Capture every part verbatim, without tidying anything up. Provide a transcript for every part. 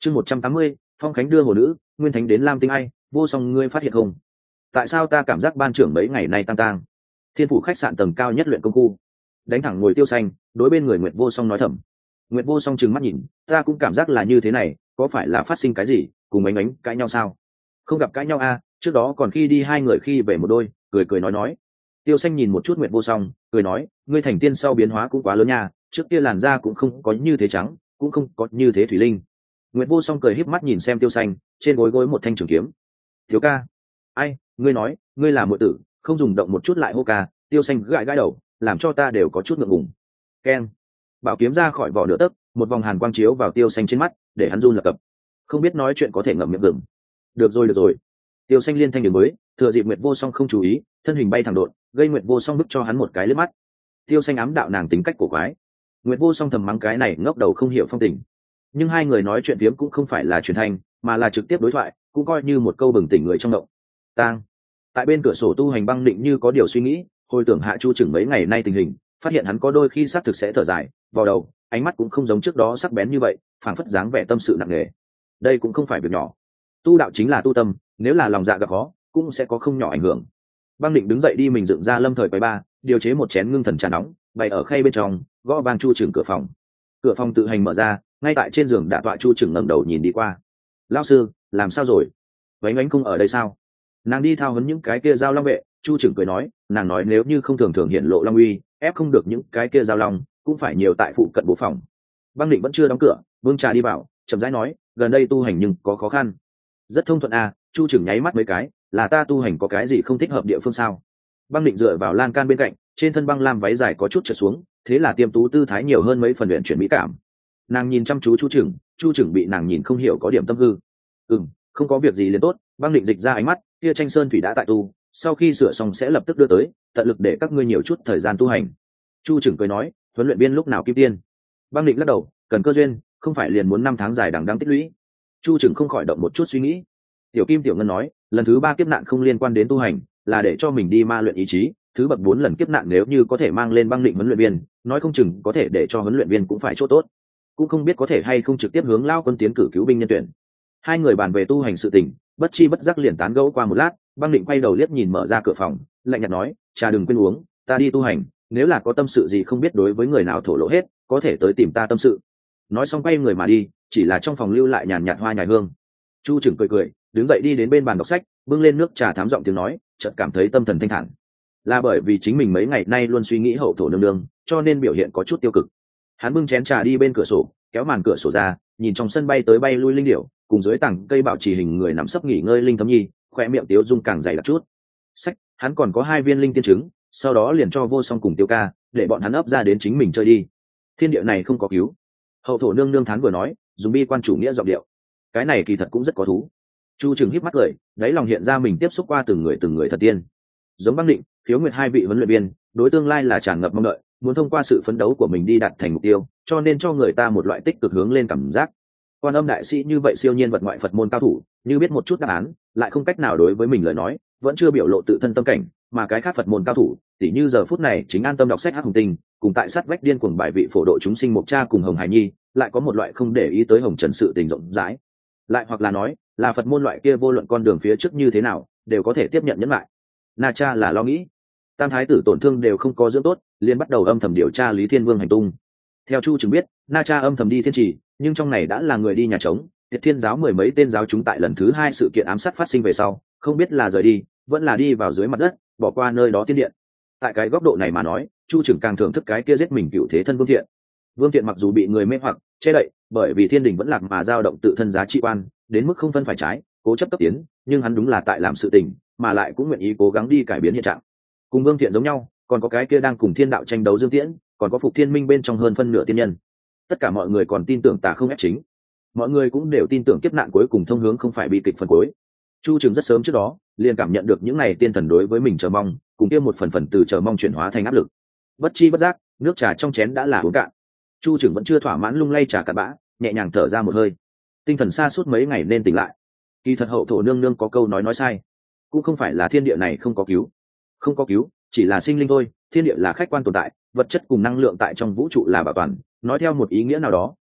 Chương một trăm tám mươi, Phong Khánh đưa hồ nữ, Nguyên Thánh đến Lam Tinh ai, vô song ngươi phát hiện không? Tại sao ta cảm giác ban trưởng mấy ngày nay tăng tang? Thiên phủ khách sạn tầng cao nhất luyện công khu. Đánh thẳng ngồi Tiêu Xanh, đối bên người Nguyệt Vô Song nói thầm. Nguyệt Vô Song trừng mắt nhìn, ta cũng cảm giác là như thế này, có phải là phát sinh cái gì, cùng ánh ánh cãi nhau sao? Không gặp cãi nhau a, à, trước đó còn khi đi hai người khi về một đôi, cười cười nói nói. Tiêu Xanh nhìn một chút Nguyệt Vô Song, cười nói, ngươi thành tiên sau biến hóa cũng quá lớn nha, trước kia làn da cũng không có như thế trắng, cũng không có như thế thủy linh. Nguyệt Vô Song cười híp mắt nhìn xem Tiêu Xanh, trên gối gối một thanh trường kiếm. Thiếu ca, ai, ngươi nói, ngươi là muội tử, không dùng động một chút lại hô ca. Tiêu Xanh gãi gãi đầu, làm cho ta đều có chút ngượng ngùng. Keng, bảo kiếm ra khỏi vỏ nửa tấc, một vòng hàn quang chiếu vào Tiêu Xanh trên mắt, để hắn run lập cập. Không biết nói chuyện có thể ngậm miệng gừng. Được rồi được rồi. Tiêu Xanh liên thanh đường mới, thừa dịp Nguyệt Vô Song không chú ý, thân hình bay thẳng đột, gây Nguyệt Vô Song bức cho hắn một cái liếc mắt. Tiêu Xanh ám đạo nàng tính cách cổ quái. Nguyệt Vô Song thầm mắng cái này ngốc đầu không hiểu phong tình. Nhưng hai người nói chuyện phiếm cũng không phải là truyền thanh, mà là trực tiếp đối thoại, cũng coi như một câu bừng tỉnh người trong động. Tang. Tại bên cửa sổ tu hành Băng Định như có điều suy nghĩ, hồi tưởng hạ Chu Chừng mấy ngày nay tình hình, phát hiện hắn có đôi khi xác thực sẽ thở dài, vào đầu, ánh mắt cũng không giống trước đó sắc bén như vậy, phảng phất dáng vẻ tâm sự nặng nề. Đây cũng không phải việc nhỏ. Tu đạo chính là tu tâm, nếu là lòng dạ gặp khó, cũng sẽ có không nhỏ ảnh hưởng. Băng Định đứng dậy đi mình dựng ra lâm thời quầy ba, điều chế một chén ngưng thần trà nóng, bày ở khay bên trong, gõ vang Chu Chừng cửa phòng. Cửa phòng tự hành mở ra, ngay tại trên giường đả tọa Chu Chừng ngẩng đầu nhìn đi qua. Lão sư, làm sao rồi? Vánh Ánh không ở đây sao? Nàng đi thao huấn những cái kia giao long vệ. Chu Chừng cười nói, nàng nói nếu như không thường thường hiện lộ long uy, ép không được những cái kia giao long, cũng phải nhiều tại phụ cận bố phòng. Băng Định vẫn chưa đóng cửa, vương trà đi vào, chậm rãi nói, gần đây tu hành nhưng có khó khăn. Rất thông thuận à? Chu Chừng nháy mắt mấy cái, là ta tu hành có cái gì không thích hợp địa phương sao? Băng Định dựa vào lan can bên cạnh, trên thân băng lam váy dài có chút trượt xuống, thế là tiêm tú tư thái nhiều hơn mấy phần luyện chuyển mỹ cảm. Nàng nhìn chăm chú Chu Chừng, Chu Chừng bị nàng nhìn không hiểu có điểm tâm hư. Ừm, không có việc gì liền tốt. Băng Định dịch ra ánh mắt, kia tranh sơn thủy đã tại tu, sau khi sửa xong sẽ lập tức đưa tới, tận lực để các ngươi nhiều chút thời gian tu hành. Chu Chừng cười nói, huấn luyện viên lúc nào kim tiên? Băng Định lắc đầu, cần cơ duyên, không phải liền muốn năm tháng dài đằng đẵng tích lũy. Chu Chừng không khỏi động một chút suy nghĩ. Tiểu Kim Tiểu Ngân nói, lần thứ ba kiếp nạn không liên quan đến tu hành, là để cho mình đi ma luyện ý chí, thứ bậc bốn lần kiếp nạn nếu như có thể mang lên Băng Định huấn luyện viên, nói không chừng có thể để cho huấn luyện viên cũng phải chỗ tốt. Cũng không biết có thể hay không trực tiếp hướng Lao Quân tiến cử cứu binh nhân tuyển. Hai người bàn về tu hành sự tình, bất chi bất giác liền tán gẫu qua một lát. Băng Định quay đầu liếc nhìn mở ra cửa phòng, lạnh nhạt nói, trà đừng quên uống, ta đi tu hành, nếu là có tâm sự gì không biết đối với người nào thổ lộ hết, có thể tới tìm ta tâm sự. Nói xong quay người mà đi, chỉ là trong phòng lưu lại nhàn nhạt hoa nhài hương. Chu Chừng cười cười, đứng dậy đi đến bên bàn đọc sách, bưng lên nước trà thám giọng tiếng nói, chợt cảm thấy tâm thần thanh thản. Là bởi vì chính mình mấy ngày nay luôn suy nghĩ hậu thổ nương nương, cho nên biểu hiện có chút tiêu cực. Hắn bưng chén trà đi bên cửa sổ, kéo màn cửa sổ ra, nhìn trong sân bay tới bay lui linh điểu, cùng dưới tảng cây bảo trì hình người nằm sấp nghỉ ngơi linh thấm nhi, khoe miệng Tiếu Dung càng dày đặc chút. Sách, hắn còn có hai viên linh tiên trứng, sau đó liền cho Vô Song cùng Tiêu Ca, để bọn hắn ấp ra đến chính mình chơi đi. Thiên địa này không có cứu. Hậu thổ nương nương thán vừa nói, dùng bi quan chủ nghĩa giọng điệu. Cái này kỳ thật cũng rất có thú. Chu Chừng híp mắt cười, đáy lòng hiện ra mình tiếp xúc qua từng người từng người thật tiên. Giống Băng Định, Khiếu Nguyệt hai vị huấn luyện viên, đối tương lai là tràn ngập mong đợi, muốn thông qua sự phấn đấu của mình đi đạt thành mục tiêu, cho nên cho người ta một loại tích cực hướng lên cảm giác. Quan Âm đại sĩ như vậy siêu nhiên vật ngoại Phật môn cao thủ, như biết một chút đáp án, lại không cách nào đối với mình lời nói, vẫn chưa biểu lộ tự thân tâm cảnh, mà cái khác Phật môn cao thủ, tỉ như giờ phút này chính an tâm đọc sách Hắc Hùng Tinh, cùng tại sát vách điên cuồng bài vị phổ độ chúng sinh Mộc Cha cùng Hồng Hải Nhi, lại có một loại không để ý tới Hồng Trần sự tình rộng rãi. Lại hoặc là nói, là Phật môn loại kia vô luận con đường phía trước như thế nào, đều có thể tiếp nhận nhẫn lại. Na Cha là lo nghĩ, tam thái tử tổn thương đều không có dưỡng tốt, liền bắt đầu âm thầm điều tra Lý Thiên Vương hành tung. Theo Chu Chừng biết, Na Cha âm thầm đi thiên trì, nhưng trong này đã là người đi nhà trống. Tiệt Thiên giáo mười mấy tên giáo chúng tại lần thứ hai sự kiện ám sát phát sinh về sau, không biết là rời đi, vẫn là đi vào dưới mặt đất, bỏ qua nơi đó tiên điện. Tại cái góc độ này mà nói, Chu Chừng càng thưởng thức cái kia giết mình cựu thế thân Vương Thiện. Vương Thiện mặc dù bị người mê hoặc, che đậy, bởi vì thiên đình vẫn lạc mà dao động tự thân giá trị quan, đến mức không phân phải trái, cố chấp cấp tiến, nhưng hắn đúng là tại làm sự tình, mà lại cũng nguyện ý cố gắng đi cải biến hiện trạng. Cùng Vương Thiện giống nhau, còn có cái kia đang cùng thiên đạo tranh đấu Dương Tiễn, còn có Phục Thiên Minh bên trong hơn phân nửa tiên nhân. Tất cả mọi người còn tin tưởng Tà không ép chính, mọi người cũng đều tin tưởng kiếp nạn cuối cùng thông hướng không phải bi kịch phần cuối. Chu Chừng rất sớm trước đó liền cảm nhận được những này tiên thần đối với mình chờ mong, cùng kia một phần phần từ chờ mong chuyển hóa thành áp lực. Bất chi bất giác, nước trà trong chén đã là uống cạn. Chu Chừng vẫn chưa thỏa mãn lung lay trà cạn bã, nhẹ nhàng thở ra một hơi. Tinh thần xa suốt mấy ngày nên tỉnh lại. Kỳ thật hậu thổ nương nương có câu nói nói sai, cũng không phải là thiên địa này không có cứu, không có cứu, chỉ là sinh linh thôi. Thiên địa là khách quan tồn tại, vật chất cùng năng lượng tại trong vũ trụ là bảo toàn. Nói theo một ý nghĩa nào đó,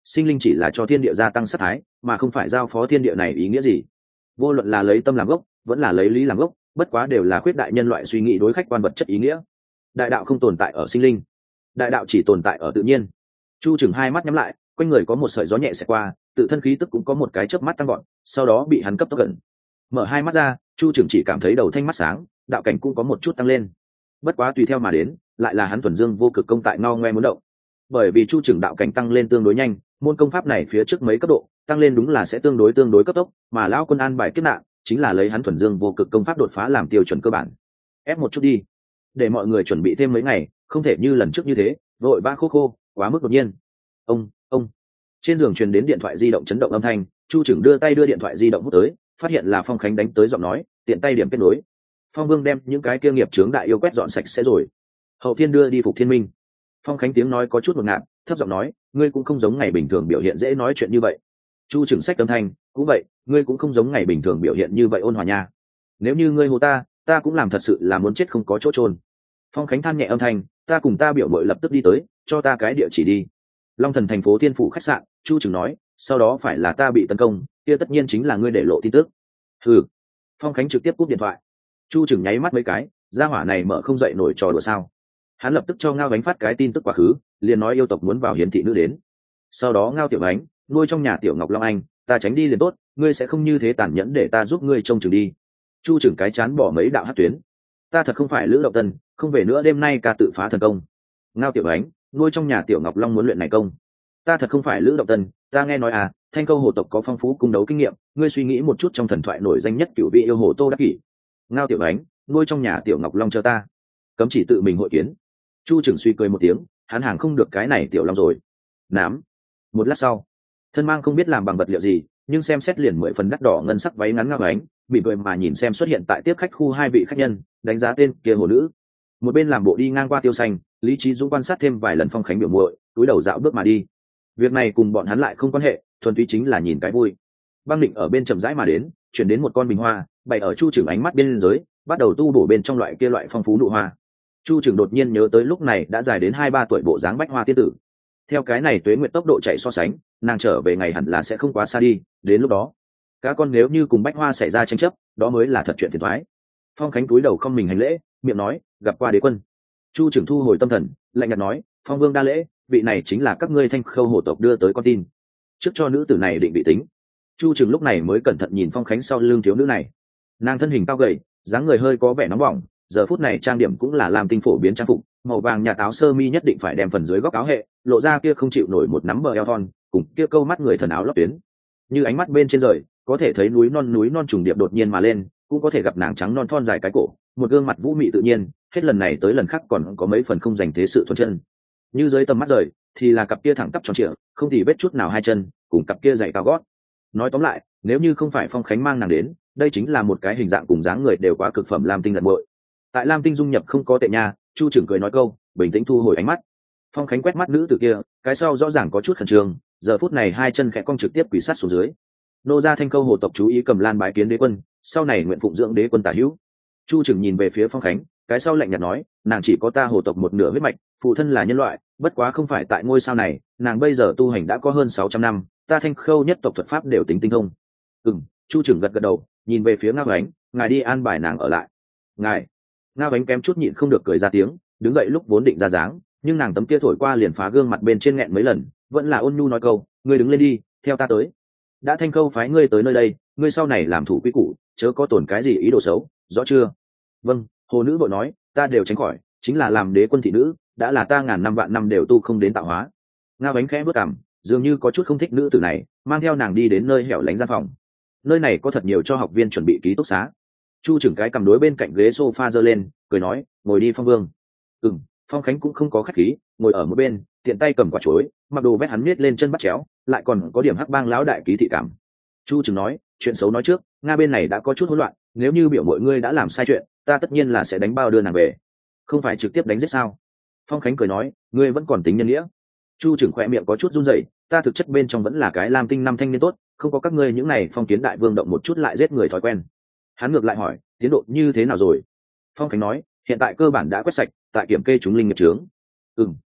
sinh linh chỉ là cho thiên địa gia tăng sát thái, mà không phải giao phó thiên địa này ý nghĩa gì. Vô luận là lấy tâm làm gốc vẫn là lấy lý làm gốc, bất quá đều là khuyết đại nhân loại suy nghĩ đối khách quan vật chất ý nghĩa. Đại đạo không tồn tại ở sinh linh, đại đạo chỉ tồn tại ở tự nhiên. Chu Trừng hai mắt nhắm lại, quanh người có một sợi gió nhẹ xẹt qua, tự thân khí tức cũng có một cái chớp mắt tăng gọn, sau đó bị hắn cấp tốc gần. Mở hai mắt ra, Chu Trừng chỉ cảm thấy đầu thanh mắt sáng, đạo cảnh cũng có một chút tăng lên. Bất quá tùy theo mà đến, lại là hắn thuần dương vô cực công tại ngao ngoe muốn động. Bởi vì Chu Trừng đạo cảnh tăng lên tương đối nhanh, môn công pháp này phía trước mấy cấp độ, tăng lên đúng là sẽ tương đối tương đối cấp tốc, mà lão quân an bài kiếp nạn, chính là lấy hắn thuần dương vô cực công pháp đột phá làm tiêu chuẩn cơ bản. Ép một chút đi, để mọi người chuẩn bị thêm mấy ngày, không thể như lần trước như thế, vội ba khô khô, quá mức đột nhiên. Ông, ông. Trên giường truyền đến điện thoại di động chấn động âm thanh, Chu Trừng đưa tay đưa điện thoại di động hút tới, phát hiện là Phong Khánh đánh tới giọng nói, tiện tay điểm kết nối. Phong Vương đem những cái kia nghiệp chướng đại yêu quét dọn sạch sẽ rồi. Hậu Thiên đưa đi phục thiên minh. Phong Khánh tiếng nói có chút ngột ngạt, thấp giọng nói, ngươi cũng không giống ngày bình thường biểu hiện dễ nói chuyện như vậy. Chu Trừng sách âm thanh, cũng vậy, ngươi cũng không giống ngày bình thường biểu hiện như vậy ôn hòa nha. Nếu như ngươi hô ta, ta cũng làm thật sự là muốn chết không có chỗ trôn. Phong Khánh than nhẹ âm thanh, ta cùng ta biểu mội lập tức đi tới, cho ta cái địa chỉ đi. Long Thần thành phố Thiên Phủ khách sạn. Chu Trừng nói, sau đó phải là ta bị tấn công, kia tất nhiên chính là ngươi để lộ tin tức. Ừ. Phong Khánh trực tiếp cúp điện thoại. Chu Trừng nháy mắt mấy cái, gia hỏa này mở không dậy nổi trò đùa sao? Hắn lập tức cho Ngao Bánh phát cái tin tức quá khứ, liền nói yêu tộc muốn vào hiến thị nữ đến. Sau đó Ngao Tiểu Bánh nuôi trong nhà Tiểu Ngọc Long Anh, ta tránh đi liền tốt, ngươi sẽ không như thế tàn nhẫn để ta giúp ngươi trông chừng đi. Chu Trừng cái chán bỏ mấy đạo hát tuyến. Ta thật không phải Lữ Động Tân, không về nữa đêm nay ca tự phá thần công. Ngao Tiểu Bánh nuôi trong nhà Tiểu Ngọc Long muốn luyện này công. Ta thật không phải Lữ Động Tân, ta nghe nói à, Thanh Câu hồ tộc có phong phú cung đấu kinh nghiệm, ngươi suy nghĩ một chút trong thần thoại nổi danh nhất cửu vị yêu hồ Tô Đắc Kỷ. Ngao Tiểu Bánh nuôi trong nhà Tiểu Ngọc Long chờ ta, cấm chỉ tự mình hội kiến. Chu Trừng suy cười một tiếng, hắn hàng không được cái này Tiểu Long rồi. Nám. Một lát sau, thân mang không biết làm bằng vật liệu gì, nhưng xem xét liền mười phần đắt đỏ ngân sắc váy ngắn Ngao Bánh, bị cười mà nhìn xem xuất hiện tại tiếp khách khu hai vị khách nhân, đánh giá tên kia hồ nữ. Một bên làm bộ đi ngang qua Tiêu Xanh, Lý Trí Dũng quan sát thêm vài lần Phong Khánh biểu muội, túi đầu dạo bước mà đi. Việc này cùng bọn hắn lại không quan hệ, thuần túy chính là nhìn cái vui. Băng Định ở bên chậm rãi mà đến, chuyển đến một con bình hoa, bày ở Chu Trừng ánh mắt bên dưới, bắt đầu tu bổ bên trong loại kia loại phong phú nụ hoa. Chu Trừng đột nhiên nhớ tới lúc này đã dài đến hai ba tuổi bộ dáng bách hoa tiên tử. Theo cái này tuế nguyệt tốc độ chạy so sánh, nàng trở về ngày hẳn là sẽ không quá xa đi, đến lúc đó, các con nếu như cùng bách hoa xảy ra tranh chấp, đó mới là thật chuyện phiền toái. Phong Khánh cúi đầu không mình hành lễ, miệng nói, gặp qua đế quân. Chu Trừng thu hồi tâm thần, lạnh nhạt nói, Phong Vương đa lễ, vị này chính là các ngươi Thanh Khâu hồ tộc đưa tới con tin, trước cho nữ tử này định vị tính. Chu Trừng lúc này mới cẩn thận nhìn Phong Khánh sau lưng thiếu nữ này, nàng thân hình cao gầy, dáng người hơi có vẻ nóng bỏng, giờ phút này trang điểm cũng là làm tinh phổ biến trang phục, màu vàng nhà áo sơ mi nhất định phải đem phần dưới góc áo hệ lộ ra kia không chịu nổi một nắm bờ eo thon, cùng kia câu mắt người thần áo lót tuyến, như ánh mắt bên trên rời có thể thấy núi non núi non trùng điệp đột nhiên mà lên, cũng có thể gặp nàng trắng non thon dài cái cổ, một gương mặt vũ mị tự nhiên, hết lần này tới lần khác còn có mấy phần không dành thế sự thuần chân. Như dưới tầm mắt rời thì là cặp kia thẳng tắp tròn trịa, không thì vết chút nào hai chân, cùng cặp kia giày cao gót. Nói tóm lại, nếu như không phải Phong Khánh mang nàng đến, đây chính là một cái hình dạng cùng dáng người đều quá cực phẩm Lam Tinh lận muội. Tại Lam Tinh dung nhập không có tệ nha. Chu Trừng cười nói câu, bình tĩnh thu hồi ánh mắt. Phong Khánh quét mắt nữ tử kia, cái sau rõ ràng có chút khẩn trương, giờ phút này hai chân khẽ cong trực tiếp quỳ sát xuống dưới. Nô gia Thanh Câu hồ tộc chú ý cầm lan bái kiến đế quân, sau này nguyện phụng dưỡng đế quân tả hữu. Chu Trừng nhìn về phía Phong Khánh, cái sau lạnh nhạt nói, nàng chỉ có ta hồ tộc một nửa huyết mạch, phụ thân là nhân loại, bất quá không phải tại ngôi sao này, nàng bây giờ tu hành đã có hơn sáu trăm năm, ta Thanh Khâu nhất tộc thuật pháp đều tính tinh thông. Ừm. Chu Trừng gật gật đầu, nhìn về phía Ngao Bánh, ngài đi an bài nàng ở lại. Ngài. Ngao Bánh kém chút nhịn không được cười ra tiếng, đứng dậy lúc vốn định ra dáng, nhưng nàng tấm kia thổi qua liền phá gương mặt bên trên nghẹn mấy lần, vẫn là ôn nhu nói câu, ngươi đứng lên đi, theo ta tới. Đã Thanh Khâu phái ngươi tới nơi đây, ngươi sau này làm thủ quy củ, chớ có tổn cái gì ý đồ xấu, rõ chưa? Vâng. Hồ nữ vội nói, ta đều tránh khỏi, chính là làm đế quân thị nữ, đã là ta ngàn năm vạn năm đều tu không đến tạo hóa. Ngao Bánh khẽ bước cằm, dường như có chút không thích nữ tử này, mang theo nàng đi đến nơi hẻo lánh gian phòng. Nơi này có thật nhiều cho học viên chuẩn bị ký túc xá. Chu Trừng cái cầm đối bên cạnh ghế sofa giơ lên, cười nói, ngồi đi Phong Vương. Ừm. Phong Khánh cũng không có khách khí, ngồi ở một bên, tiện tay cầm quả chuối, mặc đồ vét hắn miết lên chân bắt chéo, lại còn có điểm hắc bang lão đại ký thị cảm. Chu Trừng nói, chuyện xấu nói trước, nga bên này đã có chút hỗn loạn, nếu như biểu mọi ngươi đã làm sai chuyện, ta tất nhiên là sẽ đánh bao đưa nàng về, không phải trực tiếp đánh giết sao? Phong Khánh cười nói, ngươi vẫn còn tính nhân nghĩa. Chu Trừng khỏe miệng có chút run rẩy, ta thực chất bên trong vẫn là cái Lam Tinh năm thanh niên tốt, không có các ngươi những này phong kiến đại vương động một chút lại giết người thói quen. Hắn ngược lại hỏi, tiến độ như thế nào rồi? Phong Khánh nói, hiện tại cơ bản đã quét sạch, tại kiểm kê chúng linh nghiệp trướng. Ừm.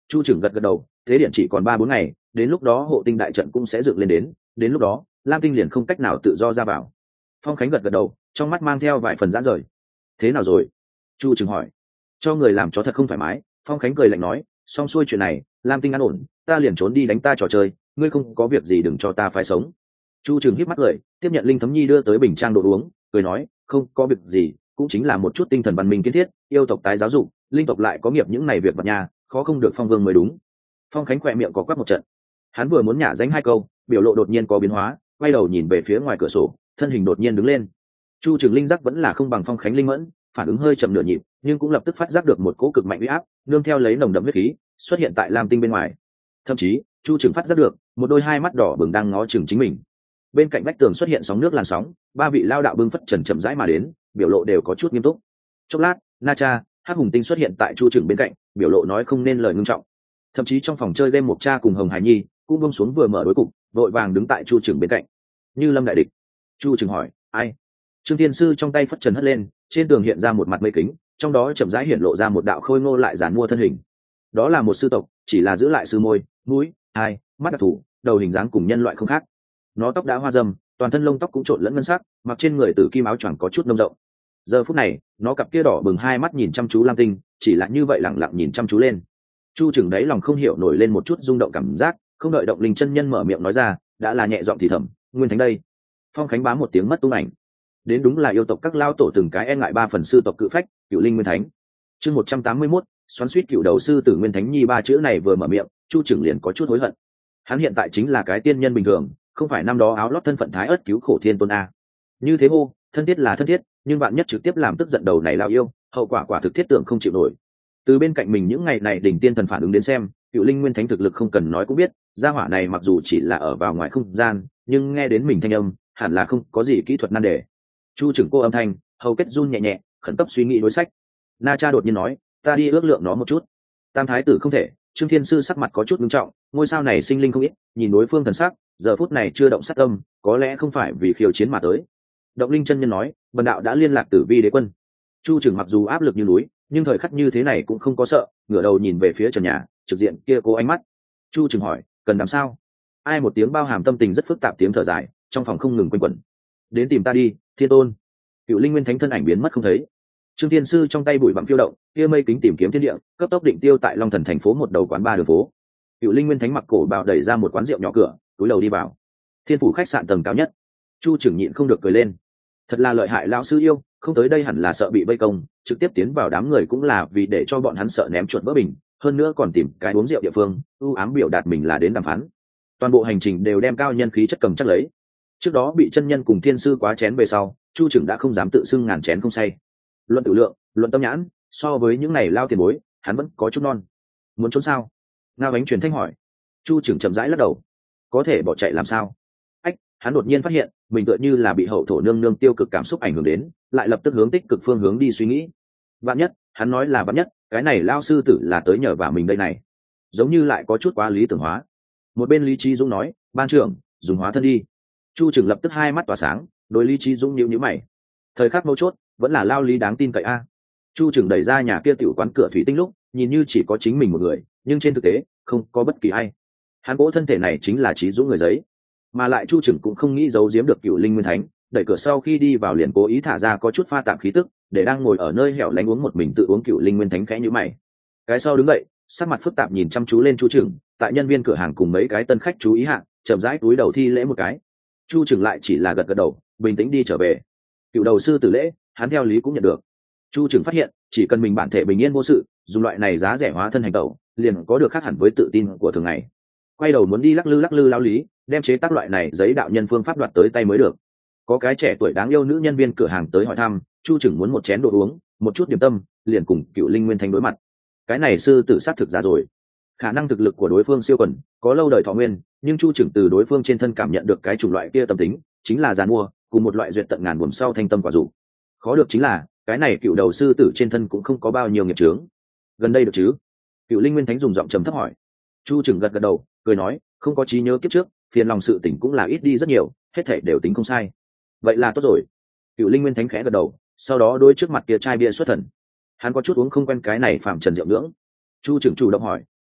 Chu trưởng gật gật đầu, thế điện chỉ còn ba bốn ngày, đến lúc đó hộ tinh đại trận cũng sẽ dựng lên đến, đến lúc đó lam tinh liền không cách nào tự do ra vào. Phong Khánh gật gật đầu, trong mắt mang theo vài phần giãn rời. Thế nào rồi? Chu trưởng hỏi. Cho người làm chó thật không thoải mái. Phong Khánh cười lạnh nói, xong xuôi chuyện này, lam tinh an ổn, ta liền trốn đi đánh ta trò chơi, ngươi không có việc gì đừng cho ta phải sống. Chu trưởng híp mắt cười, tiếp nhận Linh Thấm Nhi đưa tới bình trang đồ uống, cười nói, không có việc gì, cũng chính là một chút tinh thần văn minh kiến thiết, yêu tộc tái giáo dục, linh tộc lại có nghiệp những này việc vật nhà, khó không được phong vương mới đúng. Phong Khánh khỏe miệng có quắc một trận, hắn vừa muốn nhả danh hai câu, biểu lộ đột nhiên có biến hóa, quay đầu nhìn về phía ngoài cửa sổ, thân hình đột nhiên đứng lên. Chu trưởng linh giác vẫn là không bằng Phong Khánh linh mẫn, phản ứng hơi chậm nửa nhịp, nhưng cũng lập tức phát giác được một cỗ cực mạnh uy áp, nương theo lấy nồng đậm huyết khí xuất hiện tại lam tinh bên ngoài. Thậm chí Chu trưởng phát giác được một đôi hai mắt đỏ bừng đang ngó chừng chính mình. Bên cạnh vách tường xuất hiện sóng nước làn sóng, ba vị lao đạo bưng phất trần chậm rãi mà đến, biểu lộ đều có chút nghiêm túc. Chốc lát, Na Cha, Hắc Hùng Tinh xuất hiện tại Chu trưởng bên cạnh, biểu lộ nói không nên lời ngưng trọng. Thậm chí trong phòng chơi game Mộc Cha cùng Hồng Hải Nhi cũng buông xuống vừa mở đối cục, vội vàng đứng tại Chu trưởng bên cạnh. Như lâm đại địch. Chu trưởng hỏi, ai? Trương Tiên Sư trong tay phất trần hất lên, trên tường hiện ra một mặt mây kính, trong đó chậm rãi hiện lộ ra một đạo khôi ngô lại giản mua thân hình. Đó là một sư tộc, chỉ là giữ lại sư môi, mũi, hai, mắt đặc thù, đầu hình dáng cùng nhân loại không khác. Nó tóc đã hoa râm, toàn thân lông tóc cũng trộn lẫn ngân sắc, mặc trên người tử kim áo choàng có chút nông rộng. Giờ phút này, nó cặp kia đỏ bừng hai mắt nhìn chăm chú lam tinh, chỉ là như vậy lặng lặng nhìn chăm chú lên. Chu trưởng đấy lòng không hiểu nổi lên một chút rung động cảm giác, không đợi động linh chân nhân mở miệng nói ra, đã là nhẹ giọng thì thầm, nguyên thánh đây. Phong Khánh bám một tiếng mất tung ảnh. Đến đúng là yêu tộc các lao tổ từng cái e ngại ba phần sư tộc cự phách, cựu linh nguyên thánh. Chương một trăm tám mươi mốt, xoắn suýt cựu đầu sư tử nguyên thánh nhi ba chữ này vừa mở miệng, Chu trưởng liền có chút hối hận. Hắn hiện tại chính là cái tiên nhân bình thường, không phải năm đó áo lót thân phận thái ớt cứu khổ thiên tôn a. Như thế hô, thân thiết là thân thiết, nhưng bạn nhất trực tiếp làm tức giận đầu này lao yêu, hậu quả quả thực thiết tưởng không chịu nổi. Từ bên cạnh mình những ngày này đỉnh tiên thần phản ứng đến xem, cựu linh nguyên thánh thực lực không cần nói cũng biết, gia hỏa này mặc dù chỉ là ở vào ngoài không gian, nhưng nghe đến mình thanh âm, hẳn là không có gì kỹ thuật nan đề. Chu trưởng cô âm thanh, hầu kết run nhẹ nhẹ, khẩn cấp suy nghĩ đối sách. Na Cha đột nhiên nói, ta đi ước lượng nó một chút. Tam thái tử không thể. Trương Thiên Sư sắc mặt có chút nghiêm trọng, ngôi sao này sinh linh không ít, nhìn đối phương thần sắc, giờ phút này chưa động sát tâm, có lẽ không phải vì khiêu chiến mà tới. Động linh chân nhân nói, bần đạo đã liên lạc Tử Vi đế quân. Chu trưởng mặc dù áp lực như núi, nhưng thời khắc như thế này cũng không có sợ, ngửa đầu nhìn về phía trần nhà, trực diện kia cố ánh mắt. Chu trưởng hỏi, cần làm sao? Ai một tiếng bao hàm tâm tình rất phức tạp tiếng thở dài, trong phòng không ngừng quanh quẩn. Đến tìm ta đi, Thiên tôn. Cựu linh nguyên thánh thân ảnh biến mất không thấy. Trương Thiên Sư trong tay bụi bặm phiêu động, kia mây kính tìm kiếm thiên địa, cấp tốc định tiêu tại Long Thần thành phố một đầu quán ba đường phố. Cựu linh nguyên thánh mặc cổ bào đẩy ra một quán rượu nhỏ cửa, túi đầu đi vào. Thiên phủ khách sạn tầng cao nhất. Chu trưởng nhịn không được cười lên. Thật là lợi hại lão sư yêu, không tới đây hẳn là sợ bị vây công, trực tiếp tiến vào đám người cũng là vì để cho bọn hắn sợ ném chuột vỡ bình, hơn nữa còn tìm cái uống rượu địa phương, ưu ám biểu đạt mình là đến đàm phán. Toàn bộ hành trình đều đem cao nhân khí chất cầm chắc lấy. Trước đó bị chân nhân cùng thiên sư quá chén về sau, Chu trưởng đã không dám tự xưng ngàn chén không say. Luận tự lượng, luận tâm nhãn, so với những này lao tiền bối, hắn vẫn có chút non. Muốn trốn sao? Ngao Ánh truyền thanh hỏi. Chu trưởng chậm rãi lắc đầu. Có thể bỏ chạy làm sao? Ách, hắn đột nhiên phát hiện mình tựa như là bị hậu thổ nương nương tiêu cực cảm xúc ảnh hưởng đến, lại lập tức hướng tích cực phương hướng đi suy nghĩ. Vạn nhất, hắn nói là vạn nhất, cái này lao sư tử là tới nhờ vào mình đây này, giống như lại có chút quá lý tưởng hóa. Một bên Lý Trí Dũng nói, ban trưởng, dùng hóa thân đi. Chu trưởng lập tức hai mắt tỏa sáng, đối Lý Trí Dũng nhíu nhíu mày. Thời khắc mấu chốt, vẫn là lao lý đáng tin cậy a. Chu trưởng đẩy ra nhà kia tiểu quán cửa thủy tinh lúc, nhìn như chỉ có chính mình một người, nhưng trên thực tế không có bất kỳ ai. Hắn cỗ thân thể này chính là Trí Dũng người giấy, mà lại Chu trưởng cũng không nghĩ giấu giếm được cựu linh nguyên thánh, đẩy cửa sau khi đi vào liền cố ý thả ra có chút pha tạm khí tức, để đang ngồi ở nơi hẻo lánh uống một mình tự uống cựu linh nguyên thánh khẽ nhíu mày. Cái sau đứng dậy, sắc mặt phức tạp nhìn chăm chú lên Chu trưởng, tại nhân viên cửa hàng cùng mấy cái tân khách chú ý hạ, chậm rãi túi đầu thi lễ một cái. Chu trưởng lại chỉ là gật gật đầu, bình tĩnh đi trở về. Cựu đầu sư tử lễ, hắn theo lý cũng nhận được. Chu trưởng phát hiện, chỉ cần mình bản thể bình yên vô sự, dùng loại này giá rẻ hóa thân hành tẩu, liền có được khác hẳn với tự tin của thường ngày. Quay đầu muốn đi lắc lư lắc lư lao lý, đem chế tác loại này giấy đạo nhân phương pháp đoạt tới tay mới được. Có cái trẻ tuổi đáng yêu nữ nhân viên cửa hàng tới hỏi thăm, Chu trưởng muốn một chén đồ uống, một chút điểm tâm, liền cùng cựu linh nguyên thánh đối mặt. Cái này sư tử sát thực ra rồi, khả năng thực lực của đối phương siêu quần, có lâu đời thọ nguyên, nhưng Chu trưởng từ đối phương trên thân cảm nhận được cái chủng loại kia tâm tính, chính là giàn mua, cùng một loại duyệt tận ngàn buồm sau thanh tâm quả dụ. Khó được chính là cái này cựu đầu sư tử trên thân cũng không có bao nhiêu nghiệp chướng. Gần đây được chứ? Cựu linh nguyên thánh dùng giọng trầm thấp hỏi. Chu trưởng gật gật đầu, cười nói, không có trí nhớ kiếp trước, phiền lòng sự tỉnh cũng là ít đi rất nhiều, hết thảy đều tính không sai. Vậy là tốt rồi. Cựu linh nguyên thánh khẽ gật đầu, sau đó đối trước mặt kia chai bia xuất thần. Hắn có chút uống không quen cái này phạm trần rượu nhưỡng. Chu trưởng chủ động hỏi,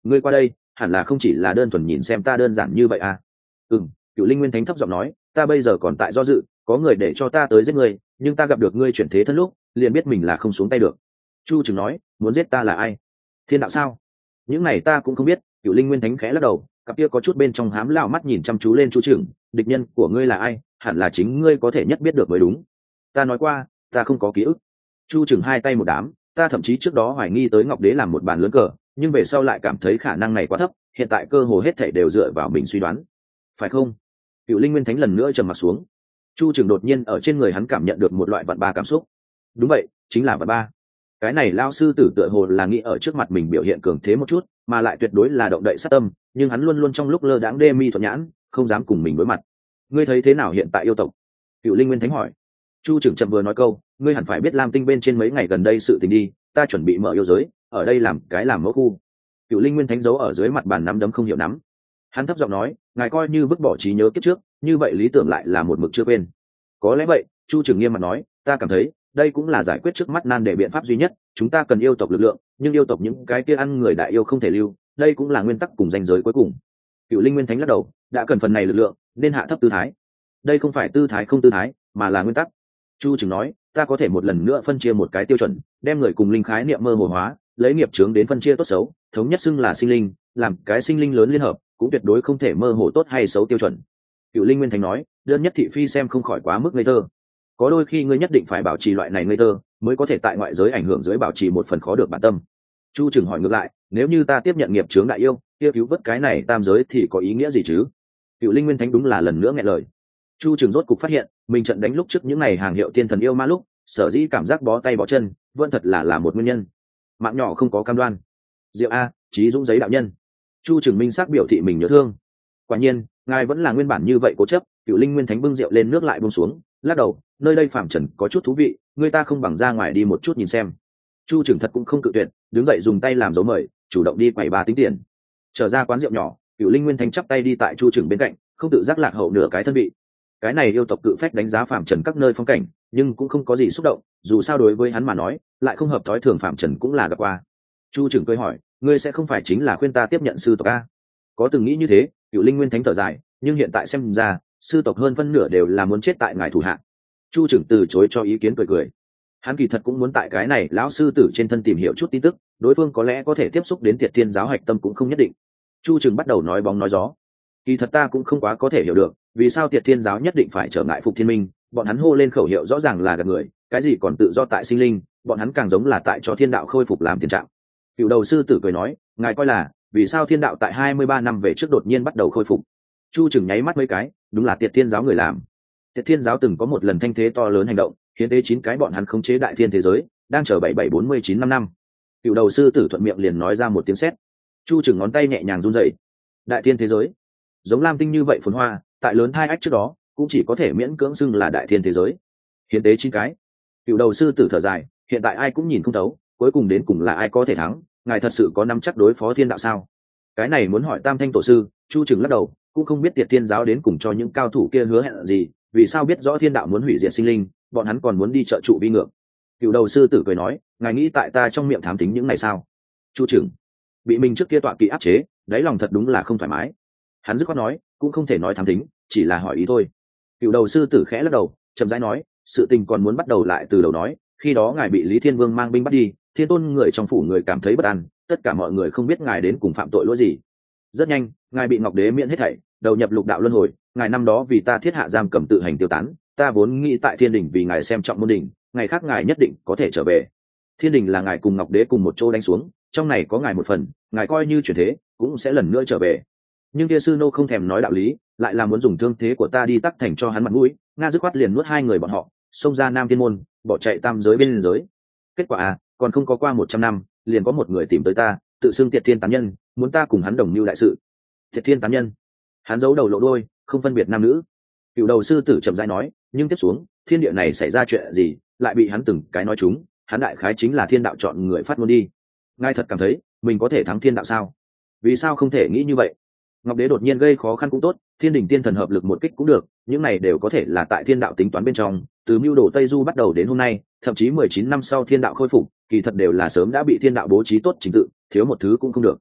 ngươi qua đây hẳn là không chỉ là đơn thuần nhìn xem ta đơn giản như vậy à. Ừ, Cựu Linh Nguyên Thánh thấp giọng nói, ta bây giờ còn tại do dự, có người để cho ta tới giết ngươi, nhưng ta gặp được ngươi chuyển thế thân lúc liền biết mình là không xuống tay được. Chu Trừng nói, muốn giết ta là ai? Thiên đạo sao? Những này ta cũng không biết. Cựu Linh Nguyên Thánh khẽ lắc đầu, cặp kia có chút bên trong hám lão mắt nhìn chăm chú lên Chu Trừng, địch nhân của ngươi là ai, hẳn là chính ngươi có thể nhất biết được mới đúng. Ta nói qua, ta không có ký ức. Chu Trừng hai tay một đám, ta thậm chí trước đó hoài nghi tới Ngọc Đế làm một bàn lớn cờ, nhưng về sau lại cảm thấy khả năng này quá thấp, hiện tại cơ hồ hết thảy đều dựa vào mình suy đoán. Phải không? Cựu Linh Nguyên Thánh lần nữa trầm mặt xuống. Chu Trừng đột nhiên ở trên người hắn cảm nhận được một loại vạn ba cảm xúc. Đúng vậy, chính là vạn ba. Cái này lao sư tử tựa hồ là nghĩ ở trước mặt mình biểu hiện cường thế một chút, mà lại tuyệt đối là động đậy sát tâm, nhưng hắn luôn luôn trong lúc lơ đãng đê mi thuận nhãn, không dám cùng mình đối mặt. Ngươi thấy thế nào hiện tại yêu tộc? Cựu Linh Nguyên Thánh hỏi. Chu Trừng chậm vừa nói câu, ngươi hẳn phải biết Lam Tinh bên trên mấy ngày gần đây sự tình đi, ta chuẩn bị mở yêu giới, ở đây làm cái làm mẫu khu. Cựu Linh Nguyên Thánh giấu ở dưới mặt bàn nắm đấm không hiểu nắm. Hắn thấp giọng nói, ngài coi như vứt bỏ trí nhớ kiếp trước, như vậy lý tưởng lại là một mực chưa quên. Có lẽ vậy. Chu Trừng nghiêm mặt nói, ta cảm thấy đây cũng là giải quyết trước mắt nan đề biện pháp duy nhất, chúng ta cần yêu tộc lực lượng, nhưng yêu tộc những cái kia ăn người đại yêu không thể lưu, đây cũng là nguyên tắc cùng ranh giới cuối cùng. Cựu Linh Nguyên Thánh lắc đầu, đã cần phần này lực lượng nên hạ thấp tư thái. Đây không phải tư thái không tư thái, mà là nguyên tắc. Chu Trừng nói, ta có thể một lần nữa phân chia một cái tiêu chuẩn, đem người cùng linh khái niệm mơ hồ hóa, lấy nghiệp chướng đến phân chia tốt xấu, thống nhất xưng là sinh linh, làm cái sinh linh lớn liên hợp, cũng tuyệt đối không thể mơ hồ tốt hay xấu tiêu chuẩn. Cựu Linh Nguyên Thánh nói, đơn nhất thị phi xem không khỏi quá mức ngây thơ. Có đôi khi ngươi nhất định phải bảo trì loại này ngây thơ, mới có thể tại ngoại giới ảnh hưởng dưới bảo trì một phần khó được bản tâm. Chu Trừng hỏi ngược lại, nếu như ta tiếp nhận nghiệp chướng đại yêu, kia cứu vớt cái này tam giới thì có ý nghĩa gì chứ? Cựu Linh Nguyên Thánh đúng là lần nữa nghẹn lời. Chu Trừng rốt cục phát hiện, mình trận đánh lúc trước những này hàng hiệu tiên thần yêu ma lúc, sở dĩ cảm giác bó tay bó chân, vẫn thật là là một nguyên nhân. Mạng nhỏ không có cam đoan. Diệu a, Chí Dũng giấy đạo nhân. Chu Trừng minh xác biểu thị mình nhớ thương. Quả nhiên, ngài vẫn là nguyên bản như vậy cố chấp. Cựu Linh Nguyên Thánh bưng rượu lên nước lại buông xuống, lắc đầu, nơi đây phàm trần có chút thú vị, người ta không bằng ra ngoài đi một chút nhìn xem. Chu Trừng thật cũng không cự tuyệt, đứng dậy dùng tay làm dấu mời, chủ động đi quầy ba tính tiền. Trở ra quán rượu nhỏ, Cựu Linh Nguyên Thánh chắp tay đi tại Chu Trừng bên cạnh, không tự giác lạc hậu nửa cái thân vị. Cái này yêu tộc cự phách đánh giá phàm trần các nơi phong cảnh, nhưng cũng không có gì xúc động, dù sao đối với hắn mà nói, lại không hợp thói thường phàm trần cũng là gặp qua. Chu Trừng cười hỏi, ngươi sẽ không phải chính là khuyên ta tiếp nhận sư tộc a? Có từng nghĩ như thế. Cựu Linh Nguyên Thánh thở dài, nhưng hiện tại xem ra, sư tộc hơn phân nửa đều là muốn chết tại ngài thủ hạ. Chu Trừng từ chối cho ý kiến, cười cười. Hắn kỳ thật cũng muốn tại cái này lão sư tử trên thân tìm hiểu chút tin tức, đối phương có lẽ có thể tiếp xúc đến Tiệt Thiên giáo hạch tâm cũng không nhất định. Chu Trừng bắt đầu nói bóng nói gió. Kỳ thật ta cũng không quá có thể hiểu được, vì sao Tiệt Thiên giáo nhất định phải trở ngại Phục Thiên Minh, bọn hắn hô lên khẩu hiệu rõ ràng là gạt người, cái gì còn tự do tại sinh linh, bọn hắn càng giống là tại cho thiên đạo khôi phục làm tiền trạng. Cựu đầu sư tử cười nói, ngài coi là vì sao thiên đạo tại hai mươi ba năm về trước đột nhiên bắt đầu khôi phục? Chu Trừng nháy mắt mấy cái, đúng là Tiệt Thiên giáo người làm. Tiệt Thiên giáo từng có một lần thanh thế to lớn hành động, hiến tế chín cái bọn hắn khống chế đại thiên thế giới, đang chờ bảy bảy bốn mươi chín năm năm. Cựu đầu sư tử thuận miệng liền nói ra một tiếng sét. Chu Trừng ngón tay nhẹ nhàng run rẩy. Đại thiên thế giới, giống Lam Tinh như vậy phồn hoa, tại lớn thai ách trước đó, cũng chỉ có thể miễn cưỡng xưng là đại thiên thế giới. Hiến tế chín cái. Cựu đầu sư tử thở dài, hiện tại ai cũng nhìn không thấu, cuối cùng đến cùng là ai có thể thắng, ngài thật sự có nắm chắc đối phó thiên đạo sao? Cái này muốn hỏi Tam Thanh tổ sư. Chu Trừng lắc đầu, cũng không biết Tiệt Thiên giáo đến cùng cho những cao thủ kia hứa hẹn gì, vì sao biết rõ thiên đạo muốn hủy diệt sinh linh, bọn hắn còn muốn đi trợ trụ vi ngược. Cựu đầu sư tử cười nói, ngài nghĩ tại ta trong miệng thám tính những này sao? Chu Trừng bị mình trước kia tọa kỵ áp chế, đáy lòng thật đúng là không thoải mái. Hắn dứt khoát nói, cũng không thể nói thám tính, chỉ là hỏi ý thôi. Cựu đầu sư tử khẽ lắc đầu, chậm rãi nói, sự tình còn muốn bắt đầu lại từ đầu nói. Khi đó ngài bị Lý Thiên Vương mang binh bắt đi, Thiên Tôn người trong phủ người cảm thấy bất an, tất cả mọi người không biết ngài đến cùng phạm tội lỗi gì. Rất nhanh, ngài bị Ngọc Đế miễn hết thảy, đầu nhập lục đạo luân hồi. Ngài năm đó vì ta thiết hạ giam cầm tự hành tiêu tán, ta vốn nghĩ tại Thiên Đình vì ngài xem trọng môn đình, ngày khác ngài nhất định có thể trở về. Thiên Đình là ngài cùng Ngọc Đế cùng một chỗ đánh xuống, trong này có ngài một phần, ngài coi như chuyển thế cũng sẽ lần nữa trở về. Nhưng kia sư nô không thèm nói đạo lý, lại là muốn dùng thương thế của ta đi tắc thành cho hắn mặt mũi, nga dứt khoát liền nuốt hai người bọn họ, xông ra Nam Thiên môn, bỏ chạy tam giới bên giới. Kết quả à, còn không có qua một trăm năm, liền có một người tìm tới ta, tự xưng Tiệt Thiên tán nhân, muốn ta cùng hắn đồng mưu đại sự. Tiệt Thiên tán nhân? Hắn giấu đầu lộ đôi, không phân biệt nam nữ. Cựu đầu sư tử chậm rãi nói, nhưng tiếp xuống, thiên địa này xảy ra chuyện gì, lại bị hắn từng cái nói chúng, hắn đại khái chính là thiên đạo chọn người phát ngôn đi. Ngài thật cảm thấy mình có thể thắng thiên đạo sao? Vì sao không thể nghĩ như vậy? Ngọc Đế đột nhiên gây khó khăn cũng tốt, Thiên Đình tiên thần hợp lực một kích cũng được, những này đều có thể là tại thiên đạo tính toán bên trong. Từ mưu đồ Tây Du bắt đầu đến hôm nay, thậm chí mười chín năm sau thiên đạo khôi phục, kỳ thật đều là sớm đã bị thiên đạo bố trí tốt trình tự, thiếu một thứ cũng không được.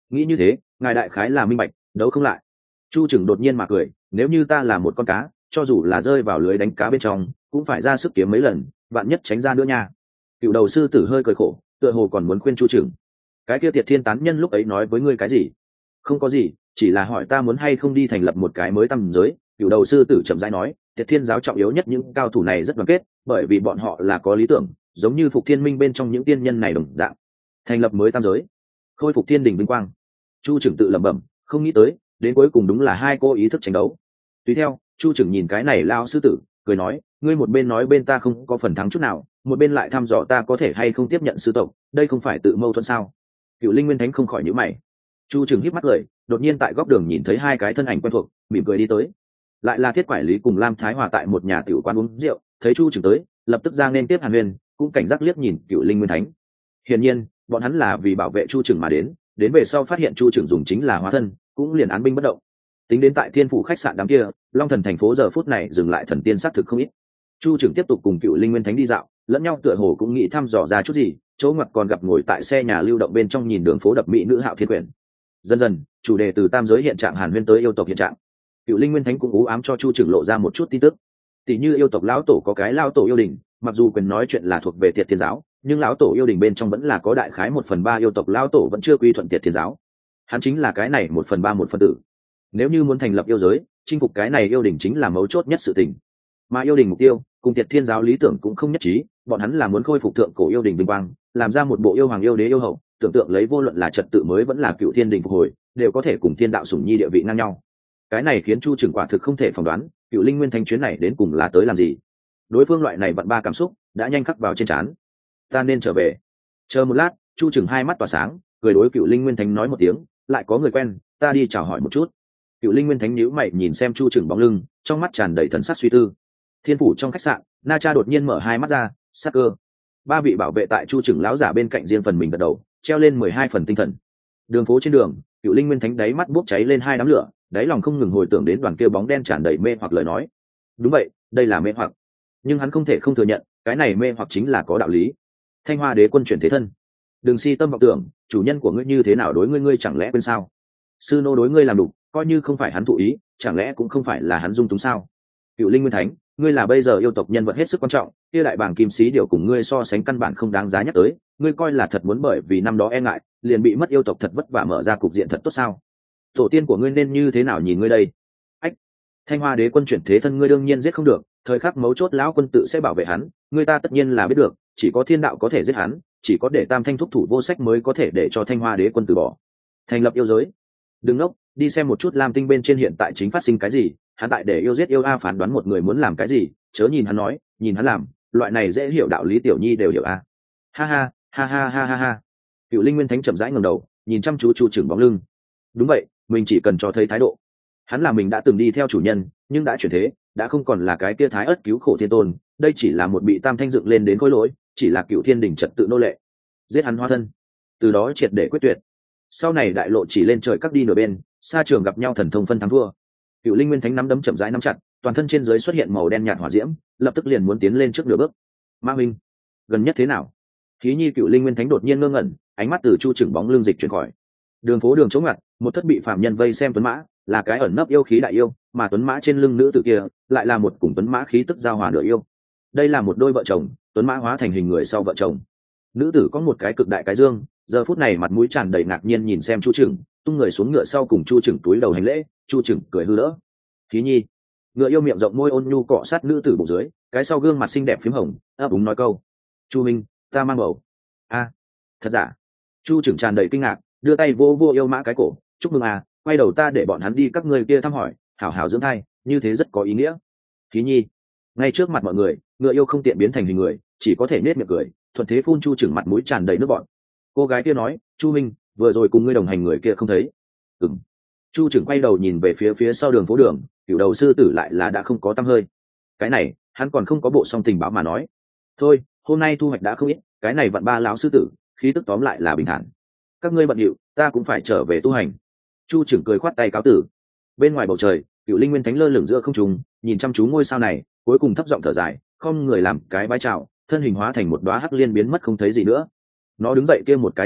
nghĩ như thế ngài đại khái là minh bạch đấu không lại. Chu trưởng đột nhiên mà cười, nếu như ta là một con cá, cho dù là rơi vào lưới đánh cá bên trong cũng phải ra sức kiếm mấy lần, vạn nhất tránh ra nữa nha. Cựu đầu sư tử hơi cười khổ, tựa hồ còn muốn khuyên Chu trưởng. Cái kia Tiệt Thiên tán nhân lúc ấy nói với ngươi cái gì? Không có gì, chỉ là hỏi ta muốn hay không đi thành lập một cái mới tầm giới. Cựu đầu sư tử chậm rãi nói, Tiệt Thiên giáo trọng yếu nhất những cao thủ này rất đoàn kết, bởi vì bọn họ là có lý tưởng, giống như Phục Thiên Minh bên trong những tiên nhân này đồng dạng. Thành lập mới tam giới, khôi phục thiên đình vinh quang. Chu trưởng tự lẩm bẩm, không nghĩ tới, đến cuối cùng đúng là hai cô ý thức tranh đấu. Tùy theo, Chu trưởng nhìn cái này lao sư tử, cười nói, ngươi một bên nói bên ta không có phần thắng chút nào, một bên lại thăm dò ta có thể hay không tiếp nhận sư tộc, đây không phải tự mâu thuẫn sao? Cựu Linh Nguyên Thánh không khỏi nhíu mày. Chu trưởng híp mắt cười, đột nhiên tại góc đường nhìn thấy hai cái thân ảnh quen thuộc, mỉm cười đi tới. Lại là Thiết Quải Lý cùng Lam Thái Hòa tại một nhà tiểu quán uống rượu, thấy Chu trưởng tới, lập tức ra nên tiếp Hàn Huyền, cũng cảnh giác liếc nhìn Cựu Linh Nguyên Thánh. Hiển nhiên, bọn hắn là vì bảo vệ Chu trưởng mà đến, đến về sau phát hiện Chu trưởng dùng chính là hóa thân, cũng liền án binh bất động. Tính đến tại Thiên Phủ khách sạn đám kia, Long Thần thành phố giờ phút này dừng lại thần tiên sát thực không ít. Chu trưởng tiếp tục cùng Cựu Linh Nguyên Thánh đi dạo, lẫn nhau tựa hồ cũng nghĩ thăm dò ra chút gì, chỗ ngoặt còn gặp ngồi tại xe nhà lưu động bên trong nhìn đường phố đập mỹ nữ Hạo Thiên Quyển. Dần dần, chủ đề từ tam giới hiện trạng Hàn Huyên tới yêu tộc hiện trạng. Cựu Linh Nguyên Thánh cũng ú ám cho Chu trưởng lộ ra một chút tin tức. Tỷ như yêu tộc lão tổ có cái lão tổ yêu đình, mặc dù quyền nói chuyện là thuộc về Tiệt Thiên giáo, nhưng lão tổ yêu đình bên trong vẫn là có đại khái một phần ba yêu tộc lão tổ vẫn chưa quy thuận Tiệt Thiên giáo. Hắn chính là cái này một phần ba một phần tử. Nếu như muốn thành lập yêu giới, chinh phục cái này yêu đình chính là mấu chốt nhất sự tình. Mà yêu đình mục tiêu cùng Tiệt Thiên giáo lý tưởng cũng không nhất trí, bọn hắn là muốn khôi phục thượng cổ yêu đình vinh quang, làm ra một bộ yêu hoàng yêu đế yêu hậu, tưởng tượng lấy vô luận là trật tự mới vẫn là cựu thiên đình phục hồi, đều có thể cùng thiên đạo sủng nhi địa vị ngang nhau. Cái này khiến Chu trưởng quả thực không thể phỏng đoán, Cựu Linh Nguyên Thánh chuyến này đến cùng là tới làm gì. Đối phương loại này vặn ba cảm xúc đã nhanh khắc vào trên trán. Ta nên trở về. Chờ một lát, Chu trưởng hai mắt tỏa sáng, cười đối Cựu Linh Nguyên Thánh nói một tiếng, lại có người quen, ta đi chào hỏi một chút. Cựu Linh Nguyên Thánh nhíu mày nhìn xem Chu trưởng bóng lưng, trong mắt tràn đầy thần sắc suy tư. Thiên phủ trong khách sạn, Na Cha đột nhiên mở hai mắt ra, sắc cơ. Ba vị bảo vệ tại Chu trưởng lão giả bên cạnh riêng phần mình gật đầu, treo lên mười hai phần tinh thần. Đường phố trên đường, Cựu Linh Nguyên Thánh đáy mắt bốc cháy lên hai đám lửa, đáy lòng không ngừng hồi tưởng đến đoàn kia bóng đen tràn đầy mê hoặc lời nói. Đúng vậy, đây là mê hoặc, nhưng hắn không thể không thừa nhận, cái này mê hoặc chính là có đạo lý. Thanh Hoa Đế quân chuyển thế thân, đừng si tâm vọng tưởng, chủ nhân của ngươi như thế nào đối ngươi ngươi chẳng lẽ quên sao? Sư nô đối ngươi làm đủ, coi như không phải hắn thụ ý, chẳng lẽ cũng không phải là hắn dung túng sao? Cựu Linh Nguyên Thánh, ngươi là bây giờ yêu tộc nhân vật hết sức quan trọng, kia đại bảng kim sĩ điều cùng ngươi so sánh căn bản không đáng giá nhắc tới, ngươi coi là thật muốn bởi vì năm đó e ngại, liền bị mất yêu tộc thật vất vả mở ra cục diện thật tốt sao? Tổ tiên của ngươi nên như thế nào nhìn ngươi đây? Ách, Thanh Hoa Đế quân chuyển thế thân ngươi đương nhiên giết không được, thời khắc mấu chốt lão quân tự sẽ bảo vệ hắn, ngươi ta tất nhiên là biết được, chỉ có thiên đạo có thể giết hắn, chỉ có để Tam Thanh thúc thủ vô sách mới có thể để cho Thanh Hoa Đế quân từ bỏ. Thành lập yêu giới. Đừng ngốc, đi xem một chút Lam Tinh bên trên hiện tại chính phát sinh cái gì, hắn tại để yêu giết yêu a phán đoán một người muốn làm cái gì, chớ nhìn hắn nói, nhìn hắn làm, loại này dễ hiểu đạo lý tiểu nhi đều hiểu a. Ha ha, ha ha ha ha ha. Cựu Linh Nguyên Thánh chậm rãi ngẩng đầu, nhìn chăm chú Chu trưởng bóng lưng. Đúng vậy, mình chỉ cần cho thấy thái độ. Hắn là mình đã từng đi theo chủ nhân, nhưng đã chuyển thế, đã không còn là cái kia thái ớt cứu khổ thiên tôn, đây chỉ là một bị Tam Thanh dựng lên đến khối lỗi, chỉ là cựu thiên đình trật tự nô lệ. Giết hắn hóa thân, từ đó triệt để quyết tuyệt. Sau này đại lộ chỉ lên trời các đi nửa bên, xa trường gặp nhau thần thông phân thắng thua. Cựu Linh Nguyên Thánh nắm đấm chậm rãi nắm chặt, toàn thân trên dưới xuất hiện màu đen nhạt hỏa diễm, lập tức liền muốn tiến lên trước nửa bước. Ma Minh, gần nhất thế nào? Khí Nhi Cựu Linh Nguyên Thánh đột nhiên ngơ ngẩn, ánh mắt từ Chu trưởng bóng lưng dịch chuyển khỏi. Đường phố đường chống ngặt, một thất bị phạm nhân vây xem tuấn mã, là cái ẩn nấp yêu khí đại yêu, mà tuấn mã trên lưng nữ tử kia lại là một cùng tuấn mã khí tức giao hòa nửa yêu. Đây là một đôi vợ chồng, tuấn mã hóa thành hình người sau vợ chồng. Nữ tử có một cái cực đại cái dương, giờ phút này mặt mũi tràn đầy ngạc nhiên nhìn xem Chu trưởng, tung người xuống ngựa sau cùng Chu trưởng túi đầu hành lễ. Chu trưởng cười hư đỡ. Khí Nhi, ngựa yêu miệng rộng môi ôn nhu cọ sát nữ tử bụng dưới, cái sau gương mặt xinh đẹp phím hồng, ấp úng nói câu: Chu minh, ta mang bầu. A, thật giả? Chu trưởng tràn đầy kinh ngạc, đưa tay vô vô yêu mã cái cổ, chúc mừng à, quay đầu ta để bọn hắn đi các ngươi kia thăm hỏi, hảo hảo dưỡng thai, như thế rất có ý nghĩa. Khí Nhi, ngay trước mặt mọi người, ngựa yêu không tiện biến thành hình người, chỉ có thể nết miệng cười, thuận thế phun Chu trưởng mặt mũi tràn đầy nước bọt. Cô gái kia nói: Chu minh, vừa rồi cùng ngươi đồng hành người kia không thấy. Ừm. Chu trưởng quay đầu nhìn về phía phía sau đường phố đường, cựu đầu sư tử lại là đã không có tăm hơi. Cái này hắn còn không có bộ song tình báo mà nói. Thôi, hôm nay thu hoạch đã không ít, cái này vặn ba lão sư tử, khí tức tóm lại là bình thản. Các ngươi bận điệu, ta cũng phải trở về tu hành. Chu trưởng cười khoát tay cáo tử. Bên ngoài bầu trời, Cựu Linh Nguyên Thánh lơ lửng giữa không trung, nhìn chăm chú ngôi sao này, cuối cùng thấp giọng thở dài, không người làm cái bái chào, thân hình hóa thành một đóa hắc liên biến mất không thấy gì nữa. Nó đứng dậy kia một cái chớp mắt,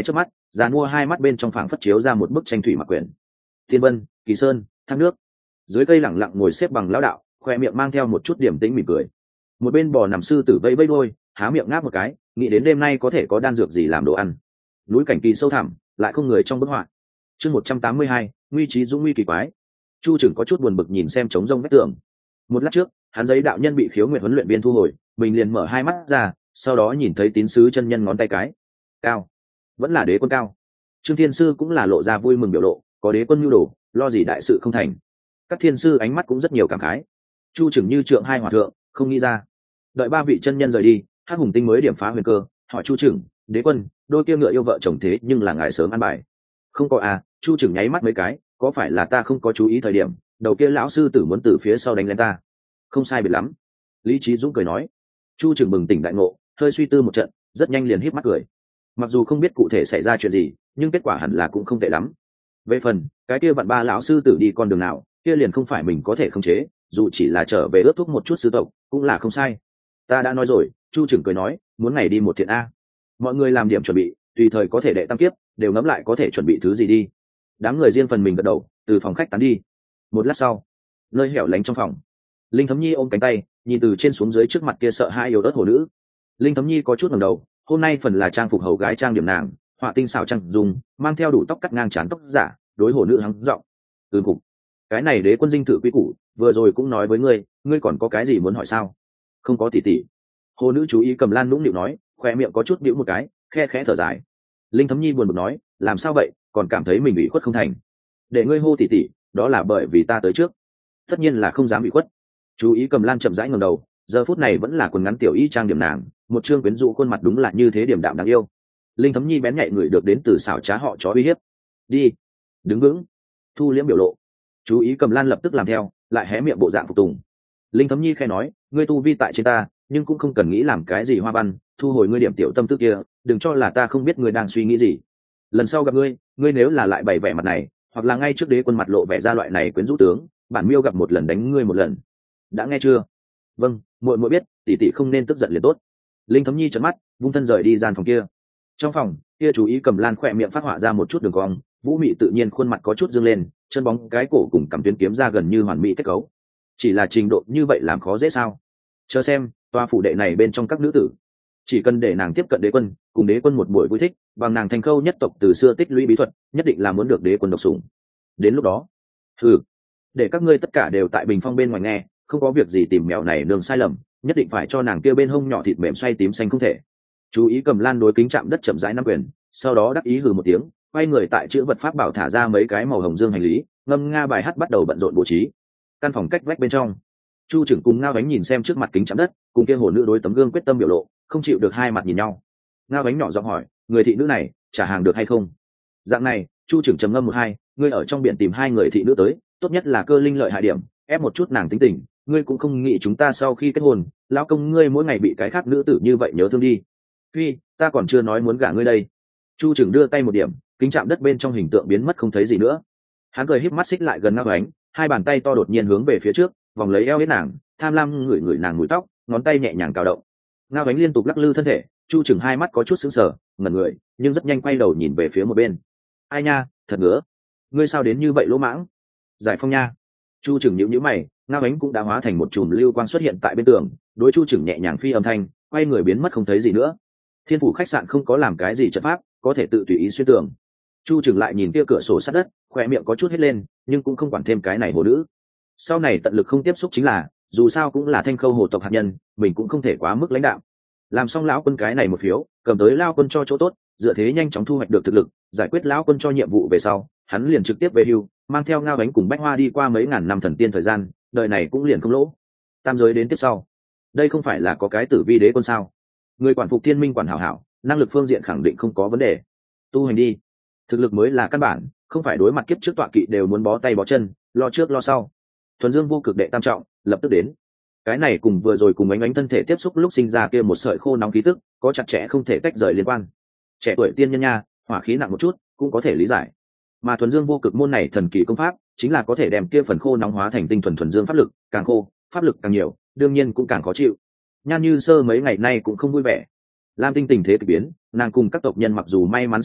già mua hai mắt bên trong phảng phất chiếu ra một bức tranh thủy mặc quyển. Thiên vân, kỳ sơn, thác nước. Dưới cây lẳng lặng ngồi xếp bằng lão đạo, khoe miệng mang theo một chút điểm tĩnh mỉm cười. Một bên bò nằm sư tử vẫy vẫy đôi, há miệng ngáp một cái, nghĩ đến đêm nay có thể có đan dược gì làm đồ ăn. Núi cảnh kỳ sâu thẳm, lại không người trong bức họa. Chương một trăm tám mươi hai, nguy trí dũng nguy kỳ quái. Chu Trừng có chút buồn bực nhìn xem trống rông vách tường. Một lát trước, hắn giấy đạo nhân bị khiếu nguyệt huấn luyện viên thu hồi, mình liền mở hai mắt ra, sau đó nhìn thấy tín sứ chân nhân ngón tay cái. Cao, vẫn là đế quân cao. Trương Thiên Sư cũng là lộ ra vui mừng biểu lộ, có đế quân nhu đồ, lo gì đại sự không thành. Các thiên sư ánh mắt cũng rất nhiều cảm khái. Chu Trừng như trượng hai hòa thượng, không nghĩ ra. Đợi ba vị chân nhân rời đi, Hắc Hùng Tinh mới điểm phá huyền cơ, hỏi Chu Trừng, đế quân, đôi kia ngựa yêu vợ chồng thế nhưng là ngài sớm ăn bài. Không có à, Chu Trừng nháy mắt mấy cái, có phải là ta không có chú ý thời điểm, đầu kia lão sư tử muốn từ phía sau đánh lên ta. Không sai biệt lắm. Lý Trí Dũng cười nói. Chu Trừng bừng tỉnh đại ngộ, hơi suy tư một trận, rất nhanh liền híp mắt cười. Mặc dù không biết cụ thể xảy ra chuyện gì, nhưng kết quả hẳn là cũng không tệ lắm. Về phần cái kia vạn ba lão sư tử đi con đường nào, kia liền không phải mình có thể khống chế, dù chỉ là trở về ướt thuốc một chút sư tộc, cũng là không sai. Ta đã nói rồi, Chu Trừng cười nói, muốn ngày đi một thiện a. Mọi người làm điểm chuẩn bị, tùy thời có thể đệ tam kiếp, đều ngẫm lại có thể chuẩn bị thứ gì đi. Đám người riêng phần mình gật đầu, từ phòng khách tán đi. Một lát sau, nơi hẻo lánh trong phòng, Linh Thấm Nhi ôm cánh tay, nhìn từ trên xuống dưới trước mặt kia sợ hai yếu ớt hồ nữ. Linh Thấm Nhi có chút ngẩng đầu, hôm nay phần là trang phục hầu gái trang điểm nàng, họa tinh xảo trang dùng, mang theo đủ tóc cắt ngang trán tóc giả, đối hồ nữ hắng giọng. Ừ cục, cái này đế quân dinh thự quý củ, vừa rồi cũng nói với ngươi, ngươi còn có cái gì muốn hỏi sao? Không có tỷ tỷ. Hồ nữ chú ý cầm lan nũng nịu nói, khoe miệng có chút bĩu một cái, khe khẽ thở dài. Linh Thấm Nhi buồn bực nói, làm sao vậy, còn cảm thấy mình bị khuất không thành? Để ngươi hô tỷ tỷ, đó là bởi vì ta tới trước. Tất nhiên là không dám bị khuất. Chú ý cầm lan chậm rãi ngẩng đầu, giờ phút này vẫn là quần ngắn tiểu y trang điểm nàng, một trương quyến rũ khuôn mặt đúng là như thế điểm đạm đáng yêu. Linh Thấm Nhi bén nhạy người được đến từ xảo trá họ chó uy hiếp. Đi, đứng vững, thu liễm biểu lộ. Chú ý cầm lan lập tức làm theo, lại hé miệng bộ dạng phục tùng. Linh Thấm Nhi khẽ nói, ngươi tu vi tại trên ta, nhưng cũng không cần nghĩ làm cái gì hoa văn, thu hồi ngươi điểm tiểu tâm tư kia, đừng cho là ta không biết ngươi đang suy nghĩ gì. Lần sau gặp ngươi, ngươi nếu là lại bày vẻ mặt này, hoặc là ngay trước đế quân mặt lộ vẻ ra loại này quyến rũ tướng, bản miêu gặp một lần đánh ngươi một lần. Đã nghe chưa? Vâng, muội muội biết, tỷ tỷ không nên tức giận liền tốt. Linh Thấm Nhi trợn mắt, vung thân rời đi gian phòng kia. Trong phòng kia chú ý cầm lan khỏe miệng phát họa ra một chút đường cong, vũ mị tự nhiên khuôn mặt có chút dương lên, chân bóng cái cổ cùng cằm tuyến kiếm ra gần như hoàn mỹ kết cấu. Chỉ là trình độ như vậy làm khó dễ sao? Chờ xem, tòa phủ đệ này bên trong các nữ tử, chỉ cần để nàng tiếp cận đế quân, cùng đế quân một buổi vui thích, bằng nàng thành khâu nhất tộc từ xưa tích lũy bí thuật, nhất định là muốn được đế quân độc sủng. Đến lúc đó, ừ, để các ngươi tất cả đều tại bình phong bên ngoài nghe, không có việc gì tìm mèo này nương sai lầm, nhất định phải cho nàng kia bên hông nhỏ thịt mềm xoay tím xanh không thể. Chú ý cầm lan đối kính chạm đất chậm rãi nắm quyền, sau đó đắc ý hừ một tiếng, quay người tại chữ vật pháp bảo thả ra mấy cái màu hồng dương hành lý, ngâm nga bài hát bắt đầu bận rộn bố trí. Căn phòng cách vách bên trong, Chu Trưởng cùng Ngao Ánh nhìn xem trước mặt kính chạm đất, cùng kia hồ nữ đối tấm gương quyết tâm biểu lộ, không chịu được hai mặt nhìn nhau. Ngao Ánh nhỏ giọng hỏi, người thị nữ này trả hàng được hay không? Dạng này, Chu Trưởng trầm ngâm một hai, ngươi ở trong biển tìm hai người thị nữ tới, tốt nhất là cơ linh lợi hại điểm, ép một chút nàng tính tình, ngươi cũng không nghĩ chúng ta sau khi kết hôn, lão công ngươi mỗi ngày bị cái khác nữ tử như vậy nhớ thương đi. Phi, ta còn chưa nói muốn gả ngươi đây. Chu Trưởng đưa tay một điểm, kính chạm đất bên trong hình tượng biến mất không thấy gì nữa. Hắn cười híp mắt xích lại gần Ngao Ánh, hai bàn tay to đột nhiên hướng về phía trước, vòng lấy eo hết nàng, tham lam ngửi ngửi nàng mùi tóc, ngón tay nhẹ nhàng cào động. Ngao Ánh liên tục lắc lư thân thể, Chu Trưởng hai mắt có chút sững sờ, ngẩn người, nhưng rất nhanh quay đầu nhìn về phía một bên. Ai nha, thật ngứa, ngươi sao đến như vậy lỗ mãng? Giải Phong nha. Chu Trưởng nhíu nhíu mày, Ngao Ánh cũng đã hóa thành một chùm lưu quang xuất hiện tại bên tường, đối Chu Trưởng nhẹ nhàng phi âm thanh, quay người biến mất không thấy gì nữa. Thiên phủ khách sạn không có làm cái gì trận pháp, có thể tự tùy ý xuyên tường. Chu Trưởng lại nhìn kia cửa sổ sát đất, khóe miệng có chút hết lên, nhưng cũng không quản thêm cái này hồ nữ. Sau này tận lực không tiếp xúc chính là, dù sao cũng là thanh khâu hồ tộc hạt nhân, mình cũng không thể quá mức lãnh đạo. Làm xong lão quân cái này một phiếu, cầm tới lao quân cho chỗ tốt, dựa thế nhanh chóng thu hoạch được thực lực, giải quyết lão quân cho nhiệm vụ về sau, hắn liền trực tiếp về hưu, mang theo Ngao Ánh cùng Bách Hoa đi qua mấy ngàn năm thần tiên thời gian, đời này cũng liền không lỗ. Tam giới đến tiếp sau, đây không phải là có cái tử vi đế quân sao? Người quản phục thiên minh quản hảo hảo, năng lực phương diện khẳng định không có vấn đề. Tu hành đi, thực lực mới là căn bản, không phải đối mặt kiếp trước tọa kỵ đều muốn bó tay bó chân, lo trước lo sau. Thuần Dương vô cực đệ tam trọng lập tức đến. Cái này cùng vừa rồi cùng Ánh Ánh thân thể tiếp xúc lúc sinh ra kia một sợi khô nóng khí tức, có chặt chẽ không thể tách rời liên quan. Trẻ tuổi tiên nhân nha, hỏa khí nặng một chút, cũng có thể lý giải. Mà Thuần Dương vô cực môn này thần kỳ công pháp, chính là có thể đem kia phần khô nóng hóa thành tinh thuần thuần dương pháp lực, càng khô, pháp lực càng nhiều, đương nhiên cũng càng khó chịu. Nhan Như Sơ mấy ngày nay cũng không vui vẻ. Lam Tinh tình thế kỳ biến, nàng cùng các tộc nhân mặc dù may mắn sống sót,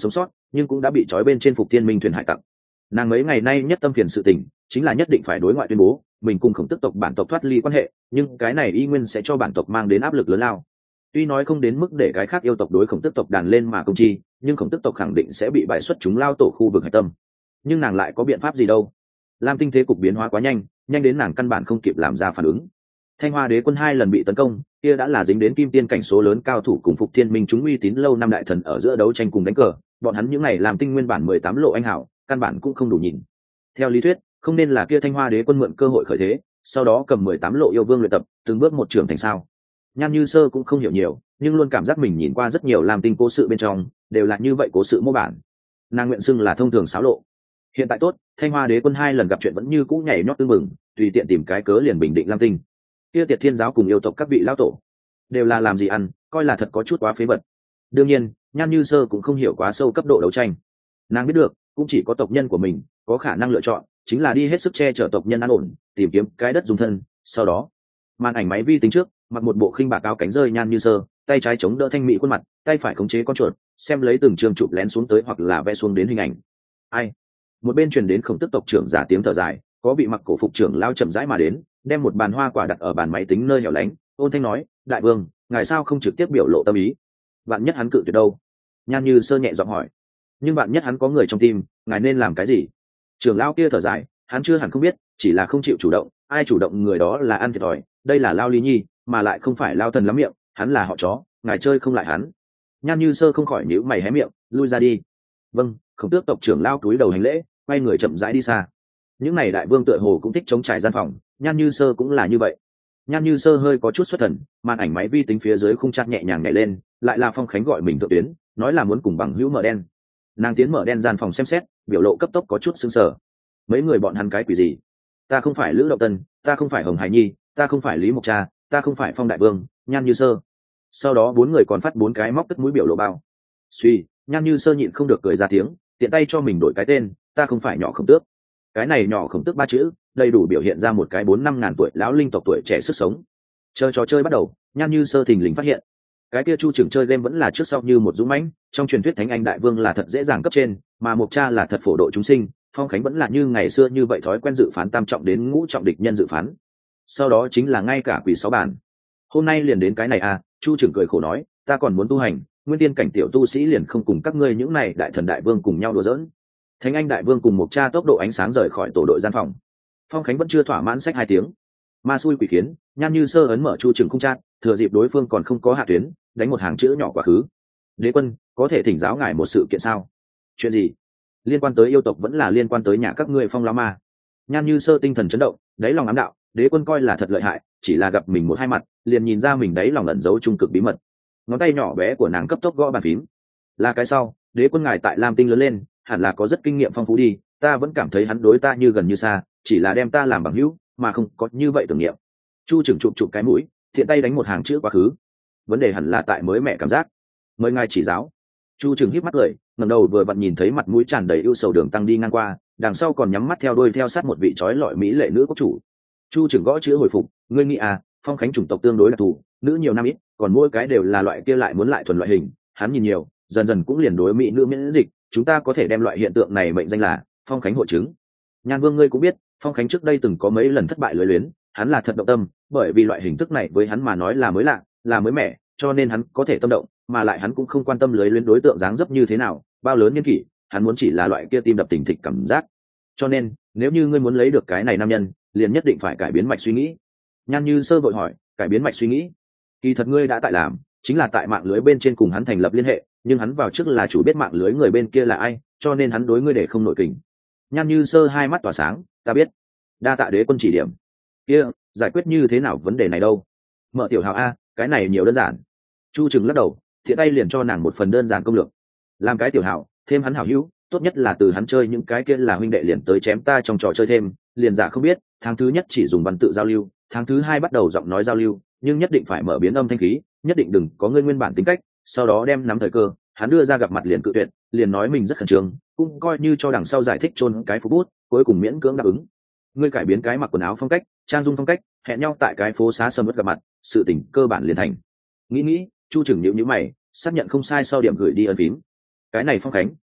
nhưng cũng đã bị trói bên trên Phục Thiên Minh thuyền hải tặc. Nàng mấy ngày nay nhất tâm phiền sự tình chính là nhất định phải đối ngoại tuyên bố mình cùng Khổng Tước tộc bản tộc thoát ly quan hệ, nhưng cái này y nguyên sẽ cho bản tộc mang đến áp lực lớn lao. Tuy nói không đến mức để cái khác yêu tộc đối Khổng Tước tộc đàn lên mà công chi, nhưng Khổng Tước tộc khẳng định sẽ bị bại xuất chúng lao tổ khu vực hải tâm. Nhưng nàng lại có biện pháp gì đâu? Lam Tinh thế cục biến hóa quá nhanh, nhanh đến nàng căn bản không kịp làm ra phản ứng. Thanh Hoa Đế quân hai lần bị tấn công, kia đã là dính đến kim tiên cảnh số lớn cao thủ cùng Phục Thiên Minh chúng uy tín lâu năm đại thần ở giữa đấu tranh cùng đánh cờ, bọn hắn những này làm tinh nguyên bản mười tám lộ anh hảo, căn bản cũng không đủ nhìn. Theo lý thuyết, không nên là kia Thanh Hoa Đế quân mượn cơ hội khởi thế, sau đó cầm mười tám lộ yêu vương luyện tập, từng bước một trưởng thành sao? Nhan Như Sơ cũng không hiểu nhiều, nhưng luôn cảm giác mình nhìn qua rất nhiều làm tinh cố sự bên trong, đều là như vậy cố sự mô bản. Nàng nguyện xưng là thông thường xáo lộ. Hiện tại tốt, Thanh Hoa Đế quân hai lần gặp chuyện vẫn như cũ nhảy nhót tương mừng, tùy tiện tìm cái cớ liền bình định Lam Tinh. Kia Tiệt Thiên giáo cùng yêu tộc các vị lão tổ, đều là làm gì ăn, coi là thật có chút quá phế vật. Đương nhiên, Nhan Như Sơ cũng không hiểu quá sâu cấp độ đấu tranh. Nàng biết được, cũng chỉ có tộc nhân của mình có khả năng lựa chọn, chính là đi hết sức che chở tộc nhân an ổn, tìm kiếm cái đất dung thân. Sau đó, màn ảnh máy vi tính trước, mặc một bộ khinh bạc áo cánh rơi Nhan Như Sơ, tay trái chống đỡ thanh mỹ khuôn mặt, tay phải khống chế con chuột, xem lấy từng trường chụp lén xuống tới hoặc là vẽ xuống đến hình ảnh. Ai? Một bên truyền đến Khổng Tước tộc trưởng giả tiếng thở dài, có bị mặc cổ phục trưởng lao chậm rãi mà đến, đem một bàn hoa quả đặt ở bàn máy tính nơi hẻo lánh, ôn thanh nói: đại vương, ngài sao không trực tiếp biểu lộ tâm ý? Bạn nhất hắn cự tuyệt đâu? Nhan Như Sơ nhẹ giọng hỏi. Nhưng bạn nhất hắn có người trong tim, ngài nên làm cái gì? Trưởng lao kia thở dài, hắn chưa hẳn không biết, chỉ là không chịu chủ động, ai chủ động người đó là ăn thiệt thòi. Đây là Lao Lý Nhi, mà lại không phải Lao Thần lắm miệng, hắn là họ chó, ngài chơi không lại hắn. Nhan Như Sơ không khỏi nhíu mày hé miệng, lui ra đi. Vâng. Khổng Tước tộc trưởng lao cúi đầu hành lễ, quay người chậm rãi đi xa. Những này đại vương tựa hồ cũng thích chống trải gian phòng, Nhan Như Sơ cũng là như vậy. Nhan Như Sơ hơi có chút xuất thần, màn ảnh máy vi tính phía dưới khung chặt nhẹ nhàng nhảy lên, lại là Phong Khánh gọi mình thượng tuyến, nói là muốn cùng bằng hữu mở đen. Nàng tiến mở đen gian phòng xem xét, biểu lộ cấp tốc có chút sững sờ. Mấy người bọn hắn cái quỷ gì? Ta không phải Lữ Động Tân, ta không phải Hồng Hải Nhi, ta không phải Lý Mộc Cha, ta không phải Phong Đại Vương, Nhan Như Sơ. Sau đó bốn người còn phát bốn cái móc tức mũi biểu lộ bao. Suy, Nhan Như Sơ nhịn không được cười ra tiếng, tiện tay cho mình đổi cái tên, ta không phải nhỏ Khổng Tước. Cái này nhỏ Khổng Tước ba chữ, đầy đủ biểu hiện ra một cái bốn năm ngàn tuổi lão linh tộc tuổi trẻ sức sống. Chơi trò chơi bắt đầu, Nhan Như Sơ thình lình phát hiện, cái kia Chu Trưởng chơi game vẫn là trước sau như một dũng mãnh, trong truyền thuyết Thánh Anh Đại Vương là thật dễ dàng cấp trên, mà Mộc Cha là thật phổ độ chúng sinh, Phong Khánh vẫn là như ngày xưa như vậy thói quen dự phán tam trọng đến ngũ trọng địch nhân dự phán. Sau đó chính là ngay cả quỷ sáu bản. Hôm nay liền đến cái này à? Chu Trưởng cười khổ nói, ta còn muốn tu hành, nguyên tiên cảnh tiểu tu sĩ liền không cùng các ngươi những này đại thần đại vương cùng nhau đùa giỡn. Thánh Anh Đại Vương cùng Mộc Cha tốc độ ánh sáng rời khỏi tổ đội gian phòng. Phong Khánh vẫn chưa thỏa mãn sách hai tiếng. Ma xui quỷ khiến, Nhan Như Sơ ấn mở Chu Trưởng không chat, thừa dịp đối phương còn không có hạ tuyến, đánh một hàng chữ nhỏ quá khứ. Đế quân, có thể thỉnh giáo ngài một sự kiện sao? Chuyện gì? Liên quan tới yêu tộc vẫn là liên quan tới nhà các ngươi Phong lão ma? Nhan Như Sơ tinh thần chấn động, đáy lòng ám đạo, đế quân coi là thật lợi hại, chỉ là gặp mình một hai mặt, liền nhìn ra mình đáy lòng ẩn giấu trung cực bí mật. Ngón tay nhỏ bé của nàng cấp tốc gõ bàn phím. Là cái sau, đế quân ngài tại Lam Tinh lớn lên, hẳn là có rất kinh nghiệm phong phú đi, ta vẫn cảm thấy hắn đối ta như gần như xa, chỉ là đem ta làm bằng hữu, mà không có như vậy tưởng niệm. Chu Trưởng chụp chụp cái mũi, thiện tay đánh một hàng chữ quá khứ. Vấn đề hẳn là tại mới mẹ cảm giác. Mời ngài chỉ giáo. Chu Trưởng híp mắt cười, ngẩng đầu vừa vặn nhìn thấy mặt mũi tràn đầy ưu sầu Đường Tăng đi ngang qua, đằng sau còn nhắm mắt theo đuôi theo sát một vị trói lọi mỹ lệ nữ quốc chủ. Chu Trưởng gõ chữ hồi phục, ngươi nghĩ à, Phong Khánh chủng tộc tương đối đặc thù, nữ nhiều nam ít, còn mỗi cái đều là loại kia lại muốn lại thuần loại hình, hắn nhìn nhiều, dần dần cũng liền đối mỹ nữ miễn dịch, chúng ta có thể đem loại hiện tượng này mệnh danh là Phong Khánh hội chứng. Nhan Vương ngươi cũng biết, Phong Khánh trước đây từng có mấy lần thất bại lưới luyến, hắn là thật động tâm, bởi vì loại hình thức này với hắn mà nói là mới lạ, là mới mẻ, cho nên hắn có thể tâm động, mà lại hắn cũng không quan tâm lưới luyến đối tượng dáng dấp như thế nào, bao lớn niên kỷ, hắn muốn chỉ là loại kia tim đập tình thịch cảm giác. Cho nên, nếu như ngươi muốn lấy được cái này nam nhân, liền nhất định phải cải biến mạch suy nghĩ. Nhan Như Sơ vội hỏi, cải biến mạch suy nghĩ? Kỳ thật ngươi đã tại làm, chính là tại mạng lưới bên trên cùng hắn thành lập liên hệ, nhưng hắn vào trước là chủ biết mạng lưới người bên kia là ai, cho nên hắn đối ngươi để không nổi kình. Nhan Như Sơ hai mắt tỏa sáng, ta biết. Đa tạ đế quân chỉ điểm. Kia, giải quyết như thế nào vấn đề này đâu? Mở tiểu hào a, cái này nhiều đơn giản. Chu Trừng lắc đầu, thiện tay liền cho nàng một phần đơn giản công lược. Làm cái tiểu hào, thêm hắn hảo hữu, tốt nhất là từ hắn chơi những cái kia là huynh đệ liền tới chém ta trong trò chơi thêm, liền giả không biết, tháng thứ nhất chỉ dùng văn tự giao lưu, tháng thứ hai bắt đầu giọng nói giao lưu, nhưng nhất định phải mở biến âm thanh khí, nhất định đừng có ngươi nguyên bản tính cách, sau đó đem nắm thời cơ, hắn đưa ra gặp mặt liền cự tuyệt, liền nói mình rất khẩn trương, cũng coi như cho đằng sau giải thích chôn cái phú bút, cuối cùng miễn cưỡng đáp ứng. Ngươi cải biến cái mặc quần áo phong cách, trang dung phong cách, hẹn nhau tại cái phố xá sầm uất gặp mặt, sự tình cơ bản liền thành. Nghĩ nghĩ, Chu Trừng nhíu nhíu mày, xác nhận không sai sau điểm gửi đi ấn phím. Cái này Phong Khánh,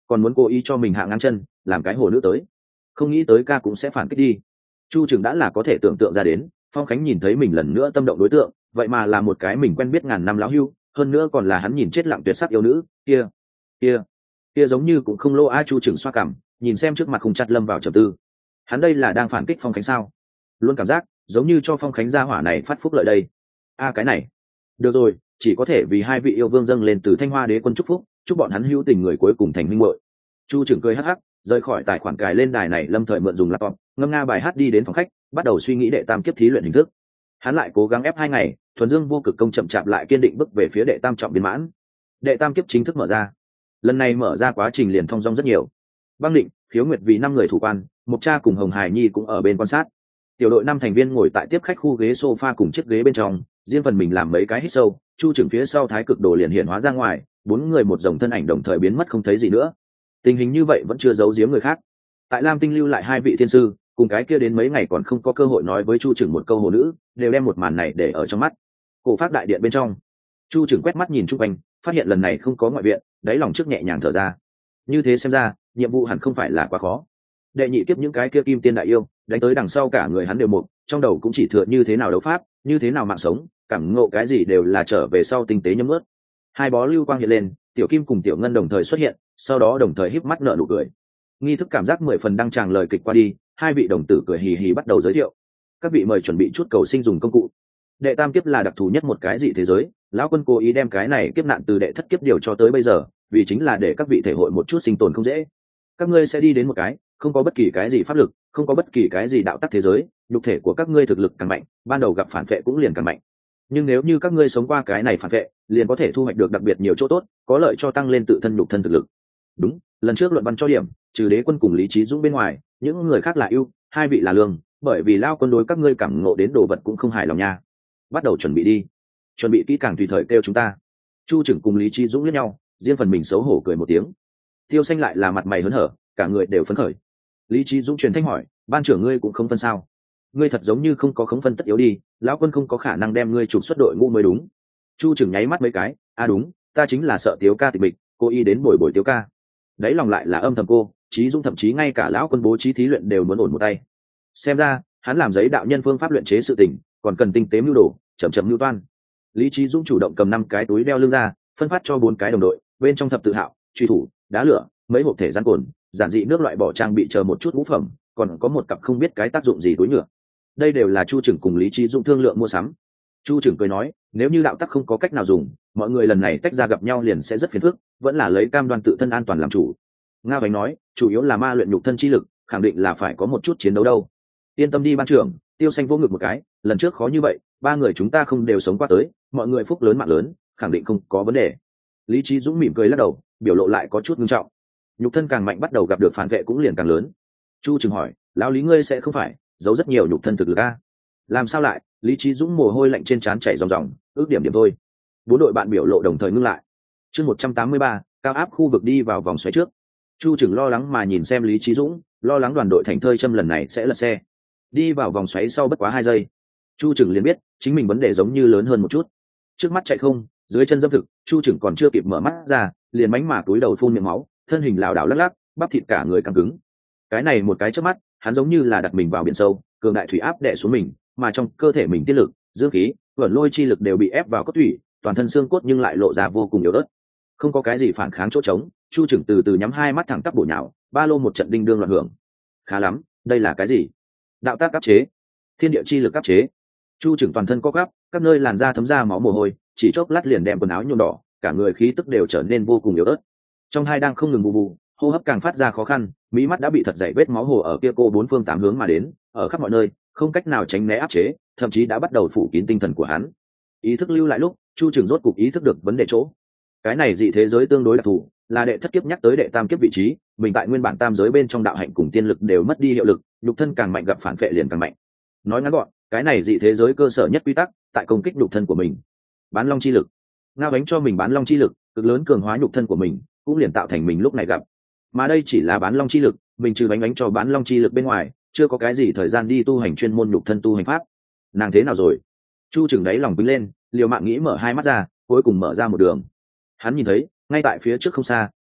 còn muốn cố ý cho mình hạ ngang chân làm cái hồ nữ tới, không nghĩ tới ca cũng sẽ phản kích đi. Chu Trường đã là có thể tưởng tượng ra đến, Phong Khánh nhìn thấy mình lần nữa tâm động đối tượng, vậy mà là một cái mình quen biết ngàn năm lão hưu, hơn nữa còn là hắn nhìn chết lặng tuyệt sắc yêu nữ kia kia kia giống như cũng không lô a. Chu Trường xoa cằm, nhìn xem trước mặt không chặt lâm vào trầm tư. Hắn đây là đang phản kích Phong Khánh sao? Luôn cảm giác giống như cho Phong Khánh gia hỏa này phát phúc lợi đây. A cái này được rồi, chỉ có thể vì hai vị yêu vương dâng lên từ Thanh Hoa Đế quân chúc phúc, chúc bọn hắn hữu tình người cuối cùng thành minh muội. Chu Trường cười hắc hắc, rời khỏi tài khoản cài lên đài này lâm thời mượn dùng laptop, ngâm nga bài hát đi đến phòng khách, bắt đầu suy nghĩ đệ tam kiếp thí luyện hình thức. Hắn lại cố gắng ép hai ngày, thuần dương vô cực công chậm chạp lại kiên định bước về phía đệ tam trọng viên mãn. Đệ tam kiếp chính thức mở ra. Lần này mở ra quá trình liền thông dong rất nhiều. Băng Định, Khiếu Nguyệt vì năm người thủ quan, Mộc Cha cùng Hồng Hải Nhi cũng ở bên quan sát. Tiểu đội năm thành viên ngồi tại tiếp khách khu ghế sofa cùng chiếc ghế bên trong, riêng phần mình làm mấy cái hít sâu. Chu Trường phía sau thái cực đồ liền hiện hóa ra ngoài, bốn người một dòng thân ảnh đồng thời biến mất không thấy gì nữa. Tình hình như vậy vẫn chưa giấu giếm người khác. Tại Lam Tinh lưu lại hai vị thiên sư, cùng cái kia đến mấy ngày còn không có cơ hội nói với Chu Trường một câu hồ nữ, đều đem một màn này để ở trong mắt. Cổ Pháp đại điện bên trong, Chu Trường quét mắt nhìn chung quanh, phát hiện lần này không có ngoại viện, đáy lòng trước nhẹ nhàng thở ra. Như thế xem ra, nhiệm vụ hẳn không phải là quá khó. Đệ nhị kiếp những cái kia kim tiên đại yêu, đánh tới đằng sau cả người hắn đều một, trong đầu cũng chỉ thừa như thế nào đấu pháp, như thế nào mạng sống, cảm ngộ cái gì đều là trở về sau tinh tế nhấm ướt. Hai bó lưu quang hiện lên, Tiểu Kim cùng Tiểu Ngân đồng thời xuất hiện, sau đó đồng thời híp mắt nở nụ cười. Nghi thức cảm giác mười phần đăng tràng lời kịch qua đi, hai vị đồng tử cười hì hì bắt đầu giới thiệu. Các vị mời chuẩn bị chút cầu sinh dùng công cụ. Đệ tam kiếp là đặc thù nhất một cái dị thế giới, lão quân cố ý đem cái này kiếp nạn từ đệ thất kiếp điều cho tới bây giờ, vì chính là để các vị thể hội một chút sinh tồn không dễ. Các ngươi sẽ đi đến một cái không có bất kỳ cái gì pháp lực, không có bất kỳ cái gì đạo tắc thế giới, nhục thể của các ngươi thực lực càng mạnh, ban đầu gặp phản vệ cũng liền càng mạnh. Nhưng nếu như các ngươi sống qua cái này phản vệ, liền có thể thu hoạch được đặc biệt nhiều chỗ tốt, có lợi cho tăng lên tự thân nhục thân thực lực. Đúng, lần trước luận văn cho điểm, trừ Đế Quân cùng Lý Trí Dũng bên ngoài, những người khác là ưu, hai vị là lương, bởi vì lao quân đối các ngươi cảm ngộ đến đồ vật cũng không hài lòng nha. Bắt đầu chuẩn bị đi, chuẩn bị kỹ càng tùy thời kêu chúng ta. Chu Trường cùng Lý Trí Dũng liếc nhau, riêng phần mình xấu hổ cười một tiếng. Tiêu Xanh lại là mặt mày hớn hở, cả người đều phấn khởi. Lý Trí Dũng truyền thanh hỏi, ban trưởng ngươi cũng không phân sao? Ngươi thật giống như không có khống phân tất yếu đi, lão quân không có khả năng đem ngươi trục xuất đội ngũ mới đúng. Chu Trường nháy mắt mấy cái, a à đúng, ta chính là sợ Tiếu ca tịch mịch, cô y đến bồi bồi Tiếu ca. Đấy lòng lại là âm thầm cô, Trí Dũng thậm chí ngay cả lão quân bố trí thí luyện đều muốn ổn một tay. Xem ra, hắn làm giấy đạo nhân phương pháp luyện chế sự tình, còn cần tinh tế mưu đồ, chậm chậm mưu toan. Lý Trí Dũng chủ động cầm năm cái túi đeo lưng ra, phân phát cho bốn cái đồng đội, bên trong thập tự hạo, truy thủ, đá lửa, mấy hộp thể gian cồn, giản dị nước loại bỏ trang bị chờ một chút ngũ phẩm, còn có một cặp không biết cái tác dụng gì túi nhựa. Đây đều là Chu Trường cùng Lý Trí Dũng thương lượng mua sắm. Chu Trường cười nói, nếu như đạo tắc không có cách nào dùng, mọi người lần này tách ra gặp nhau liền sẽ rất phiền phức, vẫn là lấy cam đoan tự thân an toàn làm chủ. Nga Vánh nói, chủ yếu là ma luyện nhục thân chi lực, khẳng định là phải có một chút chiến đấu đâu. Yên tâm đi ban trưởng, Tiêu Xanh vỗ ngực một cái, lần trước khó như vậy, ba người chúng ta không đều sống qua tới, mọi người phúc lớn mạng lớn, khẳng định không có vấn đề. Lý Trí Dũng mỉm cười lắc đầu, biểu lộ lại có chút nghiêm trọng. Nhục thân càng mạnh bắt đầu gặp được phản vệ cũng liền càng lớn. Chu Trường hỏi, lão Lý ngươi sẽ không phải giấu rất nhiều nhục thân thực lực a? Làm sao lại? Lý Trí Dũng mồ hôi lạnh trên trán chảy ròng ròng, ước điểm điểm thôi. Bốn đội bạn biểu lộ đồng thời ngưng lại. Chương một trăm tám mươi ba, cao áp khu vực đi vào vòng xoáy trước. Chu Trường lo lắng mà nhìn xem Lý Trí Dũng, lo lắng đoàn đội Thành Thơi Châm lần này sẽ lật xe. Đi vào vòng xoáy sau bất quá hai giây, Chu Trường liền biết chính mình vấn đề giống như lớn hơn một chút. Trước mắt chạy không, dưới chân dâm thực, Chu Trường còn chưa kịp mở mắt ra, liền mánh mà túi đầu phun miệng máu, thân hình lảo đảo lắc lắc, bắp thịt cả người căng cứng. Cái này một cái chớp mắt, hắn giống như là đặt mình vào biển sâu, cường đại thủy áp đè xuống mình, mà trong cơ thể mình tiết lực, dương khí, vận lôi chi lực đều bị ép vào cốt thủy, toàn thân xương cốt nhưng lại lộ ra vô cùng yếu ớt. Không có cái gì phản kháng chỗ trống, Chu Trường từ từ nhắm hai mắt thẳng tắp bổ nhào, ba lô một trận đinh đương loạn hưởng. Khá lắm, đây là cái gì? Đạo tác áp chế, thiên địa chi lực áp chế. Chu Trường toàn thân co quắp, các nơi làn da thấm ra máu mồ hôi, chỉ chốc lát liền đem quần áo nhuộm đỏ, cả người khí tức đều trở nên vô cùng yếu ớt. Trong hai đang không ngừng bù bù, hô hấp càng phát ra khó khăn, mí mắt đã bị thật dày vết máu hồ ở kia cô bốn phương tám hướng mà đến, ở khắp mọi nơi, không cách nào tránh né áp chế, thậm chí đã bắt đầu phủ kín tinh thần của hắn. Ý thức lưu lại lúc, Chu Trường rốt cục ý thức được vấn đề chỗ. Cái này dị thế giới tương đối đặc thù, là đệ thất kiếp nhắc tới đệ tam kiếp vị trí, mình tại nguyên bản tam giới bên trong đạo hạnh cùng tiên lực đều mất đi hiệu lực, nhục thân càng mạnh gặp phản phệ liền càng mạnh. Nói ngắn gọn, cái này dị thế giới cơ sở nhất quy tắc, tại công kích nhục thân của mình. Bán long chi lực, ngao bánh cho mình bán long chi lực, cực lớn cường hóa nhục thân của mình, cũng liền tạo thành mình lúc này gặp. Mà đây chỉ là bán long chi lực, mình trừ bánh bánh cho bán long chi lực bên ngoài, chưa có cái gì thời gian đi tu hành chuyên môn nhục thân tu hành pháp. Nàng thế nào rồi? Chu Trường đáy lòng vinh lên, liều mạng nghĩ mở hai mắt ra, cuối cùng mở ra một đường. Hắn nhìn thấy, ngay tại phía trước không xa,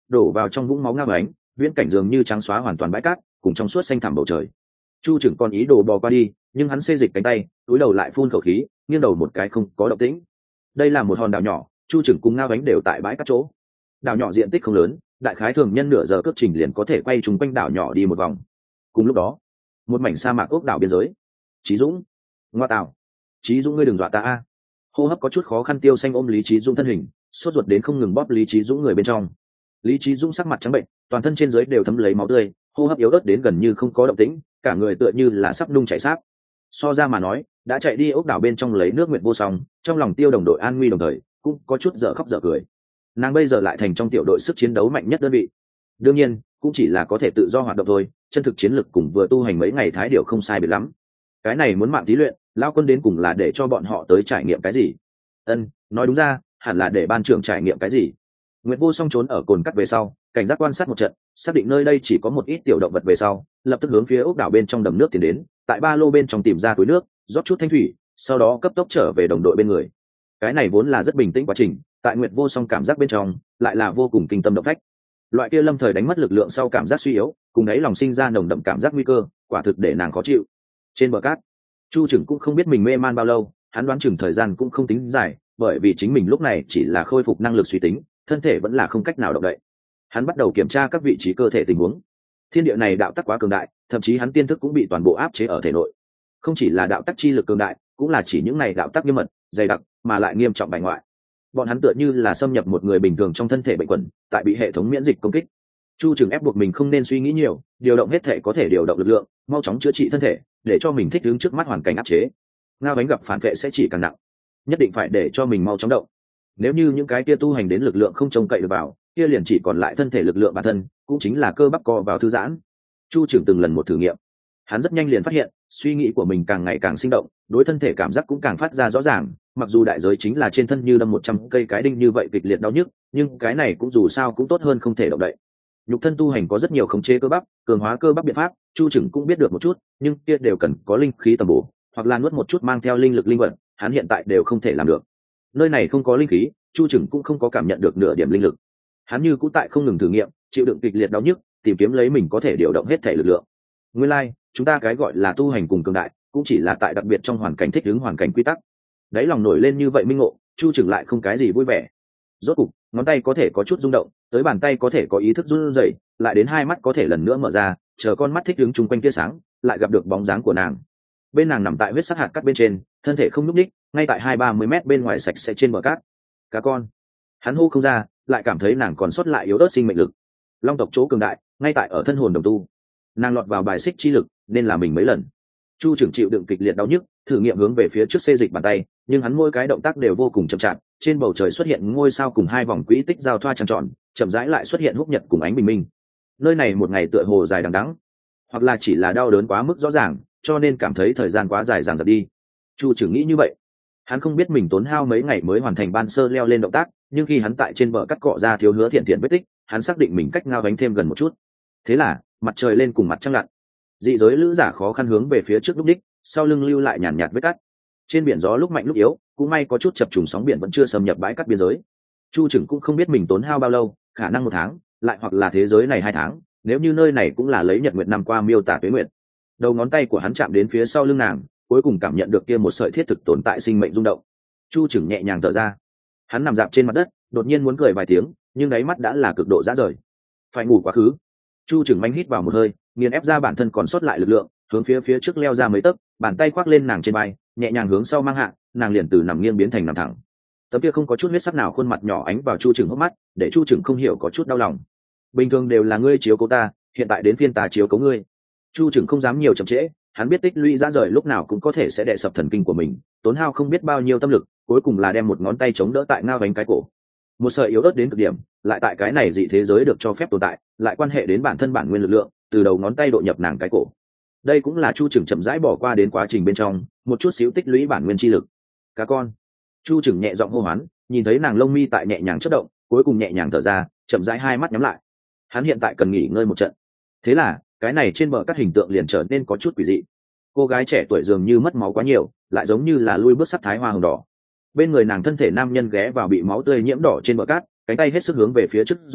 đổ vào trong vũng máu ngao ánh, viễn cảnh dường như trắng xóa hoàn toàn bãi cát cùng trong suốt xanh thẳm bầu trời. Chu trưởng còn ý đồ bò qua đi, nhưng hắn xê dịch cánh tay, túi đầu lại phun khẩu khí, nghiêng đầu một cái không có động tĩnh. Đây là một hòn đảo nhỏ, Chu trưởng cùng ngao ánh đều tại bãi cát chỗ. Đảo nhỏ diện tích không lớn, đại khái thường nhân nửa giờ cước trình liền có thể quay trúng quanh đảo nhỏ đi một vòng. Cùng lúc đó, một mảnh sa mạc ốc đảo biên giới. Chí Dũng, ngoa tạo, Chí Dũng ngươi đừng dọa ta a. Hô hấp có chút khó khăn, Tiêu Xanh ôm Lý Chí Dũng thân hình, sốt ruột đến không ngừng bóp Lý Chí Dũng người bên trong. Lý Chí Dũng sắc mặt trắng bệnh, toàn thân trên dưới đều thấm lấy máu tươi, hô hấp yếu ớt đến gần như không có động tĩnh, cả người tựa như là sắp nung chảy sáp. So ra mà nói, đã chạy đi ốc đảo bên trong lấy nước nguyện vô song, trong lòng Tiêu đồng đội an nguy đồng thời, cũng có chút dở khóc dở cười. Nàng bây giờ lại thành trong tiểu đội sức chiến đấu mạnh nhất đơn vị. Đương nhiên, cũng chỉ là có thể tự do hoạt động thôi, chân thực chiến lực cùng vừa tu hành mấy ngày thái điều không sai biệt lắm. Cái này muốn mạng thí luyện, lao quân đến cùng là để cho bọn họ tới trải nghiệm cái gì? Ân, nói đúng ra, hẳn là để ban trưởng trải nghiệm cái gì? Nguyệt Vô Song trốn ở cồn cắt về sau, cảnh giác quan sát một trận, xác định nơi đây chỉ có một ít tiểu động vật về sau, lập tức hướng phía ốc đảo bên trong đầm nước tiến đến, tại ba lô bên trong tìm ra túi nước, rót chút thanh thủy, sau đó cấp tốc trở về đồng đội bên người. Cái này vốn là rất bình tĩnh quá trình, tại Nguyệt Vô Song cảm giác bên trong, lại là vô cùng kinh tâm động phách. Loại kia lâm thời đánh mất lực lượng sau cảm giác suy yếu, cùng ấy lòng sinh ra nồng đậm cảm giác nguy cơ, quả thực để nàng khó chịu. Trên bờ cát, Chu Trừng cũng không biết mình mê man bao lâu, hắn đoán chừng thời gian cũng không tính dài, bởi vì chính mình lúc này chỉ là khôi phục năng lực suy tính, thân thể vẫn là không cách nào động đậy. Hắn bắt đầu kiểm tra các vị trí cơ thể tình huống. Thiên địa này đạo tắc quá cường đại, thậm chí hắn tiên thức cũng bị toàn bộ áp chế ở thể nội. Không chỉ là đạo tắc chi lực cường đại, cũng là chỉ những này đạo tắc nghiêm mật, dày đặc, mà lại nghiêm trọng bài ngoại. Bọn hắn tựa như là xâm nhập một người bình thường trong thân thể bệnh quẩn, tại bị hệ thống miễn dịch công kích. Chu Trừng ép buộc mình không nên suy nghĩ nhiều, điều động hết thể có thể điều động lực lượng, mau chóng chữa trị thân thể, để cho mình thích ứng trước mắt hoàn cảnh áp chế. Ngao bánh gặp phản vệ sẽ chỉ càng nặng, nhất định phải để cho mình mau chóng động. Nếu như những cái kia tu hành đến lực lượng không trông cậy được vào, kia liền chỉ còn lại thân thể lực lượng bản thân, cũng chính là cơ bắp co vào thư giãn. Chu Trừng từng lần một thử nghiệm, hắn rất nhanh liền phát hiện, suy nghĩ của mình càng ngày càng sinh động, đối thân thể cảm giác cũng càng phát ra rõ ràng. Mặc dù đại giới chính là trên thân như đâm một trăm cây cái đinh như vậy kịch liệt đau nhức, nhưng cái này cũng dù sao cũng tốt hơn không thể động đậy. Nhục thân tu hành có rất nhiều khống chế cơ bắp, cường hóa cơ bắp biện pháp, Chu Trừng cũng biết được một chút, nhưng kia đều cần có linh khí tầm bổ, hoặc là nuốt một chút mang theo linh lực linh vật, hắn hiện tại đều không thể làm được. Nơi này không có linh khí, Chu Trừng cũng không có cảm nhận được nửa điểm linh lực. Hắn như cũ tại không ngừng thử nghiệm, chịu đựng kịch liệt đau nhức, tìm kiếm lấy mình có thể điều động hết thể lực lượng. Nguyên lai, like, chúng ta cái gọi là tu hành cùng cường đại, cũng chỉ là tại đặc biệt trong hoàn cảnh thích ứng hoàn cảnh quy tắc. Đấy lòng nổi lên như vậy minh ngộ, Chu Trừng lại không cái gì vui vẻ. Rốt cục, ngón tay có thể có chút rung động, tới bàn tay có thể có ý thức run rẩy, lại đến hai mắt có thể lần nữa mở ra, chờ con mắt thích ứng chung quanh tia sáng, lại gặp được bóng dáng của nàng. Bên nàng nằm tại huyết sắc hạt cát bên trên, thân thể không nhúc nhích, ngay tại hai ba mươi mét bên ngoài sạch sẽ trên bờ cát. Cá con. Hắn hô không ra, lại cảm thấy nàng còn sót lại yếu ớt sinh mệnh lực. Long tộc chỗ cường đại, ngay tại ở thân hồn đồng tu. Nàng lọt vào bài xích chi lực, nên là mình mấy lần. Chu Trừng chịu đựng kịch liệt đau nhức, thử nghiệm hướng về phía trước xê dịch bàn tay, nhưng hắn mỗi cái động tác đều vô cùng chậm chạp. Trên bầu trời xuất hiện ngôi sao cùng hai vòng quỹ tích giao thoa tròn tròn, chậm rãi lại xuất hiện húc nhật cùng ánh bình minh. Nơi này một ngày tựa hồ dài đằng đẵng, hoặc là chỉ là đau đớn quá mức rõ ràng, cho nên cảm thấy thời gian quá dài dằng dặc đi. Chu Trừng nghĩ như vậy. Hắn không biết mình tốn hao mấy ngày mới hoàn thành ban sơ leo lên động tác, nhưng khi hắn tại trên bờ cắt cọ ra thiếu hứa thiện thiện vết tích, hắn xác định mình cách ngao bánh thêm gần một chút. Thế là, mặt trời lên cùng mặt trăng lặn. Dị giới lữ giả khó khăn hướng về phía trước lúc đích, sau lưng lưu lại nhàn nhạt vết cắt. Trên biển gió lúc mạnh lúc yếu, cũng may có chút chập trùng sóng biển vẫn chưa xâm nhập bãi cát biên giới. Chu Trừng cũng không biết mình tốn hao bao lâu, khả năng một tháng, lại hoặc là thế giới này hai tháng, nếu như nơi này cũng là lấy nhật nguyệt năm qua miêu tả tuế nguyệt. Đầu ngón tay của hắn chạm đến phía sau lưng nàng, cuối cùng cảm nhận được kia một sợi thiết thực tồn tại sinh mệnh rung động. Chu Trừng nhẹ nhàng thở ra. Hắn nằm dạp trên mặt đất, đột nhiên muốn cười vài tiếng, nhưng đáy mắt đã là cực độ rã rời. Phải ngủ quá khứ. Chu Trừng manh hít vào một hơi, nghiền ép ra bản thân còn sót lại lực lượng, hướng phía phía trước leo ra mấy tấc, bàn tay khoác lên nàng trên vai, nhẹ nhàng hướng sau mang hạ, nàng liền từ nằm nghiêng biến thành nằm thẳng. Tấm kia không có chút huyết sắc nào khuôn mặt nhỏ ánh vào Chu Trừng hốc mắt, để Chu Trừng không hiểu có chút đau lòng. Bình thường đều là ngươi chiếu cố ta, hiện tại đến phiên ta chiếu cố ngươi. Chu Trừng không dám nhiều chậm trễ, hắn biết tích lũy ra rời lúc nào cũng có thể sẽ đè sập thần kinh của mình, tốn hao không biết bao nhiêu tâm lực, cuối cùng là đem một ngón tay chống đỡ tại ngao bánh cái cổ. Một sợi yếu ớt đến cực điểm, lại tại cái này dị thế giới được cho phép tồn tại, lại quan hệ đến bản thân bản nguyên lực lượng, từ đầu ngón tay độ nhập nàng cái cổ. Đây cũng là Chu Trừng chậm rãi bỏ qua đến quá trình bên trong, một chút xíu tích lũy bản nguyên chi lực. Cá con. Chu Trừng nhẹ giọng hô hoán, nhìn thấy nàng lông mi tại nhẹ nhàng chớp động, cuối cùng nhẹ nhàng thở ra, chậm rãi hai mắt nhắm lại. Hắn hiện tại cần nghỉ ngơi một trận. Thế là, cái này trên bờ các hình tượng liền trở nên có chút quỷ dị. Cô gái trẻ tuổi dường như mất máu quá nhiều, lại giống như là lui bước sắp thái hoa hồng đỏ. Bên người nàng thân thể nam nhân ghé vào bị máu tươi nhiễm đỏ trên bờ cát, cánh tay hết sức hướng về phía trước duỗi,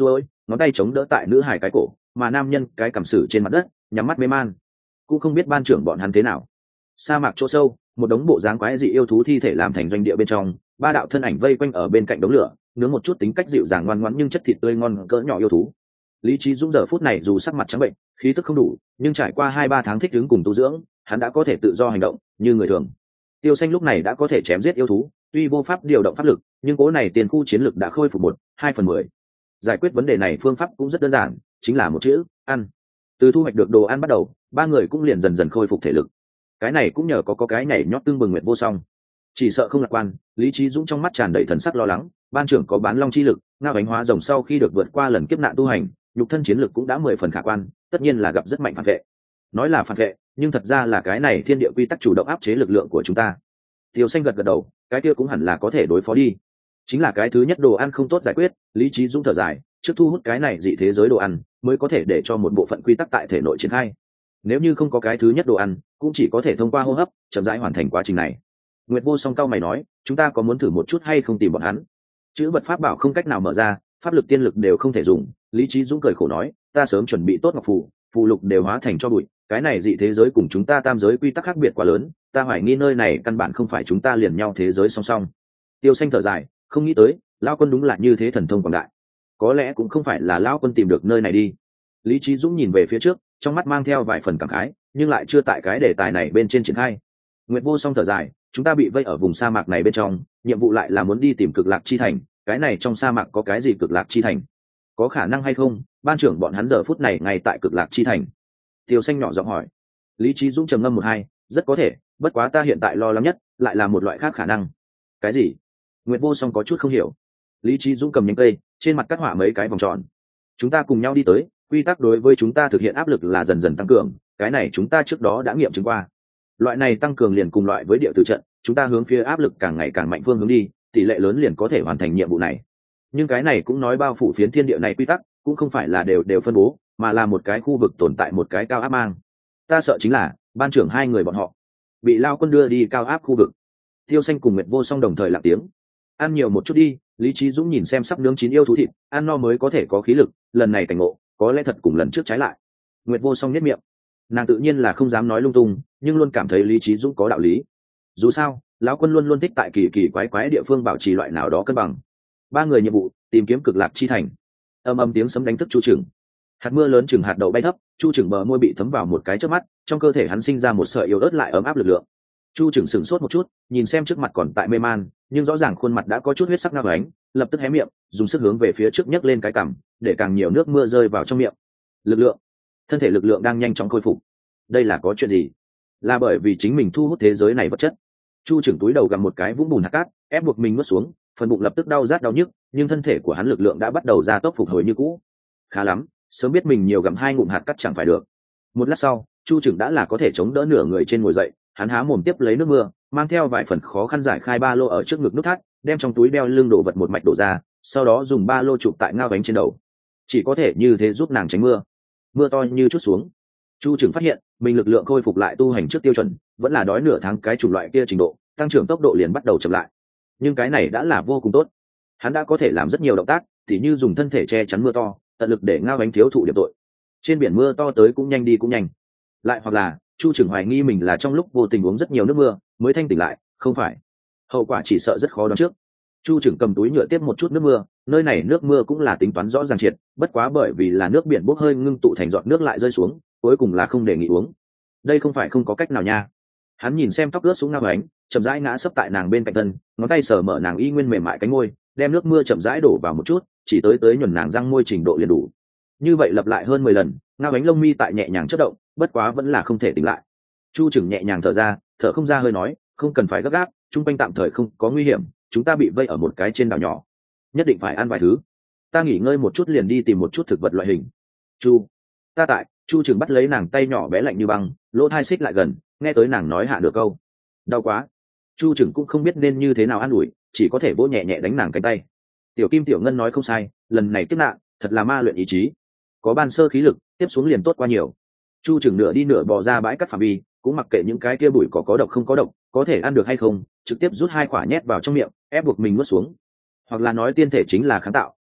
ngón tay chống đỡ tại nữ hải cái cổ, mà nam nhân cái cằm sử trên mặt đất nhắm mắt mê man. Cũng không biết ban trưởng bọn hắn thế nào. Sa mạc chỗ sâu, một đống bộ dáng quái dị yêu thú thi thể làm thành doanh địa bên trong, ba đạo thân ảnh vây quanh ở bên cạnh đống lửa, nướng một chút tính cách dịu dàng ngoan ngoãn nhưng chất thịt tươi ngon cỡ nhỏ yêu thú. Lý trí Dũng giờ phút này dù sắc mặt trắng bệnh, khí tức không đủ, nhưng trải qua hai ba tháng thích ứng cùng tu dưỡng, hắn đã có thể tự do hành động như người thường. Tiêu Xanh lúc này đã có thể chém giết yêu thú, tuy vô pháp điều động pháp lực, nhưng cố này tiền khu chiến lực đã khôi phục một hai phần mười. Giải quyết vấn đề này phương pháp cũng rất đơn giản, chính là một chữ: ăn. Từ thu hoạch được đồ ăn bắt đầu, ba người cũng liền dần dần khôi phục thể lực. Cái này cũng nhờ có có cái nhảy nhót tương bừng nguyệt vô song. Chỉ sợ không lạc quan, Lý trí Dũng trong mắt tràn đầy thần sắc lo lắng. Ban trưởng có bán long chi lực, ngao ánh hóa rồng sau khi được vượt qua lần kiếp nạn tu hành, nhục thân chiến lực cũng đã mười phần khả quan, tất nhiên là gặp rất mạnh phản vệ. Nói là phản vệ, nhưng thật ra là cái này thiên địa quy tắc chủ động áp chế lực lượng của chúng ta. Tiêu Xanh gật gật đầu, cái kia cũng hẳn là có thể đối phó đi. Chính là cái thứ nhất đồ ăn không tốt giải quyết, Lý trí Dũng thở dài, trước thu hút cái này dị thế giới đồ ăn, mới có thể để cho một bộ phận quy tắc tại thể nội triển khai. Nếu như không có cái thứ nhất đồ ăn, cũng chỉ có thể thông qua hô hấp chậm rãi hoàn thành quá trình này. Nguyệt Vô Song cao mày nói, chúng ta có muốn thử một chút hay không tìm bọn hắn? Chữ vật pháp bảo không cách nào mở ra, pháp lực tiên lực đều không thể dùng. Lý trí Dũng cười khổ nói, ta sớm chuẩn bị tốt ngọc phù, phù lục đều hóa thành cho bụi, cái này dị thế giới cùng chúng ta tam giới quy tắc khác biệt quá lớn, ta hoài nghi nơi này căn bản không phải chúng ta liền nhau thế giới song song. Tiêu Xanh thở dài, không nghĩ tới lão quân đúng là như thế thần thông quảng đại, có lẽ cũng không phải là lão quân tìm được nơi này đi. Lý trí Dũng nhìn về phía trước, trong mắt mang theo vài phần cảm khái, nhưng lại chưa tại cái đề tài này bên trên triển khai. Nguyệt Vô Song thở dài, chúng ta bị vây ở vùng sa mạc này bên trong, nhiệm vụ lại là muốn đi tìm cực lạc chi thành, cái này trong sa mạc có cái gì cực lạc chi thành? Có khả năng hay không ban trưởng bọn hắn giờ phút này ngay tại cực lạc chi thành? Tiêu Xanh nhỏ giọng hỏi. Lý trí Dũng trầm ngâm một hai, rất có thể, bất quá ta hiện tại lo lắng nhất lại là một loại khác khả năng. Cái gì? Nguyệt Vô Song có chút không hiểu. Lý trí Dũng cầm nhánh cây, trên mặt cắt họa mấy cái vòng tròn. Chúng ta cùng nhau đi tới, quy tắc đối với chúng ta thực hiện áp lực là dần dần tăng cường, cái này chúng ta trước đó đã nghiệm chứng qua. Loại này tăng cường liền cùng loại với địa tử trận, chúng ta hướng phía áp lực càng ngày càng mạnh phương hướng đi, tỷ lệ lớn liền có thể hoàn thành nhiệm vụ này. Nhưng cái này cũng nói bao phủ phiến thiên địa này quy tắc cũng không phải là đều đều phân bố, mà là một cái khu vực tồn tại một cái cao áp mang. Ta sợ chính là ban trưởng hai người bọn họ bị lao quân đưa đi cao áp khu vực. Tiêu Xanh cùng Nguyệt Vô Song đồng thời lặng tiếng. Ăn nhiều một chút đi. Lý trí Dũng nhìn xem sắp nướng chín yêu thú thịt, ăn no mới có thể có khí lực, lần này cảnh ngộ có lẽ thật cùng lần trước trái lại. Nguyệt Vô Song nhếch miệng, nàng tự nhiên là không dám nói lung tung, nhưng luôn cảm thấy Lý trí Dũng có đạo lý. Dù sao lão quân luôn luôn thích tại kỳ kỳ quái quái địa phương bảo trì loại nào đó cân bằng. Ba người nhiệm vụ tìm kiếm cực lạc chi thành. Âm âm tiếng sấm đánh thức Chu Trừng. Hạt mưa lớn chừng hạt đậu bay thấp, Chu Trừng bờ môi bị thấm vào một cái chớp mắt, trong cơ thể hắn sinh ra một sợi yếu ớt lại ấm áp lực lượng. Chu Trừng sửng sốt một chút, nhìn xem trước mặt còn tại mê man, nhưng rõ ràng khuôn mặt đã có chút huyết sắc ngao ánh, lập tức hé miệng, dùng sức hướng về phía trước nhấc lên cái cằm, để càng nhiều nước mưa rơi vào trong miệng. Lực lượng, thân thể lực lượng đang nhanh chóng khôi phục. Đây là có chuyện gì? Là bởi vì chính mình thu hút thế giới này vật chất. Chu Trừng túi đầu gặm một cái vũng bùn hạt cát, ép buộc mình nuốt xuống, phần bụng lập tức đau rát đau nhức, nhưng thân thể của hắn lực lượng đã bắt đầu gia tốc phục hồi như cũ. Khá lắm, sớm biết mình nhiều gặm hai ngụm hạt cát chẳng phải được. Một lát sau, Chu Trừng đã là có thể chống đỡ nửa người trên ngồi dậy, hắn há mồm tiếp lấy nước mưa, mang theo vài phần khó khăn giải khai ba lô ở trước ngực nút thắt, đem trong túi đeo lưng đồ vật một mạch đổ ra, sau đó dùng ba lô chụp tại ngao bánh trên đầu. Chỉ có thể như thế giúp nàng tránh mưa. Mưa to như chút xuống. Chu Trừng phát hiện mình lực lượng khôi phục lại tu hành trước tiêu chuẩn, vẫn là đói nửa tháng cái chủng loại kia trình độ, tăng trưởng tốc độ liền bắt đầu chậm lại. Nhưng cái này đã là vô cùng tốt. Hắn đã có thể làm rất nhiều động tác, tỉ như dùng thân thể che chắn mưa to, tận lực để ngao bánh thiếu thụ điểm tội. Trên biển mưa to tới cũng nhanh đi cũng nhanh. Lại hoặc là Chu Trừng hoài nghi mình là trong lúc vô tình uống rất nhiều nước mưa mới thanh tỉnh lại, không phải. Hậu quả chỉ sợ rất khó đoán trước. Chu Trừng cầm túi nhựa tiếp một chút nước mưa, nơi này nước mưa cũng là tính toán rõ ràng triệt, bất quá bởi vì là nước biển bốc hơi ngưng tụ thành giọt nước lại rơi xuống, cuối cùng là không để nghỉ uống. Đây không phải không có cách nào nha. Hắn nhìn xem tóc ướt xuống ngao bánh, chậm rãi ngã sấp tại nàng bên cạnh thân, ngón tay sờ mở nàng y nguyên mềm mại cánh môi, đem nước mưa chậm rãi đổ vào một chút, chỉ tới tới nhuần nàng răng môi trình độ liền đủ. Như vậy lặp lại hơn mười lần, ngao bánh lông mi tại nhẹ nhàng chớp động, bất quá vẫn là không thể tỉnh lại. Chu Trừng nhẹ nhàng thở ra, thở không ra hơi nói, không cần phải gấp gáp, chung quanh tạm thời không có nguy hiểm, chúng ta bị vây ở một cái trên đảo nhỏ, nhất định phải ăn vài thứ. Ta nghỉ ngơi một chút liền đi tìm một chút thực vật loại hình. Chu, ta tại. Chu Trừng bắt lấy nàng tay nhỏ bé lạnh như băng, lỗ tai xích lại gần, nghe tới nàng nói hạ được câu. Đau quá. Chu Trừng cũng không biết nên như thế nào an ủi, chỉ có thể vỗ nhẹ nhẹ đánh nàng cánh tay. Tiểu Kim Tiểu Ngân nói không sai, lần này kiếp nạn thật là ma luyện ý chí, có ban sơ khí lực, tiếp xuống liền tốt qua nhiều. Chu Trừng nửa đi nửa bò ra bãi cắt phạm vi, cũng mặc kệ những cái kia bụi cỏ có độc không có độc, có thể ăn được hay không, trực tiếp rút hai quả nhét vào trong miệng, ép buộc mình nuốt xuống. Hoặc là nói tiên thể chính là kháng tạo,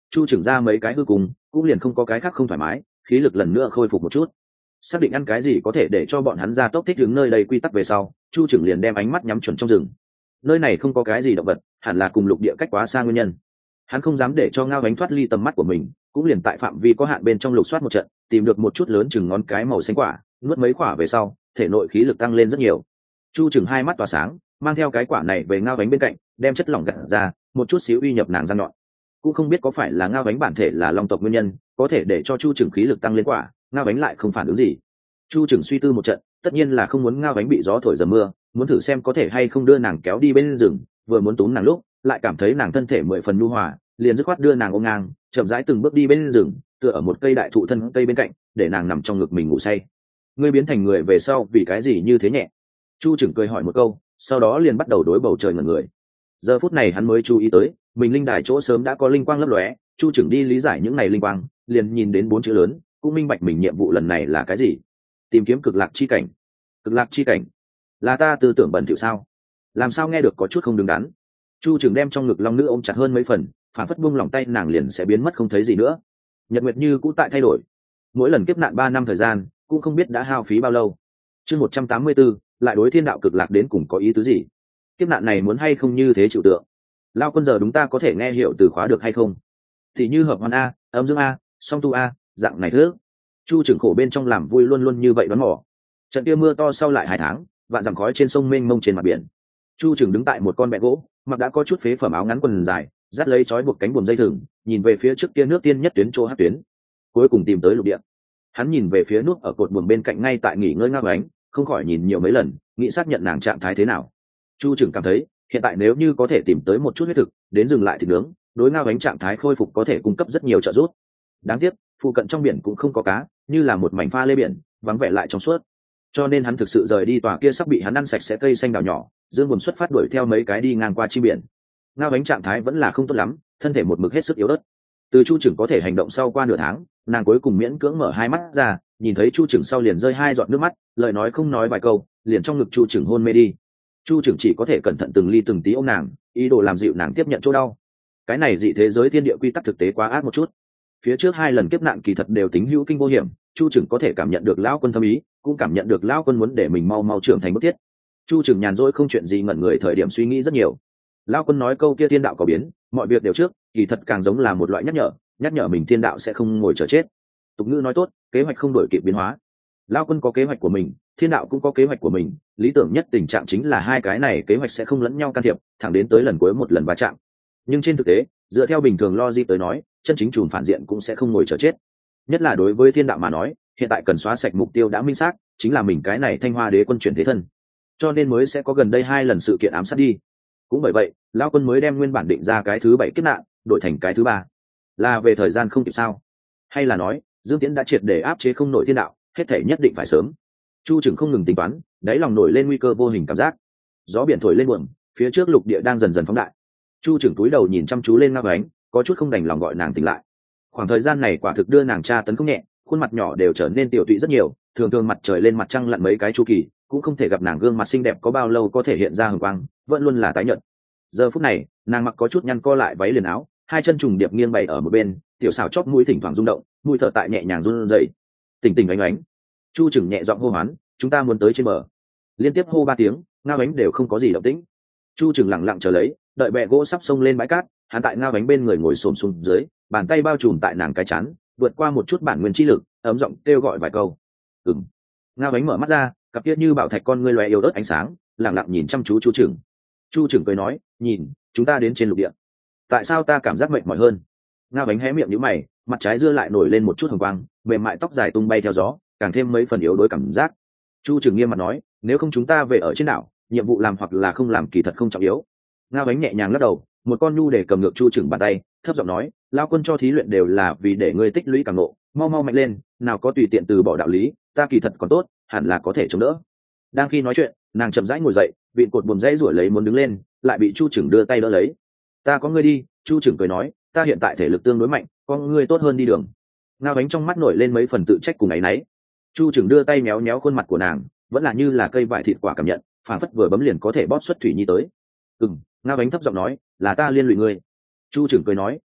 chu trưởng ra mấy cái hư cùng cũng liền không có cái khác không thoải mái, khí lực lần nữa khôi phục một chút. Xác định ăn cái gì có thể để cho bọn hắn ra tốc thích ứng nơi đây quy tắc về sau, chu trưởng liền đem ánh mắt nhắm chuẩn trong rừng. Nơi này không có cái gì động vật, hẳn là cùng lục địa cách quá xa nguyên nhân. Hắn không dám để cho Ngao Ánh thoát ly tầm mắt của mình, cũng liền tại phạm vi có hạn bên trong lục soát một trận, tìm được một chút lớn chừng ngón cái màu xanh quả, nuốt mấy quả về sau, thể nội khí lực tăng lên rất nhiều. Chu trưởng hai mắt tỏa sáng, mang theo cái quả này về Ngao Ánh bên cạnh, đem chất lỏng gặt ra, một chút xíu uy nhập nàng răng nhọn. Cũng không biết có phải là Ngao Ánh bản thể là long tộc nguyên nhân, có thể để cho chu trưởng khí lực tăng lên quả, Ngao Ánh lại không phản ứng gì. Chu trưởng suy tư một trận, tất nhiên là không muốn Ngao Ánh bị gió thổi dầm mưa, muốn thử xem có thể hay không đưa nàng kéo đi bên rừng, vừa muốn túm nàng lúc, lại cảm thấy nàng thân thể mười phần nhu hòa, liền dứt khoát đưa nàng ôm ngang, chậm rãi từng bước đi bên rừng, tựa ở một cây đại thụ thân cây bên cạnh, để nàng nằm trong ngực mình ngủ say. Ngươi biến thành người về sau vì cái gì như thế nhẹ? Chu trưởng cười hỏi một câu, sau đó liền bắt đầu đối bầu trời ngẩn người. Giờ phút này hắn mới chú ý tới, mình linh đài chỗ sớm đã có linh quang lấp lóe, Chu trưởng đi lý giải những này linh quang, liền nhìn đến bốn chữ lớn, cũng minh bạch mình nhiệm vụ lần này là cái gì. Tìm kiếm cực lạc chi cảnh. Cực lạc chi cảnh? Là ta tư tưởng bẩn thỉu sao? Làm sao nghe được có chút không đứng đắn. Chu trưởng đem trong ngực long nữ ôm chặt hơn mấy phần, phản phất buông lỏng tay nàng liền sẽ biến mất không thấy gì nữa. Nhật nguyệt như cũ tại thay đổi, mỗi lần kiếp nạn ba năm thời gian cũng không biết đã hao phí bao lâu. Chương một trăm tám mươi 184, lại đối thiên đạo cực lạc đến cùng có ý tứ gì? Kiếp nạn này muốn hay không như thế chịu tượng? Lao quân giờ đúng ta có thể nghe hiểu từ khóa được hay không? Thì như hợp hoàn a, âm dương a, song tu a, dạng này thứ. Chu trưởng khổ bên trong làm vui luôn luôn như vậy đoán mò. Trận kia mưa to sau lại hai tháng, vạn dặm khói trên sông mênh mông trên mặt biển. Chu trưởng đứng tại một con bẹ gỗ, mặc đã có chút phế phẩm áo ngắn quần dài, dắt lấy trói buộc cánh buồm dây thừng, nhìn về phía trước kia nước tiên nhất tuyến chỗ hát tuyến, cuối cùng tìm tới lục địa. Hắn nhìn về phía nút ở cột buồm bên cạnh ngay tại nghỉ ngơi Ngao Ánh, không khỏi nhìn nhiều mấy lần, nghĩ xác nhận nàng trạng thái thế nào. Chu trưởng cảm thấy hiện tại nếu như có thể tìm tới một chút huyết thực, đến dừng lại thịt nướng, đối Ngao Ánh trạng thái khôi phục có thể cung cấp rất nhiều trợ giúp. Đáng tiếc phụ cận trong biển cũng không có cá, như là một mảnh pha lê biển, vắng vẻ lại trong suốt. Cho nên hắn thực sự rời đi tòa kia sắp bị hắn ăn sạch sẽ cây xanh đào nhỏ, dương buồm xuất phát đuổi theo mấy cái đi ngang qua chi biển. Ngao Ánh trạng thái vẫn là không tốt lắm, thân thể một mực hết sức yếu ớt. Từ chu trưởng có thể hành động sau qua nửa tháng, nàng cuối cùng miễn cưỡng mở hai mắt ra, nhìn thấy chu trưởng sau liền rơi hai giọt nước mắt, lời nói không nói vài câu, liền trong ngực chu trưởng hôn mê đi. Chu trưởng chỉ có thể cẩn thận từng ly từng tí ôm nàng, ý đồ làm dịu nàng tiếp nhận chỗ đau. Cái này dị thế giới thiên địa quy tắc thực tế quá ác một chút. Phía trước hai lần kiếp nạn kỳ thật đều tính hữu kinh vô hiểm, chu trưởng có thể cảm nhận được lão quân thâm ý, cũng cảm nhận được lão quân muốn để mình mau mau trưởng thành bức thiết. Chu trưởng nhàn rỗi không chuyện gì ngẩn người thời điểm suy nghĩ rất nhiều. Lão quân nói câu kia thiên đạo có biến, mọi việc đều trước, kỳ thật càng giống là một loại nhắc nhở, nhắc nhở mình thiên đạo sẽ không ngồi chờ chết. Tục ngữ nói tốt, kế hoạch không đổi kịp biến hóa. Lão quân có kế hoạch của mình, thiên đạo cũng có kế hoạch của mình, lý tưởng nhất tình trạng chính là hai cái này kế hoạch sẽ không lẫn nhau can thiệp, thẳng đến tới lần cuối một lần va chạm. Nhưng trên thực tế, dựa theo bình thường logic tới nói, chân chính chùm phản diện cũng sẽ không ngồi chờ chết. Nhất là đối với thiên đạo mà nói, hiện tại cần xóa sạch mục tiêu đã minh xác, chính là mình cái này Thanh Hoa Đế quân chuyển thế thân, cho nên mới sẽ có gần đây hai lần sự kiện ám sát đi. Cũng bởi vậy, lão quân mới đem nguyên bản định ra cái thứ bảy kiếp nạn đổi thành cái thứ ba. Là về thời gian không kịp sao? Hay là nói Dương Tiễn đã triệt để áp chế không nổi thiên đạo, hết thể nhất định phải sớm? Chu trưởng không ngừng tính toán, đáy lòng nổi lên nguy cơ vô hình cảm giác. Gió biển thổi lên buồm, phía trước lục địa đang dần dần phóng đại. Chu trưởng túi đầu nhìn chăm chú lên Ngao Ánh, có chút không đành lòng gọi nàng tỉnh lại. Khoảng thời gian này quả thực đưa nàng tra tấn không nhẹ, khuôn mặt nhỏ đều trở nên tiểu tụy rất nhiều, thường thường mặt trời lên mặt trăng lặn mấy cái chu kỳ, cũng không thể gặp nàng gương mặt xinh đẹp có bao lâu có thể hiện ra hừng quang, vẫn luôn là tái nhợt. Giờ phút này, nàng mặc có chút nhăn co lại váy liền áo, hai chân trùng điệp nghiêng bày ở một bên, tiểu xảo chóp mũi thỉnh thoảng rung động, mũi thở tại nhẹ nhàng run rẩy. Tỉnh tỉnh ánh ánh. Chu trưởng nhẹ giọng hô hoán, chúng ta muốn tới trên bờ. Liên tiếp hô ba tiếng, Ngao Ánh đều không có gì động tĩnh. Chu trưởng lặng lặng chờ lấy, đợi bẹ gỗ sắp xông lên bãi cát, hắn tại Ngao Ánh bên người ngồi xổm xuống dưới, bàn tay bao trùm tại nàng cái chán, vượt qua một chút bản nguyên chi lực, ấm giọng kêu gọi vài câu. Ừm. Ngao Ánh mở mắt ra, cặp kia như bảo thạch con ngươi lóe yếu ớt ánh sáng, lặng lặng nhìn chăm chú Chu trưởng. Chu trưởng cười nói, nhìn, chúng ta đến trên lục địa. Tại sao ta cảm giác mệt mỏi hơn? Ngao Ánh hé miệng nhíu mày, mặt trái dưa lại nổi lên một chút hồng quang, mềm mại tóc dài tung bay theo gió, càng thêm mấy phần yếu đuối cảm giác. Chu trưởng nghiêm mặt nói, nếu không chúng ta về ở trên đảo, nhiệm vụ làm hoặc là không làm kỳ thật không trọng yếu. Ngao Ánh nhẹ nhàng lắc đầu, một con nhu để cầm ngược Chu trưởng bàn tay, thấp giọng nói, lao quân cho thí luyện đều là vì để ngươi tích lũy càng nộ, mau mau mạnh lên, nào có tùy tiện từ bỏ đạo lý, ta kỳ thật còn tốt, hẳn là có thể chống đỡ. Đang khi nói chuyện, nàng chậm rãi ngồi dậy, vịn cột buồm dãy rủi lấy muốn đứng lên, lại bị Chu trưởng đưa tay đỡ lấy. Ta có ngươi đi. Chu trưởng cười nói, ta hiện tại thể lực tương đối mạnh, có ngươi tốt hơn đi đường. Ngao Ánh trong mắt nổi lên mấy phần tự trách cùng áy náy. Chu trưởng đưa tay méo méo khuôn mặt của nàng, vẫn là như là cây vải thịt quả cảm nhận, phản phất vừa bấm liền có thể bóp xuất thủy nhi tới. Ừm. Ngao Ánh thấp giọng nói, là ta liên lụy ngươi. Chu trưởng cười nói,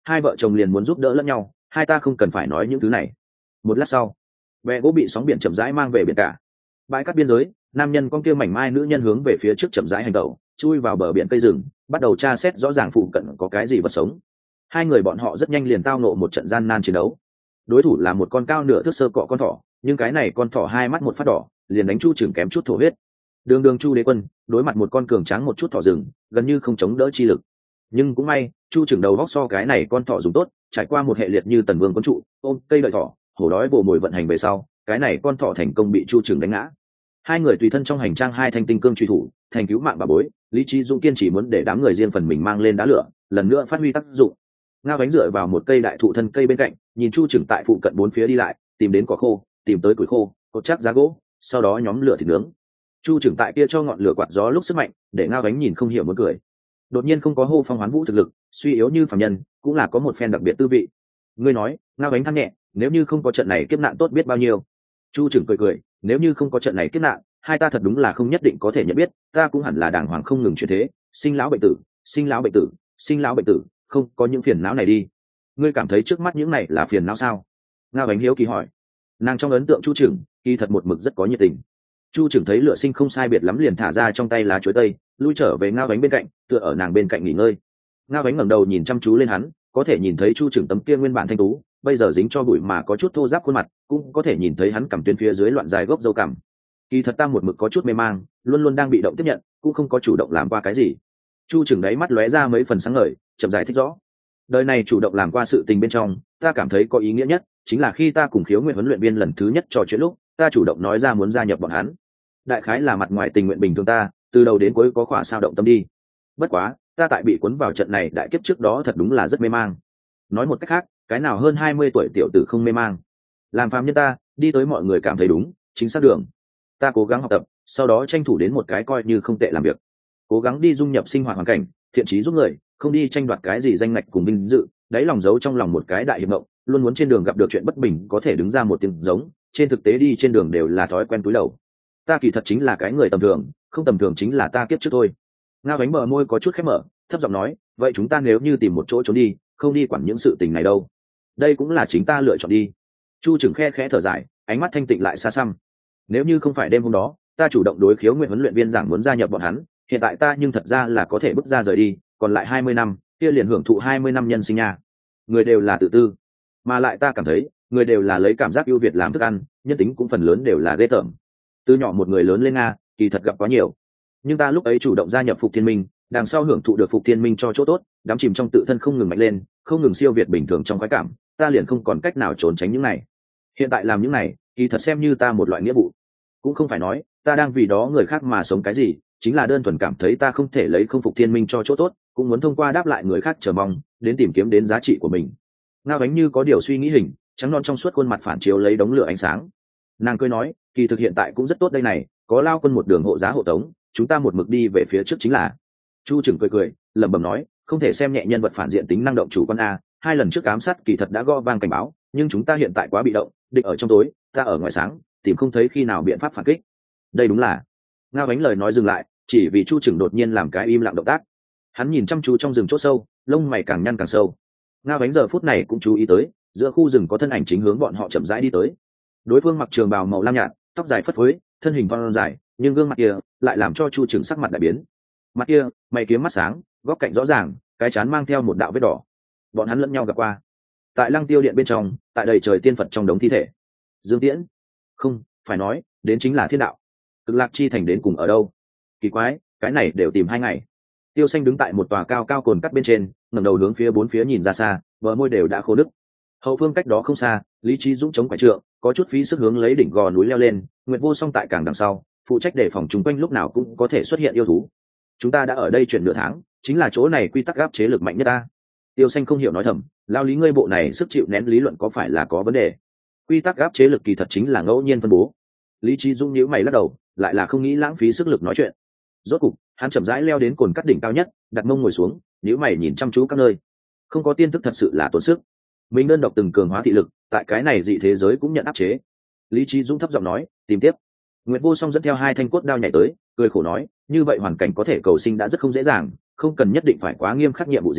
hai vợ chồng liền muốn giúp đỡ lẫn nhau, hai ta không cần phải nói những thứ này. Một lát sau, bè gỗ bị sóng biển chậm rãi mang về biển cả. Bãi cát biên giới, nam nhân con kia mảnh mai nữ nhân hướng về phía trước chậm rãi hành động, chui vào bờ biển cây rừng, bắt đầu tra xét rõ ràng phụ cận có cái gì vật sống. Hai người bọn họ rất nhanh liền tao nộ một trận gian nan chiến đấu. Đối thủ là một con cao nửa thước sơ cọ con thỏ, nhưng cái này con thỏ hai mắt một phát đỏ, liền đánh Chu Trường kém chút thổ huyết. Đường Đường Chu Đế Quân đối mặt một con cường tráng một chút thỏ rừng, gần như không chống đỡ chi lực. Nhưng cũng may, Chu Trường đầu góc so cái này con thỏ dùng tốt, trải qua một hệ liệt như tần vương quân trụ, ôm cây lợi thỏ, hổ đói bổ mồi vận hành về sau, cái này con thỏ thành công bị Chu Trường đánh ngã. Hai người tùy thân trong hành trang hai thanh tinh cương truy thủ, thành cứu mạng bà bối, Lý Trí Dũng kiên chỉ muốn để đám người riêng phần mình mang lên đá lửa, lần nữa phát huy tác dụng. Ngao Bánh dựa vào một cây đại thụ thân cây bên cạnh, nhìn Chu Trường tại phụ cận bốn phía đi lại, tìm đến cỏ khô, tìm tới củi khô, cột chắc giá gỗ, sau đó nhóm lửa thịt nướng. Chu Trường tại kia cho ngọn lửa quạt gió lúc sức mạnh, để Ngao Bánh nhìn không hiểu muốn cười. Đột nhiên không có hô phong hoán vũ thực lực, suy yếu như phàm nhân, cũng là có một phen đặc biệt tư vị. Ngươi nói, Ngao Bánh than nhẹ, nếu như không có trận này kiếp nạn tốt biết bao nhiêu. Chu Trường cười cười, nếu như không có trận này kiếp nạn, hai ta thật đúng là không nhất định có thể nhận biết, ta cũng hẳn là đàng hoàng không ngừng chuyển thế, sinh lão bệnh tử, sinh lão bệnh tử, sinh lão bệnh tử, không có những phiền não này đi. Ngươi cảm thấy trước mắt những này là phiền não sao? Ngao Bánh hiếu kỳ hỏi. Nàng trong ấn tượng Chu Trường, kỳ thật một mực rất có nhiệt tình. Chu Trường thấy lửa sinh không sai biệt lắm liền thả ra trong tay lá chuối tây, lui trở về Ngao Bánh bên cạnh, tựa ở nàng bên cạnh nghỉ ngơi. Ngao Bánh ngẩng đầu nhìn chăm chú lên hắn, có thể nhìn thấy Chu Trường tấm kia nguyên bản thanh tú, bây giờ dính cho bụi mà có chút thô ráp khuôn mặt, cũng có thể nhìn thấy hắn cằm tuyến phía dưới loạn dài gốc râu cằm. Kỳ thật ta một mực có chút mê mang, luôn luôn đang bị động tiếp nhận, cũng không có chủ động làm qua cái gì. Chu Trường đáy mắt lóe ra mấy phần sáng ngời, chậm giải thích rõ. Đời này chủ động làm qua sự tình bên trong, ta cảm thấy có ý nghĩa nhất, chính là khi ta cùng Khiếu Nguyện huấn luyện viên lần thứ nhất trò chuyện lúc, ta chủ động nói ra muốn gia nhập bọn hắn. Đại khái là mặt ngoài tình nguyện bình thường ta, từ đầu đến cuối có khỏa sao động tâm đi. Bất quá, ta tại bị cuốn vào trận này đại kiếp trước đó thật đúng là rất mê mang. Nói một cách khác, cái nào hơn hai mươi tuổi tiểu tử không mê mang. Làm phàm nhân ta, đi tới mọi người cảm thấy đúng, chính xác đường. Ta cố gắng học tập, sau đó tranh thủ đến một cái coi như không tệ làm việc. Cố gắng đi dung nhập sinh hoạt hoàn cảnh, thiện chí giúp người, không đi tranh đoạt cái gì danh ngạch cùng vinh dự, đáy lòng giấu trong lòng một cái đại hiệp mộng, luôn muốn trên đường gặp được chuyện bất bình có thể đứng ra một tiếng giống, trên thực tế đi trên đường đều là thói quen cúi đầu. Ta kỳ thật chính là cái người tầm thường, không tầm thường chính là ta kiếp trước thôi. Ngao Bánh bờ môi có chút khép mở, thấp giọng nói, vậy chúng ta nếu như tìm một chỗ trốn đi, không đi quản những sự tình này đâu. Đây cũng là chính ta lựa chọn đi. Chu Trường khe khẽ thở dài, ánh mắt thanh tịnh lại xa xăm. Nếu như không phải đêm hôm đó, ta chủ động đối Khiếu Nguyện huấn luyện viên giảng muốn gia nhập bọn hắn, hiện tại ta nhưng thật ra là có thể bước ra rời đi, còn lại hai mươi năm, kia liền hưởng thụ hai mươi năm nhân sinh nha. Người đều là tự tư, mà lại ta cảm thấy, người đều là lấy cảm giác ưu việt làm thức ăn, nhân tính cũng phần lớn đều là ghê tởm. Từ nhỏ một người lớn lên nga, kỳ thật gặp quá nhiều. Nhưng ta lúc ấy chủ động gia nhập Phục Thiên Minh, đằng sau hưởng thụ được Phục Thiên Minh cho chỗ tốt, đắm chìm trong tự thân không ngừng mạnh lên, không ngừng siêu việt bình thường trong khoái cảm, ta liền không còn cách nào trốn tránh những này. Hiện tại làm những này, kỳ thật xem như ta một loại nghĩa vụ. Cũng không phải nói, ta đang vì đó người khác mà sống cái gì, chính là đơn thuần cảm thấy ta không thể lấy không Phục Thiên Minh cho chỗ tốt, cũng muốn thông qua đáp lại người khác chờ mong, đến tìm kiếm đến giá trị của mình. Ngao Bánh như có điều suy nghĩ hình, trắng non trong suốt khuôn mặt phản chiếu lấy đống lửa ánh sáng. Nàng cười nói, kỳ thực hiện tại cũng rất tốt đây này, có Lao Quân một đường hộ giá hộ tống, chúng ta một mực đi về phía trước chính là. Chu Trường cười cười, lẩm bẩm nói, không thể xem nhẹ nhân vật phản diện tính năng động chủ con a, hai lần trước ám sát kỳ thật đã gõ vang cảnh báo, nhưng chúng ta hiện tại quá bị động, địch ở trong tối, ta ở ngoài sáng, tìm không thấy khi nào biện pháp phản kích. Đây đúng là. Ngao Bánh lời nói dừng lại, chỉ vì Chu Trường đột nhiên làm cái im lặng động tác. Hắn nhìn chăm chú trong rừng chỗ sâu, lông mày càng nhăn càng sâu. Ngao Bánh giờ phút này cũng chú ý tới, giữa khu rừng có thân ảnh chính hướng bọn họ chậm rãi đi tới. Đối phương mặc trường bào màu lam nhạt, tóc dài phất phới, thân hình thon dài, nhưng gương mặt kia lại làm cho Chu Trường sắc mặt đại biến. Mặt kia, mày kiếm mắt sáng, góc cạnh rõ ràng, cái trán mang theo một đạo vết đỏ. Bọn hắn lẫn nhau gặp qua. Tại Lăng Tiêu điện bên trong, tại đầy trời tiên Phật trong đống thi thể. Dương Tiễn, không, phải nói, đến chính là thiên đạo. Cực Lạc chi thành đến cùng ở đâu? Kỳ quái, cái này đều tìm hai ngày. Tiêu Xanh đứng tại một tòa cao cao cồn cắt bên trên, ngẩng đầu hướng phía bốn phía nhìn ra xa, bờ môi đều đã khô nứt. Hậu phương cách đó không xa, Lý Trí Dũng chống quải trượng, có chút phí sức hướng lấy đỉnh gò núi leo lên, Nguyệt Vô Song tại càng đằng sau, phụ trách đề phòng chúng quanh lúc nào cũng có thể xuất hiện yêu thú. Chúng ta đã ở đây chuyển nửa tháng, chính là chỗ này quy tắc áp chế lực mạnh nhất ta. Tiêu Xanh không hiểu nói thầm, lao lý ngươi bộ này sức chịu nén lý luận có phải là có vấn đề? Quy tắc áp chế lực kỳ thật chính là ngẫu nhiên phân bố. Lý Trí Dũng nhíu mày lắc đầu, lại là không nghĩ lãng phí sức lực nói chuyện. Rốt cục, hắn chậm rãi leo đến cồn cắt đỉnh cao nhất, đặt mông ngồi xuống, nhíu mày nhìn chăm chú các nơi. Không có tiên thức thật sự là tốn sức. Mình đơn độc từng cường hóa thị lực, tại cái này dị thế giới cũng nhận áp chế. Lý Trí Dũng thấp giọng nói, tìm tiếp. Nguyệt Vô Song dẫn theo hai thanh cốt đao nhảy tới, cười khổ nói, như vậy hoàn cảnh có thể cầu sinh đã rất không dễ dàng, không cần nhất định phải quá nghiêm khắc nhiệm vụ gì,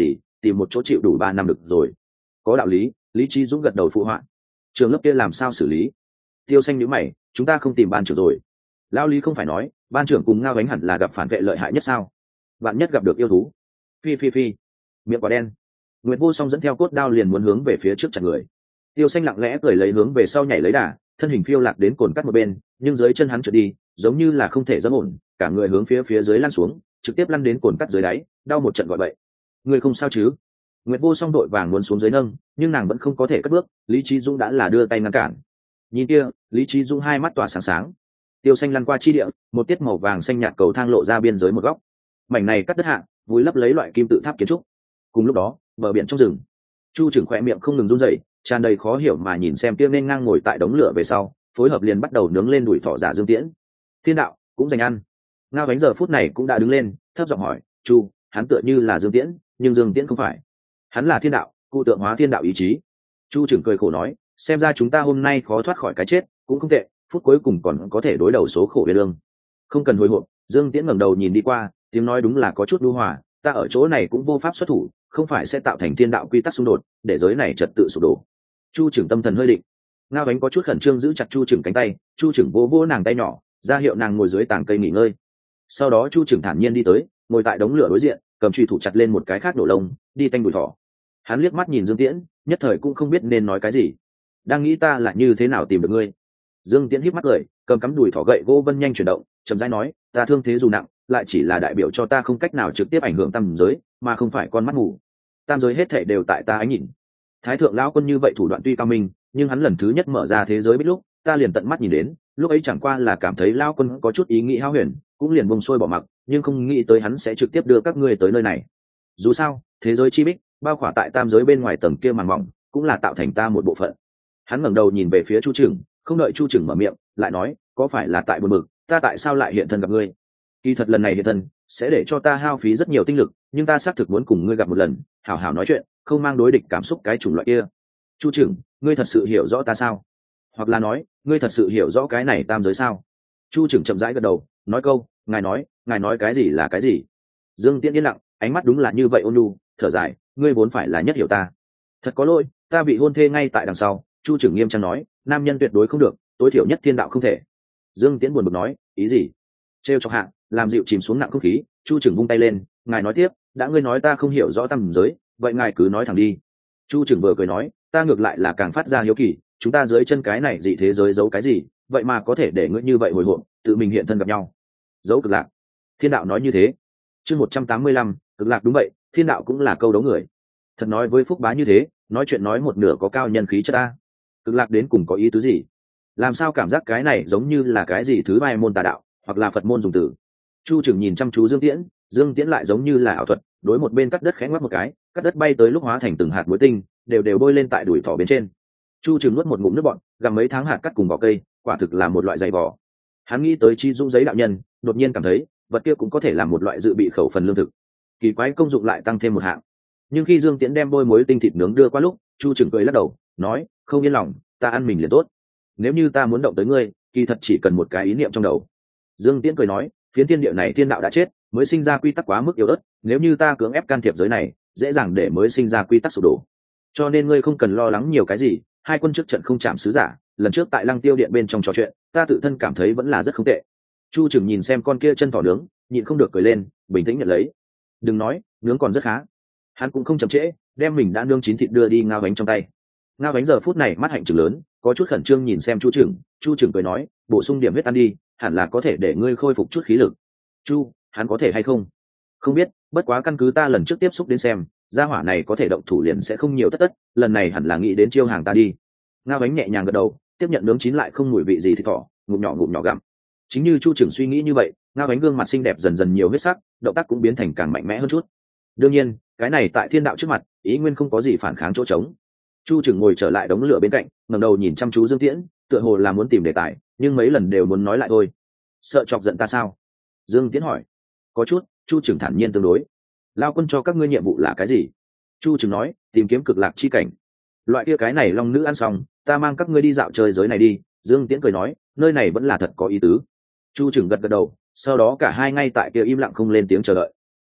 tìm một chỗ chịu đủ ba năm được rồi. Có đạo lý. Lý Trí Dũng gật đầu phụ họa. Trường lớp kia làm sao xử lý? Tiêu Xanh nhíu mày, chúng ta không tìm ban trưởng rồi. Lão Lý không phải nói ban trưởng cùng Ngao Ánh hẳn là gặp phản vệ lợi hại nhất sao? Bạn nhất gặp được yêu thú. Phi phi phi. Miệng quả đen. Nguyệt Vô Song dẫn theo cốt đao liền muốn hướng về phía trước chặt người. Tiêu Xanh lặng lẽ cười lấy hướng về sau nhảy lấy đà, thân hình phiêu lạc đến cồn cắt một bên, nhưng dưới chân hắn trượt đi, giống như là không thể dẫm ổn, cả người hướng phía phía dưới lăn xuống, trực tiếp lăn đến cồn cắt dưới đáy, đau một trận gọi bậy. Người không sao chứ? Nguyệt Vô Song đội vàng muốn xuống dưới nâng, nhưng nàng vẫn không có thể cất bước, Lý Chí Dũng đã là đưa tay ngăn cản. Nhìn kia, Lý Chí Dũng hai mắt tỏa sáng sáng. Tiêu Xanh lăn qua chi địa, một tiết màu vàng xanh nhạt cầu thang lộ ra biên giới một góc. Mảnh này cắt đất hạ, vùi lấp lấy loại kim tự tháp kiến trúc. Cùng lúc đó, bờ biển trong rừng, Chu Trưởng khỏe miệng không ngừng run rẩy, tràn đầy khó hiểu mà nhìn xem Tiêu nên ngang ngồi tại đống lửa về sau, phối hợp liền bắt đầu nướng lên đùi thỏ giả Dương Tiễn. Thiên đạo cũng dành ăn. Ngao Ánh giờ phút này cũng đã đứng lên, thấp giọng hỏi, "Chu, hắn tựa như là Dương Tiễn, nhưng Dương Tiễn không phải. Hắn là thiên đạo, cụ tượng hóa thiên đạo ý chí." Chu Trưởng cười khổ nói, "Xem ra chúng ta hôm nay khó thoát khỏi cái chết, cũng không tệ, phút cuối cùng còn có thể đối đầu số khổ về lương. Không cần hồi hộp." Dương Tiễn ngẩng đầu nhìn đi qua, tiếng nói đúng là có chút nhu hòa, "Ta ở chỗ này cũng vô pháp xuất thủ, không phải sẽ tạo thành thiên đạo quy tắc xung đột, để giới này trật tự sụp đổ." Chu Trưởng tâm thần hơi định. Ngao Ánh có chút khẩn trương giữ chặt Chu Trưởng cánh tay, Chu Trưởng vô vô nàng tay nhỏ, ra hiệu nàng ngồi dưới tảng cây nghỉ ngơi. Sau đó Chu Trưởng thản nhiên đi tới, ngồi tại đống lửa đối diện, cầm chùy thủ chặt lên một cái khác đổ lông, đi tanh đùi thỏ. Hắn liếc mắt nhìn Dương Tiễn, nhất thời cũng không biết nên nói cái gì. "Đang nghĩ ta là như thế nào tìm được ngươi." Dương Tiễn híp mắt cười, cầm cắm đùi thỏ gậy gỗ vân nhanh chuyển động, chậm rãi nói, "Ta thương thế dù nặng, lại chỉ là đại biểu cho ta không cách nào trực tiếp ảnh hưởng tam giới, mà không phải con mắt mù. Tam giới hết thảy đều tại ta ánh nhìn." Thái thượng lão quân như vậy thủ đoạn tuy cao minh, nhưng hắn lần thứ nhất mở ra thế giới biết lúc, ta liền tận mắt nhìn đến, lúc ấy chẳng qua là cảm thấy lão quân có chút ý nghĩ hão huyền, cũng liền bông xuôi bỏ mặc, nhưng không nghĩ tới hắn sẽ trực tiếp đưa các ngươi tới nơi này. Dù sao, thế giới chi bích bao khỏa tại tam giới bên ngoài tầng kia màn mỏng, cũng là tạo thành ta một bộ phận. Hắn ngẩng đầu nhìn về phía Chu Trưởng, không đợi Chu Trưởng mở miệng, lại nói, "Có phải là tại buồn bực, ta tại sao lại hiện thân gặp ngươi? Kỳ thật lần này hiện thân sẽ để cho ta hao phí rất nhiều tinh lực, nhưng ta xác thực muốn cùng ngươi gặp một lần, hảo hảo nói chuyện, không mang đối địch cảm xúc cái chủng loại kia." Chu Trưởng, ngươi thật sự hiểu rõ ta sao? Hoặc là nói, ngươi thật sự hiểu rõ cái này tam giới sao? Chu Trưởng chậm rãi gật đầu, nói câu, "Ngài nói, ngài nói cái gì là cái gì?" Dương Tiễn yên lặng, ánh mắt đúng là như vậy ôn nhu, thở dài, "Ngươi vốn phải là nhất hiểu ta. Thật có lỗi, ta bị hôn thê ngay tại đằng sau." Chu Trưởng nghiêm trang nói, "Nam nhân tuyệt đối không được, tối thiểu nhất thiên đạo không thể." Dương Tiễn buồn bực nói, "Ý gì?" Trêu chọc hạ, làm dịu chìm xuống nặng không khí, Chu Trưởng vung tay lên, "Ngài nói tiếp, đã ngươi nói ta không hiểu rõ tam giới, vậy ngài cứ nói thẳng đi." Chu Trưởng vừa cười nói, "Ta ngược lại là càng phát ra hiếu kỳ, chúng ta dưới chân cái này dị thế giới giấu cái gì, vậy mà có thể để ngươi như vậy hồi hộp, tự mình hiện thân gặp nhau." Giấu Cực Lạc. Thiên đạo nói như thế. Chương một trăm tám mươi lăm, Cực Lạc đúng vậy, thiên đạo cũng là câu đấu người. Thật nói với Phúc Bá như thế, nói chuyện nói một nửa có cao nhân khí chất ta. Cực Lạc đến cùng có ý tứ gì? Làm sao cảm giác cái này giống như là cái gì thứ bài môn tà đạo, hoặc là Phật môn dùng từ. Chu Trưởng nhìn chăm chú Dương Tiễn, Dương Tiễn lại giống như là ảo thuật, đối một bên cắt đất khẽ ngoắc một cái, cắt đất bay tới lúc hóa thành từng hạt muối tinh, đều đều bôi lên tại đùi thỏ bên trên. Chu Trưởng nuốt một ngụm nước bọt, gặm mấy tháng hạt cắt cùng vỏ cây, quả thực là một loại dày vỏ. Hắn nghĩ tới Chi Dũng giấy đạo nhân, đột nhiên cảm thấy, vật kia cũng có thể là một loại dự bị khẩu phần lương thực. Kỳ quái công dụng lại tăng thêm một hạng. Nhưng khi Dương Tiễn đem bôi muối tinh thịt nướng đưa qua lúc, Chu Trưởng cười lắc đầu, nói, "Không yên lòng, ta ăn mình liền tốt. Nếu như ta muốn động tới ngươi, kỳ thật chỉ cần một cái ý niệm trong đầu." Dương Tiễn cười nói, "Phiến thiên địa này thiên đạo đã chết, mới sinh ra quy tắc quá mức yếu ớt, nếu như ta cưỡng ép can thiệp giới này, dễ dàng để mới sinh ra quy tắc sụp đổ. Cho nên ngươi không cần lo lắng nhiều cái gì, hai quân trước trận không chạm sứ giả, lần trước tại Lăng Tiêu điện bên trong trò chuyện, ta tự thân cảm thấy vẫn là rất không tệ." Chu Trưởng nhìn xem con kia chân thỏ nướng, nhịn không được cười lên, bình tĩnh nhận lấy. "Đừng nói, nướng còn rất khá." Hắn cũng không chậm trễ, đem mình đã nướng chín thịt đưa đi Ngao Ánh trong tay. Ngao Ánh giờ phút này mắt hạnh trừng lớn, có chút khẩn trương nhìn xem Chu Trưởng. Chu Trưởng cười nói, "Bổ sung điểm huyết ăn đi, hẳn là có thể để ngươi khôi phục chút khí lực." "Chu, hắn có thể hay không?" "Không biết, bất quá căn cứ ta lần trước tiếp xúc đến xem, gia hỏa này có thể động thủ liền sẽ không nhiều tất tất, lần này hẳn là nghĩ đến chiêu hàng ta đi." Ngao Ánh nhẹ nhàng gật đầu, tiếp nhận nướng chín lại không mùi vị gì thịt thỏ, ngụm nhỏ ngụm nhỏ gặm. Chính như Chu Trưởng suy nghĩ như vậy, Ngao Ánh gương mặt xinh đẹp dần dần nhiều huyết sắc, động tác cũng biến thành càng mạnh mẽ hơn chút. Đương nhiên, cái này tại thiên đạo trước mặt, ý nguyên không có gì phản kháng chỗ trống. Chu Trưởng ngồi trở lại đống lửa bên cạnh, ngẩng đầu nhìn chăm chú Dương Tiễn, tựa hồ là muốn tìm đề tài, nhưng mấy lần đều muốn nói lại thôi. "Sợ chọc giận ta sao?" Dương Tiễn hỏi. "Có chút." Chu Trưởng thản nhiên tương đối. "Lao quân cho các ngươi nhiệm vụ là cái gì?" Chu Trưởng nói, "Tìm kiếm cực lạc chi cảnh. Loại kia cái này long nữ ăn xong, ta mang các ngươi đi dạo chơi giới này đi." Dương Tiễn cười nói, "Nơi này vẫn là thật có ý tứ." Chu Trưởng gật gật đầu, sau đó cả hai ngay tại kia im lặng không lên tiếng chờ đợi.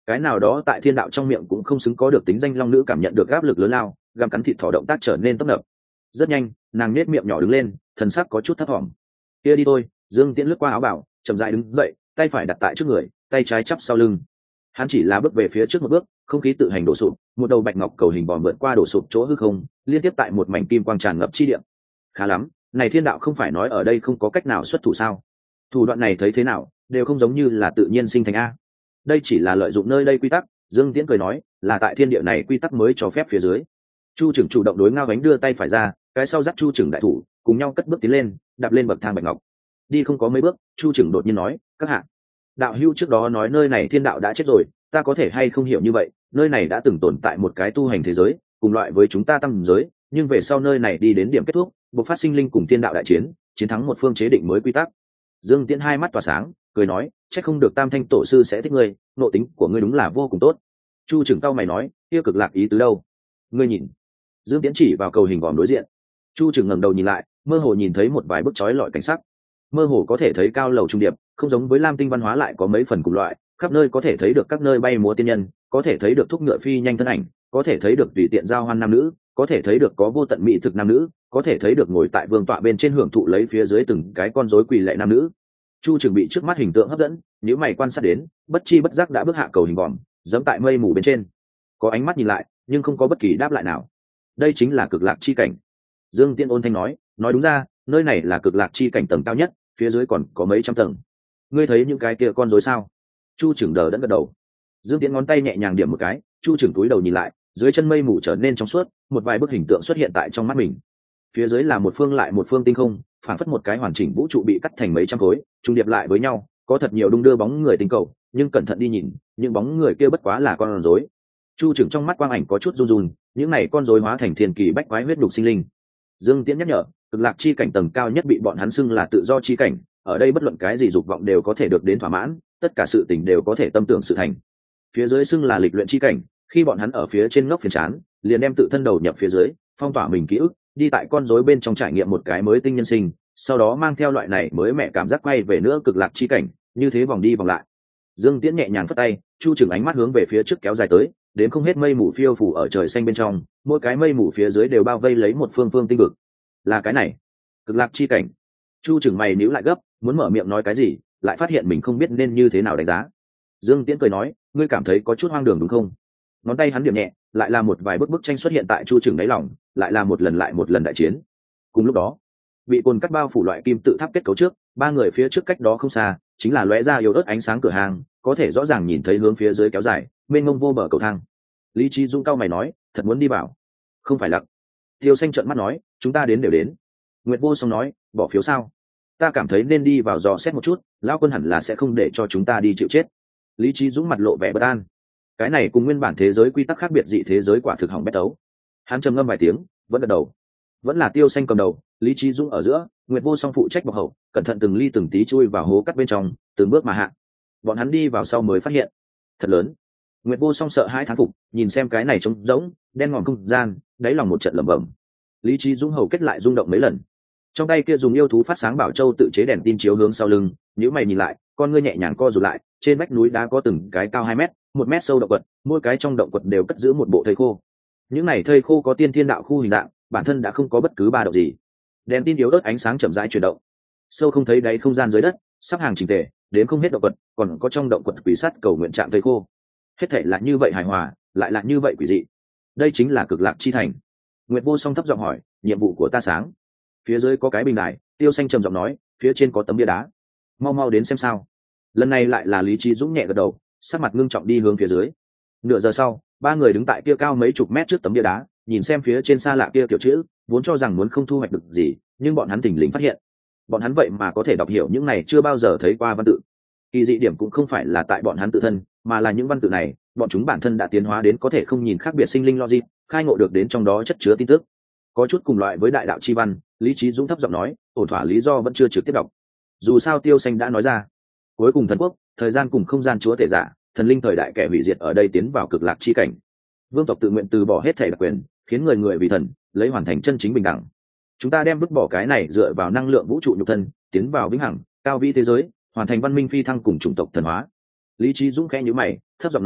cái nào đó tại thiên đạo trong miệng cũng không xứng có được tính danh long nữ cảm nhận được áp lực lớn lao, găm cắn thịt thỏ động tác trở nên tấp nập. Rất nhanh nàng nết miệng nhỏ đứng lên, thần sắc có chút thấp thỏm. Kia đi thôi. Dương Tiễn lướt qua áo bảo, chậm rãi đứng dậy, tay phải đặt tại trước người, tay trái chắp sau lưng. Hắn chỉ là bước về phía trước một bước, không khí tự hành đổ sụp, một đầu bạch ngọc cầu hình vòm vượt qua đổ sụp chỗ hư không, liên tiếp tại một mảnh kim quang tràn ngập chi địa. Khá lắm, này thiên đạo không phải nói ở đây không có cách nào xuất thủ sao? Thủ đoạn này thấy thế nào, đều không giống như là tự nhiên sinh thành a. Đây chỉ là lợi dụng nơi đây quy tắc. Dương Tiễn cười nói, là tại thiên địa này quy tắc mới cho phép phía dưới. Chu Trừng chủ động đối Ngao Ánh đưa tay phải ra, cái sau dắt Chu Trừng đại thủ, cùng nhau cất bước tiến lên, đạp lên bậc thang bạch ngọc. Đi không có mấy bước, Chu Trừng đột nhiên nói, các hạ, đạo hữu trước đó nói nơi này thiên đạo đã chết rồi, ta có thể hay không hiểu như vậy, nơi này đã từng tồn tại một cái tu hành thế giới, cùng loại với chúng ta tam giới, nhưng về sau nơi này đi đến điểm kết thúc, bộc phát sinh linh cùng thiên đạo đại chiến, chiến thắng một phương chế định mới quy tắc. Dương Tiễn hai mắt tỏa sáng, cười nói, chắc không được Tam Thanh tổ sư sẽ thích ngươi, nội tính của ngươi đúng là vô cùng tốt. Chu Trừng cau mày nói, kia cực lạc ý tứ đâu? Ngươi nhìn. Dương Tiễn chỉ vào cầu hình vòm đối diện. Chu Trừng ngẩng đầu nhìn lại, mơ hồ nhìn thấy một vài bức chói lọi cảnh sắc. Mơ hồ có thể thấy cao lầu trung điệp, không giống với Lam Tinh văn hóa lại có mấy phần cùng loại, khắp nơi có thể thấy được các nơi bay múa tiên nhân, có thể thấy được thúc ngựa phi nhanh thân ảnh, có thể thấy được tùy tiện giao hoan nam nữ, có thể thấy được có vô tận mỹ thực nam nữ, có thể thấy được ngồi tại vương tọa bên trên hưởng thụ lấy phía dưới từng cái con rối quỳ lạy nam nữ. Chu Trừng bị trước mắt hình tượng hấp dẫn, nếu mày quan sát đến, bất chi bất giác đã bước hạ cầu hình vòm, giẫm tại mây mù bên trên. Có ánh mắt nhìn lại, nhưng không có bất kỳ đáp lại nào. Đây chính là cực lạc chi cảnh. Dương Tiễn ôn thanh nói, nói đúng ra, nơi này là cực lạc chi cảnh tầng cao nhất, phía dưới còn có mấy trăm tầng. Ngươi thấy những cái kia con rối sao? Chu Trừng đờ đẫn gật đầu. Dương Tiễn ngón tay nhẹ nhàng điểm một cái, Chu Trừng túi đầu nhìn lại, dưới chân mây mù trở nên trong suốt, một vài bức hình tượng xuất hiện tại trong mắt mình. Phía dưới là một phương lại một phương tinh không, phản phất một cái hoàn chỉnh vũ trụ bị cắt thành mấy trăm khối, trung điệp lại với nhau, có thật nhiều đung đưa bóng người tinh cầu, nhưng cẩn thận đi nhìn, những bóng người kia bất quá là con rối. Chu Trừng trong mắt quang ảnh có chút run run, những này con rối hóa thành thiên kỳ bách quái huyết đục sinh linh. Dương Tiễn nhắc nhở, cực lạc chi cảnh tầng cao nhất bị bọn hắn xưng là tự do chi cảnh, ở đây bất luận cái gì dục vọng đều có thể được đến thỏa mãn, tất cả sự tình đều có thể tâm tưởng sự thành. Phía dưới xưng là lịch luyện chi cảnh, khi bọn hắn ở phía trên ngốc phiền chán, liền đem tự thân đầu nhập phía dưới, phong tỏa mình ký ức, đi tại con rối bên trong trải nghiệm một cái mới tinh nhân sinh, sau đó mang theo loại này mới mẹ cảm giác quay về nữa cực lạc chi cảnh, như thế vòng đi vòng lại. Dương Tiễn nhẹ nhàng phất tay, Chu Trừng ánh mắt hướng về phía trước kéo dài tới, đến không hết mây mù phiêu phủ ở trời xanh bên trong, mỗi cái mây mù phía dưới đều bao vây lấy một phương phương tinh vực. Là cái này, cực lạc chi cảnh. Chu Trừng mày níu lại gấp, muốn mở miệng nói cái gì, lại phát hiện mình không biết nên như thế nào đánh giá. Dương Tiễn cười nói, ngươi cảm thấy có chút hoang đường đúng không? Ngón tay hắn điểm nhẹ, lại là một vài bức bức tranh xuất hiện tại Chu Trừng đáy lòng, lại là một lần lại một lần đại chiến. Cùng lúc đó, bị cồn cắt bao phủ loại kim tự tháp kết cấu trước, ba người phía trước cách đó không xa, chính là lóe ra yếu ớt ánh sáng cửa hàng, có thể rõ ràng nhìn thấy hướng phía dưới kéo dài, mênh mông vô bờ cầu thang. Lý Chí Dung cao mày nói, thật muốn đi vào? Không phải lặc. Tiêu Xanh trợn mắt nói, chúng ta đến đều đến. Nguyệt Vô Song nói, bỏ phiếu sao? Ta cảm thấy nên đi vào dò xét một chút, lão quân hẳn là sẽ không để cho chúng ta đi chịu chết. Lý Chí Dũng mặt lộ vẻ bất an. Cái này cùng nguyên bản thế giới quy tắc khác biệt dị thế giới quả thực hỏng bét tấu. Hắn trầm ngâm vài tiếng, vẫn gật đầu. Vẫn là Tiêu Xanh cầm đầu, Lý Chí Dũng ở giữa, Nguyệt Vô Song phụ trách bọc hậu, cẩn thận từng ly từng tí chui vào hố cắt bên trong, từng bước mà hạ. Bọn hắn đi vào sau mới phát hiện, thật lớn. Nguyệt Vô Song sợ hãi thán phục, nhìn xem cái này trống rỗng, đen ngòm không gian, đáy lòng một trận lẩm bẩm. Lý Chí Dũng hầu kết lại rung động mấy lần. Trong tay kia dùng yêu thú phát sáng bảo châu tự chế đèn tin chiếu hướng sau lưng, nếu mày nhìn lại, con ngươi nhẹ nhàng co rụt lại, trên vách núi đá có từng cái cao hai mét, một mét sâu động quật, mỗi cái trong động quật đều cất giữ một bộ thây khô. Những này thây khô có tiên thiên đạo khu hình dạng, bản thân đã không có bất cứ ba động gì. Đèn tin yếu ớt ánh sáng chậm rãi chuyển động. Sâu không thấy đáy không gian dưới đất, sắp hàng chỉnh tề, đến không hết động quật, còn có trong động quật quỷ sắt cầu nguyện trạng thây khô. Hết thảy là như vậy hài hòa, lại là như vậy quỷ dị. Đây chính là cực lạc chi thành. Nguyệt Vô Song thấp giọng hỏi, nhiệm vụ của ta sáng. Phía dưới có cái bình đài, Tiêu Xanh trầm giọng nói, phía trên có tấm bia đá. Mau mau đến xem sao. Lần này lại là Lý Chí Dũng nhẹ gật đầu, sắc mặt ngưng trọng đi hướng phía dưới. Nửa giờ sau, ba người đứng tại kia cao mấy chục mét trước tấm bia đá, nhìn xem phía trên xa lạ kia kiểu chữ, vốn cho rằng muốn không thu hoạch được gì, nhưng bọn hắn thình lình phát hiện, bọn hắn vậy mà có thể đọc hiểu những này chưa bao giờ thấy qua văn tự. Kỳ dị điểm cũng không phải là tại bọn hắn tự thân, mà là những văn tự này, bọn chúng bản thân đã tiến hóa đến có thể không nhìn khác biệt sinh linh logic, khai ngộ được đến trong đó chất chứa tin tức. Có chút cùng loại với đại đạo chi văn, Lý Chí Dũng thấp giọng nói, ổn thỏa lý do vẫn chưa trực tiếp đọc. Dù sao Tiêu Xanh đã nói ra, cuối cùng thần quốc, thời gian cùng không gian chúa tể giả, thần linh thời đại kẻ hủy diệt ở đây tiến vào cực lạc chi cảnh. Vương tộc tự nguyện từ bỏ hết thể đặc quyền, khiến người người vì thần, lấy hoàn thành chân chính bình đẳng. Chúng ta đem vứt bỏ cái này dựa vào năng lượng vũ trụ nhục thân, tiến vào vĩnh hằng, cao vĩ thế giới, hoàn thành văn minh phi thăng cùng chủng tộc thần hóa. Lý Chí Dũng khẽ nhíu mày, thấp giọng nói,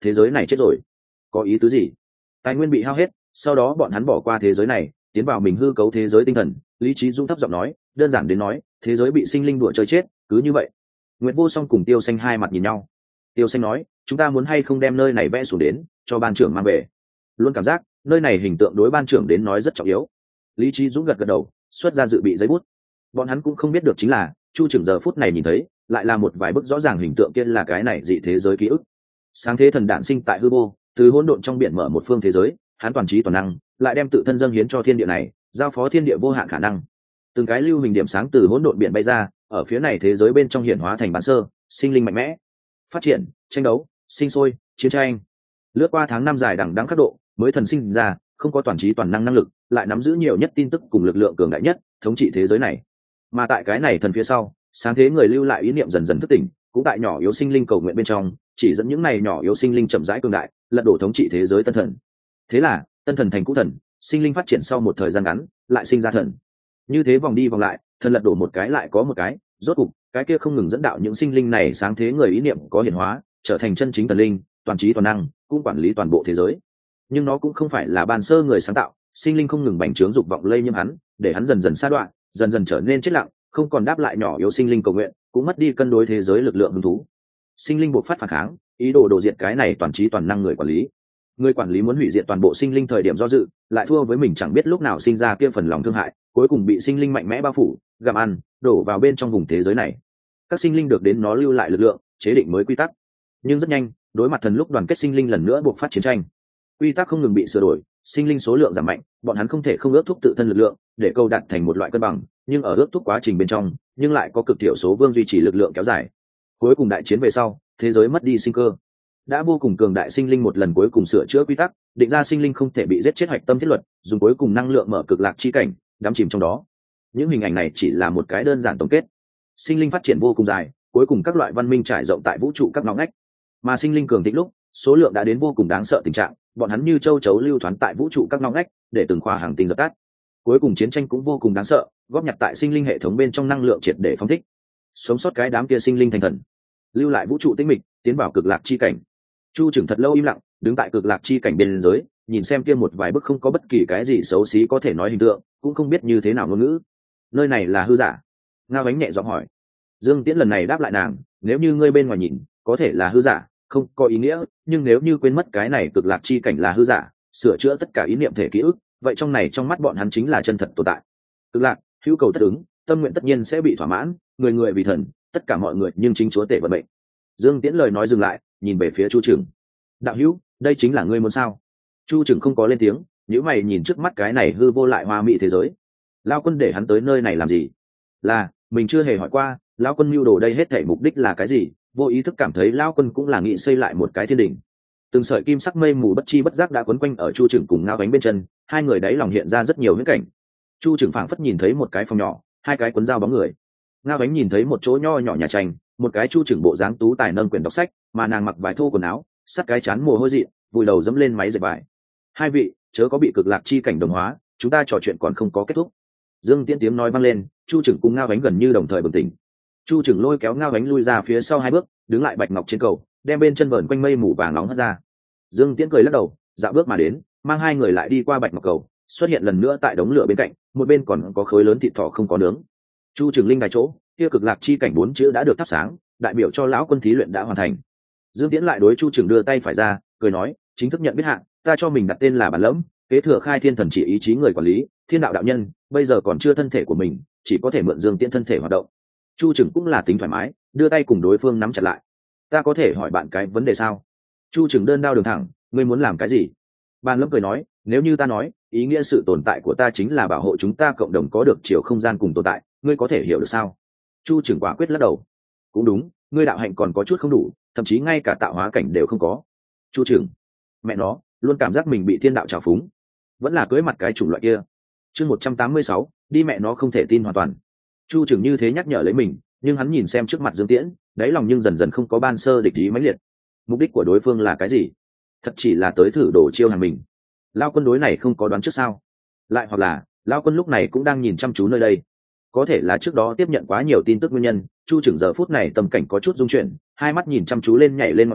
thế giới này chết rồi. Có ý tứ gì? Tài nguyên bị hao hết, sau đó bọn hắn bỏ qua thế giới này, tiến vào mình hư cấu thế giới tinh thần. Lý trí dũng thấp giọng nói, đơn giản đến nói, thế giới bị sinh linh đùa chơi chết, cứ như vậy. Nguyệt Vô Song cùng Tiêu Xanh hai mặt nhìn nhau. Tiêu Xanh nói, chúng ta muốn hay không đem nơi này vẽ xuống đến, cho ban trưởng mang về. Luôn cảm giác nơi này hình tượng đối ban trưởng đến nói rất trọng yếu. Lý trí dũng gật gật đầu, xuất ra dự bị giấy bút. Bọn hắn cũng không biết được chính là Chu Trưởng giờ phút này nhìn thấy lại là một vài bức rõ ràng hình tượng kia là cái này dị thế giới ký ức. Sáng thế thần đản sinh tại hư vô, từ hỗn độn trong biển mở một phương thế giới, hắn toàn trí toàn năng, lại đem tự thân dâng hiến cho thiên địa này, giao phó thiên địa vô hạn khả năng. Từng cái lưu hình điểm sáng từ hỗn độn biển bay ra, ở phía này thế giới bên trong hiển hóa thành bản sơ, sinh linh mạnh mẽ, phát triển, tranh đấu, sinh sôi, chiến tranh. Lướt qua tháng năm dài đằng đẵng khắc độ, mới thần sinh ra, không có toàn trí toàn năng năng lực, lại nắm giữ nhiều nhất tin tức cùng lực lượng cường đại nhất, thống trị thế giới này. Mà tại cái này thần phía sau, sáng thế người lưu lại ý niệm dần dần thức tỉnh, cũng tại nhỏ yếu sinh linh cầu nguyện bên trong, chỉ dẫn những này nhỏ yếu sinh linh chậm rãi cường đại, lật đổ thống trị thế giới tân thần. Thế là, tân thần thành cũ thần, sinh linh phát triển sau một thời gian ngắn, lại sinh ra thần. Như thế vòng đi vòng lại, thần lật đổ một cái lại có một cái, rốt cục, cái kia không ngừng dẫn đạo những sinh linh này sáng thế người ý niệm có hiển hóa, trở thành chân chính thần linh, toàn trí toàn năng, cũng quản lý toàn bộ thế giới. Nhưng nó cũng không phải là ban sơ người sáng tạo, sinh linh không ngừng bành trướng dục vọng lây nhiễm hắn, để hắn dần dần sa đoạn, dần dần trở nên chết lặng, không còn đáp lại nhỏ yếu sinh linh cầu nguyện, cũng mất đi cân đối thế giới lực lượng hứng thú. Sinh linh buộc phát phản kháng, ý đồ đổ diệt cái này toàn trí toàn năng người quản lý. Người quản lý muốn hủy diệt toàn bộ sinh linh thời điểm do dự, lại thua với mình chẳng biết lúc nào sinh ra kia phần lòng thương hại, cuối cùng bị sinh linh mạnh mẽ bao phủ, gặm ăn, đổ vào bên trong vùng thế giới này. Các sinh linh được đến nó lưu lại lực lượng, chế định mới quy tắc. Nhưng rất nhanh, đối mặt thần lúc đoàn kết sinh linh lần nữa buộc phát chiến tranh. Quy tắc không ngừng bị sửa đổi, sinh linh số lượng giảm mạnh, bọn hắn không thể không ước thúc tự thân lực lượng để câu đạt thành một loại cân bằng, nhưng ở ước thúc quá trình bên trong, nhưng lại có cực thiểu số vương duy trì lực lượng kéo dài. Cuối cùng đại chiến về sau, thế giới mất đi sinh cơ. Đã vô cùng cường đại sinh linh một lần cuối cùng sửa chữa quy tắc, định ra sinh linh không thể bị giết chết hoạch tâm thiết luật, dùng cuối cùng năng lượng mở cực lạc chi cảnh, đắm chìm trong đó. Những hình ảnh này chỉ là một cái đơn giản tổng kết. Sinh linh phát triển vô cùng dài, cuối cùng các loại văn minh trải rộng tại vũ trụ các ngõ ngách. Mà sinh linh cường thịnh lúc, số lượng đã đến vô cùng đáng sợ tình trạng, bọn hắn như châu chấu lưu thoán tại vũ trụ các ngõ ngách, để từng khỏa hàng tinh dập tắt. Cuối cùng chiến tranh cũng vô cùng đáng sợ, góp nhặt tại sinh linh hệ thống bên trong năng lượng triệt để phóng thích. Sống sót cái đám kia sinh linh thành thần, lưu lại vũ trụ tĩnh mịch, tiến vào cực lạc chi cảnh. Chu Trừng thật lâu im lặng, đứng tại cực lạc chi cảnh bên dưới, nhìn xem kia một vài bức không có bất kỳ cái gì xấu xí có thể nói hình tượng, cũng không biết như thế nào ngôn ngữ. Nơi này là hư giả? Ngao Ánh nhẹ giọng hỏi. Dương Tiễn lần này đáp lại nàng, nếu như ngươi bên ngoài nhìn, có thể là hư giả, không có ý nghĩa, nhưng nếu như quên mất cái này cực lạc chi cảnh là hư giả, sửa chữa tất cả ý niệm thể ký ức, vậy trong này trong mắt bọn hắn chính là chân thật tồn tại. Cực lạc, hữu cầu tất ứng, tâm nguyện tất nhiên sẽ bị thỏa mãn, người người vì thần, tất cả mọi người nhưng chính chúa tể vận mệnh. Dương Tiễn lời nói dừng lại, nhìn về phía Chu Trừng. Đạo hữu, đây chính là ngươi muốn sao? Chu Trừng không có lên tiếng, nhíu mày nhìn trước mắt cái này hư vô lại hoa mỹ thế giới. Lão quân để hắn tới nơi này làm gì? Là, mình chưa hề hỏi qua, lão quân mưu đồ đây hết thảy mục đích là cái gì? Vô ý thức cảm thấy lão quân cũng là nghĩ xây lại một cái thiên đình. Từng sợi kim sắc mây mù bất chi bất giác đã quấn quanh ở Chu Trừng cùng Ngao Ánh bên chân, hai người đáy lòng hiện ra rất nhiều huyễn cảnh. Chu Trừng phảng phất nhìn thấy một cái phòng nhỏ, hai cái cuốn dao bóng người. Ngao Ánh nhìn thấy một chỗ nho nhỏ nhà tranh, một cái Chu Trừng bộ dáng tú tài nâng quyển đọc sách, mà nàng mặc vải thô quần áo, sắt cái chán mồ hôi dị, vùi đầu dẫm lên máy dệt vải. Hai vị, chớ có bị cực lạc chi cảnh đồng hóa, chúng ta trò chuyện còn không có kết thúc. Dương Tiễn tiếng nói vang lên, Chu Trừng cùng Ngao Ánh gần như đồng thời bừng tỉnh. Chu Trừng lôi kéo Ngao Ánh lui ra phía sau hai bước, đứng lại bạch ngọc trên cầu, đem bên chân vờn quanh mây mù vàng nóng hất ra. Dương Tiễn cười lắc đầu, dạo bước mà đến, mang hai người lại đi qua bạch ngọc cầu, xuất hiện lần nữa tại đống lửa bên cạnh, một bên còn có khối lớn thịt thỏ không có nướng. Chu Trừng linh đài chỗ, kia cực lạc chi cảnh bốn chữ đã được thắp sáng, đại biểu cho lão quân thí luyện đã hoàn thành. Dương Tiễn lại đối Chu Trừng đưa tay phải ra, cười nói, chính thức nhận biết hạng, ta cho mình đặt tên là Bản Lẫm, kế thừa khai thiên thần chỉ ý chí người quản lý, thiên đạo đạo nhân, bây giờ còn chưa thân thể của mình, chỉ có thể mượn Dương Tiễn thân thể hoạt động. Chu Trừng cũng là tính thoải mái, đưa tay cùng đối phương nắm chặt lại. Ta có thể hỏi bạn cái vấn đề sao? Chu Trừng đơn đao đường thẳng, ngươi muốn làm cái gì? Bàn Lâm cười nói, nếu như ta nói, ý nghĩa sự tồn tại của ta chính là bảo hộ chúng ta cộng đồng có được chiều không gian cùng tồn tại, ngươi có thể hiểu được sao? Chu Trừng quả quyết lắc đầu. Cũng đúng, ngươi đạo hạnh còn có chút không đủ, thậm chí ngay cả tạo hóa cảnh đều không có. Chu Trừng, mẹ nó, luôn cảm giác mình bị thiên đạo trào phúng, vẫn là cưới mặt cái chủng loại kia. Chương một trăm tám mươi sáu, đi mẹ nó không thể tin hoàn toàn. Chu Trừng như thế nhắc nhở lấy mình, nhưng hắn nhìn xem trước mặt Dương Tiễn, đáy lòng nhưng dần dần không có ban sơ địch ý mãnh liệt. Mục đích của đối phương là cái gì? Thật chỉ là tới thử đổ chiêu hàng mình. Lao quân đối này không có đoán trước sao? Lại hoặc là Lao quân lúc này cũng đang nhìn chăm chú nơi đây. Có thể là trước đó tiếp nhận quá nhiều tin tức nguyên nhân, Chu Trừng giờ phút này tâm cảnh có chút rung chuyển, hai mắt nhìn chăm chú lên nhảy lên ngọn lửa,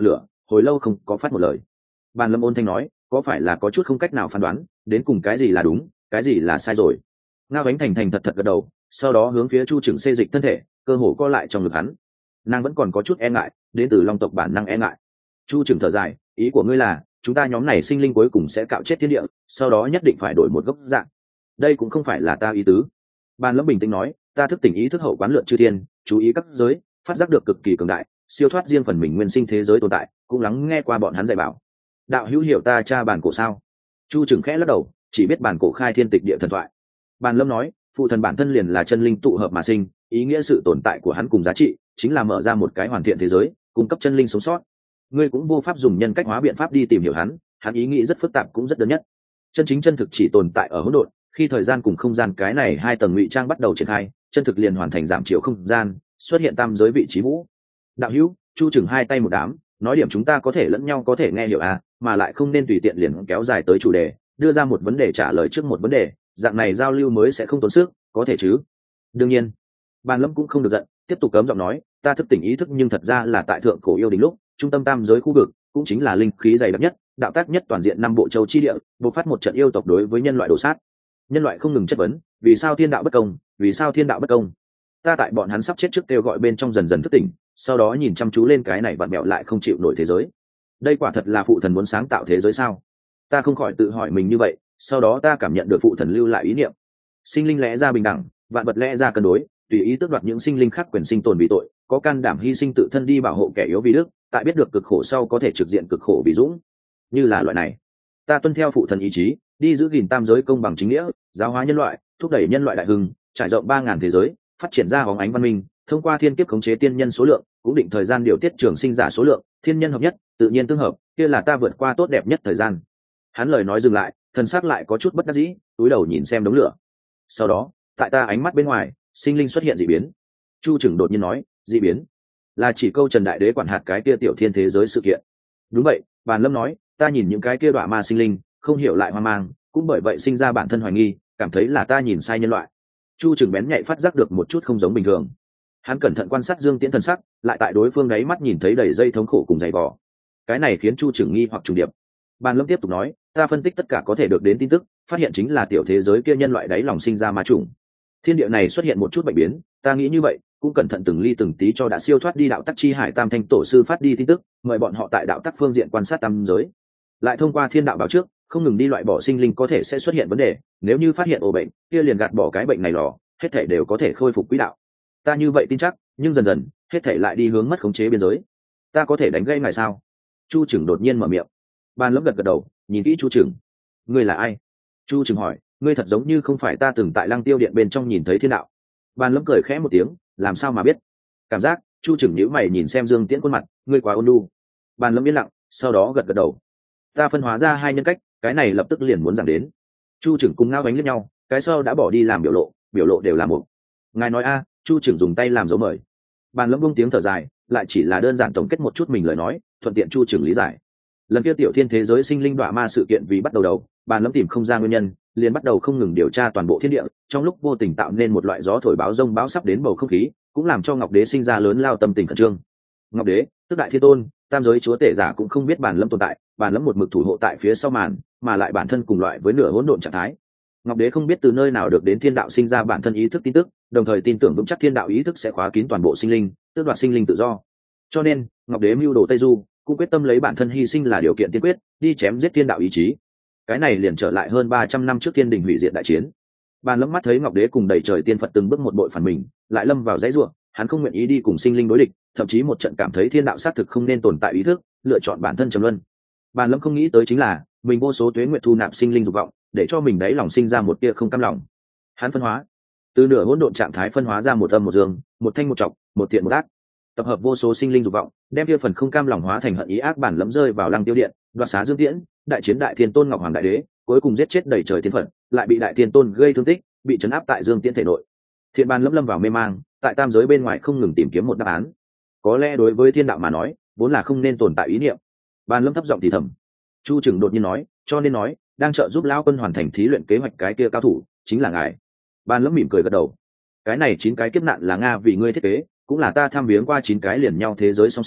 hồi lâu không có phát một lời. Bàn Lâm ôn thanh nói, có phải là có chút không cách nào phán đoán đến cùng cái gì là đúng cái gì là sai rồi. Ngao Ánh thành thành thật thật gật đầu, sau đó hướng phía Chu Trừng xê dịch thân thể, cơ hồ co lại trong ngực hắn. Nàng vẫn còn có chút e ngại, đến từ long tộc bản năng e ngại. Chu Trừng thở dài, ý của ngươi là chúng ta nhóm này sinh linh cuối cùng sẽ cạo chết thiên địa, sau đó nhất định phải đổi một gốc dạng. Đây cũng không phải là ta ý tứ. Bàn Lâm bình tĩnh nói, ta thức tỉnh ý thức hậu quán lượn chư thiên, chú ý các giới, phát giác được cực kỳ cường đại, siêu thoát riêng phần mình nguyên sinh thế giới tồn tại, cũng lắng nghe qua bọn hắn dạy bảo. Đạo hữu hiểu ta tra bản cổ sao? Chu Trừng khẽ lắc đầu, chỉ biết bản cổ khai thiên tịch địa thần thoại. Bàn Lâm nói, phụ thần bản thân liền là chân linh tụ hợp mà sinh, ý nghĩa sự tồn tại của hắn cùng giá trị chính là mở ra một cái hoàn thiện thế giới, cung cấp chân linh sống sót. Ngươi cũng vô pháp dùng nhân cách hóa biện pháp đi tìm hiểu hắn, hắn ý nghĩ rất phức tạp cũng rất đơn nhất. Chân chính chân thực chỉ tồn tại ở hỗn độn, khi thời gian cùng không gian cái này hai tầng ngụy trang bắt đầu triển khai, chân thực liền hoàn thành giảm chiều không gian, xuất hiện tam giới vị trí vũ. Đạo hữu, Chu Trừng hai tay một đám, nói điểm chúng ta có thể lẫn nhau có thể nghe hiểu à, mà lại không nên tùy tiện liền kéo dài tới chủ đề, đưa ra một vấn đề trả lời trước một vấn đề, dạng này giao lưu mới sẽ không tốn sức, có thể chứ? Đương nhiên. Bàn Lâm cũng không được giận, tiếp tục cấm giọng nói, ta thức tỉnh ý thức nhưng thật ra là tại thượng cổ yêu đình lúc, trung tâm tam giới khu vực, cũng chính là linh khí dày đặc nhất, đạo tác nhất toàn diện năm bộ châu chi địa, bộc phát một trận yêu tộc đối với nhân loại đổ sát. Nhân loại không ngừng chất vấn, vì sao thiên đạo bất công, vì sao thiên đạo bất công? Ta tại bọn hắn sắp chết trước kêu gọi bên trong dần dần thức tỉnh, sau đó nhìn chăm chú lên cái này vặn mẹo lại không chịu nổi thế giới. Đây quả thật là phụ thần muốn sáng tạo thế giới sao? Ta không khỏi tự hỏi mình như vậy, sau đó ta cảm nhận được phụ thần lưu lại ý niệm. Sinh linh lẽ ra bình đẳng, vạn vật lẽ ra cân đối, tùy ý tước đoạt những sinh linh khác quyền sinh tồn vì tội, có can đảm hy sinh tự thân đi bảo hộ kẻ yếu vì đức, tại biết được cực khổ sau có thể trực diện cực khổ vì dũng. Như là loại này, ta tuân theo phụ thần ý chí, đi giữ gìn tam giới công bằng chính nghĩa, giáo hóa nhân loại, thúc đẩy nhân loại đại hưng, trải rộng ba ngàn thế giới, phát triển ra bóng ánh văn minh, thông qua thiên kiếp khống chế tiên nhân số lượng, cũng định thời gian điều tiết trường sinh giả số lượng, thiên nhân hợp nhất, tự nhiên tương hợp, kia là ta vượt qua tốt đẹp nhất thời gian. Hắn lời nói dừng lại, thần sắc lại có chút bất đắc dĩ, cúi đầu nhìn xem đống lửa. Sau đó, tại ta ánh mắt bên ngoài, sinh linh xuất hiện dị biến. Chu Trừng đột nhiên nói, dị biến là chỉ câu Trần Đại Đế quản hạt cái kia tiểu thiên thế giới sự kiện. Đúng vậy, Bàn Lâm nói, ta nhìn những cái kia đọa ma sinh linh, không hiểu lại hoang mang, cũng bởi vậy sinh ra bản thân hoài nghi, cảm thấy là ta nhìn sai nhân loại. Chu Trừng bén nhạy phát giác được một chút không giống bình thường. Hắn cẩn thận quan sát Dương Tiễn thần sắc, lại tại đối phương đáy mắt nhìn thấy đầy dây thống khổ cùng dày vò. Cái này khiến Chu Trừng nghi hoặc trùng điệp. Bàn Lâm tiếp tục nói, ta phân tích tất cả có thể được đến tin tức, phát hiện chính là tiểu thế giới kia nhân loại đáy lòng sinh ra ma chủng. Thiên địa này xuất hiện một chút bệnh biến, ta nghĩ như vậy, cũng cẩn thận từng ly từng tí cho đã siêu thoát đi đạo tắc chi hải tam thanh tổ sư phát đi tin tức, mời bọn họ tại đạo tắc phương diện quan sát tam giới, lại thông qua thiên đạo báo trước, không ngừng đi loại bỏ sinh linh có thể sẽ xuất hiện vấn đề, nếu như phát hiện ổ bệnh, kia liền gạt bỏ cái bệnh này lò, hết thể đều có thể khôi phục quỹ đạo. Ta như vậy tin chắc, nhưng dần dần, hết thể lại đi hướng mất khống chế biên giới. Ta có thể đánh gây ngài sao? Chu Trừng đột nhiên mở miệng. Bàn Lâm gật gật đầu, nhìn kỹ Chu Trừng. Ngươi là ai? Chu Trừng hỏi, ngươi thật giống như không phải ta từng tại Lăng Tiêu Điện bên trong nhìn thấy thiên đạo. Bàn Lâm cười khẽ một tiếng, làm sao mà biết? Cảm giác, Chu Trừng nhíu mày nhìn xem Dương Tiễn khuôn mặt, ngươi quá ôn nhu. Bàn Lâm yên lặng, sau đó gật gật đầu. Ta phân hóa ra hai nhân cách, cái này lập tức liền muốn giảng đến. Chu Trừng cùng Ngao Ánh liếc nhau, cái sau đã bỏ đi làm biểu lộ, biểu lộ đều là một. Ngài nói a, Chu Trừng dùng tay làm dấu mời. Bàn Lâm buông tiếng thở dài, lại chỉ là đơn giản tổng kết một chút mình lời nói, thuận tiện Chu Trừng lý giải. Lần kia tiểu thiên thế giới sinh linh đọa ma sự kiện vì bắt đầu đầu, Bàn Lâm tìm không ra nguyên nhân, liền bắt đầu không ngừng điều tra toàn bộ thiên địa, trong lúc vô tình tạo nên một loại gió thổi báo rông báo sắp đến bầu không khí, cũng làm cho Ngọc Đế sinh ra lớn lao tâm tình khẩn trương. Ngọc Đế, tức đại thiên tôn, tam giới chúa tể giả cũng không biết Bàn Lâm tồn tại, Bàn Lâm một mực thủ hộ tại phía sau màn, mà lại bản thân cùng loại với nửa hỗn độn trạng thái. Ngọc Đế không biết từ nơi nào được đến thiên đạo sinh ra bản thân ý thức tin tức, đồng thời tin tưởng vững chắc thiên đạo ý thức sẽ khóa kín toàn bộ sinh linh, tước đoạt sinh linh tự do. Cho nên, Ngọc Đế mưu đồ Tây Du, cũng quyết tâm lấy bản thân hy sinh là điều kiện tiên quyết, đi chém giết thiên đạo ý chí. Cái này liền trở lại hơn ba trăm năm trước thiên đình hủy diệt đại chiến. Bàn Lâm mắt thấy Ngọc Đế cùng đầy trời tiên Phật từng bước một bội phản mình, lại lâm vào dãy rủa, hắn không nguyện ý đi cùng sinh linh đối địch, thậm chí một trận cảm thấy thiên đạo xác thực không nên tồn tại ý thức, lựa chọn bản thân trầm luân. Bàn Lâm không nghĩ tới chính là, mình vô số tuế nguyệt thu nạp sinh linh dục vọng, để cho mình đáy lòng sinh ra một tia không cam lòng. Hắn phân hóa, từ nửa hỗn độn trạng thái phân hóa ra một âm một dương, một thanh một trọng, một thiện một ác, tập hợp vô số sinh linh dục vọng, đem kia phần không cam lòng hóa thành hận ý ác bản Lâm rơi vào Lăng Tiêu Điện, đoạt xá Dương Tiễn, đại chiến đại thiên tôn Ngọc Hoàng đại đế, cuối cùng giết chết đầy trời thiên phật, lại bị đại thiên tôn gây thương tích, bị trấn áp tại Dương Tiễn thể nội. Thiện Bàn Lâm lâm vào mê mang, tại tam giới bên ngoài không ngừng tìm kiếm một đáp án. Có lẽ đối với thiên đạo mà nói, vốn là không nên tồn tại ý niệm. Bàn Lâm thấp giọng thì thầm. Chu Trừng đột nhiên nói, cho nên nói, đang trợ giúp lão quân hoàn thành thí luyện kế hoạch cái kia cao thủ, chính là ngài. Bàn Lâm mỉm cười gật đầu. Cái này chín cái kiếp nạn là Nga vì ngươi thiết kế, cũng là ta tham viếng qua chín cái liền nhau thế giới song song,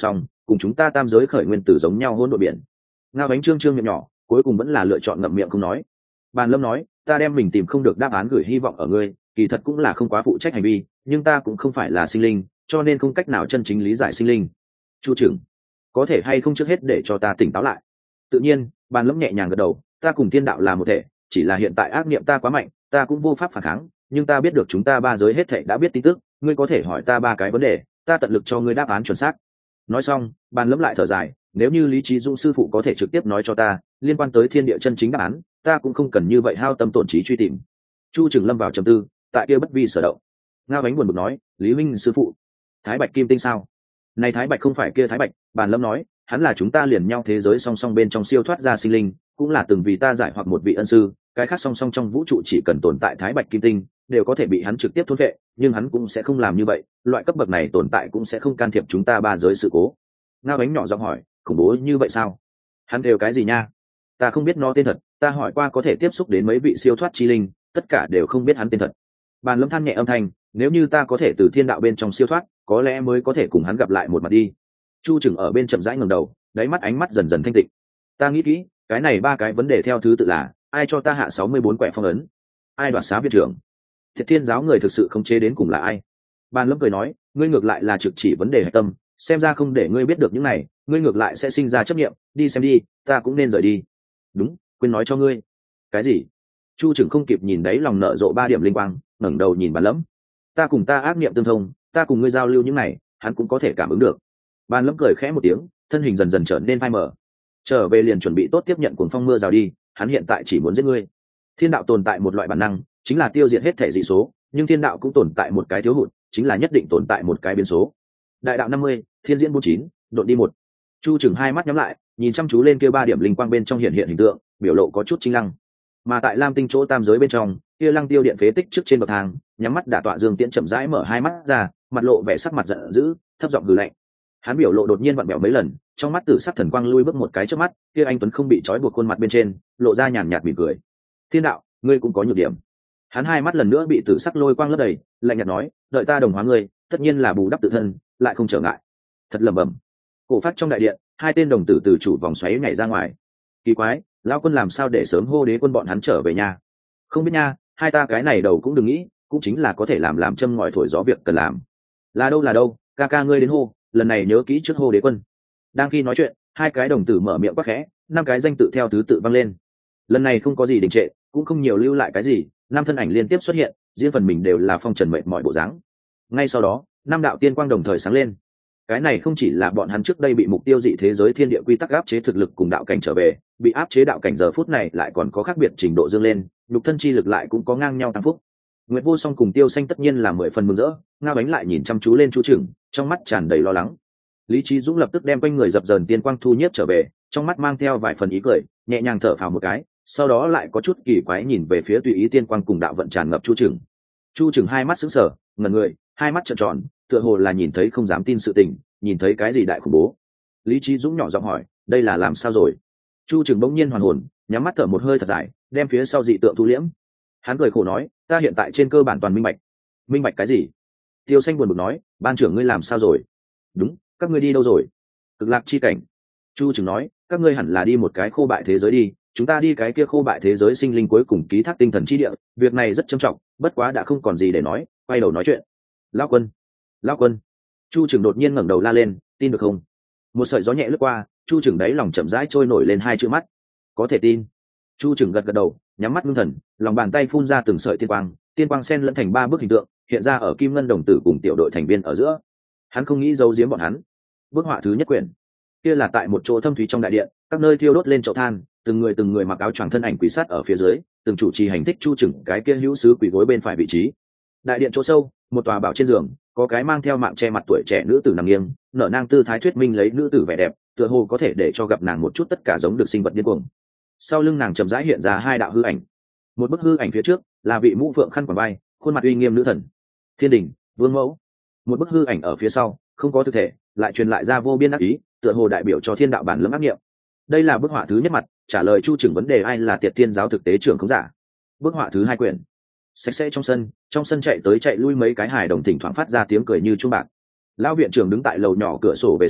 cùng chúng ta tam giới khởi nguyên tử giống nhau hôn đội biển. Ngao Bánh trương trương miệng nhỏ, cuối cùng vẫn là lựa chọn ngậm miệng không nói. Bàn Lâm nói, ta đem mình tìm không được đáp án gửi hy vọng ở ngươi, kỳ thật cũng là không quá phụ trách hành vi, nhưng ta cũng không phải là sinh linh, cho nên không cách nào chân chính lý giải sinh linh. Chu trưởng, có thể hay không trước hết để cho ta tỉnh táo lại? Tự nhiên, Bàn Lâm nhẹ nhàng gật đầu, ta cùng thiên đạo là một thể, chỉ là hiện tại ác niệm ta quá mạnh, ta cũng vô pháp phản kháng, nhưng ta biết được chúng ta ba giới hết thảy đã biết tin tức, ngươi có thể hỏi ta ba cái vấn đề, ta tận lực cho ngươi đáp án chuẩn xác. Nói xong, Bàn Lâm lại thở dài, nếu như Lý Trí Dũng sư phụ có thể trực tiếp nói cho ta liên quan tới thiên địa chân chính đáp án, ta cũng không cần như vậy hao tâm tổn trí truy tìm. Chu Trừng lâm vào trầm tư, tại kia bất vi sở động. Ngao Bánh buồn bực nói, Lý huynh sư phụ, Thái Bạch Kim Tinh sao? Này Thái Bạch không phải kia Thái Bạch, Bàn Lâm nói, hắn là chúng ta liền nhau thế giới song song bên trong siêu thoát ra sinh linh, cũng là từng vì ta giải hoặc một vị ân sư, cái khác song song trong vũ trụ chỉ cần tồn tại Thái Bạch Kim Tinh, đều có thể bị hắn trực tiếp thôn vệ, nhưng hắn cũng sẽ không làm như vậy, loại cấp bậc này tồn tại cũng sẽ không can thiệp chúng ta ba giới sự cố. Ngao Bánh nhỏ giọng hỏi, khủng bố như vậy sao? Hắn đều cái gì nha? Ta không biết nó tên thật, ta hỏi qua có thể tiếp xúc đến mấy vị siêu thoát chi linh, tất cả đều không biết hắn tên thật. Bàn Lâm than nhẹ âm thanh, nếu như ta có thể từ thiên đạo bên trong siêu thoát, có lẽ mới có thể cùng hắn gặp lại một mặt đi. Chu Trừng ở bên chậm rãi ngẩng đầu, đáy mắt ánh mắt dần dần thanh tịnh. Ta nghĩ kỹ, cái này ba cái vấn đề theo thứ tự là, ai cho ta hạ sáu mươi bốn quẻ phong ấn, ai đoạt xá viện trưởng, Thiệt Thiên giáo người thực sự không chế đến cùng là ai? Bàn Lâm cười nói, ngươi ngược lại là trực chỉ vấn đề hạch tâm, xem ra không để ngươi biết được những này, ngươi ngược lại sẽ sinh ra chấp niệm, đi xem đi, ta cũng nên rời đi. Đúng, quên nói cho ngươi. Cái gì? Chu Trừng không kịp nhìn đấy lòng nở rộ ba điểm linh quang, ngẩng đầu nhìn Bàn Lâm. Ta cùng ta ác niệm tương thông, ta cùng ngươi giao lưu những này, hắn cũng có thể cảm ứng được. Bàn Lâm cười khẽ một tiếng, thân hình dần dần trở nên phai mờ. Trở về liền chuẩn bị tốt tiếp nhận cuồng phong mưa rào đi, hắn hiện tại chỉ muốn giết ngươi. Thiên đạo tồn tại một loại bản năng, chính là tiêu diệt hết thể dị số, nhưng thiên đạo cũng tồn tại một cái thiếu hụt, chính là nhất định tồn tại một cái biến số. Đại đạo năm mươi, thiên diễn bốn chín, độn đi một. Chu Trừng hai mắt nhắm lại, nhìn chăm chú lên kia ba điểm linh quang bên trong hiện hiện hình tượng, biểu lộ có chút chính lăng. Mà tại Lam Tinh chỗ tam giới bên trong, kia Lăng Tiêu điện phế tích trước trên bậc thang, nhắm mắt đả tọa Dương Tiễn chậm rãi mở hai mắt ra, mặt lộ vẻ sắc mặt giận dữ, thấp giọng hừ lạnh. Hắn biểu lộ đột nhiên vặn vẹo mấy lần, trong mắt tử sắc thần quang lui bước một cái trước mắt, kia anh tuấn không bị trói buộc khuôn mặt bên trên, lộ ra nhàn nhạt mỉm cười. Thiên đạo, ngươi cũng có nhược điểm. Hắn hai mắt lần nữa bị tử sắc lôi quang lấp đầy, lạnh nhạt nói, đợi ta đồng hóa ngươi, tất nhiên là bù đắp tự thân, lại không trở ngại. Thật lẩm bẩm. Cổ phát trong đại điện, hai tên đồng tử từ chủ vòng xoáy nhảy ra ngoài. Kỳ quái, lão quân làm sao để sớm hô đế quân bọn hắn trở về nhà? Không biết nha, hai ta cái này đầu cũng đừng nghĩ, cũng chính là có thể làm làm châm ngòi thổi gió việc cần làm. Là đâu là đâu, ca ca ngươi đến hô, lần này nhớ kỹ trước hô đế quân. Đang khi nói chuyện, hai cái đồng tử mở miệng quát khẽ, năm cái danh tự theo thứ tự vang lên. Lần này không có gì đình trệ, cũng không nhiều lưu lại cái gì, năm thân ảnh liên tiếp xuất hiện, riêng phần mình đều là phong trần mệt mỏi bộ dáng. Ngay sau đó, năm đạo tiên quang đồng thời sáng lên. Cái này không chỉ là bọn hắn trước đây bị mục tiêu dị thế giới thiên địa quy tắc áp chế thực lực cùng đạo cảnh trở về, bị áp chế đạo cảnh giờ phút này lại còn có khác biệt trình độ dương lên, nhục thân chi lực lại cũng có ngang nhau tăng phúc. Nguyệt Vô Song cùng Tiêu Xanh tất nhiên là mười phần mừng rỡ, Ngao Bánh lại nhìn chăm chú lên Chu Trừng, trong mắt tràn đầy lo lắng. Lý Trí Dũng lập tức đem quanh người dập dờn tiên quang thu nhiếp trở về, trong mắt mang theo vài phần ý cười, nhẹ nhàng thở phào một cái, sau đó lại có chút kỳ quái nhìn về phía tùy ý tiên quang cùng đạo vận tràn ngập Chu Trừng. Chu Trừng hai mắt sững sờ, ngẩn người, hai mắt trợn tròn, tựa hồ là nhìn thấy không dám tin sự tình, nhìn thấy cái gì đại khủng bố. Lý Trí Dũng nhỏ giọng hỏi, đây là làm sao rồi? Chu Trừng bỗng nhiên hoàn hồn, nhắm mắt thở một hơi thật dài, đem phía sau dị tượng thu liễm. Hắn cười khổ nói, ta hiện tại trên cơ bản toàn minh bạch. Minh bạch cái gì? Tiêu Xanh buồn bực nói, ban trưởng ngươi làm sao rồi? Đúng, các ngươi đi đâu rồi? Cực lạc chi cảnh. Chu Trừng nói, các ngươi hẳn là đi một cái khô bại thế giới đi, chúng ta đi cái kia khô bại thế giới sinh linh cuối cùng ký thác tinh thần chi địa, việc này rất trầm trọng, bất quá đã không còn gì để nói, quay đầu nói chuyện. Lão quân, lão quân. Chu Trừng đột nhiên ngẩng đầu la lên, tin được không? Một sợi gió nhẹ lướt qua, Chu Trừng đáy lòng chậm rãi trôi nổi lên hai chữ mắt. Có thể tin. Chu Trừng gật gật đầu, nhắm mắt ngưng thần, lòng bàn tay phun ra từng sợi tiên quang, tiên quang xen lẫn thành ba bức hình tượng, hiện ra ở Kim Ngân đồng tử cùng tiểu đội thành viên ở giữa. Hắn không nghĩ giấu giếm bọn hắn. Bức họa thứ nhất quyển, kia là tại một chỗ thâm thúy trong đại điện, các nơi thiêu đốt lên chậu than, từng người từng người mặc áo choàng thân ảnh quỳ sát ở phía dưới, từng chủ trì hành thích Chu Trừng cái kia hữu sứ quỳ gối bên phải vị trí. Đại điện chỗ sâu, một tòa bảo trên giường, có cái mang theo mạng che mặt tuổi trẻ nữ tử nằm nghiêng, nở nang tư thái thuyết minh lấy nữ tử vẻ đẹp, tựa hồ có thể để cho gặp nàng một chút tất cả giống được sinh vật điên cuồng. Sau lưng nàng chậm rãi hiện ra hai đạo hư ảnh. Một bức hư ảnh phía trước là vị mũ phượng khăn quàng vai, khuôn mặt uy nghiêm nữ thần Thiên Đình, Vương Mẫu. Một bức hư ảnh ở phía sau, không có thực thể, lại truyền lại ra vô biên ác ý, tựa hồ đại biểu cho thiên đạo bản lẫm ác nghiệm. Đây là bức họa thứ nhất mặt, trả lời Chu Trừng vấn đề ai là Tiệt Thiên giáo thực tế trưởng không giả. Bức họa thứ hai quyển, sạch sẽ trong sân, trong sân chạy tới chạy lui mấy cái hài đồng thỉnh thoảng phát ra tiếng cười như chuông bạc. Lão viện trưởng đứng tại lầu nhỏ cửa sổ về sau,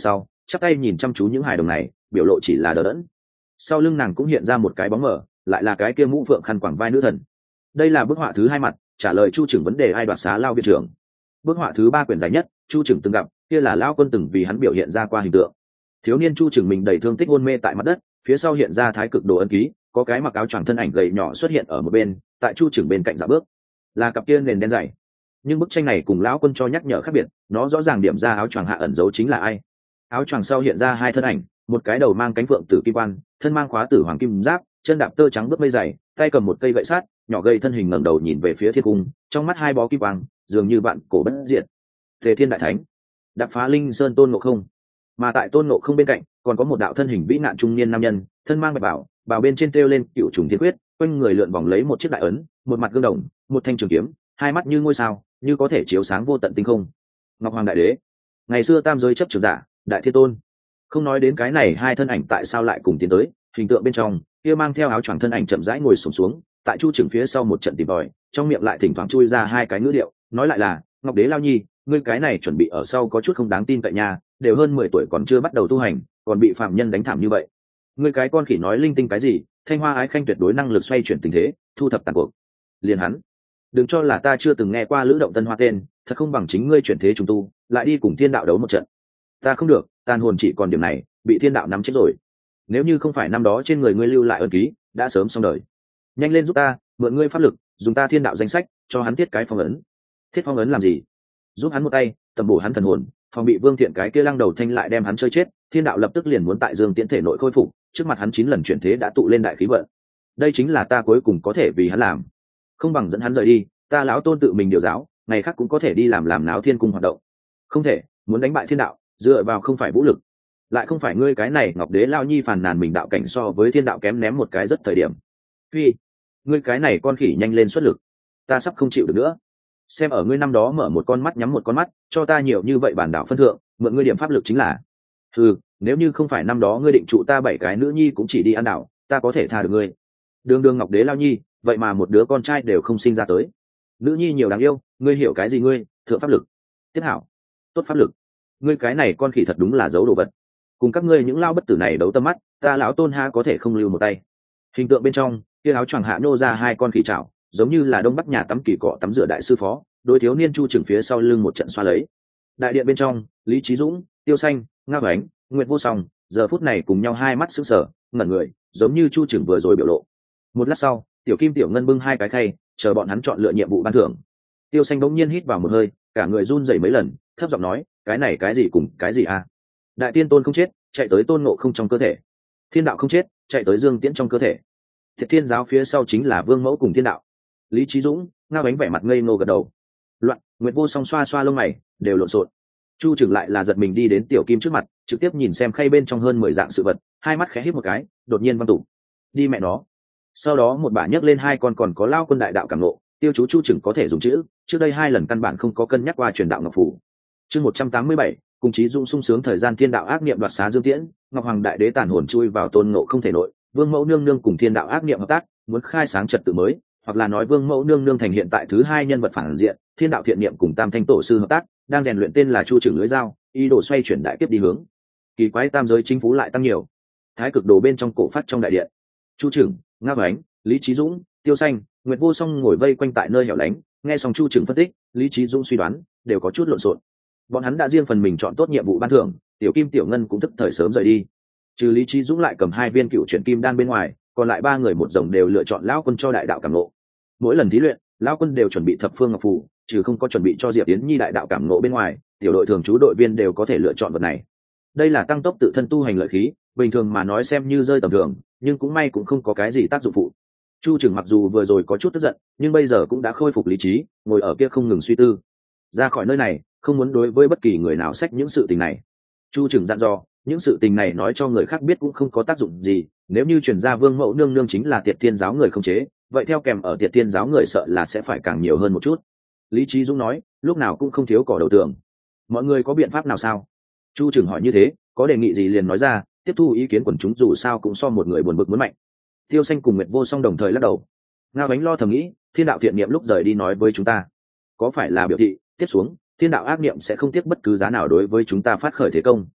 chắp tay nhìn chăm chú những hài đồng này, biểu lộ chỉ là đờ đẫn. Sau lưng nàng cũng hiện ra một cái bóng mờ, lại là cái kia mũ phượng khăn quàng vai nữ thần. Đây là bức họa thứ hai mặt, trả lời Chu Trừng vấn đề ai đoạt xá lao viện trưởng. Bức họa thứ ba quyển dài nhất, Chu Trừng từng gặp, kia là lao quân từng vì hắn biểu hiện ra qua hình tượng. Thiếu niên Chu Trừng mình đầy thương tích hôn mê tại mặt đất, phía sau hiện ra thái cực đồ ấn ký, có cái mặc áo choàng thân ảnh gầy nhỏ xuất hiện ở một bên, tại Chu Trừng bên cạnh dạo bước, là cặp kia nền đen dày. Nhưng bức tranh này cùng lão quân cho nhắc nhở khác biệt, nó rõ ràng điểm ra áo choàng hạ ẩn giấu chính là ai. Áo choàng sau hiện ra hai thân ảnh, một cái đầu mang cánh phượng tử kim quan, thân mang khóa tử hoàng kim giáp, chân đạp tơ trắng bước mây dày, tay cầm một cây gậy sắt, nhỏ gầy thân hình ngẩng đầu nhìn về phía thiên cung, trong mắt hai bó kim quang, dường như vạn cổ bất diệt. Tề Thiên đại thánh, đạp phá linh sơn Tôn Ngộ Không. Mà tại Tôn Ngộ Không bên cạnh, còn có một đạo thân hình vĩ nạn trung niên nam nhân, thân mang bạch bảo, bảo bên trên treo lên cựu trùng thiên quyết, quanh người lượn vòng lấy một chiếc đại ấn, một mặt gương đồng, một thanh trường kiếm, hai mắt như ngôi sao, như có thể chiếu sáng vô tận tinh không. Ngọc Hoàng đại đế, ngày xưa tam giới chấp trường giả, đại thiên tôn. Không nói đến cái này hai thân ảnh tại sao lại cùng tiến tới, hình tượng bên trong kia mang theo áo choàng thân ảnh chậm rãi ngồi xổm xuống, xuống tại Chu Trừng phía sau một trận tìm tòi, trong miệng lại thỉnh thoảng chui ra hai cái ngữ điệu, nói lại là Ngọc đế lao nhi, ngươi cái này chuẩn bị ở sau có chút không đáng tin cậy nha, đều hơn mười tuổi còn chưa bắt đầu tu hành, còn bị phạm nhân đánh thảm như vậy. Ngươi cái con khỉ nói linh tinh cái gì, Thanh Hoa ái khanh tuyệt đối năng lực xoay chuyển tình thế, thu thập tàn cuộc. Liền hắn, đừng cho là ta chưa từng nghe qua Lữ Động Tân Hoa tên, thật không bằng chính ngươi chuyển thế trùng tu, lại đi cùng thiên đạo đấu một trận. Ta không được, tàn hồn chỉ còn điểm này, bị thiên đạo nắm chết rồi. Nếu như không phải năm đó trên người ngươi lưu lại ân ký, đã sớm xong đời. Nhanh lên giúp ta, mượn ngươi pháp lực, dùng ta thiên đạo danh sách, cho hắn thiết cái phong ấn. Thiết phong ấn làm gì? Giúp hắn một tay, tầm bổ hắn thần hồn, phòng bị Vương Thiện cái kia lăng đầu thanh lại đem hắn chơi chết, thiên đạo lập tức liền muốn tại Dương Tiễn thể nội khôi phục, trước mặt hắn chín lần chuyển thế đã tụ lên đại khí vận. Đây chính là ta cuối cùng có thể vì hắn làm. Không bằng dẫn hắn rời đi, ta lão Tôn tự mình điều giáo, ngày khác cũng có thể đi làm làm náo thiên cung hoạt động. Không thể, muốn đánh bại thiên đạo, dựa vào không phải vũ lực, lại không phải ngươi cái này Ngọc đế lao nhi phàn nàn mình đạo cảnh so với thiên đạo kém ném một cái rất thời điểm. Phi, ngươi cái này con khỉ nhanh lên xuất lực, ta sắp không chịu được nữa. Xem ở ngươi năm đó mở một con mắt nhắm một con mắt, cho ta nhiều như vậy bản đạo phân thượng, mượn ngươi điểm pháp lực chính là. Ừ, nếu như không phải năm đó ngươi định trụ ta bảy cái nữ nhi cũng chỉ đi ăn đảo, ta có thể tha được ngươi. Đường đường Ngọc đế lao nhi, vậy mà một đứa con trai đều không sinh ra tới. Nữ nhi nhiều đáng yêu, ngươi hiểu cái gì ngươi, thượng pháp lực. Tiếp hảo, tốt pháp lực. Ngươi cái này con khỉ thật đúng là giấu đồ vật. Cùng các ngươi những lao bất tử này đấu tâm mắt, ta lão Tôn ha có thể không lưu một tay. Hình tượng bên trong, kia áo choàng hạ nô ra hai con khỉ chảo, giống như là đông bắc nhà tắm kỳ cọ tắm rửa đại sư phó, đối thiếu niên Chu Trừng phía sau lưng một trận xoa lấy. Đại điện bên trong, Lý Chí Dũng, Tiêu Xanh, Ngao Ánh, Nguyệt Vô Song, giờ phút này cùng nhau hai mắt sững sờ, ngẩn người, giống như Chu Trừng vừa rồi biểu lộ. Một lát sau, Tiểu Kim Tiểu Ngân bưng hai cái khay, chờ bọn hắn chọn lựa nhiệm vụ ban thưởng. Tiêu Xanh bỗng nhiên hít vào một hơi, cả người run rẩy mấy lần, thấp giọng nói, cái này cái gì cùng cái gì a? Đại tiên tôn không chết, chạy tới Tôn Ngộ Không trong cơ thể. Thiên đạo không chết, chạy tới Dương Tiễn trong cơ thể. Thiệt Thiên giáo phía sau chính là Vương Mẫu cùng Thiên đạo. Lý Chí Dũng, Ngao Ánh vẻ mặt ngây ngô gật đầu. Loạn, Nguyệt Vô Song xoa xoa lông mày, đều lộn xộn. Chu Trừng lại là giật mình đi đến Tiểu Kim trước mặt, trực tiếp nhìn xem khay bên trong hơn mười dạng sự vật, hai mắt khẽ híp một cái, đột nhiên văng tụ. Đi mẹ nó. Sau đó một bà nhấc lên hai con còn có lao quân đại đạo cảm ngộ, tiêu chú Chu Trừng có thể dùng chữ, trước đây hai lần căn bản không có cân nhắc qua truyền đạo ngọc phủ. Chương một trăm tám mươi bảy, cùng Chí Dũng sung sướng thời gian thiên đạo ác niệm đoạt xá Dương Tiễn, Ngọc Hoàng đại đế tàn hồn chui vào Tôn Ngộ Không thể nội, Vương Mẫu nương nương cùng thiên đạo ác niệm hợp tác, muốn khai sáng trật tự mới, hoặc là nói Vương Mẫu nương nương thành hiện tại thứ hai nhân vật phản diện, thiên đạo thiện niệm cùng Tam Thanh tổ sư hợp tác, đang rèn luyện tên là Chu Trừng lưới dao, ý đồ xoay chuyển đại kiếp đi hướng. Kỳ quái tam giới chính phú lại tăng nhiều. Thái cực đồ bên trong cổ phát trong đại điện. Chu Trừng, Ngao Ánh, Lý Chí Dũng, Tiêu Xanh, Nguyệt Vô Song ngồi vây quanh tại nơi hẻo lánh, nghe xong Chu Trừng phân tích, Lý Chí Dũng suy đoán, đều có chút lộn xộn. Bọn hắn đã riêng phần mình chọn tốt nhiệm vụ ban thưởng, Tiểu Kim Tiểu Ngân cũng thức thời sớm rời đi. Trừ Lý Chí Dũng lại cầm hai viên cựu chuyển kim đan bên ngoài, còn lại ba người một rồng đều lựa chọn lão quân cho đại đạo cảm ngộ. Mỗi lần thí luyện, lão quân đều chuẩn bị thập phương ngọc phù, trừ không có chuẩn bị cho Diệp Yến Nhi đại đạo cảm ngộ bên ngoài, tiểu đội thường trú đội viên đều có thể lựa chọn vật này. Đây là tăng tốc tự thân tu hành lợi khí, bình thường mà nói xem như rơi tầm thường, nhưng cũng may cũng không có cái gì tác dụng phụ. Chu Trừng mặc dù vừa rồi có chút tức giận, nhưng bây giờ cũng đã khôi phục lý trí, ngồi ở kia không ngừng suy tư. Ra khỏi nơi này, không muốn đối với bất kỳ người nào xách những sự tình này. Chu Trừng dặn dò, những sự tình này nói cho người khác biết cũng không có tác dụng gì, nếu như truyền ra Vương Mẫu nương nương chính là Tiệt Thiên giáo người không chế, vậy theo kèm ở Tiệt Thiên giáo người sợ là sẽ phải càng nhiều hơn một chút. Lý Chí Dũng nói, lúc nào cũng không thiếu cỏ đầu tường. Mọi người có biện pháp nào sao? Chu Trừng hỏi như thế, có đề nghị gì liền nói ra, tiếp thu ý kiến quần chúng dù sao cũng so một người buồn bực muốn mạnh. Tiêu Xanh cùng Nguyệt Vô Song đồng thời lắc đầu. Ngao Ánh lo thầm nghĩ, thiên đạo thiện niệm lúc rời đi nói với chúng ta, có phải là biểu thị tiếp xuống thiên đạo ác niệm sẽ không tiếc bất cứ giá nào đối với chúng ta phát khởi thế công?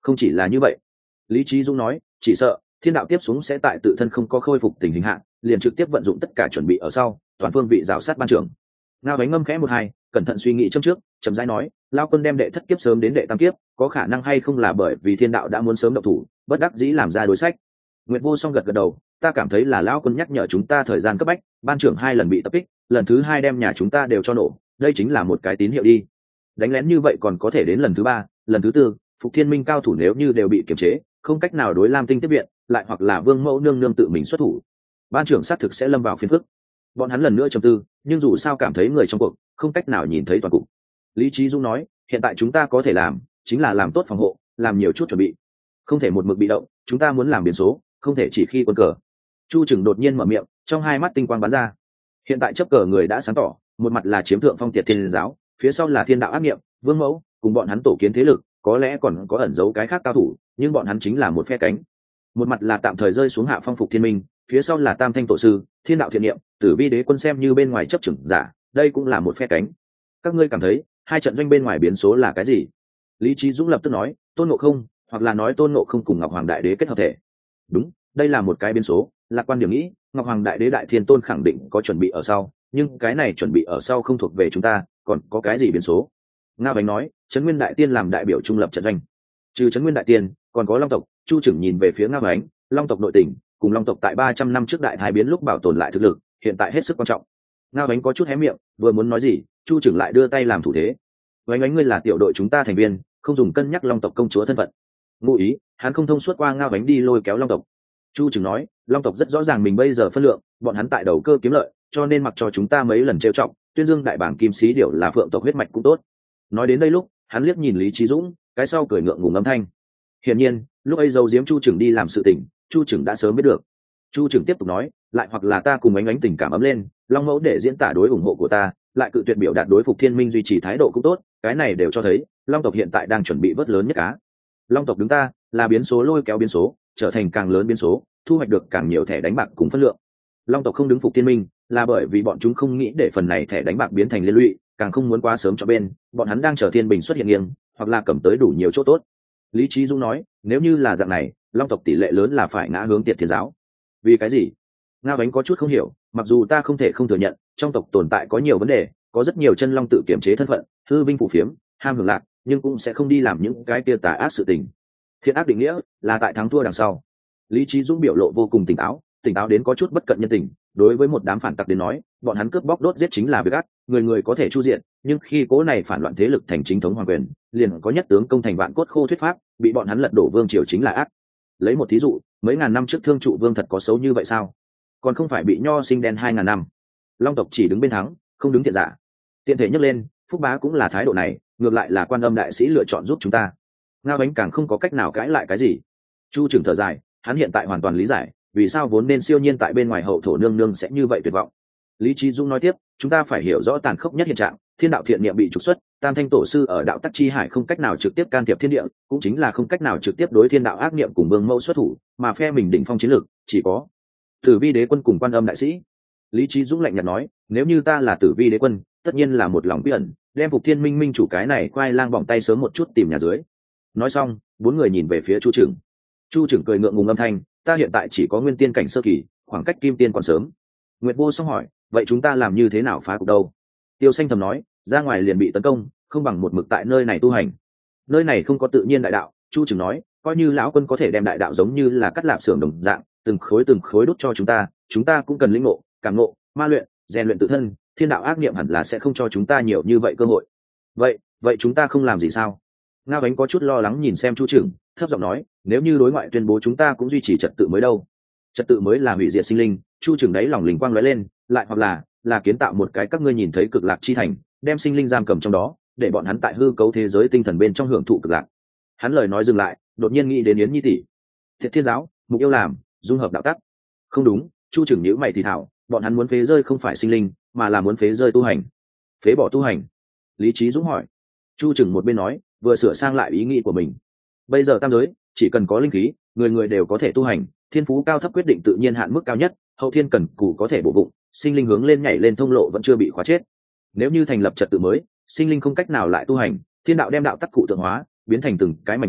Không chỉ là như vậy, Lý Chí Dũng nói, chỉ sợ thiên đạo tiếp xuống sẽ tại tự thân không có khôi phục tình hình hạn, liền trực tiếp vận dụng tất cả chuẩn bị ở sau, toàn phương vị rào sát ban trưởng. Ngao Bánh ngâm khẽ một hai, cẩn thận suy nghĩ châm trước, chậm rãi nói, lao quân đem đệ thất kiếp sớm đến đệ tam kiếp, có khả năng hay không là bởi vì thiên đạo đã muốn sớm động thủ, bất đắc dĩ làm ra đối sách. Nguyệt Vô Song gật gật đầu, ta cảm thấy là lão quân nhắc nhở chúng ta thời gian cấp bách, ban trưởng hai lần bị tập kích, lần thứ hai đem nhà chúng ta đều cho nổ, đây chính là một cái tín hiệu đi. Đánh lén như vậy còn có thể đến lần thứ ba, lần thứ tư, Phục Thiên Minh cao thủ nếu như đều bị kiềm chế, không cách nào đối Lam Tinh tiếp viện, lại hoặc là Vương Mẫu nương nương tự mình xuất thủ, ban trưởng xác thực sẽ lâm vào phiền phức. Bọn hắn lần nữa trầm tư, nhưng dù sao cảm thấy người trong cuộc không cách nào nhìn thấy toàn cục. Lý Chí Dũng nói, hiện tại chúng ta có thể làm chính là làm tốt phòng hộ, làm nhiều chút chuẩn bị, không thể một mực bị động, chúng ta muốn làm biến số, không thể chỉ khi quân cờ. Chu Trừng đột nhiên mở miệng, trong hai mắt tinh quang bắn ra. Hiện tại chấp cờ người đã sáng tỏ, một mặt là chiếm thượng phong Tiệt Thiên giáo, phía sau là Thiên đạo ác nghiệm, Vương Mẫu cùng bọn hắn tổ kiến thế lực, có lẽ còn có ẩn giấu cái khác cao thủ, nhưng bọn hắn chính là một phe cánh. Một mặt là tạm thời rơi xuống hạ phong Phục Thiên Minh, phía sau là Tam Thanh tổ sư, Thiên đạo thiện niệm, Tử Vi đế quân xem như bên ngoài chấp chừng giả, đây cũng là một phe cánh. Các ngươi cảm thấy hai trận doanh bên ngoài biến số là cái gì? Lý Chí Dũng lập tức nói, Tôn Ngộ Không, hoặc là nói Tôn Ngộ Không cùng Ngọc Hoàng Đại Đế kết hợp thể. Đúng, đây là một cái biến số, lạc quan điểm nghĩ, Ngọc Hoàng Đại Đế Đại Thiên Tôn khẳng định có chuẩn bị ở sau, nhưng cái này chuẩn bị ở sau không thuộc về chúng ta, còn có cái gì biến số? Ngao Bánh nói, Trấn Nguyên Đại Tiên làm đại biểu trung lập trận doanh. Trừ Trấn Nguyên Đại Tiên, còn có Long tộc. Chu Trừng nhìn về phía Ngao Bánh, Long tộc nội tình, cùng Long tộc tại ba trăm năm trước đại thái biến lúc bảo tồn lại thực lực, hiện tại hết sức quan trọng. Ngao Bánh có chút hé miệng, vừa muốn nói gì, Chu Trừng lại đưa tay làm thủ thế. Bánh Bánh ngươi là tiểu đội chúng ta thành viên, không dùng cân nhắc Long tộc công chúa thân phận. Ngụ ý, hắn không thông suốt qua Ngao Bánh đi lôi kéo Long tộc. Chu Trừng nói, Long tộc rất rõ ràng mình bây giờ phân lượng, bọn hắn tại đầu cơ kiếm lợi, cho nên mặc cho chúng ta mấy lần trêu chọc, tuyên dương đại bảng kim sĩ điểu là phượng tộc huyết mạch cũng tốt. Nói đến đây lúc, hắn liếc nhìn Lý Chí Dũng, cái sau cười ngượng ngùng âm thanh. Hiển nhiên, lúc ấy dâu diếm Chu Trừng đi làm sự tình, Chu Trừng đã sớm biết được. Chu Trừng tiếp tục nói, lại hoặc là ta cùng Ánh Ánh tình cảm ấm lên, Long Mẫu để diễn tả đối ủng hộ của ta, lại cự tuyệt biểu đạt đối Phục Thiên Minh duy trì thái độ cũng tốt, cái này đều cho thấy Long tộc hiện tại đang chuẩn bị vớt lớn nhất cá. Long tộc đứng ta là biến số lôi kéo biến số, trở thành càng lớn biến số, thu hoạch được càng nhiều thẻ đánh bạc cùng phân lượng. Long tộc không đứng Phục Thiên Minh, là bởi vì bọn chúng không nghĩ để phần này thẻ đánh bạc biến thành liên lụy, càng không muốn quá sớm cho bên, bọn hắn đang chờ Thiên Bình xuất hiện nghiêng, hoặc là cầm tới đủ nhiều chỗ tốt. Lý Chí Dũng nói, nếu như là dạng này, Long tộc tỷ lệ lớn là phải ngã hướng Tiệt Thiên giáo. Vì cái gì? Ngao Bánh có chút không hiểu, mặc dù ta không thể không thừa nhận, trong tộc tồn tại có nhiều vấn đề, có rất nhiều chân long tự kiểm chế thân phận, hư vinh phù phiếm, ham hưởng lạc, nhưng cũng sẽ không đi làm những cái kia tà ác sự tình. Thiện ác định nghĩa là tại thắng thua đằng sau. Lý Chí Dũng biểu lộ vô cùng tỉnh táo, tỉnh táo đến có chút bất cận nhân tình. Đối với một đám phản tặc đến nói, bọn hắn cướp bóc đốt giết chính là việc ác, người người có thể chu diện, nhưng khi cố này phản loạn thế lực thành chính thống hoàng quyền, liền có nhất tướng công thành vạn cốt khô thuyết pháp, bị bọn hắn lật đổ vương triều chính là ác. Lấy một thí dụ, mấy ngàn năm trước Thương Trụ Vương thật có xấu như vậy sao? Còn không phải bị nho sinh đen hai ngàn năm. Long tộc chỉ đứng bên thắng, không đứng thiện giả. Tiện thể nhắc lên, Phúc Bá cũng là thái độ này, ngược lại là Quan Âm đại sĩ lựa chọn giúp chúng ta. Ngao Bánh càng không có cách nào cãi lại cái gì. Chu Trừng thở dài, hắn hiện tại hoàn toàn lý giải, vì sao vốn nên siêu nhiên tại bên ngoài hậu thổ nương nương sẽ như vậy tuyệt vọng. Lý Chí Dũng nói tiếp, chúng ta phải hiểu rõ tàn khốc nhất hiện trạng, thiên đạo thiện niệm bị trục xuất, Tam Thanh tổ sư ở đạo tắc chi hải không cách nào trực tiếp can thiệp thiên địa, cũng chính là không cách nào trực tiếp đối thiên đạo ác niệm cùng Vương Mẫu xuất thủ, mà phe mình đỉnh phong chiến lược chỉ có Tử Vi đế quân cùng Quan Âm đại sĩ. Lý Chí Dũng lạnh nhạt nói, nếu như ta là Tử Vi đế quân, tất nhiên là một lòng bí ẩn, đem Phục Thiên Minh minh chủ cái này quay lang bỏng tay sớm một chút tìm nhà dưới. Nói xong, bốn người nhìn về phía Chu Trừng. Chu Trừng cười ngượng ngùng âm thanh, ta hiện tại chỉ có nguyên tiên cảnh sơ kỳ, khoảng cách kim tiên còn sớm. Nguyệt Vô Song hỏi, vậy chúng ta làm như thế nào phá cục đâu? Tiêu Xanh thầm nói, ra ngoài liền bị tấn công, không bằng một mực tại nơi này tu hành. Nơi này không có tự nhiên đại đạo. Chu Trừng nói, coi như lão quân có thể đem đại đạo giống như là cắt lạp xưởng đồng dạng, từng khối từng khối đút cho chúng ta, chúng ta cũng cần lĩnh ngộ, cảm ngộ, ma luyện, rèn luyện tự thân, thiên đạo ác niệm hẳn là sẽ không cho chúng ta nhiều như vậy cơ hội. Vậy, vậy chúng ta không làm gì sao? Ngao Bánh có chút lo lắng nhìn xem Chu Trừng, thấp giọng nói, nếu như đối ngoại tuyên bố chúng ta cũng duy trì trật tự mới đâu? Trật tự mới là hủy diệt sinh linh. Chu Trừng đấy lòng linh quang lóe lên, lại hoặc là là kiến tạo một cái các ngươi nhìn thấy cực lạc chi thành, đem sinh linh giam cầm trong đó, để bọn hắn tại hư cấu thế giới tinh thần bên trong hưởng thụ cực lạc. Hắn lời nói dừng lại, đột nhiên nghĩ đến Yến Nhi tỷ. Thiệt Thiên giáo, mục yêu làm, dung hợp đạo tắc. Không đúng, Chu Trừng nhíu mày thì thảo, bọn hắn muốn phế rơi không phải sinh linh, mà là muốn phế rơi tu hành. Phế bỏ tu hành? Lý Chí Dũng hỏi. Chu Trừng một bên nói, vừa sửa sang lại ý nghĩ của mình. Bây giờ tam giới, chỉ cần có linh khí, người người đều có thể tu hành, thiên phú cao thấp quyết định tự nhiên hạn mức cao nhất, hậu thiên cần cù có thể bổ bụng, sinh linh hướng lên nhảy lên thông lộ vẫn chưa bị khóa chết. Nếu như thành lập trật tự mới, sinh linh không cách nào lại tu hành, thiên đạo đem đạo tắc cụ tượng hóa, biến thành từng cái mảnh vỡ,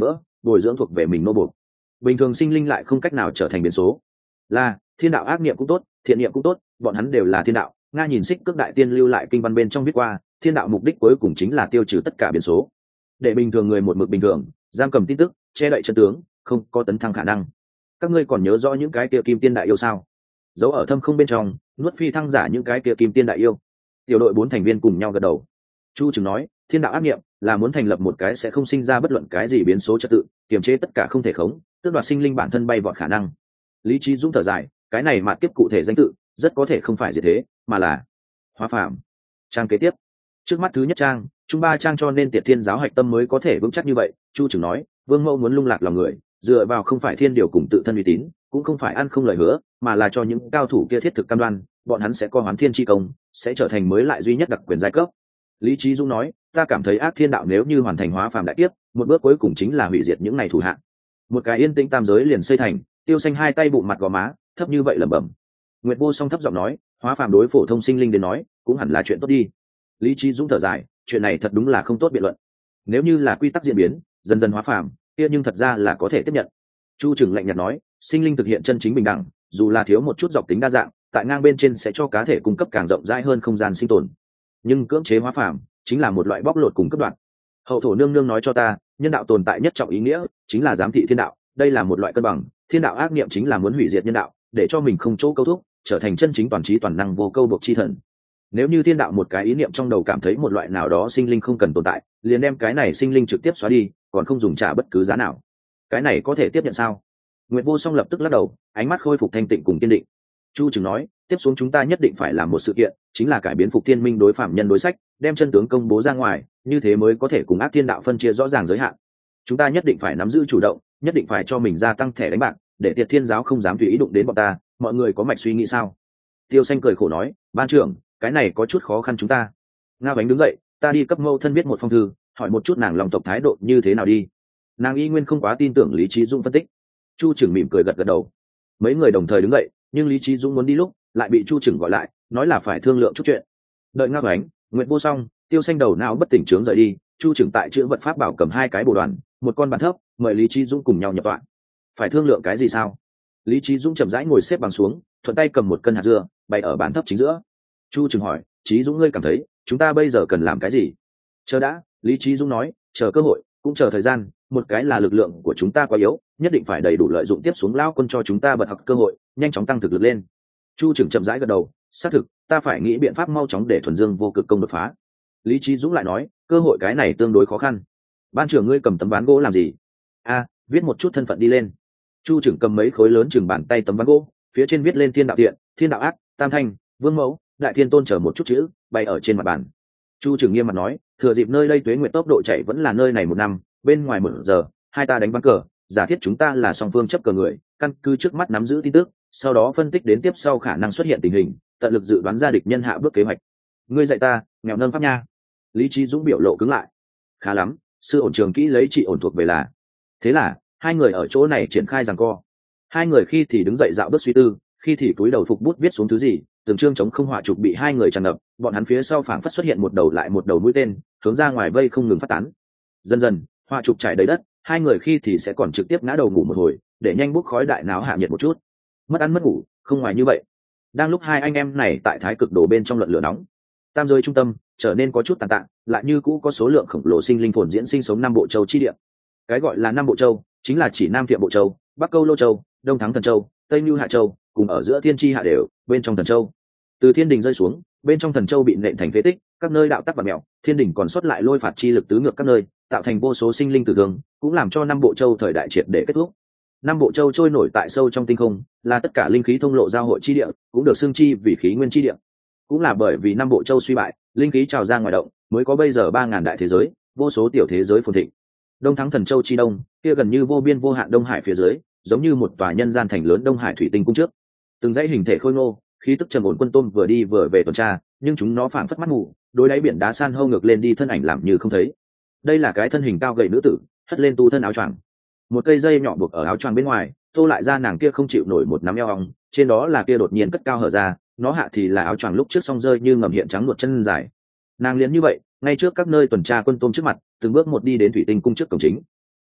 bồi dưỡng thuộc về mình nô buộc. Bình thường sinh linh lại không cách nào trở thành biến số. Là thiên đạo ác niệm cũng tốt, thiện niệm cũng tốt, bọn hắn đều là thiên đạo. Nga nhìn Xích Cước đại tiên lưu lại kinh văn bên trong viết qua, thiên đạo mục đích cuối cùng chính là tiêu trừ tất cả biến số, để bình thường người một mực bình thường, giam cầm tin tức, che đậy chân tướng, không có tấn thăng khả năng. Các ngươi còn nhớ rõ những cái kia kim tiên đại yêu sao? Giấu ở thâm không bên trong, nuốt phi thăng giả những cái kia kim tiên đại yêu. Tiểu đội bốn thành viên cùng nhau gật đầu. Chu Trừng nói, thiên đạo ác niệm là muốn thành lập một cái sẽ không sinh ra bất luận cái gì biến số trật tự, kiềm chế tất cả không thể khống, tước đoạt sinh linh bản thân bay vọt khả năng. Lý trí dũng thở dài, cái này mạt kiếp cụ thể danh tự rất có thể không phải gì thế, mà là hóa phàm. Trang kế tiếp, trước mắt thứ nhất trang, trung ba trang cho nên Tiệt Thiên giáo hạch tâm mới có thể vững chắc như vậy. Chu Trừng nói, Vương Mẫu muốn lung lạc lòng người, dựa vào không phải thiên điều cùng tự thân uy tín, cũng không phải ăn không lời hứa, mà là cho những cao thủ kia thiết thực cam đoan, bọn hắn sẽ co hoán thiên chi công, sẽ trở thành mới lại duy nhất đặc quyền giai cấp. Lý trí dũng nói, ta cảm thấy ác thiên đạo nếu như hoàn thành hóa phàm đại kiếp, một bước cuối cùng chính là hủy diệt những này thủ hạng. Một cái yên tĩnh tam giới liền xây thành. Tiêu Xanh hai tay bụng mặt gò má thấp như vậy lẩm bẩm. Nguyệt Vô Song thấp giọng nói, hóa phàm đối phổ thông sinh linh đến nói cũng hẳn là chuyện tốt đi. Lý trí dũng thở dài, chuyện này thật đúng là không tốt biện luận. Nếu như là quy tắc diễn biến dần dần hóa phàm kia nhưng thật ra là có thể tiếp nhận. Chu Trừng lạnh nhạt nói, sinh linh thực hiện chân chính bình đẳng, dù là thiếu một chút dọc tính đa dạng, tại ngang bên trên sẽ cho cá thể cung cấp càng rộng rãi hơn không gian sinh tồn. Nhưng cưỡng chế hóa phàm chính là một loại bóc lột cùng cấp đoạn. Hậu thổ nương nương nói cho ta, nhân đạo tồn tại nhất trọng ý nghĩa chính là giám thị thiên đạo, đây là một loại cân bằng. Thiên đạo ác niệm chính là muốn hủy diệt nhân đạo, để cho mình không chỗ câu thúc, trở thành chân chính toàn trí toàn năng vô câu buộc chi thần. Nếu như thiên đạo một cái ý niệm trong đầu cảm thấy một loại nào đó sinh linh không cần tồn tại, liền đem cái này sinh linh trực tiếp xóa đi, còn không dùng trả bất cứ giá nào. Cái này có thể tiếp nhận sao? Nguyệt Vô Song lập tức lắc đầu, ánh mắt khôi phục thanh tịnh cùng kiên định. Chu Trừng nói, tiếp xuống chúng ta nhất định phải làm một sự kiện, chính là cải biến Phục Thiên Minh đối phạm nhân đối sách, đem chân tướng công bố ra ngoài, như thế mới có thể cùng ác thiên đạo phân chia rõ ràng giới hạn. Chúng ta nhất định phải nắm giữ chủ động, nhất định phải cho mình gia tăng thẻ đánh bạc, để Tiệt Thiên giáo không dám tùy ý đụng đến bọn ta. Mọi người có mạch suy nghĩ sao? Tiêu Xanh cười khổ nói, ban trưởng, cái này có chút khó khăn chúng ta. Nga Bánh đứng dậy, ta đi cấp mâu thân viết một phong thư, hỏi một chút nàng lòng tộc thái độ như thế nào đi. Nàng y nguyên không quá tin tưởng Lý Trí Dũng phân tích. Chu Trừng mỉm cười gật gật đầu. Mấy người đồng thời đứng dậy, nhưng Lý Trí Dũng muốn đi lúc lại bị Chu Trừng gọi lại, nói là phải thương lượng chút chuyện. Đợi Nga Bánh, Nguyệt Vô Song, Tiêu Xanh đầu não bất tỉnh trướng rời đi, Chu Trừng tại chữ vật pháp bảo cầm hai cái bồ đoàn, một con bàn thấp, mời Lý Trí Dũng cùng nhau nhập tọa. Phải thương lượng cái gì sao? Lý Trí Dũng chậm rãi ngồi xếp bằng xuống, thuận tay cầm một cân hạt dưa bày ở bàn thấp chính giữa. Chu Trừng hỏi, Trí Dũng ngươi cảm thấy chúng ta bây giờ cần làm cái gì? Chờ đã, Lý Trí Dũng nói, chờ cơ hội cũng chờ thời gian. Một cái là lực lượng của chúng ta quá yếu, nhất định phải đầy đủ lợi dụng tiếp xuống lao quân cho chúng ta bật học cơ hội, nhanh chóng tăng thực lực lên. Chu Trừng chậm rãi gật đầu, xác thực ta phải nghĩ biện pháp mau chóng để thuần dương vô cực công đột phá. Lý Trí Dũng lại nói, cơ hội cái này tương đối khó khăn. Ban trưởng ngươi cầm tấm ván gỗ làm gì? A, viết một chút thân phận đi lên. Chu Trừng cầm mấy khối lớn chừng bàn tay tấm ván gỗ, phía trên viết lên thiên đạo thiện, thiên đạo ác, tam thanh, vương mẫu, đại thiên tôn, chờ một chút chữ bày ở trên mặt bàn. Chu Trừng nghiêm mặt nói, thừa dịp nơi đây tuế nguyệt tốc độ chạy vẫn là nơi này một năm, bên ngoài một giờ hai ta đánh ván cờ, giả thiết chúng ta là song phương chấp cờ người, căn cứ trước mắt nắm giữ tin tức, sau đó phân tích đến tiếp sau khả năng xuất hiện tình hình, tận lực dự đoán ra địch nhân hạ bước kế hoạch. Ngươi dạy ta nghèo nâng pháp nha. Lý Trí Dũng biểu lộ cứng lại. Khá lắm, sư ổn trường kỹ lấy chị ổn thuộc về là. Thế là hai người ở chỗ này triển khai giằng co. Hai người khi thì đứng dậy dạo bước suy tư, khi thì cúi đầu phục bút viết xuống thứ gì, từng chương chống không họa trục bị hai người tràn ngập, bọn hắn phía sau phảng phất xuất hiện một đầu lại một đầu mũi tên, hướng ra ngoài vây không ngừng phát tán. Dần dần họa trục trải đầy đất, hai người khi thì sẽ còn trực tiếp ngã đầu ngủ một hồi, để nhanh bốc khói đại náo hạ nhiệt một chút. Mất ăn mất ngủ, không ngoài như vậy. Đang lúc hai anh em này tại thái cực đồ bên trong luận lửa nóng, tam giới trung tâm trở nên có chút tàn tạ, lại như cũ có số lượng khổng lồ sinh linh phồn diễn sinh sống năm bộ châu chi địa. Cái gọi là năm bộ châu chính là chỉ Nam Thiệm bộ châu, Bắc Câu Lô châu, Đông Thắng Thần châu, Tây Nưu Hạ châu, cùng ở giữa thiên chi hạ đều, bên trong thần châu. Từ thiên đình rơi xuống, bên trong thần châu bị nện thành phế tích, các nơi đạo tắc và mèo, thiên đình còn sót lại lôi phạt chi lực tứ ngược các nơi, tạo thành vô số sinh linh tử thương, cũng làm cho năm bộ châu thời đại triệt để kết thúc. Năm bộ châu trôi nổi tại sâu trong tinh không, là tất cả linh khí thông lộ giao hội chi địa, cũng được xưng chi vì khí nguyên chi địa. Cũng là bởi vì năm bộ châu suy bại, linh khí trào ra ngoài động, mới có bây giờ ba ngàn đại thế giới, vô số tiểu thế giới phồn thịnh. Đông Thắng Thần châu chi đông, kia gần như vô biên vô hạn Đông Hải phía dưới, giống như một tòa nhân gian thành lớn Đông Hải thủy tinh cung trước. Từng dãy hình thể khôi ngô, khí tức trầm ổn quân tôm vừa đi vừa về tuần tra, nhưng chúng nó phảng phất mắt mù, đối đáy biển đá san hô ngược lên đi thân ảnh làm như không thấy. Đây là cái thân hình cao gầy nữ tử, hất lên tu thân áo choàng, một cây dây nhỏ buộc ở áo choàng bên ngoài, tô lại ra nàng kia không chịu nổi một nắm eo ong, trên đó là kia đột nhiên cất cao hở ra, nó hạ thì là áo choàng lúc trước song rơi như ngầm hiện trắng một chân dài. Nàng liền như vậy, ngay trước các nơi tuần tra quân tôm trước mặt, từng bước một đi đến thủy tinh cung trước cổng chính.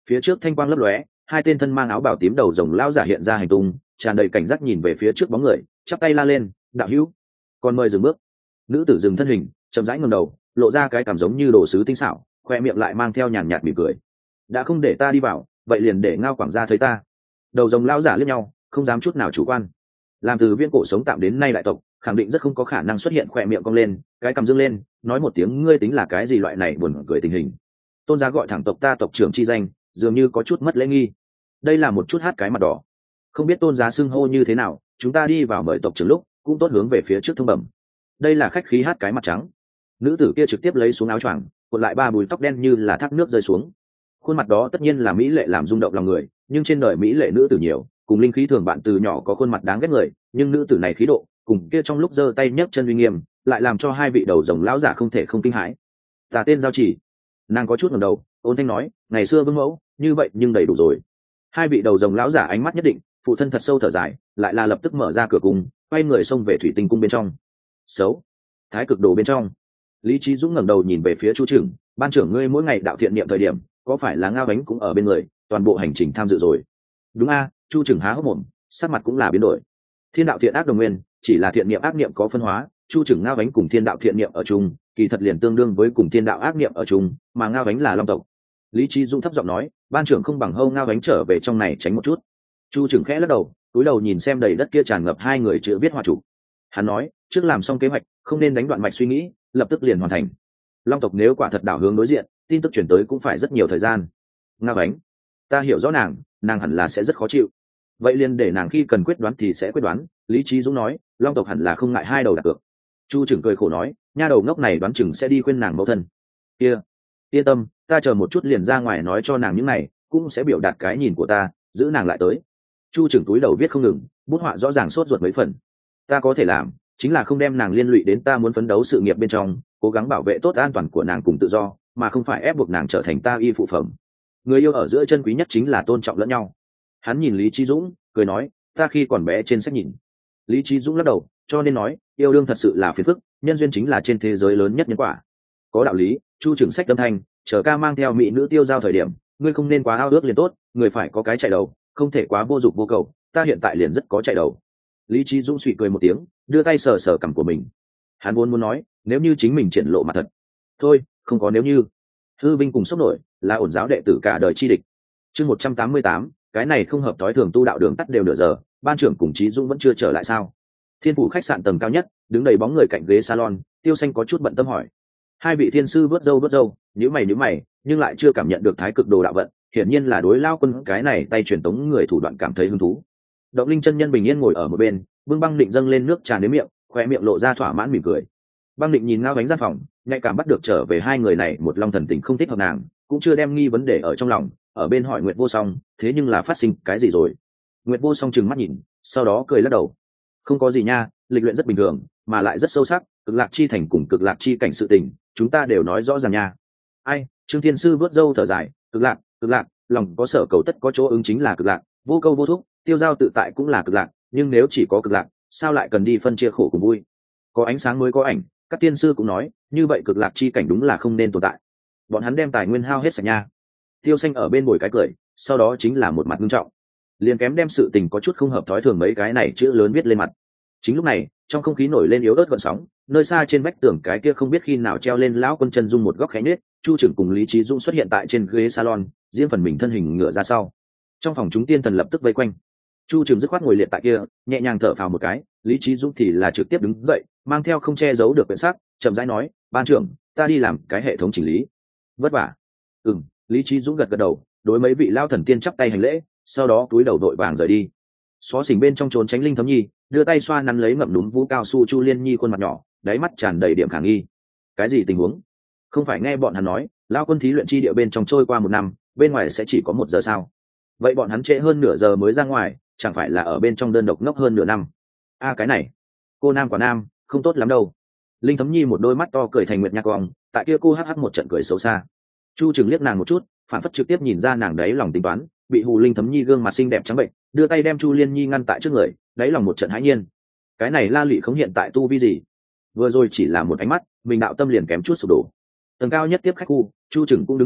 Phía trước thanh quang lấp lóe, hai tên thân mang áo bào tím đầu rồng lão giả hiện ra hành tung, tràn đầy cảnh giác nhìn về phía trước bóng người, chắp tay la lên, đạo hữu, còn mời dừng bước. Nữ tử dừng thân hình, chậm rãi ngẩng đầu, lộ ra cái cảm giống như đồ sứ tinh xảo, khoe miệng lại mang theo nhàn nhạt mỉm cười. Đã không để ta đi vào, vậy liền để Ngao Quảng gia thấy ta. Đầu rồng lão giả liếc nhau, không dám chút nào chủ quan. Làm từ viên cổ sống tạm đến nay đại tộc, khẳng định rất không có khả năng xuất hiện khoe miệng cong lên, cái cằm dương lên, nói một tiếng ngươi tính là cái gì loại này buồn cười tình hình. Tôn giá gọi thẳng tộc ta tộc trưởng chi danh, dường như có chút mất lễ nghi. Đây là một chút hát cái mặt đỏ. Không biết tôn giá xưng hô như thế nào, chúng ta đi vào mời tộc trưởng lúc cũng tốt hướng về phía trước thông bẩm. Đây là khách khí hát cái mặt trắng. Nữ tử kia trực tiếp lấy xuống áo choàng, cuộn lại ba bùi tóc đen như là thác nước rơi xuống. Khuôn mặt đó tất nhiên là mỹ lệ làm rung động lòng người, nhưng trên đời mỹ lệ nữ tử nhiều, cùng linh khí thường bạn từ nhỏ có khuôn mặt đáng ghét người, nhưng nữ tử này khí độ, cùng kia trong lúc giơ tay nhấc chân uy nghiêm, lại làm cho hai vị đầu rồng lão giả không thể không kinh hãi. Ta tên Giao Chỉ. Nàng có chút ngẩng đầu, ôn thanh nói, ngày xưa vương mẫu, như vậy nhưng đầy đủ rồi. Hai vị đầu rồng lão giả ánh mắt nhất định, phụ thân thật sâu thở dài, lại là lập tức mở ra cửa cung, quay người xông về thủy tinh cung bên trong. Xấu, thái cực đồ bên trong. Lý Chí Dũng ngẩng đầu nhìn về phía Chu trưởng, ban trưởng ngươi mỗi ngày đạo thiện niệm thời điểm, có phải là Ngao Ánh cũng ở bên người, toàn bộ hành trình tham dự rồi? Đúng a, Chu trưởng há hốc mồm, sắc mặt cũng là biến đổi. Thiên đạo thiện ác đồng nguyên, chỉ là thiện niệm ác niệm có phân hóa, Chu trưởng Ngao Ánh cùng thiên đạo thiện niệm ở chung, kỳ thật liền tương đương với cùng thiên đạo ác niệm ở chung, mà Ngao Ánh là long tộc. Lý Chí Dũng thấp giọng nói, ban trưởng không bằng hâu Ngao Ánh trở về trong này tránh một chút. Chu trưởng khẽ lắc đầu, cúi đầu nhìn xem đầy đất kia tràn ngập hai người chữ viết hòa chủ. Hắn nói, trước làm xong kế hoạch, không nên đánh đoạn mạch suy nghĩ, lập tức liền hoàn thành. Long tộc nếu quả thật đảo hướng đối diện, tin tức chuyển tới cũng phải rất nhiều thời gian. Ngao Ánh, ta hiểu rõ nàng, nàng hẳn là sẽ rất khó chịu. Vậy liền để nàng khi cần quyết đoán thì sẽ quyết đoán. Lý Chí Dũng nói, long tộc hẳn là không ngại hai đầu đặt cược. Chu trưởng cười khổ nói, nha đầu ngốc này đoán chừng sẽ đi khuyên nàng mẫu thân. Kia, yên tâm, ta chờ một chút liền ra ngoài nói cho nàng những này, cũng sẽ biểu đạt cái nhìn của ta, giữ nàng lại tới. Chu trưởng túi đầu viết không ngừng, bút họa rõ ràng sốt ruột mấy phần. Ta có thể làm, chính là không đem nàng liên lụy đến ta muốn phấn đấu sự nghiệp bên trong, cố gắng bảo vệ tốt an toàn của nàng cùng tự do, mà không phải ép buộc nàng trở thành ta y phụ phẩm. Người yêu ở giữa chân quý nhất chính là tôn trọng lẫn nhau. Hắn nhìn Lý Chí Dũng, cười nói, ta khi còn bé trên sách nhìn. Lý Chí Dũng lắc đầu, cho nên nói, yêu đương thật sự là phiền phức, nhân duyên chính là trên thế giới lớn nhất nhân quả. Có đạo lý. Chu trưởng sách âm thanh, chờ ca mang theo mỹ nữ tiêu giao thời điểm, ngươi không nên quá ao ước liền tốt, người phải có cái chạy đầu, không thể quá vô dụng vô cầu, ta hiện tại liền rất có chạy đầu. Lý Chí Dũng suy cười một tiếng, đưa tay sờ sờ cằm của mình. Hắn vốn muốn nói, nếu như chính mình triển lộ mặt thật. Thôi, không có nếu như. Hư vinh cùng sốc nổi, là ổn giáo đệ tử cả đời chi địch. Chương một trăm tám mươi tám, cái này không hợp thói thường tu đạo đường tắt đều nửa giờ, ban trưởng cùng Chí Dũng vẫn chưa trở lại sao? Thiên phủ khách sạn tầng cao nhất, đứng đầy bóng người cạnh ghế salon, Tiêu Xanh có chút bận tâm hỏi. Hai vị thiên sư vớt râu vớt râu, nhíu mày nhíu mày, nhưng lại chưa cảm nhận được thái cực đồ đạo vận, hiển nhiên là đối lao quân cái này tay truyền tống người thủ đoạn cảm thấy hứng thú. Động Linh chân nhân bình yên ngồi ở một bên, Vương Băng Định dâng lên nước trà đến miệng, khóe miệng lộ ra thỏa mãn mỉm cười. Băng Định nhìn Ngao Ánh gian phòng, nhạy cảm bắt được trở về hai người này một long thần tình không thích hợp nàng, cũng chưa đem nghi vấn đề ở trong lòng, ở bên hỏi Nguyệt Vô Song, thế nhưng là phát sinh cái gì rồi? Nguyệt Vô Song trừng mắt nhìn, sau đó cười lắc đầu. Không có gì nha, lịch luyện rất bình thường, mà lại rất sâu sắc, cực lạc chi thành cùng cực lạc chi cảnh sự tình, chúng ta đều nói rõ ràng nha. Ai? Trương Thiên Sư vớt râu thở dài, cực lạc, cực lạc, lòng có sở cầu tất có chỗ ứng chính là cực lạc, vô câu vô thúc, tiêu giao tự tại cũng là cực lạc, nhưng nếu chỉ có cực lạc, sao lại cần đi phân chia khổ cùng vui? Có ánh sáng mới có ảnh, các tiên sư cũng nói, như vậy cực lạc chi cảnh đúng là không nên tồn tại. Bọn hắn đem tài nguyên hao hết sạch nha. Tiêu Xanh ở bên bồi cái cười, sau đó chính là một mặt nghiêm trọng, liền kém đem sự tình có chút không hợp thói thường mấy cái này chữ lớn viết lên mặt. Chính lúc này, trong không khí nổi lên yếu ớt gợn sóng, nơi xa trên vách tường cái kia không biết khi nào treo lên lão quân chân dung một góc khẽ nết, Chu trưởng cùng Lý Chí Dũng xuất hiện tại trên ghế salon, riêng phần mình thân hình ngửa ra sau. Trong phòng chúng tiên thần lập tức vây quanh. Chu trưởng dứt khoát ngồi liệt tại kia, nhẹ nhàng thở phào một cái, Lý Chí Dũng thì là trực tiếp đứng dậy, mang theo không che giấu được quyển sắc, chậm rãi nói, ban trưởng, ta đi làm cái hệ thống chỉnh lý. Vất vả. Ừm, Lý Chí Dũng gật gật đầu, đối mấy vị lao thần tiên chắp tay hành lễ, sau đó cúi đầu đội vàng rời đi. Xó xỉnh bên trong trốn tránh Linh Thấm Nhi, đưa tay xoa nắn lấy ngậm núm vũ cao su Chu Liên Nhi khuôn mặt nhỏ, đáy mắt tràn đầy điểm khả nghi. Cái gì tình huống? Không phải nghe bọn hắn nói, lao quân thí luyện chi địa bên trong trôi qua một năm, bên ngoài sẽ chỉ có một giờ sao? Vậy bọn hắn trễ hơn nửa giờ mới ra ngoài, chẳng phải là ở bên trong đơn độc ngốc hơn nửa năm? A à, cái này, cô nam quả nam, không tốt lắm đâu. Linh Thấm Nhi một đôi mắt to cười thành nguyệt nha cong, tại kia cô hắc hắc một trận cười xấu xa. Chu Trừng liếc nàng một chút, phản phất trực tiếp nhìn ra nàng đấy lòng tính toán, bị Hù Linh Thấm Nhi gương mặt xinh đẹp trắng bệnh, đưa tay đem Chu Liên Nhi ngăn tại trước người, đáy lòng một trận hãi nhiên. Cái này La Lị không hiện tại tu vi gì? Vừa rồi chỉ là một ánh mắt, mình đạo tâm liền kém chút sụp đổ. Tầng cao nhất tiếp khách khu, Chu Trừng cũng đứng dậy,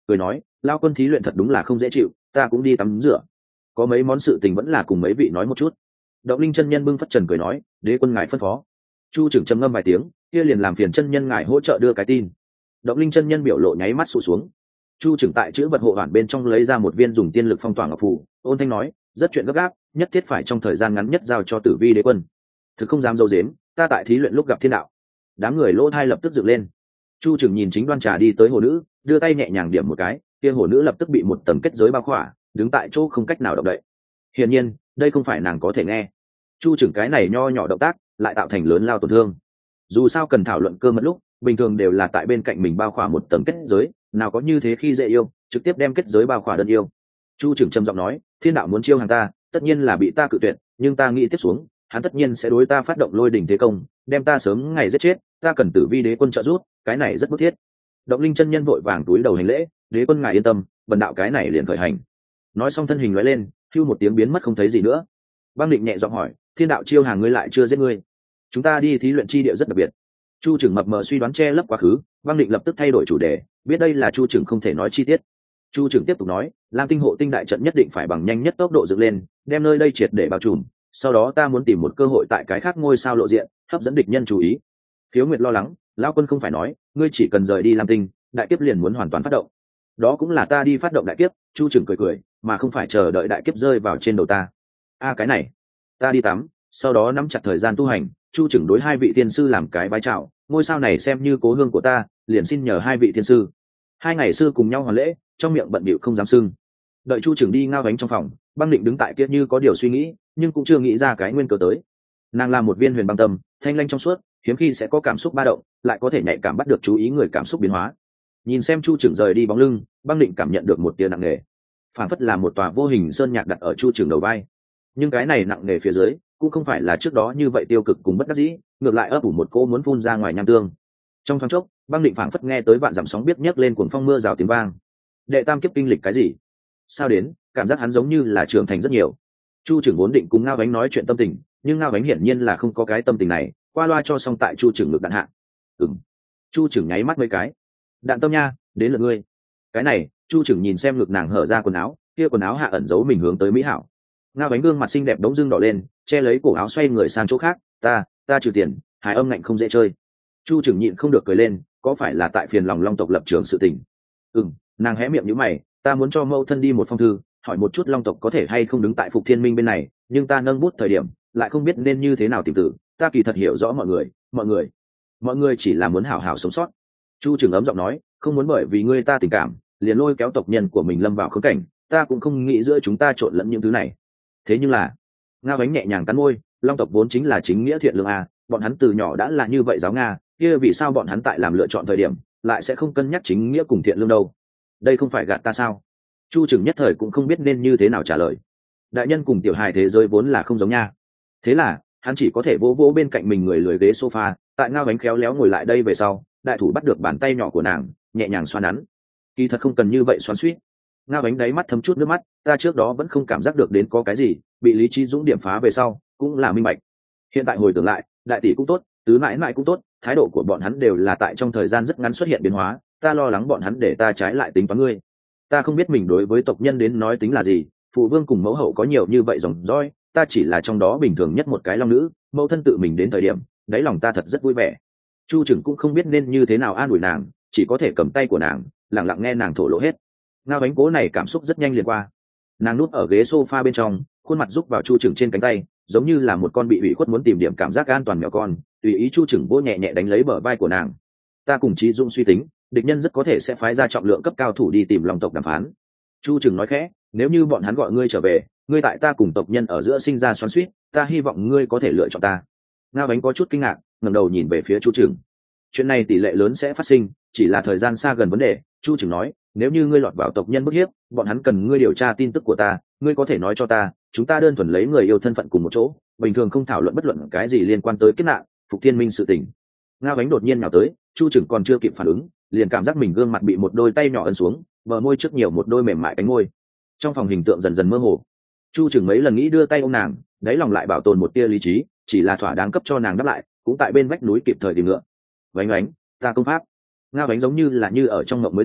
cười nói lao quân thí luyện thật đúng là không dễ chịu, ta cũng đi tắm rửa, có mấy món sự tình vẫn là cùng mấy vị nói một chút. Động Linh chân nhân bưng phất trần cười nói, đế quân ngài phân phó. Chu trưởng trầm ngâm vài tiếng, kia liền làm phiền chân nhân ngài hỗ trợ đưa cái tin. Động Linh chân nhân biểu lộ nháy mắt sụ xuống. Chu trưởng tại chữ vật hộ hoàn bên trong lấy ra một viên dùng tiên lực phong tỏa ngọc phù, ôn thanh nói, rất chuyện gấp gáp, nhất thiết phải trong thời gian ngắn nhất giao cho Tử Vi đế quân. Thực không dám dâu dếm, ta tại thí luyện lúc gặp thiên đạo. Đám người lỗ thai lập tức dựng lên. Chu trưởng nhìn chính đoan trà đi tới hồ nữ, đưa tay nhẹ nhàng điểm một cái, kia hồ nữ lập tức bị một tầng kết giới bao khỏa, đứng tại chỗ không cách nào động đậy. Hiển nhiên, đây không phải nàng có thể nghe. Chu trưởng cái này nho nhỏ động tác, lại tạo thành lớn lao tổn thương. Dù sao cần thảo luận cơ mật lúc, bình thường đều là tại bên cạnh mình bao khỏa một tầng kết giới, nào có như thế khi dễ yêu, trực tiếp đem kết giới bao khỏa đơn yêu. Chu trưởng trầm giọng nói, thiên đạo muốn chiêu hàng ta, tất nhiên là bị ta cự tuyệt, nhưng ta nghĩ tiếp xuống, hắn tất nhiên sẽ đối ta phát động lôi đỉnh thế công, đem ta sớm ngày giết chết, ta cần Tử Vi đế quân trợ giúp, cái này rất bức thiết. Động Linh chân nhân vội vàng túi đầu hành lễ, đế quân ngài yên tâm, bần đạo cái này liền khởi hành. Nói xong thân hình lóe lên, hưu một tiếng biến mất không thấy gì nữa. Băng Định nhẹ giọng hỏi, thiên đạo chiêu hàng ngươi lại chưa giết ngươi, chúng ta đi thí luyện chi địa rất đặc biệt. Chu trưởng mập mờ suy đoán che lấp quá khứ, Băng Định lập tức thay đổi chủ đề, biết đây là Chu trưởng không thể nói chi tiết. Chu trưởng tiếp tục nói, Lam Tinh hộ tinh đại trận nhất định phải bằng nhanh nhất tốc độ dựng lên, đem nơi đây triệt để bao trùm, sau đó ta muốn tìm một cơ hội tại cái khác ngôi sao lộ diện, hấp dẫn địch nhân chú ý. Khiếu Nguyệt lo lắng, lão quân không phải nói, ngươi chỉ cần rời đi Lam Tinh, đại kiếp liền muốn hoàn toàn phát động. Đó cũng là ta đi phát động đại kiếp. Chu trưởng cười cười, mà không phải chờ đợi đại kiếp rơi vào trên đầu ta. A cái này, ta đi tắm, sau đó nắm chặt thời gian tu hành. Chu trưởng đối hai vị tiên sư làm cái bái chào, ngôi sao này xem như cố hương của ta, liền xin nhờ hai vị tiên sư. Hai ngày sư cùng nhau hoàn lễ, trong miệng bận bịu không dám sưng. Đợi Chu trưởng đi ngao bánh trong phòng, Băng Định đứng tại kia như có điều suy nghĩ, nhưng cũng chưa nghĩ ra cái nguyên cớ tới. Nàng là một viên huyền băng tâm, thanh lanh trong suốt, hiếm khi sẽ có cảm xúc ba động, lại có thể nhạy cảm bắt được chú ý người cảm xúc biến hóa. Nhìn xem Chu trưởng rời đi bóng lưng, Băng Định cảm nhận được một tia nặng nề, phản phất là một tòa vô hình sơn nhạc đặt ở Chu trưởng đầu vai. Nhưng cái này nặng nề phía dưới cũng không phải là trước đó như vậy tiêu cực cùng bất đắc dĩ, ngược lại ấp ủ một cỗ muốn phun ra ngoài nham tương. Trong thoáng chốc, Băng Định phảng phất nghe tới vạn dặm sóng biết nhấc lên cuồng phong mưa rào tiếng vang. Đệ tam kiếp kinh lịch cái gì? Sao đến, cảm giác hắn giống như là trưởng thành rất nhiều. Chu trưởng vốn định cùng Ngao Bánh nói chuyện tâm tình, nhưng Ngao Bánh hiển nhiên là không có cái tâm tình này, qua loa cho xong tại Chu trưởng ngực đạn hạ. Ừm. Chu trưởng nháy mắt mấy cái. Đạn tâm nha, đến lượt ngươi. Cái này, Chu trưởng nhìn xem ngực nàng hở ra quần áo, kia quần áo hạ ẩn giấu mình hướng tới mỹ hảo. Ngao Bánh gương mặt xinh đẹp đống dưng đỏ lên, che lấy cổ áo xoay người sang chỗ khác, ta, ta trừ tiền, hài âm ngạnh không dễ chơi. Chu trưởng nhịn không được cười lên, có phải là tại phiền lòng Long tộc lập trường sự tình? Ừm, nàng hé miệng nhíu mày, ta muốn cho mẫu thân đi một phong thư, hỏi một chút Long tộc có thể hay không đứng tại Phục Thiên Minh bên này, nhưng ta nâng bút thời điểm, lại không biết nên như thế nào tìm từ, ta kỳ thật hiểu rõ mọi người, mọi người, mọi người chỉ là muốn hảo hảo sống sót. Chu trưởng ấm giọng nói, không muốn bởi vì ngươi ta tình cảm, liền lôi kéo tộc nhân của mình lâm vào khốn cảnh, ta cũng không nghĩ giữa chúng ta trộn lẫn những thứ này. Thế nhưng là, Ngao Bánh nhẹ nhàng cắn môi, Long tộc vốn chính là chính nghĩa thiện lương a, bọn hắn từ nhỏ đã là như vậy giáo nga, kia vì sao bọn hắn tại làm lựa chọn thời điểm, lại sẽ không cân nhắc chính nghĩa cùng thiện lương đâu? Đây không phải gạt ta sao? Chu trưởng nhất thời cũng không biết nên như thế nào trả lời. Đại nhân cùng tiểu hài thế giới vốn là không giống nha. Thế là, hắn chỉ có thể vỗ vỗ bên cạnh mình người lười ghế sofa, tại Ngao Bánh khéo léo ngồi lại đây về sau, đại thủ bắt được bàn tay nhỏ của nàng, nhẹ nhàng xoa nắn. Kỳ thật không cần như vậy xoắn xuýt. Ngao Bánh đáy mắt thấm chút nước mắt, ta trước đó vẫn không cảm giác được đến có cái gì, bị lý trí dũng điểm phá về sau, cũng là minh bạch. Hiện tại hồi tưởng lại, đại tỷ cũng tốt, tứ mãi mãi cũng tốt, thái độ của bọn hắn đều là tại trong thời gian rất ngắn xuất hiện biến hóa, ta lo lắng bọn hắn để ta trái lại tính toán ngươi. Ta không biết mình đối với tộc nhân đến nói tính là gì, phụ vương cùng mẫu hậu có nhiều như vậy dòng dõi, ta chỉ là trong đó bình thường nhất một cái long nữ, mẫu thân tự mình đến thời điểm, đáy lòng ta thật rất vui vẻ. Chu trưởng cũng không biết nên như thế nào an ủi nàng, chỉ có thể cầm tay của nàng, lặng lặng nghe nàng thổ lộ hết. Ngao Bánh cố này cảm xúc rất nhanh liền qua. Nàng núp ở ghế sofa bên trong, khuôn mặt rúc vào Chu trưởng trên cánh tay, giống như là một con bị ủy khuất muốn tìm điểm cảm giác an toàn mèo con, tùy ý Chu trưởng vỗ nhẹ nhẹ đánh lấy bờ vai của nàng. Ta cùng Trí Dung suy tính, địch nhân rất có thể sẽ phái ra trọng lượng cấp cao thủ đi tìm Long tộc đàm phán. Chu trưởng nói khẽ, nếu như bọn hắn gọi ngươi trở về, ngươi tại ta cùng tộc nhân ở giữa sinh ra xoắn xuýt, ta hy vọng ngươi có thể lựa chọn ta. Ngao Bánh có chút kinh ngạc, ngẩng đầu nhìn về phía Chu trưởng. Chuyện này tỷ lệ lớn sẽ phát sinh, chỉ là thời gian xa gần vấn đề. Chu trưởng nói, nếu như ngươi lọt vào tộc nhân bức hiếp, bọn hắn cần ngươi điều tra tin tức của ta, ngươi có thể nói cho ta, chúng ta đơn thuần lấy người yêu thân phận cùng một chỗ, bình thường không thảo luận bất luận cái gì liên quan tới kiếp nạn, Phục Thiên Minh sự tình. Ngao Bánh đột nhiên nhào tới, Chu trưởng còn chưa kịp phản ứng, liền cảm giác mình gương mặt bị một đôi tay nhỏ ấn xuống, bờ môi trước nhiều một đôi mềm mại cánh môi. Trong phòng hình tượng dần dần mơ hồ. Chu trưởng mấy lần nghĩ đưa tay ôm nàng, đáy lòng lại bảo tồn một tia lý trí, chỉ là thỏa đáng cấp cho nàng đáp lại, cũng tại bên vách núi kịp thời tìm ngựa. Vánh Ánh, ta công pháp. Ngao Bánh giống như là như ở trong mộng mới tỉnh,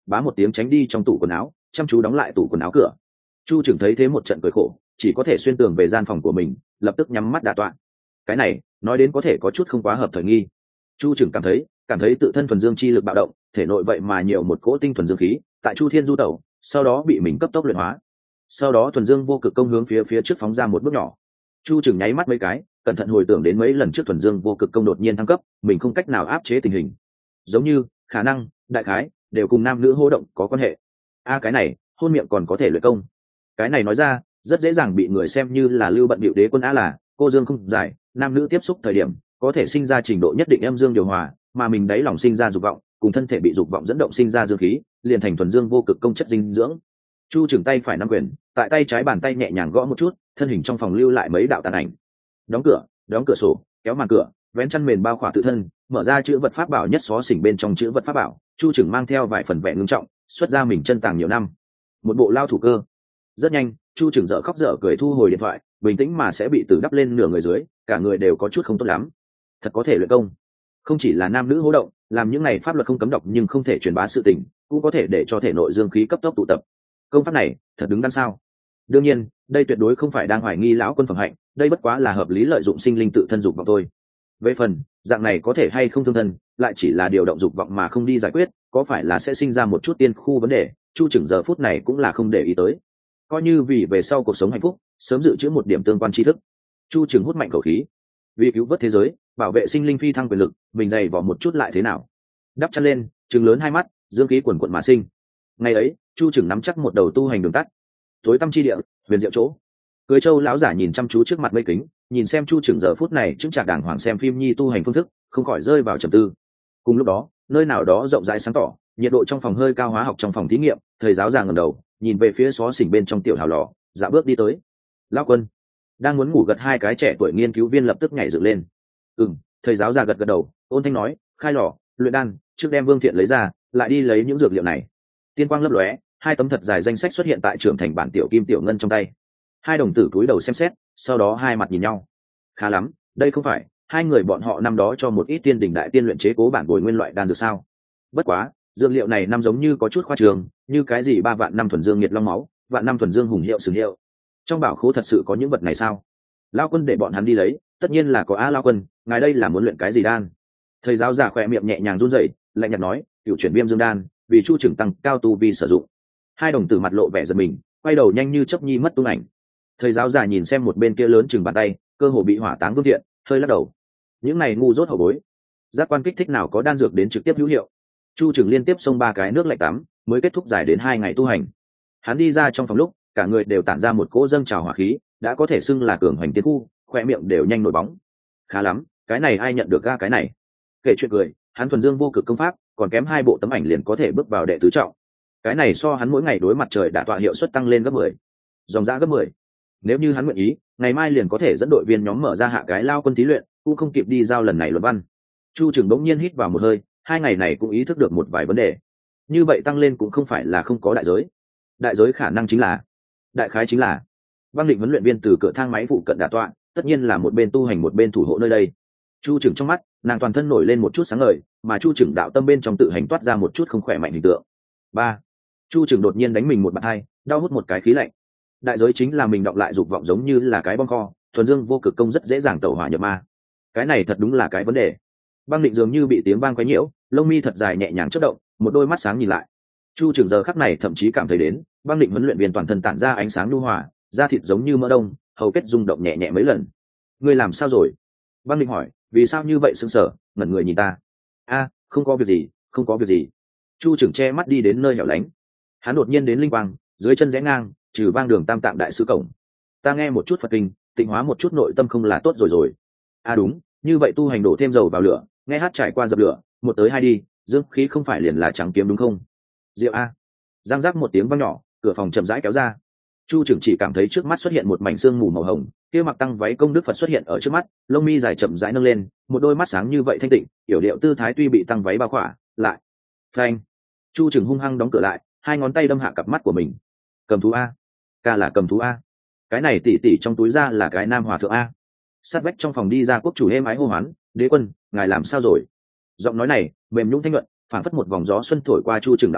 bá một tiếng tránh đi trong tủ quần áo, chăm chú đóng lại tủ quần áo cửa. Chu trưởng thấy thế một trận cười khổ, chỉ có thể xuyên tường về gian phòng của mình, lập tức nhắm mắt đả tọa. Cái này nói đến có thể có chút không quá hợp thời nghi. Chu trưởng cảm thấy cảm thấy tự thân thuần dương chi lực bạo động, thể nội vậy mà nhiều một cỗ tinh thuần dương khí tại Chu Thiên du tẩu, sau đó bị mình cấp tốc luyện hóa. Sau đó thuần dương vô cực công hướng phía phía trước phóng ra một bước nhỏ. Chu trưởng nháy mắt mấy cái, cẩn thận hồi tưởng đến mấy lần trước thuần dương vô cực công đột nhiên thăng cấp, mình không cách nào áp chế tình hình, giống như khả năng đại khái đều cùng nam nữ hô động có quan hệ. A cái này hôn miệng còn có thể luyện công, cái này nói ra rất dễ dàng bị người xem như là lưu bận bịu đế quân. A là cô dương không giải, nam nữ tiếp xúc thời điểm có thể sinh ra trình độ nhất định âm dương điều hòa, mà mình đáy lòng sinh ra dục vọng cùng thân thể bị dục vọng dẫn động sinh ra dương khí, liền thành thuần dương vô cực công chất dinh dưỡng. Chu trưởng tay phải nắm quyền, tại tay trái bàn tay nhẹ nhàng gõ một chút, thân hình trong phòng lưu lại mấy đạo tàn ảnh. Đóng cửa, đóng cửa sổ, kéo màn cửa, vén chăn mền bao khỏa tự thân, mở ra chữ vật pháp bảo nhất xó xỉnh bên trong chữ vật pháp bảo. Chu trưởng mang theo vài phần vẻ ngưng trọng, xuất ra mình chân tàng nhiều năm một bộ lao thủ cơ. Rất nhanh, Chu trưởng dở khóc dở cười thu hồi điện thoại, bình tĩnh mà sẽ bị tử đắp lên nửa người dưới, cả người đều có chút không tốt lắm. Thật có thể luyện công, không chỉ là nam nữ hô động, làm những này pháp luật không cấm đọc nhưng không thể truyền bá sự tình, cũng có thể để cho thể nội dương khí cấp tốc tụ tập. Công pháp này thật đứng đắn sao? Đương nhiên, đây tuyệt đối không phải đang hoài nghi lão quân phẩm hạnh, đây bất quá là hợp lý lợi dụng sinh linh tự thân dục vọng thôi. Về phần dạng này có thể hay không thương thân, lại chỉ là điều động dục vọng mà không đi giải quyết, có phải là sẽ sinh ra một chút tiên khu vấn đề, Chu trưởng giờ phút này cũng là không để ý tới, coi như vì về sau cuộc sống hạnh phúc sớm dự trữ một điểm tương quan tri thức. Chu trưởng hút mạnh khẩu khí, vì cứu vớt thế giới, bảo vệ sinh linh phi thăng quyền lực, mình dày vỏ một chút lại thế nào? Đắp chăn lên, trừng lớn hai mắt, dương khí quần quận mà sinh. Ngày ấy, Chu trưởng nắm chắc một đầu tu hành đường tắt. Tối tăm chi địa, huyền diệu chỗ. Cưới Châu lão giả nhìn chăm chú trước mặt mây kính, nhìn xem Chu trưởng giờ phút này chứng trạc đàng hoàng xem phim nhi tu hành phương thức, không khỏi rơi vào trầm tư. Cùng lúc đó, nơi nào đó rộng rãi sáng tỏ, nhiệt độ trong phòng hơi cao, hóa học trong phòng thí nghiệm, thầy giáo già ngẩng đầu, nhìn về phía xó xỉnh bên trong tiểu hào lò, dạ bước đi tới. Lão quân, đang muốn ngủ gật hai cái trẻ tuổi nghiên cứu viên lập tức nhảy dựng lên. Ừm, thầy giáo già gật gật đầu, ôn thanh nói, khai lò, luyện đan, trước đem Vương Thiện lấy ra, lại đi lấy những dược liệu này. Tiên quang lấp lóe, hai tấm thật dài danh sách xuất hiện tại trưởng thành bản tiểu kim tiểu ngân trong tay. Hai đồng tử cúi đầu xem xét, sau đó hai mặt nhìn nhau. Khá lắm, đây không phải hai người bọn họ năm đó cho một ít tiên đỉnh đại tiên luyện chế cố bản bồi nguyên loại đan dược sao? Bất quá, dược liệu này năm giống như có chút khoa trường, như cái gì ba vạn năm thuần dương nhiệt long máu, vạn năm thuần dương hùng hiệu sừng hiệu. Trong bảo khố thật sự có những vật này sao? Lão quân để bọn hắn đi lấy, tất nhiên là có. A Lão quân, ngài đây là muốn luyện cái gì đan? Thầy giáo già khỏe miệng nhẹ nhàng run rẩy, lạnh nhạt nói, cựu chuyển viêm dương đan, vì Chu trưởng tăng cao tu vi sử dụng. Hai đồng tử mặt lộ vẻ giật mình, quay đầu nhanh như chớp nhi mất tung ảnh. Thầy giáo già nhìn xem một bên kia lớn chừng bàn tay, cơ hồ bị hỏa táng Vương Thiện, hơi lắc đầu. Những này ngu dốt hậu bối, giác quan kích thích nào có đan dược đến trực tiếp hữu hiệu. Chu trưởng liên tiếp xông ba cái nước lạnh tắm, mới kết thúc dài đến hai ngày tu hành. Hắn đi ra trong phòng lúc, cả người đều tản ra một cỗ dâng trào hỏa khí, đã có thể xưng là cường hoành tiên khu, khoe miệng đều nhanh nổi bóng. Khá lắm, cái này ai nhận được ga cái này? Kể chuyện cười, hắn thuần dương vô cực công pháp, còn kém hai bộ tấm ảnh liền có thể bước vào đệ tứ trọng. Cái này so hắn mỗi ngày đối mặt trời đã tọa hiệu suất tăng lên gấp mười, dòng dã gấp mười. Nếu như hắn nguyện ý, ngày mai liền có thể dẫn đội viên nhóm mở ra hạ cái lao quân thí luyện, cũng không kịp đi giao lần này luận văn. Chu trưởng bỗng nhiên hít vào một hơi, hai ngày này cũng ý thức được một vài vấn đề. Như vậy tăng lên cũng không phải là không có đại giới. Đại giới khả năng chính là, đại khái chính là, Băng Định huấn luyện viên từ cửa thang máy phụ cận đả tọa, tất nhiên là một bên tu hành một bên thủ hộ nơi đây. Chu trưởng trong mắt, nàng toàn thân nổi lên một chút sáng ngời, mà Chu trưởng đạo tâm bên trong tự hành toát ra một chút không khỏe mạnh hình tượng. Ba, Chu trưởng đột nhiên đánh mình một bạt hai, đau hút một cái khí lạnh. Đại giới chính là mình đọng lại dục vọng giống như là cái bom kho, thuần dương vô cực công rất dễ dàng tẩu hỏa nhập ma. Cái này thật đúng là cái vấn đề. Băng Định dường như bị tiếng vang quấy nhiễu, lông mi thật dài nhẹ nhàng chớp động, một đôi mắt sáng nhìn lại. Chu trưởng giờ khắc này thậm chí cảm thấy đến, Băng Định huấn luyện viên toàn thân tản ra ánh sáng nhu hòa, da thịt giống như mỡ đông, hầu kết rung động nhẹ nhẹ mấy lần. Ngươi làm sao rồi? Băng Định hỏi, vì sao như vậy sững sờ, ngẩn người nhìn ta. A, không có việc gì, không có việc gì. Chu trưởng che mắt đi đến nơi hẻo lánh. Hắn đột nhiên đến linh quang, dưới chân rẽ ngang, trừ vang đường tam tạng đại sứ cổng. Ta nghe một chút Phật kinh, tịnh hóa một chút nội tâm không là tốt rồi rồi. À đúng, như vậy tu hành đổ thêm dầu vào lửa, nghe hát trải qua dập lửa, một tới hai đi, dương khí không phải liền là trắng kiếm đúng không? Diệu a. Giang giác một tiếng vang nhỏ, cửa phòng chậm rãi kéo ra. Chu trưởng chỉ cảm thấy trước mắt xuất hiện một mảnh xương mù màu hồng, kia mặc tăng váy công đức Phật xuất hiện ở trước mắt, lông mi dài chậm rãi nâng lên, một đôi mắt sáng như vậy thanh tịnh, yểu điệu tư thái tuy bị tăng váy bao khỏa, lại. Phanh. Chu trưởng hung hăng đóng cửa lại, hai ngón tay đâm hạ cặp mắt của mình. Cầm thú a, ca là cầm thú a. Cái này tỉ tỉ trong túi ra là cái nam hòa thượng a. Sát vách trong phòng đi ra quốc chủ êm ái hô hoán, đế quân, ngài làm sao rồi? Giọng nói này mềm nhũn thanh nhuận, phảng phất một vòng gió xuân thổi qua Chu trưởng đạo tâm,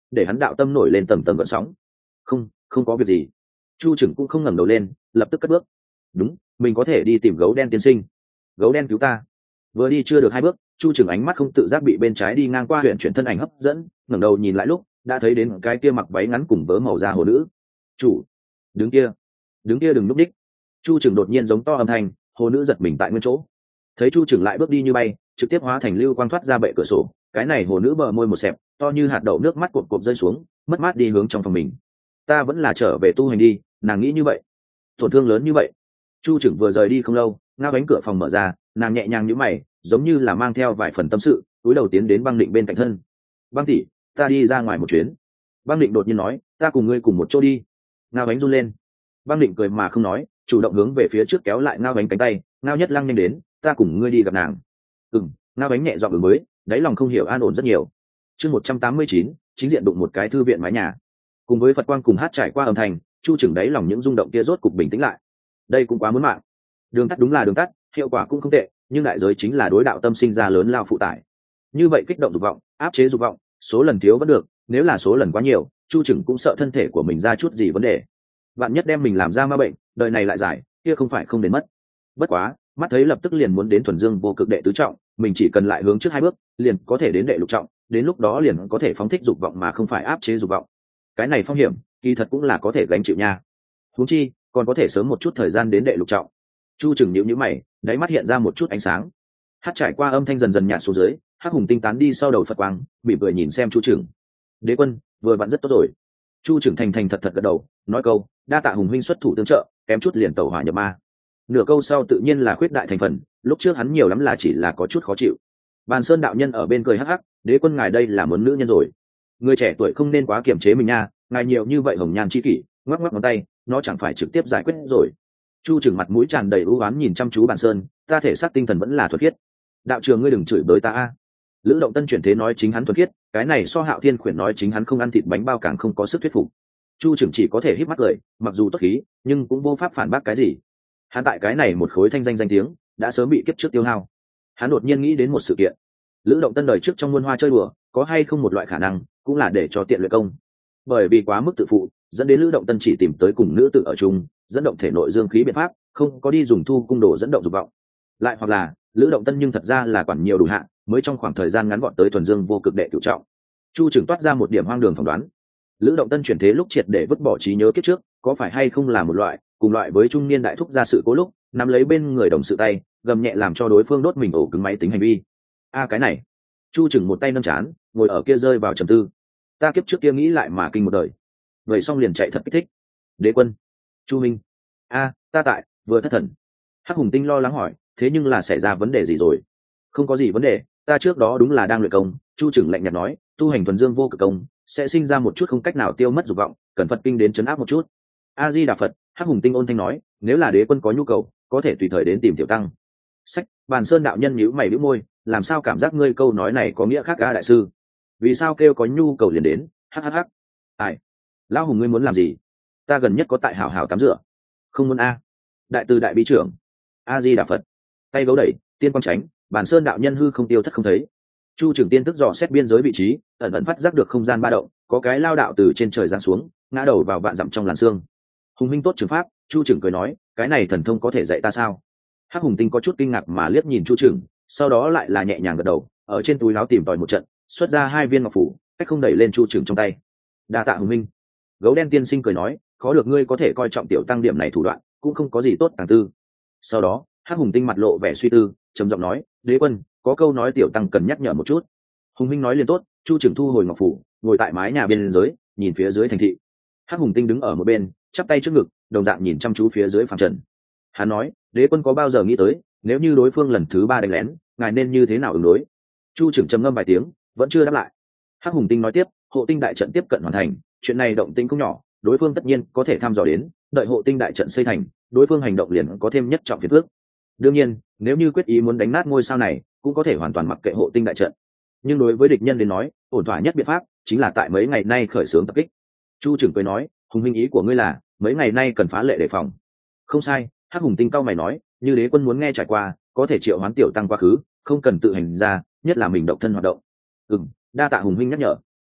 để hắn đạo tâm nổi lên tầng tầng gợn sóng. Không, không có việc gì. Chu Trừng cũng không ngẩng đầu lên, lập tức cất bước. Đúng, mình có thể đi tìm gấu đen tiên sinh. Gấu đen cứu ta. Vừa đi chưa được hai bước, Chu Trừng ánh mắt không tự giác bị bên trái đi ngang qua huyện chuyển thân ảnh hấp dẫn, ngẩng đầu nhìn lại lúc đã thấy đến cái kia mặc váy ngắn cùng vớ màu da hồ nữ. Chủ, đứng kia, đứng kia đừng núp đích. Chu Trừng đột nhiên giống to âm thanh, hồ nữ giật mình tại nguyên chỗ. Thấy Chu Trừng lại bước đi như bay, trực tiếp hóa thành lưu quang thoát ra bệ cửa sổ. Cái này hồ nữ bờ môi một xẹp, to như hạt đậu nước mắt cộp cộp rơi xuống, mất mát đi hướng trong phòng mình. Ta vẫn là trở về tu hành đi, nàng nghĩ như vậy. Tổn thương lớn như vậy. Chu Trừng vừa rời đi không lâu, ngao cánh cửa phòng mở ra, nàng nhẹ nhàng nhíu mày, giống như là mang theo vài phần tâm sự, cúi đầu tiến đến Băng Định bên cạnh thân. Băng tỷ, ta đi ra ngoài một chuyến. Băng Định đột nhiên nói, ta cùng ngươi cùng một chỗ đi. Ngao cánh run lên. Băng Định cười mà không nói, chủ động hướng về phía trước kéo lại ngao cánh cánh tay. Ngao Nhất Lăng nhanh đến, ta cùng ngươi đi gặp nàng. Ừm, ngao cánh nhẹ giọng ứng mới, đáy lòng không hiểu an ổn rất nhiều. Chương một trăm tám mươi chín, chính diện đụng một cái thư viện mái nhà. Cùng với Phật quang cùng hát trải qua âm thanh, Chu Trừng đáy lòng những rung động kia rốt cục bình tĩnh lại. Đây cũng quá muốn mạng. Đường tắt đúng là đường tắt, hiệu quả cũng không tệ, nhưng đại giới chính là đối đạo tâm sinh ra lớn lao phụ tải. Như vậy kích động dục vọng, áp chế dục vọng, số lần thiếu vẫn được, nếu là số lần quá nhiều, Chu Trừng cũng sợ thân thể của mình ra chút gì vấn đề. Vạn nhất đem mình làm ra ma bệnh, đời này lại giải, kia không phải không đến mất. Bất quá, mắt thấy lập tức liền muốn đến thuần dương vô cực đệ tứ trọng, mình chỉ cần lại hướng trước hai bước, liền có thể đến đệ lục trọng, đến lúc đó liền có thể phóng thích dục vọng mà không phải áp chế dục vọng. Cái này phong hiểm, kỳ thật cũng là có thể gánh chịu nha. Huống chi, còn có thể sớm một chút thời gian đến đệ lục trọng. Chu Trừng nhíu nhíu mày, đáy mắt hiện ra một chút ánh sáng. Hát trải qua âm thanh dần dần nhạt xuống dưới, hắc hùng tinh tán đi sau đầu Phật quang, mỉm cười nhìn xem Chu Trừng. Đế quân, vừa vặn rất tốt rồi. Chu Trừng thành thành thật thật gật đầu, nói câu, đa tạ hùng huynh xuất thủ tương trợ, kém chút liền tẩu hỏa nhập ma. Nửa câu sau tự nhiên là khuyết đại thành phần, lúc trước hắn nhiều lắm là chỉ là có chút khó chịu. Bàn Sơn đạo nhân ở bên cười hắc hắc, đế quân ngài đây là muốn nữ nhân rồi. Người trẻ tuổi không nên quá kiềm chế mình nha, ngài nhiều như vậy hồng nhan chi kỷ, ngoắc ngoắc ngón tay, nó chẳng phải trực tiếp giải quyết rồi. Chu Trừng mặt mũi tràn đầy ưu oán nhìn chăm chú Bàn Sơn, ta thể xác tinh thần vẫn là thuật khiết. Đạo trường ngươi đừng chửi bới ta a. Lữ Động Tân chuyển thế nói chính hắn thuật khiết, cái này so Hạo Thiên khuyển nói chính hắn không ăn thịt bánh bao càng không có sức thuyết phục. Chu Trừng chỉ có thể híp mắt cười, mặc dù tốt khí, nhưng cũng vô pháp phản bác cái gì. Hắn tại cái này một khối thanh danh danh tiếng, đã sớm bị kiếp trước tiêu hao. Hắn đột nhiên nghĩ đến một sự kiện. Lữ Động Tân đời trước trong muôn hoa chơi đùa, có hay không một loại khả năng, cũng là để cho tiện luyện công. Bởi vì quá mức tự phụ, dẫn đến Lữ Động Tân chỉ tìm tới cùng nữ tự ở chung, dẫn động thể nội dương khí biện pháp, không có đi dùng thu cung đồ dẫn động dục vọng. Lại hoặc là, Lữ Động Tân nhưng thật ra là quản nhiều đủ hạn, mới trong khoảng thời gian ngắn gọn tới thuần dương vô cực đệ cửu trọng. Chu Trừng toát ra một điểm hoang đường phỏng đoán. Lữ Động Tân chuyển thế lúc triệt để vứt bỏ trí nhớ kiếp trước, có phải hay không là một loại, cùng loại với trung niên đại thúc ra sự cố lúc, nắm lấy bên người đồng sự tay, gầm nhẹ làm cho đối phương đốt mình ổ cứng máy tính hành vi. A cái này. Chu Trừng một tay nâng chán, ngồi ở kia rơi vào trầm tư. Ta kiếp trước kia nghĩ lại mà kinh một đời. Vậy xong liền chạy thật kích thích. Đế quân. Chu Minh. A, ta tại, vừa thất thần. Hắc Hùng Tinh lo lắng hỏi, thế nhưng là xảy ra vấn đề gì rồi? Không có gì vấn đề, ta trước đó đúng là đang luyện công. Chu Trừng lạnh nhạt nói, tu hành thuần dương vô cực công sẽ sinh ra một chút không cách nào tiêu mất dục vọng, cần Phật kinh đến chấn áp một chút. A Di Đà Phật. Hắc Hùng Tinh ôn thanh nói, nếu là đế quân có nhu cầu, có thể tùy thời đến tìm tiểu tăng. Sách. Bàn Sơn đạo nhân nhíu mày nhíu môi, làm sao cảm giác ngươi câu nói này có nghĩa khác a đại sư? Vì sao kêu có nhu cầu liền đến? Hắc hắc hắc. Ai? Lão Hùng ngươi muốn làm gì? Ta gần nhất có tại hảo hảo tắm rửa. Không muốn a. Đại từ đại bi trưởng. A Di Đà Phật. Tay gấu đẩy, tiên quang tránh, Bàn Sơn đạo nhân hư không tiêu thất không thấy. Chu Trừng tiên tức dò xét biên giới vị trí, ẩn ẩn phát giác được không gian ba động, có cái lao đạo từ trên trời giáng xuống, ngã đầu vào vạn dặm trong làn xương. Hùng minh tốt trường pháp. Chu Trừng cười nói, cái này thần thông có thể dạy ta sao? Hắc Hùng Tinh có chút kinh ngạc mà liếc nhìn Chu Trừng, sau đó lại là nhẹ nhàng gật đầu, ở trên túi áo tìm tòi một trận, xuất ra hai viên ngọc phủ, cách không đẩy lên Chu Trừng trong tay. Đa tạ Hùng minh. Gấu đen tiên sinh cười nói, khó được ngươi có thể coi trọng tiểu tăng điểm này thủ đoạn, cũng không có gì tốt tàng tư. Sau đó, Hắc Hùng Tinh mặt lộ vẻ suy tư, trầm giọng nói, đế quân, có câu nói tiểu tăng cần nhắc nhở một chút. Hùng minh nói liền tốt. Chu Trừng thu hồi ngọc phủ, ngồi tại mái nhà bên dưới, nhìn phía dưới thành thị. Hắc Hùng Tinh đứng ở một bên, chắp tay trước ngực, đồng dạng nhìn chăm chú phía dưới phàm trần. Hắn nói, đế quân có bao giờ nghĩ tới, nếu như đối phương lần thứ ba đánh lén, ngài nên như thế nào ứng đối? Chu Trừng trầm ngâm vài tiếng, vẫn chưa đáp lại. Hắc Hùng Tinh nói tiếp, hộ tinh đại trận tiếp cận hoàn thành, chuyện này động tĩnh không nhỏ, đối phương tất nhiên có thể thăm dò đến, đợi hộ tinh đại trận xây thành, đối phương hành động liền có thêm nhất trọng phiền phước. Đương nhiên, nếu như quyết ý muốn đánh nát ngôi sao này, cũng có thể hoàn toàn mặc kệ hộ tinh đại trận. Nhưng đối với địch nhân đến nói, ổn thỏa nhất biện pháp chính là tại mấy ngày nay khởi xướng tập kích. Chu Trừng cười nói, Hùng huynh ý của ngươi là mấy ngày nay cần phá lệ đề phòng. Không sai. Hắc Hùng Tinh cao mày nói, như đế quân muốn nghe trải qua, có thể triệu hoán tiểu tăng quá khứ, không cần tự hành ra, nhất là mình độc thân hoạt động. Ừm, đa tạ Hùng huynh nhắc nhở.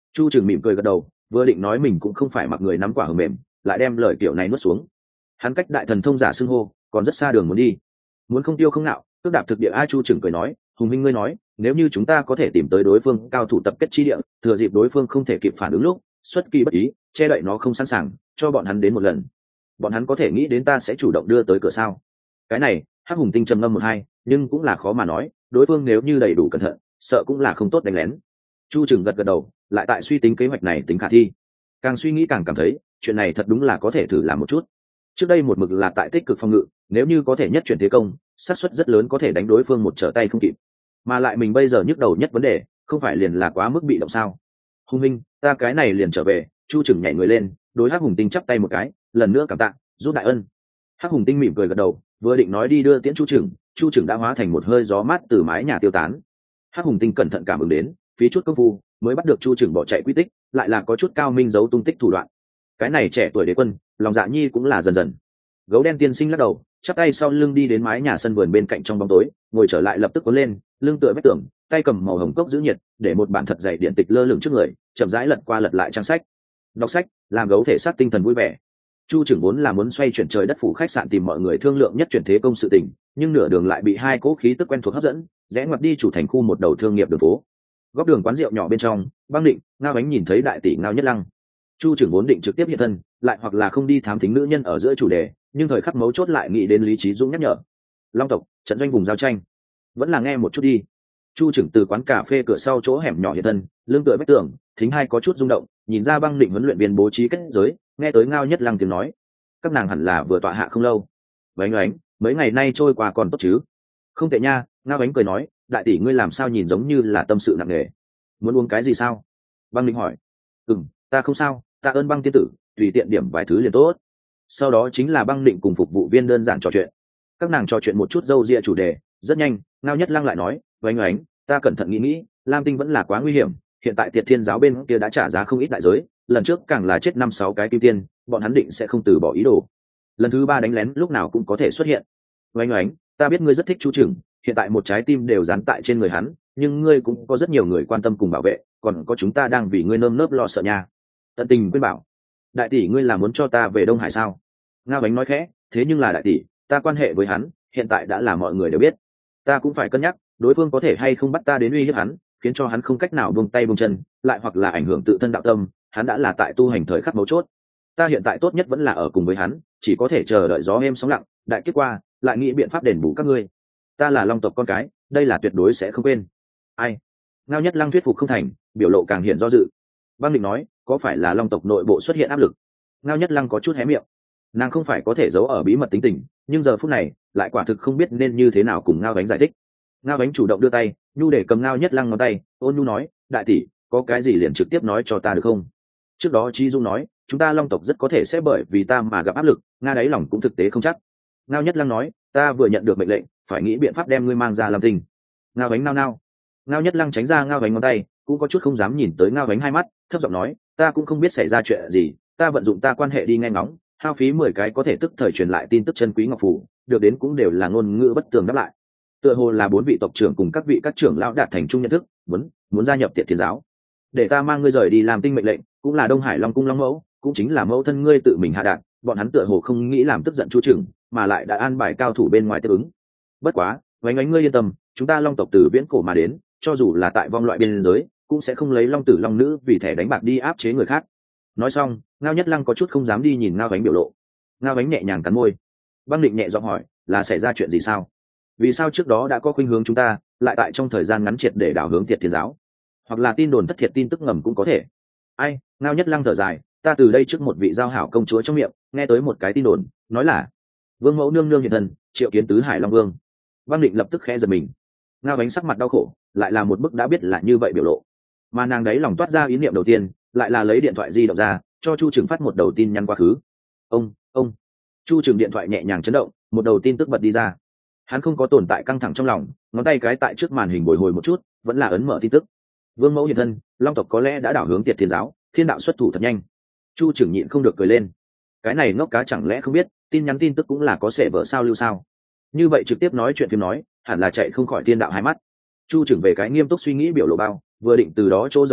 Chu Trường mỉm cười gật đầu, vừa định nói mình cũng không phải mặc người nắm quả hờ mềm, lại đem lời kiểu này nuốt xuống. Hắn cách đại thần thông giả xưng hô còn rất xa đường muốn đi, muốn không tiêu không nạo cước đạp thực địa. A Chu Trường cười nói, hùng minh ngươi nói nếu như chúng ta có thể tìm tới đối phương cao thủ tập kết chi địa, thừa dịp đối phương không thể kịp phản ứng lúc xuất kỳ bất ý che đậy nó không sẵn sàng, cho bọn hắn đến một lần, bọn hắn có thể nghĩ đến ta sẽ chủ động đưa tới cửa sao? Cái này Hắc Hùng Tinh trầm ngâm một hai, nhưng cũng là khó mà nói, đối phương nếu như đầy đủ cẩn thận sợ cũng là không tốt đánh lén. Chu Trừng gật gật đầu, lại tại suy tính kế hoạch này tính khả thi. Càng suy nghĩ càng cảm thấy chuyện này thật đúng là có thể thử làm một chút. Trước đây một mực là tại tích cực phòng ngự, nếu như có thể nhất chuyển thế công, xác suất rất lớn có thể đánh đối phương một trở tay không kịp. Mà lại mình bây giờ nhức đầu nhất vấn đề không phải liền là quá mức bị động sao? Hùng minh, ta cái này liền trở về. Chu Trừng nhảy người lên, đối Hắc Hùng Tinh chắp tay một cái, lần nữa cảm tạ, giúp đại ân. Hắc Hùng Tinh mỉm cười gật đầu, vừa định nói đi đưa tiễn Chu Trừng, Chu Trừng đã hóa thành một hơi gió mát từ mái nhà tiêu tán. Hắc Hùng Tinh cẩn thận cảm ứng đến, phí chút công phu mới bắt được Chu Trừng bỏ chạy quy tích, lại là có chút cao minh giấu tung tích thủ đoạn. Cái này trẻ tuổi đế quân, lòng dạ nhi cũng là dần dần. Gấu đen tiên sinh lắc đầu, chắp tay sau lưng đi đến mái nhà sân vườn bên cạnh trong bóng tối, ngồi trở lại lập tức cuốn lên, lưng tựa vách tường, tay cầm màu hồng cốc giữ nhiệt, để một bản thật dày điện tịch lơ lửng trước người, chậm rãi lật qua lật lại trang sách. Đọc sách làm gấu thể xác tinh thần vui vẻ. Chu Trưởng vốn là muốn xoay chuyển trời đất phủ khách sạn tìm mọi người thương lượng nhất chuyển thế công sự tình, nhưng nửa đường lại bị hai cỗ khí tức quen thuộc hấp dẫn, rẽ ngoặt đi chủ thành khu một đầu thương nghiệp đường phố. Góc đường quán rượu nhỏ bên trong, Băng Định, Ngao Ánh nhìn thấy đại tỷ Ngao Nhất Lăng. Chu Trưởng vốn định trực tiếp hiện thân, lại hoặc là không đi thám thính nữ nhân ở giữa chủ đề, nhưng thời khắc mấu chốt lại nghĩ đến Lý Chí Dũng nhắc nhở. Long tộc, trận doanh vùng giao tranh, vẫn là nghe một chút đi. Chu Trưởng từ quán cà phê cửa sau chỗ hẻm nhỏ hiện thân, lưng tựa vách tường, thính hai có chút rung động, nhìn ra Băng Định huấn luyện viên bố trí kết giới, nghe tới Ngao Nhất Lăng tiếng nói, các nàng hẳn là vừa tọa hạ không lâu. Vánh Ánh, mấy ngày nay trôi qua còn tốt chứ? Không tệ nha. Ngao Ánh cười nói, đại tỷ ngươi làm sao nhìn giống như là tâm sự nặng nề, muốn uống cái gì sao? Băng Định hỏi. Ừm, ta không sao, tạ ơn Băng tiên tử, tùy tiện điểm vài thứ liền tốt. Sau đó chính là Băng Định cùng phục vụ viên đơn giản trò chuyện. Các nàng trò chuyện một chút dâu ria chủ đề, rất nhanh, Ngao Nhất Lăng lại nói, Vánh Ánh, ta cẩn thận nghĩ nghĩ, Lam Tinh vẫn là quá nguy hiểm, hiện tại Tiệt Thiên giáo bên kia đã trả giá không ít đại giới, lần trước càng là chết năm sáu cái kim tiên, bọn hắn định sẽ không từ bỏ ý đồ. Lần thứ ba đánh lén lúc nào cũng có thể xuất hiện. Vánh Ánh, ta biết ngươi rất thích Chu Trừng, hiện tại một trái tim đều dán tại trên người hắn, nhưng ngươi cũng có rất nhiều người quan tâm cùng bảo vệ, còn có chúng ta đang vì ngươi nơm nớp lo sợ nha. Tận tình khuyên bảo. Đại tỷ ngươi là muốn cho ta về Đông Hải sao? Ngao Ánh nói khẽ, thế nhưng là đại tỷ, ta quan hệ với hắn hiện tại đã là mọi người đều biết, ta cũng phải cân nhắc đối phương có thể hay không bắt ta đến uy hiếp hắn, khiến cho hắn không cách nào buông tay buông chân, lại hoặc là ảnh hưởng tự thân đạo tâm. Hắn đã là tại tu hành thời khắc mấu chốt, ta hiện tại tốt nhất vẫn là ở cùng với hắn, chỉ có thể chờ đợi gió êm sóng lặng, đại kết qua lại nghĩ biện pháp đền bù các ngươi. Ta là Long tộc con cái, đây là tuyệt đối sẽ không quên. Ai? Ngao Nhất Lăng thuyết phục không thành, biểu lộ càng hiện do dự. Băng Định nói, có phải là Long tộc nội bộ xuất hiện áp lực? Ngao Nhất Lăng có chút hé miệng, nàng không phải có thể giấu ở bí mật tính tình, nhưng giờ phút này lại quả thực không biết nên như thế nào cùng Ngao Ánh giải thích. Ngao Ánh chủ động đưa tay nhu để cầm Ngao Nhất Lăng ngón tay, ôn nhu nói, đại tỷ có cái gì liền trực tiếp nói cho ta được không? Trước đó Chi Dung nói chúng ta Long tộc rất có thể sẽ bởi vì ta mà gặp áp lực, nga đáy lòng cũng thực tế không chắc. Ngao Nhất Lăng nói, ta vừa nhận được mệnh lệnh phải nghĩ biện pháp đem ngươi mang ra làm tình. Ngao Ánh nao nao. Ngao Nhất Lăng tránh ra Ngao Ánh ngón tay, cũng có chút không dám nhìn tới Ngao Ánh hai mắt, thấp giọng nói, ta cũng không biết xảy ra chuyện gì, ta vận dụng ta quan hệ đi nghe ngóng, hao phí mười cái có thể tức thời truyền lại tin tức chân quý ngọc phù, được đến cũng đều là ngôn ngữ bất tường đáp lại. Tựa hồ là bốn vị tộc trưởng cùng các vị các trưởng lão đạt thành chung nhận thức, muốn muốn gia nhập Tiệt Thiên giáo. Để ta mang ngươi rời đi làm tinh mệnh lệnh, cũng là Đông Hải Long cung Long mẫu, cũng chính là mẫu thân ngươi tự mình hạ đạt, bọn hắn tựa hồ không nghĩ làm tức giận Chu Trừng, mà lại đã an bài cao thủ bên ngoài tiếp ứng. Bất quá, Vánh Ánh ngươi yên tâm, chúng ta Long tộc từ viễn cổ mà đến, cho dù là tại vong loại biên giới, cũng sẽ không lấy Long tử Long nữ vì thẻ đánh bạc đi áp chế người khác. Nói xong, Ngao Nhất Lăng có chút không dám đi nhìn Ngao Ánh biểu lộ. Ngao Ánh nhẹ nhàng cắn môi. Băng Định nhẹ giọng hỏi, là xảy ra chuyện gì sao? Vì sao trước đó đã có khuynh hướng chúng ta, lại tại trong thời gian ngắn triệt để đảo hướng Tiệt Thiên giáo? Hoặc là tin đồn thất thiệt tin tức ngầm cũng có thể. Ai? Ngao Nhất Lăng thở dài, ta từ đây trước một vị giao hảo công chúa trong miệng nghe tới một cái tin đồn, nói là Vương mẫu nương nương hiện thân, triệu kiến tứ Hải Long Vương. Băng Định lập tức khẽ giật mình. Ngao Ánh sắc mặt đau khổ, lại là một bức đã biết là như vậy biểu lộ, mà nàng đấy lòng toát ra ý niệm đầu tiên lại là lấy điện thoại di động ra cho Chu Trừng phát một đầu tin nhắn quá khứ. Ông, ông. Chu Trừng điện thoại nhẹ nhàng chấn động, một đầu tin tức bật đi ra. Hắn không có tồn tại căng thẳng trong lòng, ngón tay cái tại trước màn hình bồi hồi một chút, vẫn là ấn mở tin tức. Vương mẫu hiện thân, Long tộc có lẽ đã đảo hướng Tiệt Thiên giáo, thiên đạo xuất thủ thật nhanh. Chu Trừng nhịn không được cười lên. Cái này ngốc cá chẳng lẽ không biết, tin nhắn tin tức cũng là có sẽ vợ sao lưu sao? Như vậy trực tiếp nói chuyện phim nói, hẳn là chạy không khỏi thiên đạo hai mắt. Chu Trừng về cái nghiêm túc suy nghĩ biểu lộ bao, vừa định từ đó chỗ rời đi,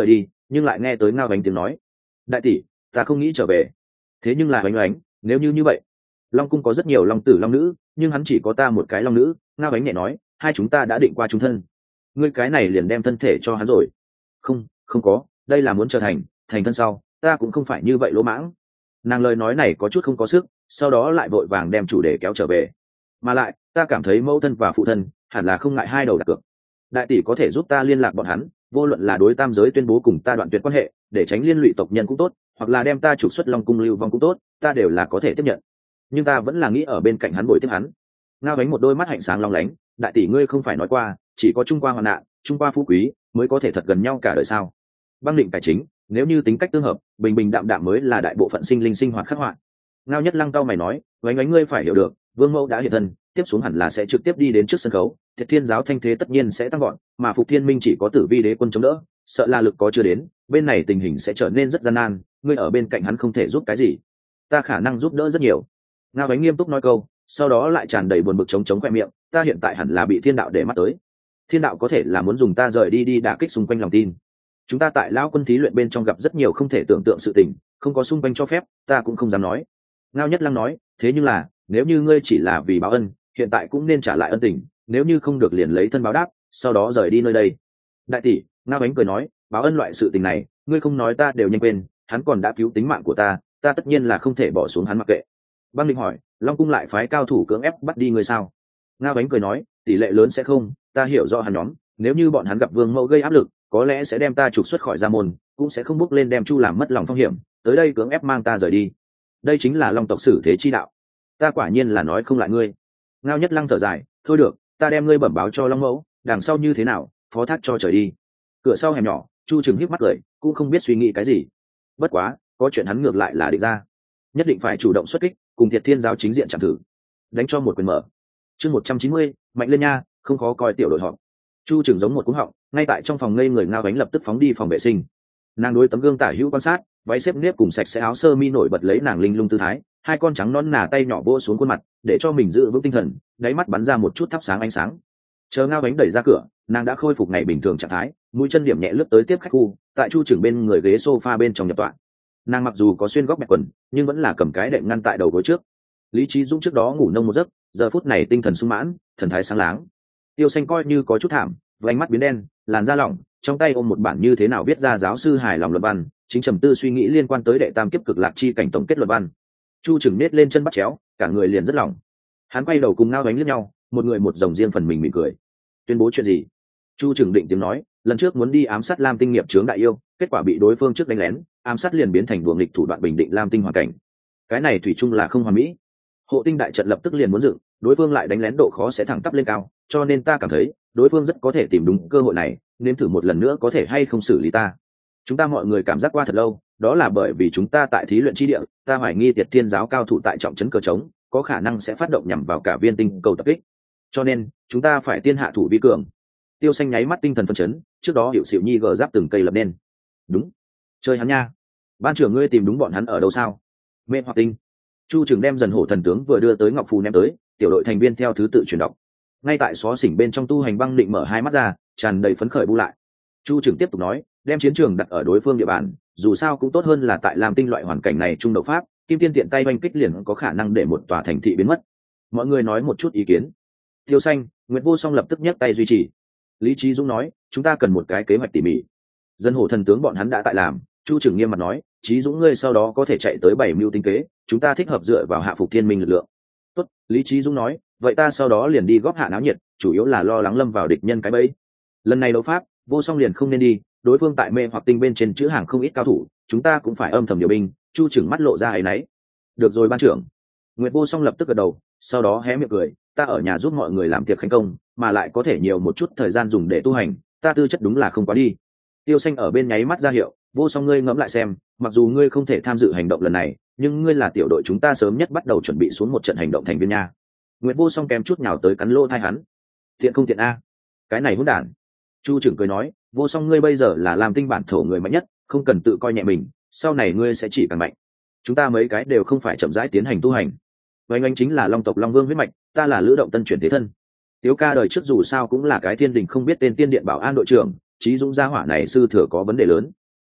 nhưng lại nghe tới ngao ánh tiếng nói: đại tỷ, ta không nghĩ trở về. Thế nhưng là oánh oánh, nếu như như vậy, long cung có rất nhiều long tử long nữ, nhưng hắn chỉ có ta một cái long nữ. Ngao ánh nhẹ nói: hai chúng ta đã định qua chung thân, ngươi cái này liền đem thân thể cho hắn rồi. Không, không có, đây là muốn trở thành thành thân sau, ta cũng không phải như vậy lỗ mãng. Nàng lời nói này có chút không có sức, sau đó lại vội vàng đem chủ đề kéo trở về. Mà lại, ta cảm thấy mẫu thân và phụ thân hẳn là không ngại hai đầu đặt cược. Đại tỷ có thể giúp ta liên lạc bọn hắn, vô luận là đối tam giới tuyên bố cùng ta đoạn tuyệt quan hệ, để tránh liên lụy tộc nhân cũng tốt, hoặc là đem ta trục xuất long cung lưu vong cũng tốt, ta đều là có thể tiếp nhận. Nhưng ta vẫn là nghĩ ở bên cạnh hắn bồi tiếp hắn. Ngao ánh một đôi mắt hạnh sáng long lánh: đại tỷ ngươi không phải nói qua, chỉ có trung qua hoạn nạn, trung qua phú quý mới có thể thật gần nhau cả đời sao? Băng định cải chính, nếu như tính cách tương hợp, bình bình đạm đạm mới là đại bộ phận sinh linh sinh hoạt khắc họa. Ngao Nhất Lăng cao mày nói: oánh oánh ngươi phải hiểu được, vương mẫu đã hiện thân, tiếp xuống hẳn là sẽ trực tiếp đi đến trước sân khấu, Thiệt Thiên giáo thanh thế tất nhiên sẽ tăng gọn, mà Phục Thiên Minh chỉ có Tử Vi đế quân chống đỡ, sợ là lực có chưa đến, bên này tình hình sẽ trở nên rất gian nan, ngươi ở bên cạnh hắn không thể giúp cái gì. Ta khả năng giúp đỡ rất nhiều. Ngao ánh nghiêm túc nói câu, sau đó lại tràn đầy buồn bực chống chống khoe miệng: ta hiện tại hẳn là bị thiên đạo để mắt tới. Thiên đạo có thể là muốn dùng ta rời đi đi đả kích xung quanh lòng tin. Chúng ta tại lão quân thí luyện bên trong gặp rất nhiều không thể tưởng tượng sự tình, không có xung quanh cho phép, ta cũng không dám nói. Ngao Nhất Lăng nói: thế nhưng là, nếu như ngươi chỉ là vì báo ân, hiện tại cũng nên trả lại ân tình, nếu như không được liền lấy thân báo đáp, sau đó rời đi nơi đây. Đại tỷ, Ngao ánh cười nói: báo ân loại sự tình này, ngươi không nói ta đều nhanh quên, hắn còn đã cứu tính mạng của ta, ta tất nhiên là không thể bỏ xuống hắn mặc kệ. Băng Định hỏi: long cung lại phái cao thủ cưỡng ép bắt đi ngươi sao? Ngao ánh cười nói: tỷ lệ lớn sẽ không, ta hiểu rõ hắn nhóm, nếu như bọn hắn gặp vương mẫu gây áp lực, có lẽ sẽ đem ta trục xuất khỏi gia môn, cũng sẽ không bước lên đem Chu làm mất lòng phong hiểm, tới đây cưỡng ép mang ta rời đi. Đây chính là long tộc xử thế chi đạo. Ta quả nhiên là nói không lại ngươi. Ngao Nhất Lăng thở dài: thôi được, ta đem ngươi bẩm báo cho long mẫu, đằng sau như thế nào, phó thác cho trời đi. Cửa sau hẻm nhỏ, Chu Trừng híp mắt cười, cũng không biết suy nghĩ cái gì. Bất quá, có chuyện hắn ngược lại là định ra, nhất định phải chủ động xuất kích, cùng Thiệt Thiên giáo chính diện chạm thử, đánh cho một quyền mở. Chương một trăm chín mươi, mạnh lên nha, không khó coi tiểu đội họp. Chu Trừng giống một cú họng, ngay tại trong phòng ngây người Ngao ánh lập tức phóng đi phòng vệ sinh. Nàng đối tấm gương tả hữu quan sát, váy xếp nếp cùng sạch sẽ áo sơ mi nổi bật lấy nàng linh lung tư thái, hai con trắng non nà tay nhỏ vỗ xuống khuôn mặt, để cho mình giữ vững tinh thần, đáy mắt bắn ra một chút thắp sáng ánh sáng. Chờ Ngao ánh đẩy ra cửa, nàng đã khôi phục ngày bình thường trạng thái, mũi chân điểm nhẹ lướt tới tiếp khách khu, tại Chu Trừng bên người ghế sofa bên trong nhập tọa. Nàng mặc dù có xuyên góc bẹt quần, nhưng vẫn là cầm cái đệm ngăn tại đầu gối trước. Lý Trí Dũng trước đó ngủ nông một giấc, giờ phút này tinh thần sung mãn, thần thái sáng láng. Tiêu Xanh coi như có chút thảm, với ánh mắt biến đen, làn da lỏng, trong tay ôm một bản như thế nào viết ra giáo sư hài lòng luận văn, chính trầm tư suy nghĩ liên quan tới đệ tam kiếp cực lạc chi cảnh tổng kết luận văn. Chu Trừng nết lên chân bắt chéo, cả người liền rất lỏng. Hắn quay đầu cùng Ngao ánh liếc nhau, một người một dòng riêng phần mình mỉm cười. Tuyên bố chuyện gì? Chu Trừng định tiếng nói, lần trước muốn đi ám sát Lam Tinh nghiệp chướng đại yêu, kết quả bị đối phương trước đánh lén, ám sát liền biến thành đùa nghịch thủ đoạn bình định Lam Tinh hoàn cảnh. Cái này thủy chung là không hoàn mỹ. Hộ tinh đại trận lập tức liền muốn dựng, đối phương lại đánh lén độ khó sẽ thẳng tắp lên cao, cho nên ta cảm thấy đối phương rất có thể tìm đúng cơ hội này, nên thử một lần nữa có thể hay không xử lý ta. Chúng ta mọi người cảm giác qua thật lâu, đó là bởi vì chúng ta tại thí luyện chi địa, ta hoài nghi Tiệt Thiên giáo cao thủ tại trọng trấn cờ trống, có khả năng sẽ phát động nhằm vào cả viên tinh cầu tập kích, cho nên chúng ta phải tiên hạ thủ vi cường. Tiêu Xanh nháy mắt tinh thần phấn chấn, trước đó Hiệu Xỉu Nhi gờ giáp từng cây lập nên. Đúng, chơi hắn nha. Ban trưởng ngươi tìm đúng bọn hắn ở đâu sao? Mê Hoặc Tinh. Chu Trừng đem dần hổ thần tướng vừa đưa tới ngọc phù ném tới, tiểu đội thành viên theo thứ tự chuyển đọc. Ngay tại xó xỉnh bên trong tu hành Băng Định mở hai mắt ra, tràn đầy phấn khởi bu lại. Chu Trừng tiếp tục nói, đem chiến trường đặt ở đối phương địa bàn, dù sao cũng tốt hơn là tại Lam Tinh loại hoàn cảnh này trung đấu pháp, kim tiên tiện tay oanh kích liền có khả năng để một tòa thành thị biến mất. Mọi người nói một chút ý kiến. Tiêu Xanh, Nguyệt Vô Song lập tức nhấc tay duy trì. Lý Trí Dũng nói, chúng ta cần một cái kế hoạch tỉ mỉ. Dân hổ thần tướng bọn hắn đã tại làm. Chu Trừng nghiêm mặt nói, Trí Dũng ngươi sau đó có thể chạy tới bảy mưu tinh kế, chúng ta thích hợp dựa vào hạ phục thiên minh lực lượng. Tốt, Lý Trí Dũng nói, vậy ta sau đó liền đi góp hạ náo nhiệt, chủ yếu là lo lắng lâm vào địch nhân cái bẫy. Lần này đấu pháp, Vô Song liền không nên đi, đối phương tại Mê Hoặc Tinh bên trên chữ hàng không ít cao thủ, chúng ta cũng phải âm thầm điều binh. Chu Trừng mắt lộ ra ấy nấy. Được rồi ban trưởng. Nguyệt Vô Song lập tức gật đầu, sau đó hé miệng cười, ta ở nhà giúp mọi người làm tiệc khánh công, mà lại có thể nhiều một chút thời gian dùng để tu hành, ta tư chất đúng là không quá đi. Tiêu Xanh ở bên nháy mắt ra hiệu, Vô Song ngươi ngẫm lại xem, mặc dù ngươi không thể tham dự hành động lần này, nhưng ngươi là tiểu đội chúng ta sớm nhất bắt đầu chuẩn bị xuống một trận hành động thành viên nha. Nguyệt Vô Song kém chút nhào tới cắn lỗ tai hắn. Tiện không tiện a? Cái này hỗn đản. Chu Trừng cười nói, Vô Song ngươi bây giờ là làm tinh bản thổ người mạnh nhất, không cần tự coi nhẹ mình, sau này ngươi sẽ chỉ càng mạnh. Chúng ta mấy cái đều không phải chậm rãi tiến hành tu hành. Vành anh chính là Long tộc Long Vương huyết mạch, ta là Lữ Động Tân chuyển thế thân. Tiếu ca đời trước dù sao cũng là cái thiên đình không biết tên tiên điện bảo an đội trưởng, Trí Dũng gia hỏa này sư thừa có vấn đề lớn.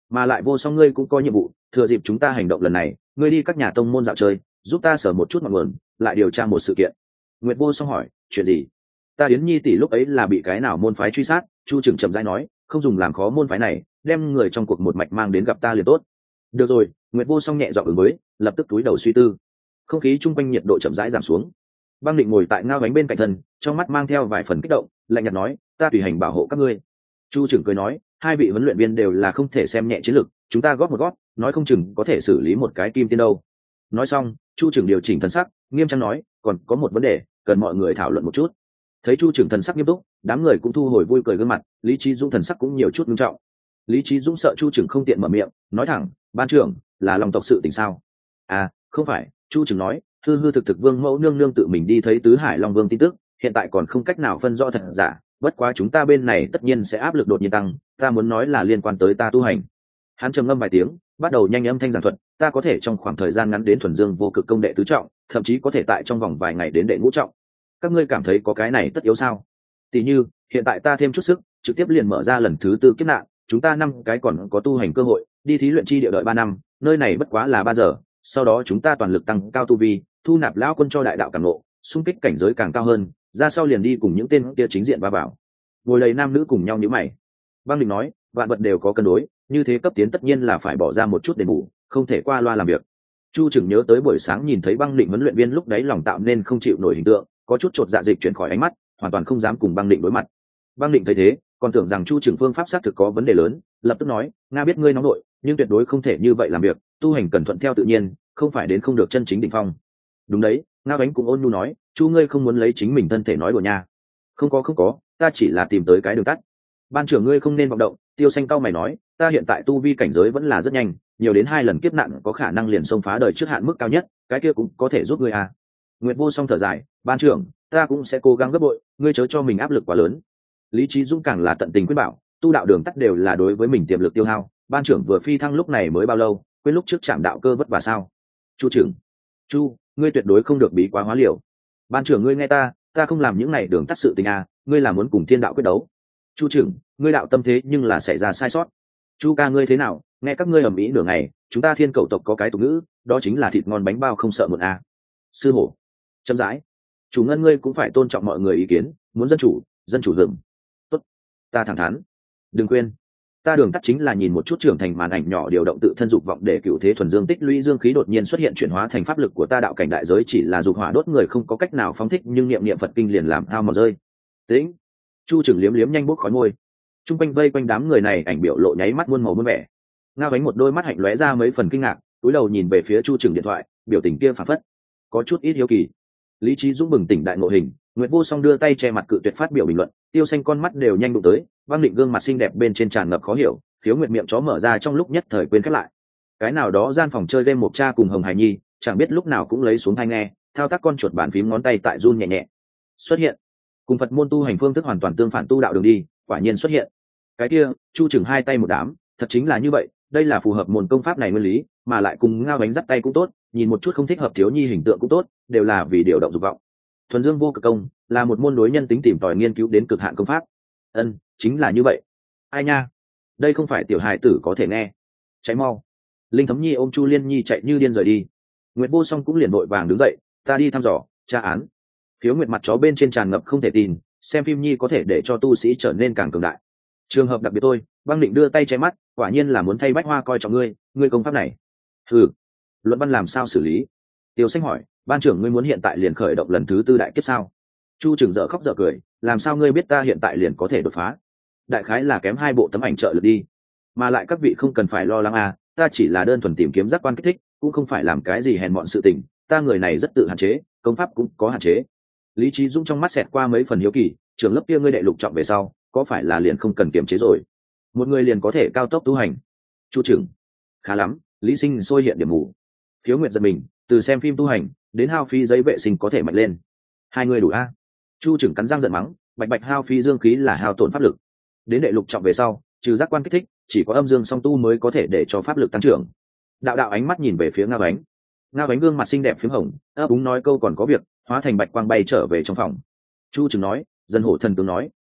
mà lại vô song ngươi cũng có nhiệm vụ, thừa dịp chúng ta hành động lần này ngươi đi các nhà tông môn dạo chơi, giúp ta sở một chút ngọn nguồn, lại điều tra một sự kiện. Nguyệt Vô Song hỏi, chuyện gì? Ta Yến Nhi tỷ lúc ấy là bị cái nào môn phái truy sát? Chu Trừng chậm rãi nói, không dùng làm khó môn phái này, đem người trong cuộc một mạch mang đến gặp ta liền tốt. Được rồi. Nguyệt Vô Song nhẹ giọng ứng với, lập tức túi đầu suy tư. Không khí chung quanh nhiệt độ chậm rãi giảm xuống. Băng Định ngồi tại ngao bánh bên cạnh thân, trong mắt mang theo vài phần kích động, lạnh nhạt nói, ta tùy hành bảo hộ các ngươi. Chu Trừng cười nói, hai vị huấn luyện viên đều là không thể xem nhẹ chiến lược, chúng ta góp một góp, nói không chừng có thể xử lý một cái kim tiên đâu. Nói xong, Chu Trừng điều chỉnh thần sắc, nghiêm trang nói, còn có một vấn đề cần mọi người thảo luận một chút. Thấy Chu Trừng thần sắc nghiêm túc, đám người cũng thu hồi vui cười gương mặt, Lý Chí Dũng thần sắc cũng nhiều chút nghiêm trọng. Lý Chí Dũng sợ Chu Trừng không tiện mở miệng, nói thẳng, ban trưởng là lòng tộc sự tình sao? À, không phải. Chu Trừng nói, hư hư thực thực Vương Mẫu nương nương tự mình đi thấy tứ hải long vương tin tức, hiện tại còn không cách nào phân rõ thật giả, bất quá chúng ta bên này tất nhiên sẽ áp lực đột nhiên tăng, ta muốn nói là liên quan tới ta tu hành. Hắn trầm ngâm vài tiếng, bắt đầu nhanh âm thanh giảng thuật, ta có thể trong khoảng thời gian ngắn đến thuần dương vô cực công đệ tứ trọng, thậm chí có thể tại trong vòng vài ngày đến đệ ngũ trọng. Các ngươi cảm thấy có cái này tất yếu sao? Tỷ như hiện tại ta thêm chút sức, trực tiếp liền mở ra lần thứ tư kiếp nạn, chúng ta năm cái còn có tu hành cơ hội, đi thí luyện chi địa đợi ba năm, nơi này bất quá là ba giờ, sau đó chúng ta toàn lực tăng cao tu vi, thu nạp lão quân cho đại đạo càng ngộ, xung kích cảnh giới càng cao hơn, ra sau liền đi cùng những tên kia chính diện va vào. Ngồi đầy nam nữ cùng nhau nhíu mày. Băng Định nói, vạn vật đều có cân đối, như thế cấp tiến tất nhiên là phải bỏ ra một chút đền bù, không thể qua loa làm việc. Chu Trừng nhớ tới buổi sáng nhìn thấy Băng Định huấn luyện viên lúc đấy lòng tạo nên không chịu nổi hình tượng, có chút chột dạ dịch chuyển khỏi ánh mắt, hoàn toàn không dám cùng Băng Định đối mặt. Băng Định thấy thế, còn tưởng rằng Chu Trừng phương pháp xác thực có vấn đề lớn, lập tức nói, nga biết ngươi nóng nội, nhưng tuyệt đối không thể như vậy làm việc, tu hành cần thuận theo tự nhiên, không phải đến không được chân chính đỉnh phong. Đúng đấy. Nga Bánh cũng ôn nhu nói, Chu ngươi không muốn lấy chính mình thân thể nói đùa nha. Không có không có, ta chỉ là tìm tới cái đường tắt. Ban trưởng ngươi không nên vọng động. Tiêu Xanh cau mày nói, ta hiện tại tu vi cảnh giới vẫn là rất nhanh, nhiều đến hai lần kiếp nạn có khả năng liền xông phá đời trước hạn mức cao nhất, cái kia cũng có thể giúp ngươi à. Nguyệt Vô Song thở dài, ban trưởng ta cũng sẽ cố gắng gấp bội, ngươi chớ cho mình áp lực quá lớn. Lý Chí Dũng càng là tận tình khuyên bảo, tu đạo đường tắt đều là đối với mình tiềm lực tiêu hao, ban trưởng vừa phi thăng lúc này mới bao lâu, quên lúc trước chạm đạo cơ vất vả sao? Chu trưởng, Chu, ngươi tuyệt đối không được bí quá hóa liều. Ban trưởng ngươi nghe ta, ta không làm những này đường tắt sự tình à, ngươi là muốn cùng thiên đạo quyết đấu. Chu trưởng, ngươi đạo tâm thế nhưng là xảy ra sai sót. Chu ca ngươi thế nào, nghe các ngươi ầm ĩ nửa ngày, chúng ta Thiên Cẩu tộc có cái tục ngữ, đó chính là thịt ngon bánh bao không sợ một a. Sư hổ, chậm rãi, chủ ngân ngươi cũng phải tôn trọng mọi người ý kiến, muốn dân chủ, dân chủ dừng. Tốt, ta thẳng thắn. Đừng quên, ta đường tắt chính là nhìn một chút trưởng thành màn ảnh nhỏ điều động tự thân dục vọng để cựu thế thuần dương tích lũy dương khí đột nhiên xuất hiện chuyển hóa thành pháp lực của ta đạo cảnh đại giới chỉ là dục hỏa đốt người không có cách nào phóng thích nhưng niệm niệm Phật kinh liền làm hao mòn rơi. Tĩnh. Chu Trừng liếm liếm nhanh bốc khói môi. Trung quanh vây quanh đám người này ảnh biểu lộ nháy mắt muôn màu muôn vẻ. Ngao Bánh một đôi mắt hạnh lóe ra mấy phần kinh ngạc, cúi đầu nhìn về phía Chu Trừng điện thoại, biểu tình kia phảng phất có chút ít hiếu kỳ. Lý Chí Dũng bừng tỉnh đại ngộ hình, Nguyệt Vô Song đưa tay che mặt cự tuyệt phát biểu bình luận, Tiêu Xanh con mắt đều nhanh đụng tới, Băng Định gương mặt xinh đẹp bên trên tràn ngập khó hiểu, Khiếu Nguyệt miệng chó mở ra trong lúc nhất thời quên khép lại. Cái nào đó gian phòng chơi game Mộc Cha cùng Hồng Hải Nhi, chẳng biết lúc nào cũng lấy xuống tai nghe, thao tác con chuột bàn phím ngón tay tại run nhẹ nhẹ. Xuất hiện, cùng Phật môn tu hành phương thức hoàn toàn tương phản tu đạo đường đi, quả nhiên xuất hiện. Cái kia, Chu Trừng hai tay một đám, thật chính là như vậy, đây là phù hợp môn công pháp này nguyên lý, mà lại cùng Ngao Bánh dắt tay cũng tốt, nhìn một chút không thích hợp thiếu nhi hình tượng cũng tốt, đều là vì điều động dục vọng. Thuần Dương vô cực công là một môn đối nhân tính tìm tòi nghiên cứu đến cực hạn công pháp. Ân, chính là như vậy. Ai nha, đây không phải tiểu hài tử có thể nghe. Cháy mau. Linh Thấm Nhi ôm Chu Liên Nhi chạy như điên rời đi. Nguyệt Vô Song cũng liền vội vàng đứng dậy, ta đi thăm dò tra án. Phiếu Nguyệt mặt chó bên trên tràn ngập không thể tin, xem phim nhi có thể để cho tu sĩ trở nên càng cường đại. Trường hợp đặc biệt tôi, Băng Định đưa tay che mắt, quả nhiên là muốn thay Bách Hoa coi trọng ngươi, ngươi công pháp này. Ừ, luận văn làm sao xử lý? Tiêu Xanh hỏi, ban trưởng ngươi muốn hiện tại liền khởi động lần thứ tư đại kiếp sao? Chu Trừng dở khóc dở cười, làm sao ngươi biết ta hiện tại liền có thể đột phá? Đại khái là kém hai bộ tấm ảnh trợ lực đi, mà lại các vị không cần phải lo lắng à, ta chỉ là đơn thuần tìm kiếm giác quan kích thích, cũng không phải làm cái gì hèn mọn sự tình, ta người này rất tự hạn chế, công pháp cũng có hạn chế. Lý Chí Dũng trong mắt xẹt qua mấy phần hiếu kỳ, trưởng lớp kia ngươi đệ lục trọng về sau, có phải là liền không cần kiềm chế rồi, một người liền có thể cao tốc tu hành? Chu Trừng, khá lắm. Lý Sinh sôi hiện điểm mù. Phiếu Nguyệt giật mình, từ xem phim tu hành đến hao phí giấy vệ sinh có thể mạnh lên, hai người đủ a? Chu Trừng cắn răng giận mắng, bạch bạch hao phí dương khí là hao tổn pháp lực. Đến đệ lục trọng về sau, trừ giác quan kích thích, chỉ có âm dương song tu mới có thể để cho pháp lực tăng trưởng. Đạo đạo ánh mắt nhìn về phía Ngao Bánh. Ngao Bánh gương mặt xinh đẹp phím hồng, ấp úng nói câu còn có việc, hóa thành bạch quang bay trở về trong phòng. Chu Trừng nói, dân hổ thần tướng nói,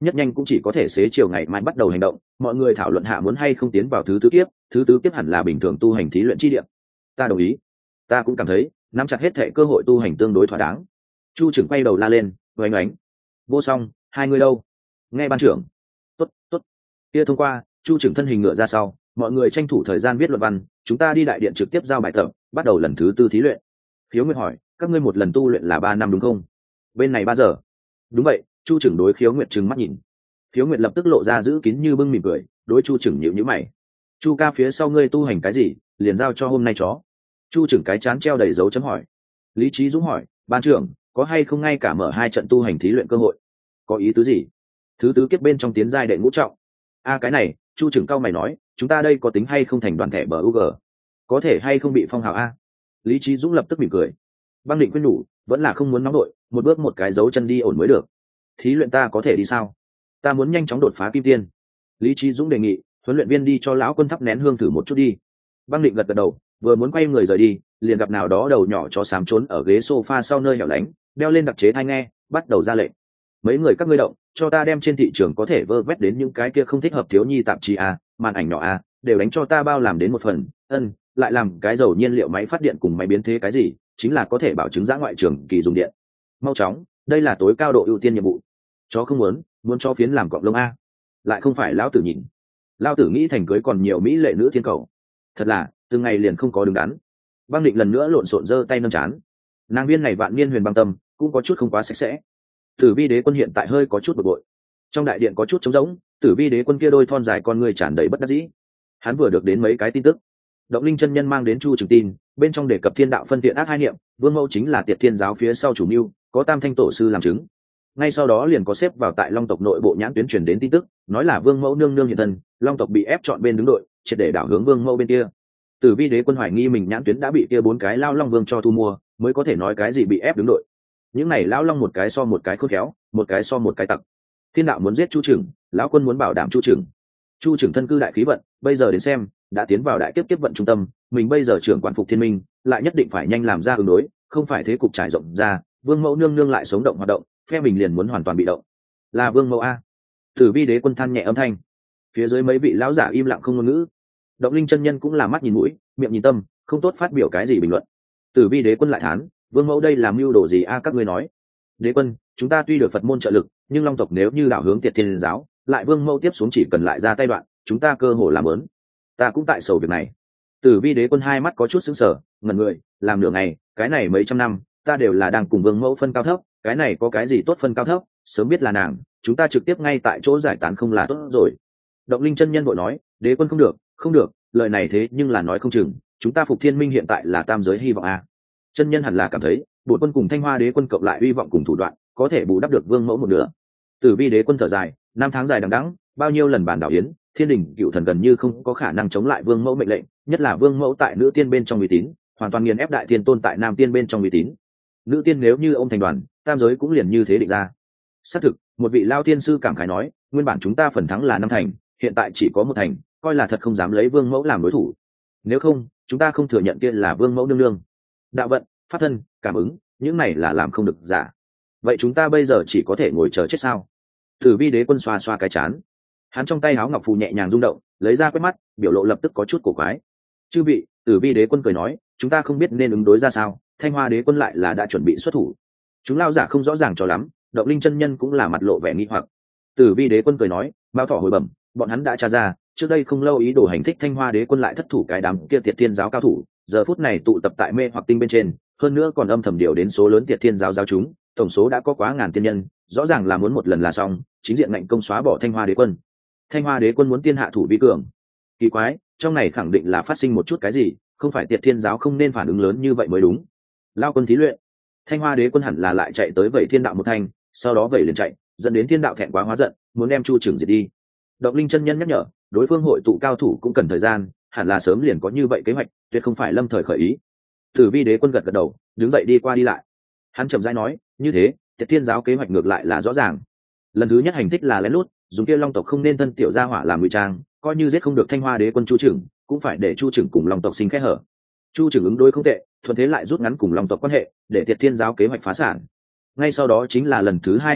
nhất nhanh cũng chỉ có thể xế chiều ngày mai bắt đầu hành động. Mọi người thảo luận hạ muốn hay không tiến vào thứ tứ kiếp. Thứ tứ kiếp hẳn là bình thường tu hành thí luyện chi địa. Ta đồng ý. Ta cũng cảm thấy nắm chặt hết thệ cơ hội tu hành tương đối thỏa đáng. Chu trưởng quay đầu la lên, oánh oánh. Vô song, hai người đâu? Nghe ban trưởng. Tốt, tốt. Kia thông qua, Chu trưởng thân hình ngựa ra sau, mọi người tranh thủ thời gian viết luận văn, chúng ta đi đại điện trực tiếp giao bài tập, bắt đầu lần thứ tư thí luyện. Khiếu Nguyệt hỏi, các ngươi một lần tu luyện là ba năm đúng không? Bên này ba giờ. Đúng vậy. Chu trưởng đối Khiếu Nguyệt trừng mắt nhìn. Khiếu Nguyệt lập tức lộ ra giữ kín như bưng mỉm cười, đối Chu trưởng nhíu nhíu mày. Chu ca phía sau ngươi tu hành cái gì, liền giao cho hôm nay chó. Chu trưởng cái chán treo đầy dấu chấm hỏi. Lý Trí Dũng hỏi, ban trưởng có hay không ngay cả mở hai trận tu hành thí luyện cơ hội? Có ý tứ gì? Thứ tứ kiếp bên trong tiến giai đệ ngũ trọng. A cái này, Chu trưởng cao mày nói, chúng ta đây có tính hay không thành đoàn thể bờ u g, có thể hay không bị phong hào a? Lý Trí Dũng lập tức mỉm cười. Băng Định khuyên nhủ, vẫn là không muốn nóng đội, một bước một cái dấu chân đi ổn mới được. Thí luyện ta có thể đi sao? Ta muốn nhanh chóng đột phá kim tiên. Lý Trí Dũng đề nghị, huấn luyện viên đi cho lão quân thắp nén hương thử một chút đi. Băng Định gật gật đầu, vừa muốn quay người rời đi, liền gặp nào đó đầu nhỏ chó xám trốn ở ghế sofa sau nơi hẻo lánh, đeo lên đặc chế tai nghe, bắt đầu ra lệnh. Mấy người các ngươi động, cho ta đem trên thị trường có thể vơ vét đến những cái kia không thích hợp thiếu nhi tạp chí a, màn ảnh nhỏ a, đều đánh cho ta bao làm đến một phần. Ân, lại làm cái dầu nhiên liệu máy phát điện cùng máy biến thế cái gì, chính là có thể bảo chứng giã ngoại trường kỳ dùng điện. Mau chóng, đây là tối cao độ ưu tiên nhiệm vụ. Chó không muốn, muốn cho phiến làm cọng lông a. Lại không phải lão tử nhìn. Lão tử nghĩ thành cưới còn nhiều mỹ lệ nữ thiên cầu. Thật là, từng ngày liền không có đứng đắn. Băng Định lần nữa lộn xộn giơ tay nâng chán. Nàng viên này vạn niên huyền băng tâm, cũng có chút không quá sạch sẽ. Tử Vi đế quân hiện tại hơi có chút bực bội. Trong đại điện có chút trống rỗng, Tử Vi đế quân kia đôi thon dài con người tràn đầy bất đắc dĩ. Hắn vừa được đến mấy cái tin tức. Động Linh chân nhân mang đến Chu Trường tin, bên trong đề cập thiên đạo phân thiện ác hai niệm, Vương Mẫu chính là Tiệt Thiên giáo phía sau chủ mưu, có Tam Thanh tổ sư làm chứng. Ngay sau đó liền có xếp vào tại Long tộc nội bộ nhãn tuyến truyền đến tin tức, nói là Vương Mẫu nương nương hiện thân, Long tộc bị ép chọn bên đứng đội, triệt để đảo hướng Vương Mẫu bên kia. Tử Vi đế quân hoài nghi mình nhãn tuyến đã bị kia bốn cái lao long vương cho thu mua, mới có thể nói cái gì bị ép đứng đội. Những này lão long một cái so một cái khôn khéo, một cái so một cái tặc. Thiên đạo muốn giết Chu Trừng, lão quân muốn bảo đảm Chu Trừng. Chu Trừng thân cư đại khí vận, bây giờ đến xem, đã tiến vào đại kiếp kiếp vận trung tâm, mình bây giờ trưởng quản phục thiên minh, lại nhất định phải nhanh làm ra ứng đối, không phải thế cục trải rộng ra, Vương Mẫu nương nương lại sống động hoạt động, phe mình liền muốn hoàn toàn bị động. Là Vương Mẫu a. Tử Vi đế quân than nhẹ âm thanh. Phía dưới mấy vị lão giả im lặng không ngôn ngữ. Động Linh chân nhân cũng là mắt nhìn mũi, miệng nhìn tâm, không tốt phát biểu cái gì bình luận. Tử Vi đế quân lại thán, Vương Mẫu đây làm mưu đồ gì a các ngươi nói? Đế quân, chúng ta tuy được Phật môn trợ lực, nhưng Long tộc nếu như đảo hướng Tiệt Thiên giáo, lại Vương Mẫu tiếp xuống chỉ cần lại ra tay đoạn, chúng ta cơ hồ làm lớn. Ta cũng tại sầu việc này. Tử Vi đế quân hai mắt có chút sững sờ, ngẩn người, làm nửa ngày, cái này mấy trăm năm, ta đều là đang cùng Vương Mẫu phân cao thấp, cái này có cái gì tốt phân cao thấp, sớm biết là nàng, chúng ta trực tiếp ngay tại chỗ giải tán không là tốt rồi. Động Linh chân nhân vội nói, đế quân không được, không được, lời này thế nhưng là nói không chừng, chúng ta Phục Thiên Minh hiện tại là tam giới hy vọng a. Chân nhân hẳn là cảm thấy, bổn quân cùng Thanh Hoa đế quân cộng lại hy vọng cùng thủ đoạn, có thể bù đắp được Vương Mẫu một nửa. Tử Vi đế quân thở dài, năm tháng dài đằng đẵng, bao nhiêu lần bàn đảo yến, thiên đình cựu thần gần như không có khả năng chống lại Vương Mẫu mệnh lệnh, nhất là Vương Mẫu tại nữ tiên bên trong uy tín, hoàn toàn nghiền ép đại thiên tôn tại nam tiên bên trong uy tín. Nữ tiên nếu như ông thành đoàn, tam giới cũng liền như thế định ra. Xác thực, một vị lao tiên sư cảm khái nói, nguyên bản chúng ta phần thắng là năm thành, hiện tại chỉ có một thành, coi là thật không dám lấy Vương Mẫu làm đối thủ. Nếu không, chúng ta không thừa nhận kia là Vương Mẫu nương nương. Đạo vận, pháp thân, cảm ứng, những này là làm không được giả. Vậy chúng ta bây giờ chỉ có thể ngồi chờ chết sao? Tử Vi đế quân xoa xoa cái chán. Hắn trong tay áo ngọc phù nhẹ nhàng rung động, lấy ra quét mắt, biểu lộ lập tức có chút cổ quái. Chư vị, Tử Vi đế quân cười nói, chúng ta không biết nên ứng đối ra sao, Thanh Hoa đế quân lại là đã chuẩn bị xuất thủ. Chúng lao giả không rõ ràng cho lắm, Động Linh chân nhân cũng là mặt lộ vẻ nghi hoặc. Tử Vi đế quân cười nói, Mao Thỏ hồi bẩm, bọn hắn đã tra ra, trước đây không lâu ý đồ hành thích Thanh Hoa đế quân lại thất thủ cái đám kia Tiệt Thiên giáo cao thủ, giờ phút này tụ tập tại mê hoặc tinh bên trên, hơn nữa còn âm thầm điều đến số lớn Tiệt Thiên giáo giáo chúng, tổng số đã có quá ngàn tiên nhân, rõ ràng là muốn một lần là xong, chính diện ngạnh công xóa bỏ Thanh Hoa đế quân. Thanh Hoa đế quân muốn tiên hạ thủ vi cường. Kỳ quái, trong này khẳng định là phát sinh một chút cái gì, không phải Tiệt Thiên giáo không nên phản ứng lớn như vậy mới đúng. Lao quân thí luyện, Thanh Hoa đế quân hẳn là lại chạy tới vậy thiên đạo một thanh, sau đó vậy liền chạy, dẫn đến thiên đạo thẹn quá hóa giận, muốn đem Chu Trừng diệt đi. Động Linh chân nhân nhắc nhở, đối phương hội tụ cao thủ cũng cần thời gian, hẳn là sớm liền có như vậy kế hoạch, tuyệt không phải lâm thời khởi ý. Tử Vi đế quân gật gật đầu, đứng dậy đi qua đi lại. Hắn chậm rãi nói, như thế, Tiệt Thiên giáo kế hoạch ngược lại là rõ ràng. Lần thứ nhất hành thích là lén lút, dùng kia long tộc không nên thân tiểu gia hỏa làm ngụy trang, coi như giết không được Thanh Hoa đế quân Chu Trừng, cũng phải để Chu Trừng cùng long tộc sinh khẽ hở. Chu Trừng ứng đối không tệ, thuận thế lại rút ngắn cùng long tộc quan hệ, để Tiệt Thiên giáo kế hoạch phá sản. Ngay sau đó chính là lần thứ hai hành thích,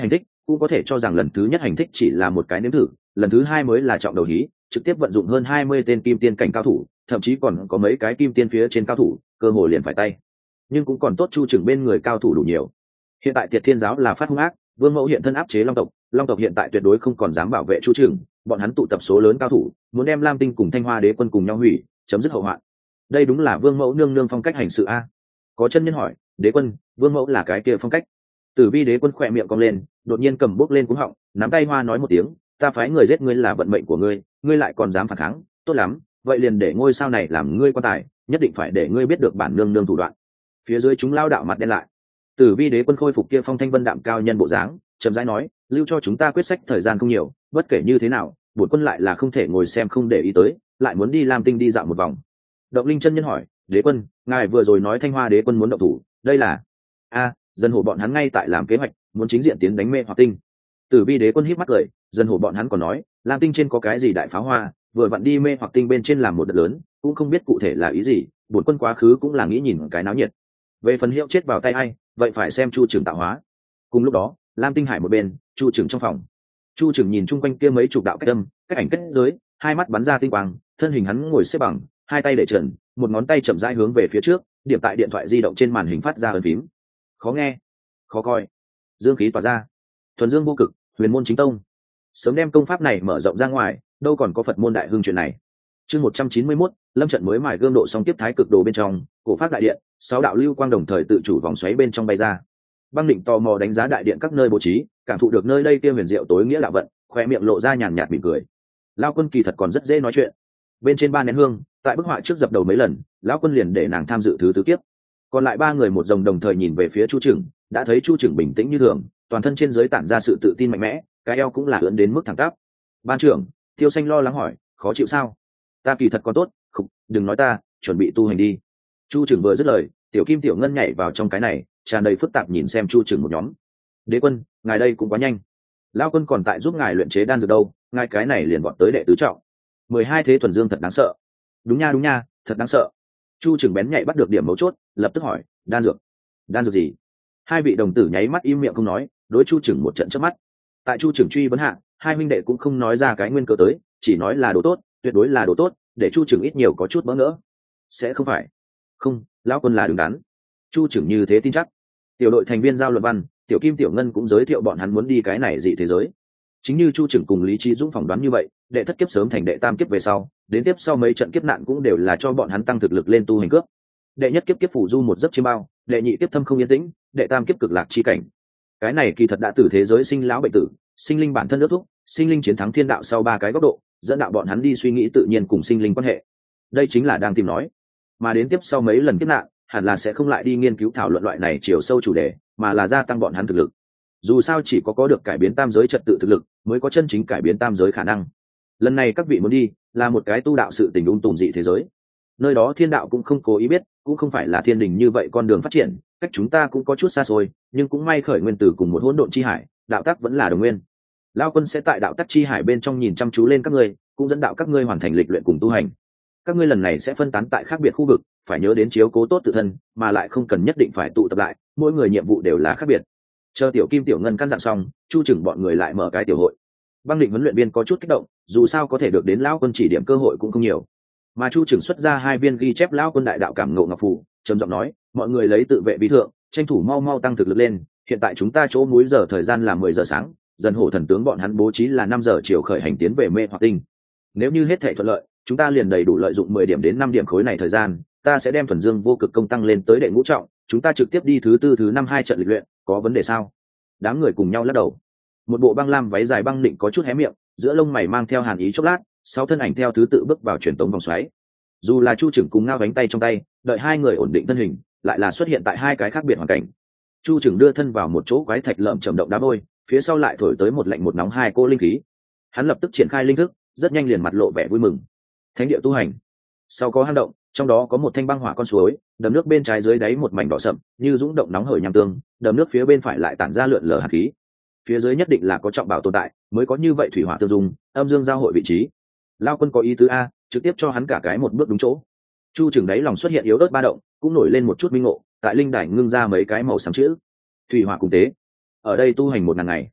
cũng có thể cho rằng lần thứ nhất hành thích chỉ là một cái nếm thử, lần thứ hai mới là trọng đầu hí, trực tiếp vận dụng hơn hai mươi tên kim tiên cảnh cao thủ, thậm chí còn có mấy cái kim tiên phía trên cao thủ, cơ hội liền phải tay. Nhưng cũng còn tốt Chu Trừng bên người cao thủ đủ nhiều. Hiện tại Tiệt Thiên giáo là phát hung ác, Vương Mẫu hiện thân áp chế Long tộc, Long tộc hiện tại tuyệt đối không còn dám bảo vệ Chu Trừng, bọn hắn tụ tập số lớn cao thủ, muốn đem Lam Tinh cùng Thanh Hoa Đế quân cùng nhau hủy, chấm dứt hậu hoạn. Đây đúng là Vương Mẫu nương nương phong cách hành sự a. Có chân nhân hỏi, Đế quân, Vương Mẫu là cái kia phong cách? Tử Vi Đế quân khỏe miệng cong lên, đột nhiên cầm bốc lên cuống họng, nắm tay hoa nói một tiếng, ta phái người giết ngươi là vận mệnh của ngươi, ngươi lại còn dám phản kháng, tốt lắm, vậy liền để ngôi sao này làm ngươi quan tài, nhất định phải để ngươi biết được bản nương nương thủ đoạn. Phía dưới chúng lao đạo mặt đen lại. Tử Vi Đế quân khôi phục kia phong thanh vân đạm cao nhân bộ dáng, chậm rãi nói, lưu cho chúng ta quyết sách thời gian không nhiều, bất kể như thế nào, bổn quân lại là không thể ngồi xem không để ý tới, lại muốn đi Lam Tinh đi dạo một vòng. Động Linh chân nhân hỏi, Đế quân, ngài vừa rồi nói Thanh Hoa Đế quân muốn động thủ, đây là? A, dân hổ bọn hắn ngay tại làm kế hoạch, muốn chính diện tiến đánh Mê Hoặc Tinh. Tử Vi Đế quân híp mắt cười, dân hổ bọn hắn còn nói, Lam Tinh trên có cái gì đại pháo hoa, vừa vặn đi Mê Hoặc Tinh bên trên làm một đợt lớn, cũng không biết cụ thể là ý gì, bổn quân quá khứ cũng là nghĩ nhìn cái náo nhiệt. Về phần hiệu chết vào tay ai, vậy phải xem Chu Trừng tạo hóa. Cùng lúc đó, Lam Tinh Hải một bên, Chu Trừng trong phòng. Chu Trừng nhìn chung quanh kia mấy chục đạo cách âm, cách ảnh kết giới, hai mắt bắn ra tinh quang, thân hình hắn ngồi xếp bằng, hai tay để trần, một ngón tay chậm rãi hướng về phía trước, điểm tại điện thoại di động trên màn hình phát ra ấn phím. Khó nghe, khó coi, dương khí tỏa ra, thuần dương vô cực, huyền môn chính tông. Sớm đem công pháp này mở rộng ra ngoài, đâu còn có Phật môn đại hưng chuyện này. Chương một trăm chín mươi mốt, lâm trận mới mài gương độ song tiếp thái cực đồ bên trong, cổ pháp đại điện, sáu đạo lưu quang đồng thời tự chủ vòng xoáy bên trong bay ra. Băng Định tò mò đánh giá đại điện các nơi bố trí, cảm thụ được nơi đây kia huyền diệu tối nghĩa đạo vận, khoe miệng lộ ra nhàn nhạt mỉm cười. Lão quân kỳ thật còn rất dễ nói chuyện. Bên trên ba nén hương, tại bức họa trước dập đầu mấy lần, lão quân liền để nàng tham dự thứ tứ kiếp. Còn lại ba người một dòng đồng thời nhìn về phía Chu Trừng, đã thấy Chu Trừng bình tĩnh như thường, toàn thân trên dưới tản ra sự tự tin mạnh mẽ, cái eo cũng là ưỡn đến mức thẳng tắp. Ban trưởng, Tiêu Xanh lo lắng hỏi, khó chịu sao? Ta kỳ thật còn tốt, khục, đừng nói ta, chuẩn bị tu hành đi. Chu Trừng vừa dứt lời, Tiểu Kim Tiểu Ngân nhảy vào trong cái này, tràn đầy phức tạp nhìn xem Chu Trừng một nhóm. Đế quân, ngài đây cũng quá nhanh. Lão quân còn tại giúp ngài luyện chế đan dược đâu, ngài cái này liền bọn tới đệ tứ trọng. Mười hai thế thuần dương thật đáng sợ. Đúng nha đúng nha, thật đáng sợ. Chu Trừng bén nhạy bắt được điểm mấu chốt, lập tức hỏi, đan dược? Đan dược gì? Hai vị đồng tử nháy mắt im miệng không nói, đối Chu Trừng một trận chớp mắt. Tại Chu Trừng truy vấn hạ, hai huynh đệ cũng không nói ra cái nguyên cớ tới, chỉ nói là đồ tốt, tuyệt đối là đồ tốt, để Chu Trừng ít nhiều có chút bỡ ngỡ. Sẽ không phải? Không, lão quân là đứng đắn. Chu Trừng như thế tin chắc. Tiểu đội thành viên giao luận văn, Tiểu Kim Tiểu Ngân cũng giới thiệu bọn hắn muốn đi cái này dị thế giới. Chính như Chu Trừng cùng Lý Trí Dũng phỏng đoán như vậy, đệ thất kiếp sớm thành đệ tam kiếp về sau, đến tiếp sau mấy trận kiếp nạn cũng đều là cho bọn hắn tăng thực lực lên tu hành cướp. Đệ nhất kiếp kiếp phủ du một giấc chiêm bao, đệ nhị kiếp thâm không yên tĩnh, đệ tam kiếp cực lạc chi cảnh. Cái này kỳ thật đã từ thế giới sinh lão bệnh tử, sinh linh bản thân ước thúc, sinh linh chiến thắng thiên đạo sau ba cái góc độ, dẫn đạo bọn hắn đi suy nghĩ tự nhiên cùng sinh linh quan hệ. Đây chính là đang tìm nói. Mà đến tiếp sau mấy lần kiếp nạn, hẳn là sẽ không lại đi nghiên cứu thảo luận loại này chiều sâu chủ đề, mà là gia tăng bọn hắn thực lực. Dù sao chỉ có có được cải biến tam giới trật tự thực lực, mới có chân chính cải biến tam giới khả năng. Lần này các vị muốn đi, là một cái tu đạo sự tình ung tùm dị thế giới. Nơi đó thiên đạo cũng không cố ý biết, cũng không phải là thiên đình như vậy con đường phát triển, cách chúng ta cũng có chút xa xôi, nhưng cũng may khởi nguyên tử cùng một hỗn độn chi hải, đạo tắc vẫn là đồng nguyên. Lão quân sẽ tại đạo tắc chi hải bên trong nhìn chăm chú lên các ngươi, cũng dẫn đạo các ngươi hoàn thành lịch luyện cùng tu hành. Các ngươi lần này sẽ phân tán tại khác biệt khu vực, phải nhớ đến chiếu cố tốt tự thân, mà lại không cần nhất định phải tụ tập lại, mỗi người nhiệm vụ đều là khác biệt. Chờ Tiểu Kim Tiểu Ngân căn dặn xong, Chu Trừng bọn người lại mở cái tiểu hội. Băng Định huấn luyện viên có chút kích động, dù sao có thể được đến lão quân chỉ điểm cơ hội cũng không nhiều. Mà Chu Trừng xuất ra hai viên ghi chép lão quân đại đạo cảm ngộ ngọc phù, trầm giọng nói, mọi người lấy tự vệ bí thượng, tranh thủ mau mau tăng thực lực lên, hiện tại chúng ta chỗ múi giờ thời gian là mười giờ sáng, dần hổ thần tướng bọn hắn bố trí là năm giờ chiều khởi hành tiến về Mê Hoặc Tinh. Nếu như hết thể thuận lợi, chúng ta liền đầy đủ lợi dụng mười điểm đến năm điểm khối này thời gian, ta sẽ đem thuần dương vô cực công tăng lên tới đệ ngũ trọng, chúng ta trực tiếp đi thứ tư thứ năm hai trận lịch luyện, có vấn đề sao? Đám người cùng nhau lắc đầu. Một bộ băng lam váy dài Băng Định có chút hé miệng, giữa lông mày mang theo hàn ý chốc lát, sáu thân ảnh theo thứ tự bước vào truyền tống vòng xoáy. Dù là Chu Trừng cùng ngao gánh tay trong tay, đợi hai người ổn định thân hình, lại là xuất hiện tại hai cái khác biệt hoàn cảnh. Chu Trừng đưa thân vào một chỗ quái thạch lởm chởm động đá vôi, phía sau lại thổi tới một lạnh một nóng hai cô linh khí. Hắn lập tức triển khai linh thức, rất nhanh liền mặt lộ vẻ vui mừng. Thánh địa tu hành. Sau có hang động, trong đó có một thanh băng hỏa con suối, đầm nước bên trái dưới đáy một mảnh đỏ sậm, như dũng động nóng hởi nham tương, đầm nước phía bên phải lại tản ra lượn lờ hạt khí. Phía dưới nhất định là có trọng bảo tồn tại, mới có như vậy thủy hỏa tương dung, âm dương giao hội vị trí. Lao quân có ý tứ a, trực tiếp cho hắn cả cái một bước đúng chỗ. Chu Trừng đáy lòng xuất hiện yếu ớt ba động, cũng nổi lên một chút minh ngộ, tại linh đài ngưng ra mấy cái màu xám chữ. Thủy hỏa cùng tế. Ở đây tu hành một ngàn ngày.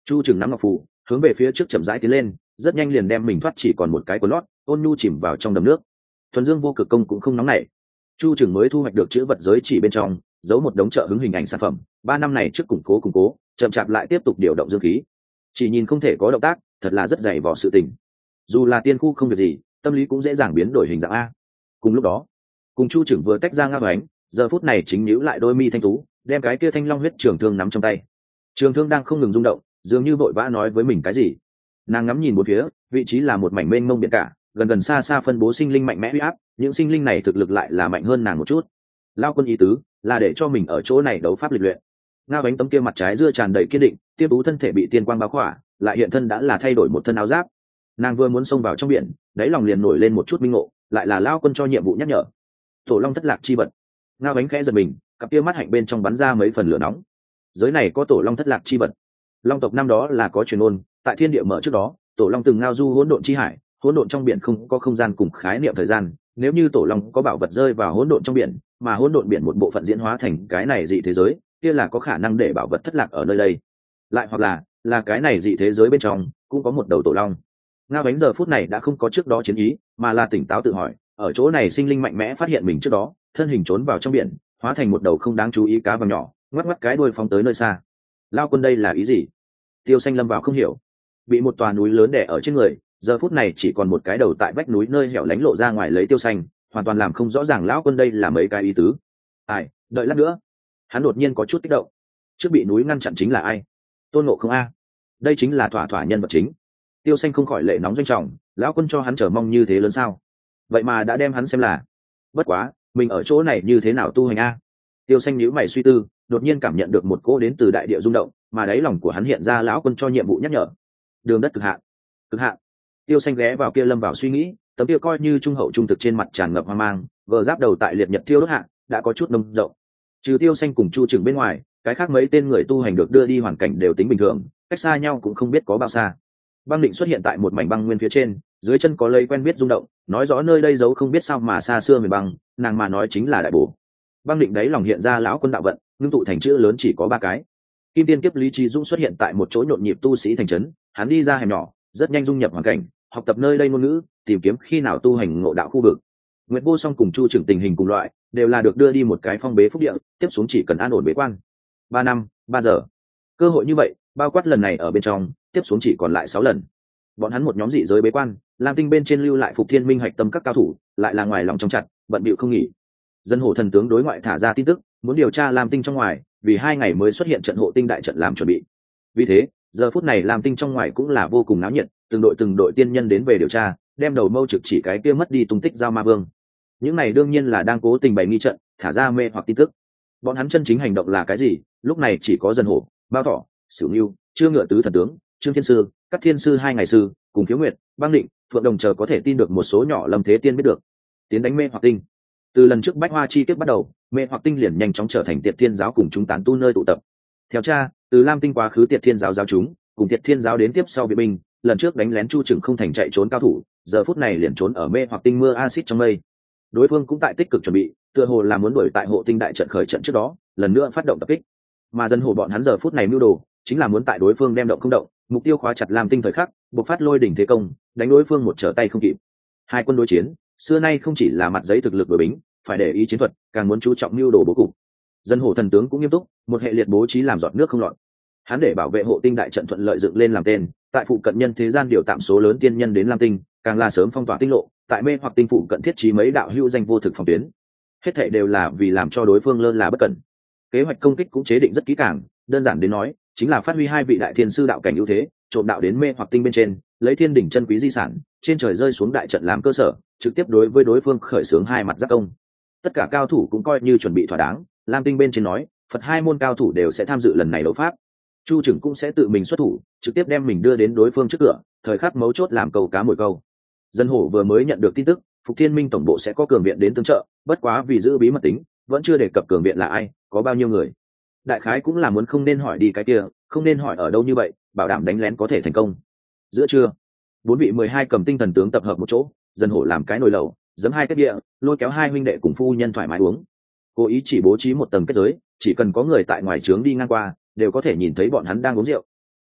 Chu Trừng nắm ngọc phù hướng về phía trước chậm rãi tiến lên, rất nhanh liền đem mình thoát chỉ còn một cái quần lót, ôn nhu chìm vào trong đầm nước. Thuần Dương vô cực công cũng không nóng nảy. Chu Trừng mới thu hoạch được chữ vật giới chỉ bên trong giấu một đống trợ hứng hình ảnh sản phẩm, ba năm này trước củng cố củng cố, chậm chạp lại tiếp tục điều động dương khí. Chỉ nhìn không thể có động tác, thật là rất dày vò sự tình. Dù là tiên khu không việc gì, tâm lý cũng dễ dàng biến đổi hình dạng a. Cùng lúc đó, cùng Chu Trừng vừa tách ra Ngao Ánh, giờ phút này chính nhíu lại đôi mi thanh tú, đem cái kia thanh long huyết trường thương nắm trong tay. Trường thương đang không ngừng rung động, dường như vội vã nói với mình cái gì. Nàng ngắm nhìn bốn phía, vị trí là một mảnh mênh mông biển cả, gần gần xa xa phân bố sinh linh mạnh mẽ uy áp, những sinh linh này thực lực lại là mạnh hơn nàng một chút. Lao quân ý tứ là để cho mình ở chỗ này đấu pháp lịch luyện. Ngao Ánh tấm kia mặt trái dưa tràn đầy kiên định, tiêm tú thân thể bị tiên quang bao khỏa, lại hiện thân đã là thay đổi một thân áo giáp. Nàng vừa muốn xông vào trong biển, đáy lòng liền nổi lên một chút minh ngộ, lại là Lao quân cho nhiệm vụ nhắc nhở. Tổ long thất lạc chi vật. Ngao Ánh khẽ giật mình, cặp kia mắt hạnh bên trong bắn ra mấy phần lửa nóng. Giới này có tổ long thất lạc chi vật. Long tộc năm đó là có truyền ôn, tại thiên địa mở trước đó, tổ long từng ngao du hỗn độn chi hải, hỗn độn trong biển không có không gian cùng khái niệm thời gian, nếu như tổ long có bảo vật rơi vào hỗn độn trong biển, mà hỗn độn biển một bộ phận diễn hóa thành cái này dị thế giới, kia là có khả năng để bảo vật thất lạc ở nơi đây. Lại hoặc là, là cái này dị thế giới bên trong cũng có một đầu tổ long. Ngao Ánh giờ phút này đã không có trước đó chiến ý, mà là tỉnh táo tự hỏi, ở chỗ này sinh linh mạnh mẽ phát hiện mình trước đó, thân hình trốn vào trong biển, hóa thành một đầu không đáng chú ý cá vàng nhỏ, ngoắc ngoắc cái đuôi phóng tới nơi xa. Lao quân đây là ý gì? Tiêu Xanh lâm vào không hiểu. Bị một tòa núi lớn đè ở trên người, giờ phút này chỉ còn một cái đầu tại vách núi nơi hẻo lánh lộ ra ngoài lấy Tiêu Xanh, hoàn toàn làm không rõ ràng lão quân đây là mấy cái ý tứ. Ai, đợi lát nữa. Hắn đột nhiên có chút kích động. Trước bị núi ngăn chặn chính là ai? Tôn Ngộ Không a. Đây chính là thỏa thỏa nhân vật chính. Tiêu Xanh không khỏi lệ nóng doanh trọng, lão quân cho hắn chờ mong như thế lớn sao? Vậy mà đã đem hắn xem là. Bất quá, mình ở chỗ này như thế nào tu hành a? Tiêu Xanh nhíu mày suy tư, đột nhiên cảm nhận được một cỗ đến từ đại địa rung động, mà đáy lòng của hắn hiện ra lão quân cho nhiệm vụ nhắc nhở. Đường đất cực hạn. Cực hạn. Tiêu Xanh ghé vào kia lâm vào suy nghĩ, tấm kia coi như trung hậu trung thực trên mặt tràn ngập hoang mang, vờ giáp đầu tại liệt nhật tiêu đốt hạ, đã có chút nông rộng. Trừ Tiêu Xanh cùng Chu Trừng bên ngoài, cái khác mấy tên người tu hành được đưa đi hoàn cảnh đều tính bình thường, cách xa nhau cũng không biết có bao xa. Băng Định xuất hiện tại một mảnh băng nguyên phía trên, dưới chân có lấy quen biết rung động, nói rõ nơi đây giấu không biết sao mà xa xưa miền băng, nàng mà nói chính là đại bổ. Băng Định đấy lòng hiện ra lão quân đạo vận, ngưng tụ thành chữ lớn chỉ có ba cái. Kim Tiên Kiếp Lý Trí Dũng xuất hiện tại một chỗ nhộn nhịp tu sĩ thành trấn, hắn đi ra hẻm nhỏ, rất nhanh dung nhập hoàn cảnh, học tập nơi đây ngôn ngữ, tìm kiếm khi nào tu hành ngộ đạo khu vực. Nguyệt Vô Song cùng Chu Trừng tình hình cùng loại, đều là được đưa đi một cái phong bế phúc địa, tiếp xuống chỉ cần an ổn bế quan. Ba năm, ba giờ. Cơ hội như vậy, bao quát lần này ở bên trong, tiếp xuống chỉ còn lại sáu lần. Bọn hắn một nhóm dị giới bế quan, Lam Tinh bên trên lưu lại Phục Thiên Minh hạch tâm các cao thủ, lại là ngoài lòng trong chặt, bận bịu không nghỉ. Dân Hổ thần tướng đối ngoại thả ra tin tức, muốn điều tra Lam Tinh trong ngoài, vì hai ngày mới xuất hiện trận hộ tinh đại trận làm chuẩn bị. Vì thế, giờ phút này Lam Tinh trong ngoài cũng là vô cùng náo nhiệt, từng đội từng đội tiên nhân đến về điều tra, đem đầu mâu trực chỉ cái kia mất đi tung tích giao ma vương. Những này đương nhiên là đang cố tình bày nghi trận, thả ra mê hoặc tin tức. Bọn hắn chân chính hành động là cái gì? Lúc này chỉ có Dân Hổ, Bao Thỏ, Sửu Nưu, Trương Ngựa tứ thần tướng, Trương Thiên Sư, Các Thiên Sư hai ngày sư, cùng Khiếu Nguyệt, Băng Định, Phượng Đồng chờ có thể tin được một số nhỏ Lâm Thế Tiên biết được. Tiến đánh mê hoặc tinh. Từ lần trước Bách Hoa chi tiết bắt đầu, mê hoặc tinh liền nhanh chóng trở thành Tiệt Thiên giáo cùng chúng tán tu nơi tụ tập. Theo cha, từ Lam Tinh quá khứ Tiệt Thiên giáo giáo chúng, cùng Tiệt Thiên giáo đến tiếp sau viện binh, lần trước đánh lén Chu Trừng không thành chạy trốn cao thủ, giờ phút này liền trốn ở mê hoặc tinh mưa axit trong mây. Đối phương cũng tại tích cực chuẩn bị, tựa hồ là muốn đuổi tại hộ tinh đại trận khởi trận trước đó, lần nữa phát động tập kích. Mà Dân Hổ bọn hắn giờ phút này mưu đồ, chính là muốn tại đối phương đem động không động, mục tiêu khóa chặt Lam Tinh thời khắc, buộc phát lôi đỉnh thế công, đánh đối phương một trở tay không kịp. Hai quân đối chiến, xưa nay không chỉ là mặt giấy thực lực đối bính, phải để ý chiến thuật, càng muốn chú trọng mưu đồ bố cục. Dân Hổ thần tướng cũng nghiêm túc, một hệ liệt bố trí làm giọt nước không lọt. Hắn để bảo vệ hộ tinh đại trận thuận lợi dựng lên làm tên, tại phụ cận nhân thế gian điều tạm số lớn tiên nhân đến Lam Tinh, càng là sớm phong tỏa tinh lộ, tại mê hoặc tinh phụ cận thiết trí mấy đạo hữu danh vô thực phòng tuyến. Hết thảy đều là vì làm cho đối phương lơ là bất cẩn. Kế hoạch công kích cũng chế định rất kỹ càng, đơn giản đến nói, chính là phát huy hai vị đại thiên sư đạo cảnh ưu thế, trộm đạo đến mê hoặc tinh bên trên, lấy thiên đỉnh chân quý di sản, trên trời rơi xuống đại trận làm cơ sở, trực tiếp đối với đối phương khởi xướng hai mặt giáp công. Tất cả cao thủ cũng coi như chuẩn bị thỏa đáng, Lam Tinh bên trên nói, Phật hai môn cao thủ đều sẽ tham dự lần này đấu pháp. Chu Trừng cũng sẽ tự mình xuất thủ, trực tiếp đem mình đưa đến đối phương trước cửa, thời khắc mấu chốt làm câu cá mồi câu. Dân Hổ vừa mới nhận được tin tức, Phục Thiên Minh tổng bộ sẽ có cường viện đến tương trợ, bất quá vì giữ bí mật tính, vẫn chưa đề cập cường viện là ai, có bao nhiêu người. Đại khái cũng là muốn không nên hỏi đi cái kia, không nên hỏi ở đâu như vậy, bảo đảm đánh lén có thể thành công. Giữa trưa, bốn vị mười hai cầm tinh thần tướng tập hợp một chỗ, Dân Hổ làm cái nồi lẩu, giấm hai cái địa, lôi kéo hai huynh đệ cùng phu nhân thoải mái uống. Cố ý chỉ bố trí một tầng kết giới, chỉ cần có người tại ngoài trướng đi ngang qua, đều có thể nhìn thấy bọn hắn đang uống rượu.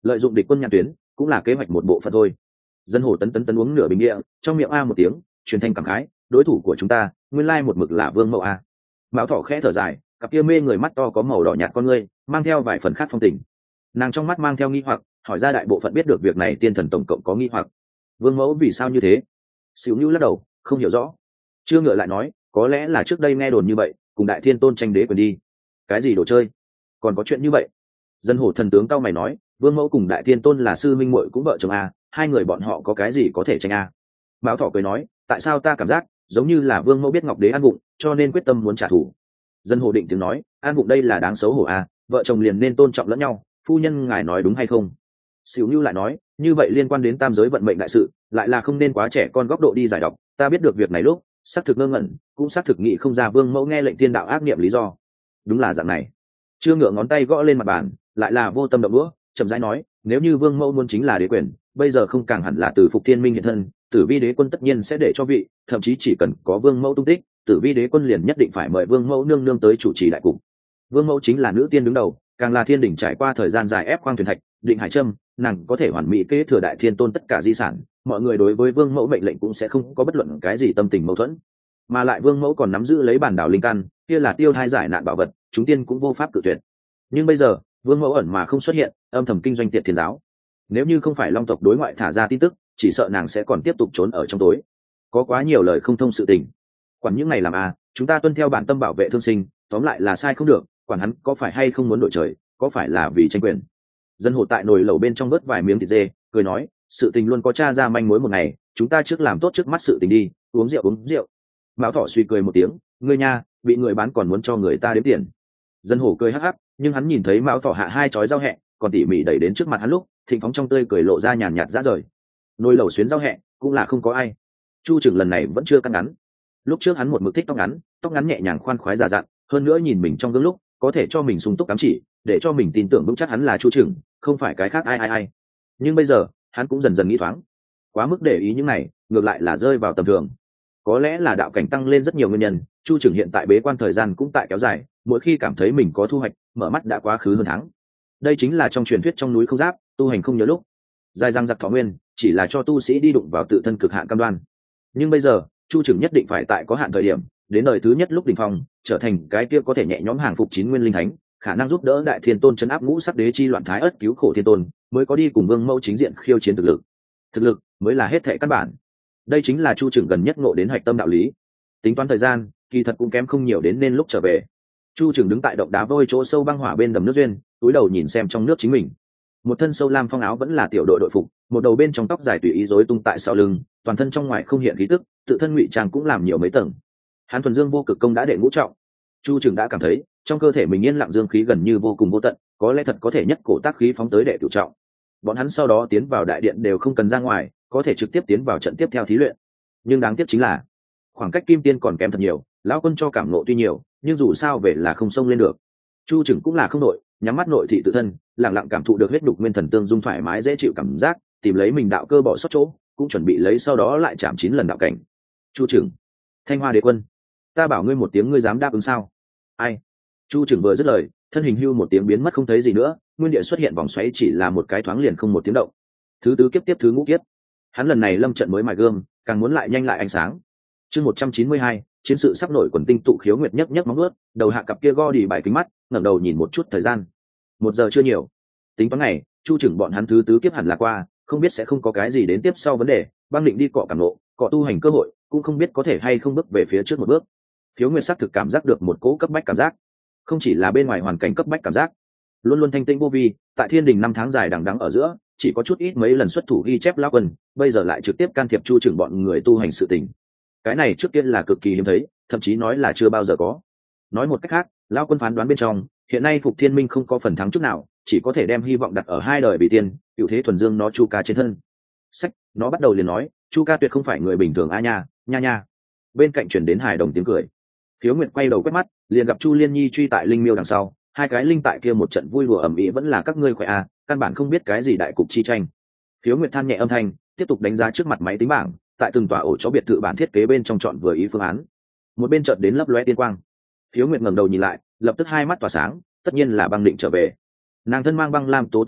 lợi dụng địch quân nhãn tuyến cũng là kế hoạch một bộ phận thôi. Dân Hổ tấn tấn tấn uống nửa bình địa, trong miệng a một tiếng, truyền thanh cảm khái, đối thủ của chúng ta nguyên lai một mực là Vương Mẫu a. Mão Thọ khẽ thở dài, cặp kia mê người mắt to có màu đỏ nhạt con ngươi, mang theo vài phần khác phong tình. Nàng trong mắt mang theo nghi hoặc, hỏi ra đại bộ phận biết được việc này tiên thần tổng cộng có nghi hoặc. Vương Mẫu vì sao như thế? Sửu Nhu lắc đầu, không hiểu rõ. Chưa Ngựa lại nói, có lẽ là trước đây nghe đồn như vậy, cùng Đại Thiên Tôn tranh đế quyền đi. Cái gì đồ chơi? Còn có chuyện như vậy? Dân Hổ thần tướng cao mày nói, Vương Mẫu cùng Đại Thiên Tôn là sư minh muội cũng vợ chồng a, hai người bọn họ có cái gì có thể tranh a? Mão Thọ cười nói, tại sao ta cảm giác giống như là Vương Mẫu biết Ngọc Đế ăn vụng, cho nên quyết tâm muốn trả thù. Dân Hổ định tiếng nói, ăn vụng đây là đáng xấu hổ a, vợ chồng liền nên tôn trọng lẫn nhau, phu nhân ngài nói đúng hay không? Sửu Nhu lại nói, như vậy liên quan đến tam giới vận mệnh đại sự, lại là không nên quá trẻ con góc độ đi giải đọc, ta biết được việc này lúc xác thực ngơ ngẩn, cũng xác thực nghĩ không ra Vương Mẫu nghe lệnh tiên đạo ác niệm lý do. Đúng là dạng này. Chưa Ngựa ngón tay gõ lên mặt bàn, lại là vô tâm động đũa, chậm rãi nói, nếu như Vương Mẫu muốn chính là đế quyền, bây giờ không càng hẳn là từ Phục Thiên Minh hiện thân, Tử Vi Đế Quân tất nhiên sẽ để cho vị, thậm chí chỉ cần có Vương Mẫu tung tích, Tử Vi Đế Quân liền nhất định phải mời Vương Mẫu nương nương tới chủ trì đại cục. Vương Mẫu chính là nữ tiên đứng đầu, càng là thiên đỉnh trải qua thời gian dài ép khoang thuyền thạch, định hải trâm, nàng có thể hoàn mỹ kế thừa Đại Thiên Tôn tất cả di sản, mọi người đối với Vương Mẫu mệnh lệnh cũng sẽ không có bất luận cái gì tâm tình mâu thuẫn. Mà lại Vương Mẫu còn nắm giữ lấy bản đảo linh căn, kia là tiêu thai giải nạn bảo vật, chúng tiên cũng vô pháp cự tuyệt. Nhưng bây giờ, Vương Mẫu ẩn mà không xuất hiện, âm thầm kinh doanh tiệt thiên giáo. Nếu như không phải Long tộc đối ngoại thả ra tin tức, chỉ sợ nàng sẽ còn tiếp tục trốn ở trong tối. Có quá nhiều lời không thông sự tình. Quản những này làm à, chúng ta tuân theo bản tâm bảo vệ thương sinh, tóm lại là sai không được, quản hắn có phải hay không muốn đổi trời, có phải là vì tranh quyền. Dân Hổ tại nồi lẩu bên trong vớt vài miếng thịt dê, cười nói, sự tình luôn có tra ra manh mối một ngày, chúng ta trước làm tốt trước mắt sự tình đi, uống rượu uống rượu. Mão Thọ suy cười một tiếng, ngươi nha, bị người bán còn muốn cho người ta đếm tiền. Dân Hổ cười hắc hắc, nhưng hắn nhìn thấy Mão Thọ hạ hai chói rau hẹ, còn tỉ mỉ đẩy đến trước mặt hắn lúc, thịnh phóng trong tươi cười lộ ra nhàn nhạt ra rời. Nồi lẩu xuyến rau hẹ, cũng là không có ai. Chu Trừng lần này vẫn chưa cắt ngắn. Lúc trước hắn một mực thích tóc ngắn, tóc ngắn nhẹ nhàng khoan khoái già dặn, hơn nữa nhìn mình trong gương lúc, có thể cho mình sung túc cắm chỉ, để cho mình tin tưởng vững chắc hắn là Chu Trừng, không phải cái khác ai ai ai. Nhưng bây giờ, hắn cũng dần dần nghĩ thoáng, quá mức để ý những này, ngược lại là rơi vào tầm thường. Có lẽ là đạo cảnh tăng lên rất nhiều nguyên nhân, Chu Trừng hiện tại bế quan thời gian cũng tại kéo dài, mỗi khi cảm thấy mình có thu hoạch, mở mắt đã quá khứ hơn tháng. Đây chính là trong truyền thuyết trong núi không giáp, tu hành không nhớ lúc. Dài răng giặc thọ nguyên, chỉ là cho tu sĩ đi đụng vào tự thân cực hạn cam đoan. Nhưng bây giờ, Chu Trừng nhất định phải tại có hạn thời điểm, đến đời thứ nhất lúc đỉnh phong, trở thành cái kia có thể nhẹ nhõm hàng phục chín nguyên linh thánh, khả năng giúp đỡ Đại Thiên Tôn trấn áp ngũ sắc đế chi loạn thái ất cứu khổ thiên tôn, mới có đi cùng Vương Mẫu chính diện khiêu chiến thực lực. Thực lực mới là hết thệ căn bản. Đây chính là Chu Trừng gần nhất ngộ đến hạch tâm đạo lý. Tính toán thời gian, kỳ thật cũng kém không nhiều đến nên lúc trở về. Chu Trừng đứng tại động đá vôi chỗ sâu băng hỏa bên đầm nước duyên, túi đầu nhìn xem trong nước chính mình. Một thân sâu lam phong áo vẫn là tiểu đội đội phục, một đầu bên trong tóc dài tùy ý rối tung tại sau lưng, toàn thân trong ngoài không hiện khí tức, tự thân ngụy trang cũng làm nhiều mấy tầng. Hán thuần dương vô cực công đã đệ ngũ trọng. Chu Trừng đã cảm thấy trong cơ thể mình yên lặng dương khí gần như vô cùng vô tận, có lẽ thật có thể nhất cổ tác khí phóng tới đệ cửu trọng. Bọn hắn sau đó tiến vào đại điện đều không cần ra ngoài, có thể trực tiếp tiến vào trận tiếp theo thí luyện. Nhưng đáng tiếc chính là khoảng cách kim tiên còn kém thật nhiều, lão quân cho cảm nộ tuy nhiều, nhưng dù sao về là không xông lên được. Chu Trừng cũng là không nội, nhắm mắt nội thị tự thân, lặng lặng cảm thụ được huyết đục nguyên thần tương dung thoải mái dễ chịu cảm giác, tìm lấy mình đạo cơ bỏ sót chỗ, cũng chuẩn bị lấy sau đó lại chạm chín lần đạo cảnh. Chu Trừng, Thanh Hoa Đế Quân, ta bảo ngươi một tiếng ngươi dám đáp ứng sao? Ai? Chu Trừng vừa dứt lời, thân hình hưu một tiếng biến mất không thấy gì nữa, nguyên địa xuất hiện vòng xoáy chỉ là một cái thoáng liền không một tiếng động. Thứ tứ kiếp tiếp thứ ngũ kiếp, hắn lần này lâm trận mới mài gương, càng muốn lại nhanh lại ánh sáng. Chương một trăm chín mươi hai, chiến sự sắp nổi quần tinh tụ khiếu nguyệt nhấc nhấc móng vuốt, đầu hạ cặp kia go đi bài kính mắt, ngẩng đầu nhìn một chút thời gian. Một giờ chưa nhiều. Tính toán này, Chu Trừng bọn hắn thứ tứ kiếp hẳn là qua, không biết sẽ không có cái gì đến tiếp sau vấn đề, băng định đi cọ cảm nộ, cọ tu hành cơ hội, cũng không biết có thể hay không bước về phía trước một bước. Khiếu nguyệt sắc thực cảm giác được một cỗ cấp bách cảm giác, không chỉ là bên ngoài hoàn cảnh cấp bách cảm giác, luôn luôn thanh tĩnh vô vi, tại thiên đình năm tháng dài đằng đẵng ở giữa, chỉ có chút ít mấy lần xuất thủ ghi chép lão quân, bây giờ lại trực tiếp can thiệp Chu Trừng bọn người tu hành sự tình. Cái này trước kia là cực kỳ hiếm thấy, thậm chí nói là chưa bao giờ có. Nói một cách khác, lão quân phán đoán bên trong, hiện nay Phục Thiên Minh không có phần thắng chút nào, chỉ có thể đem hy vọng đặt ở hai đời vị tiên, cựu thế thuần dương nó Chu Ca trên thân. Sách, nó bắt đầu liền nói, Chu Ca tuyệt không phải người bình thường a nha, nha nha. Bên cạnh chuyển đến hài đồng tiếng cười. Khiếu Nguyệt quay đầu quét mắt, liền gặp Chu Liên Nhi truy tại linh miêu đằng sau, hai cái linh tại kia một trận vui đùa ầm ĩ vẫn là các ngươi khỏe a, căn bản không biết cái gì đại cục chi tranh. Khiếu Nguyệt than nhẹ âm thanh, tiếp tục đánh giá trước mặt máy tính bảng, tại từng tòa ổ chó biệt thự bản thiết kế bên trong chọn vừa ý phương án. Một bên chợt đến lấp lóe tiên quang. Khiếu Nguyệt ngẩng đầu nhìn lại, lập tức hai mắt tỏa sáng, tất nhiên là băng định trở về. Nàng thân mang băng lam tố tâm váy,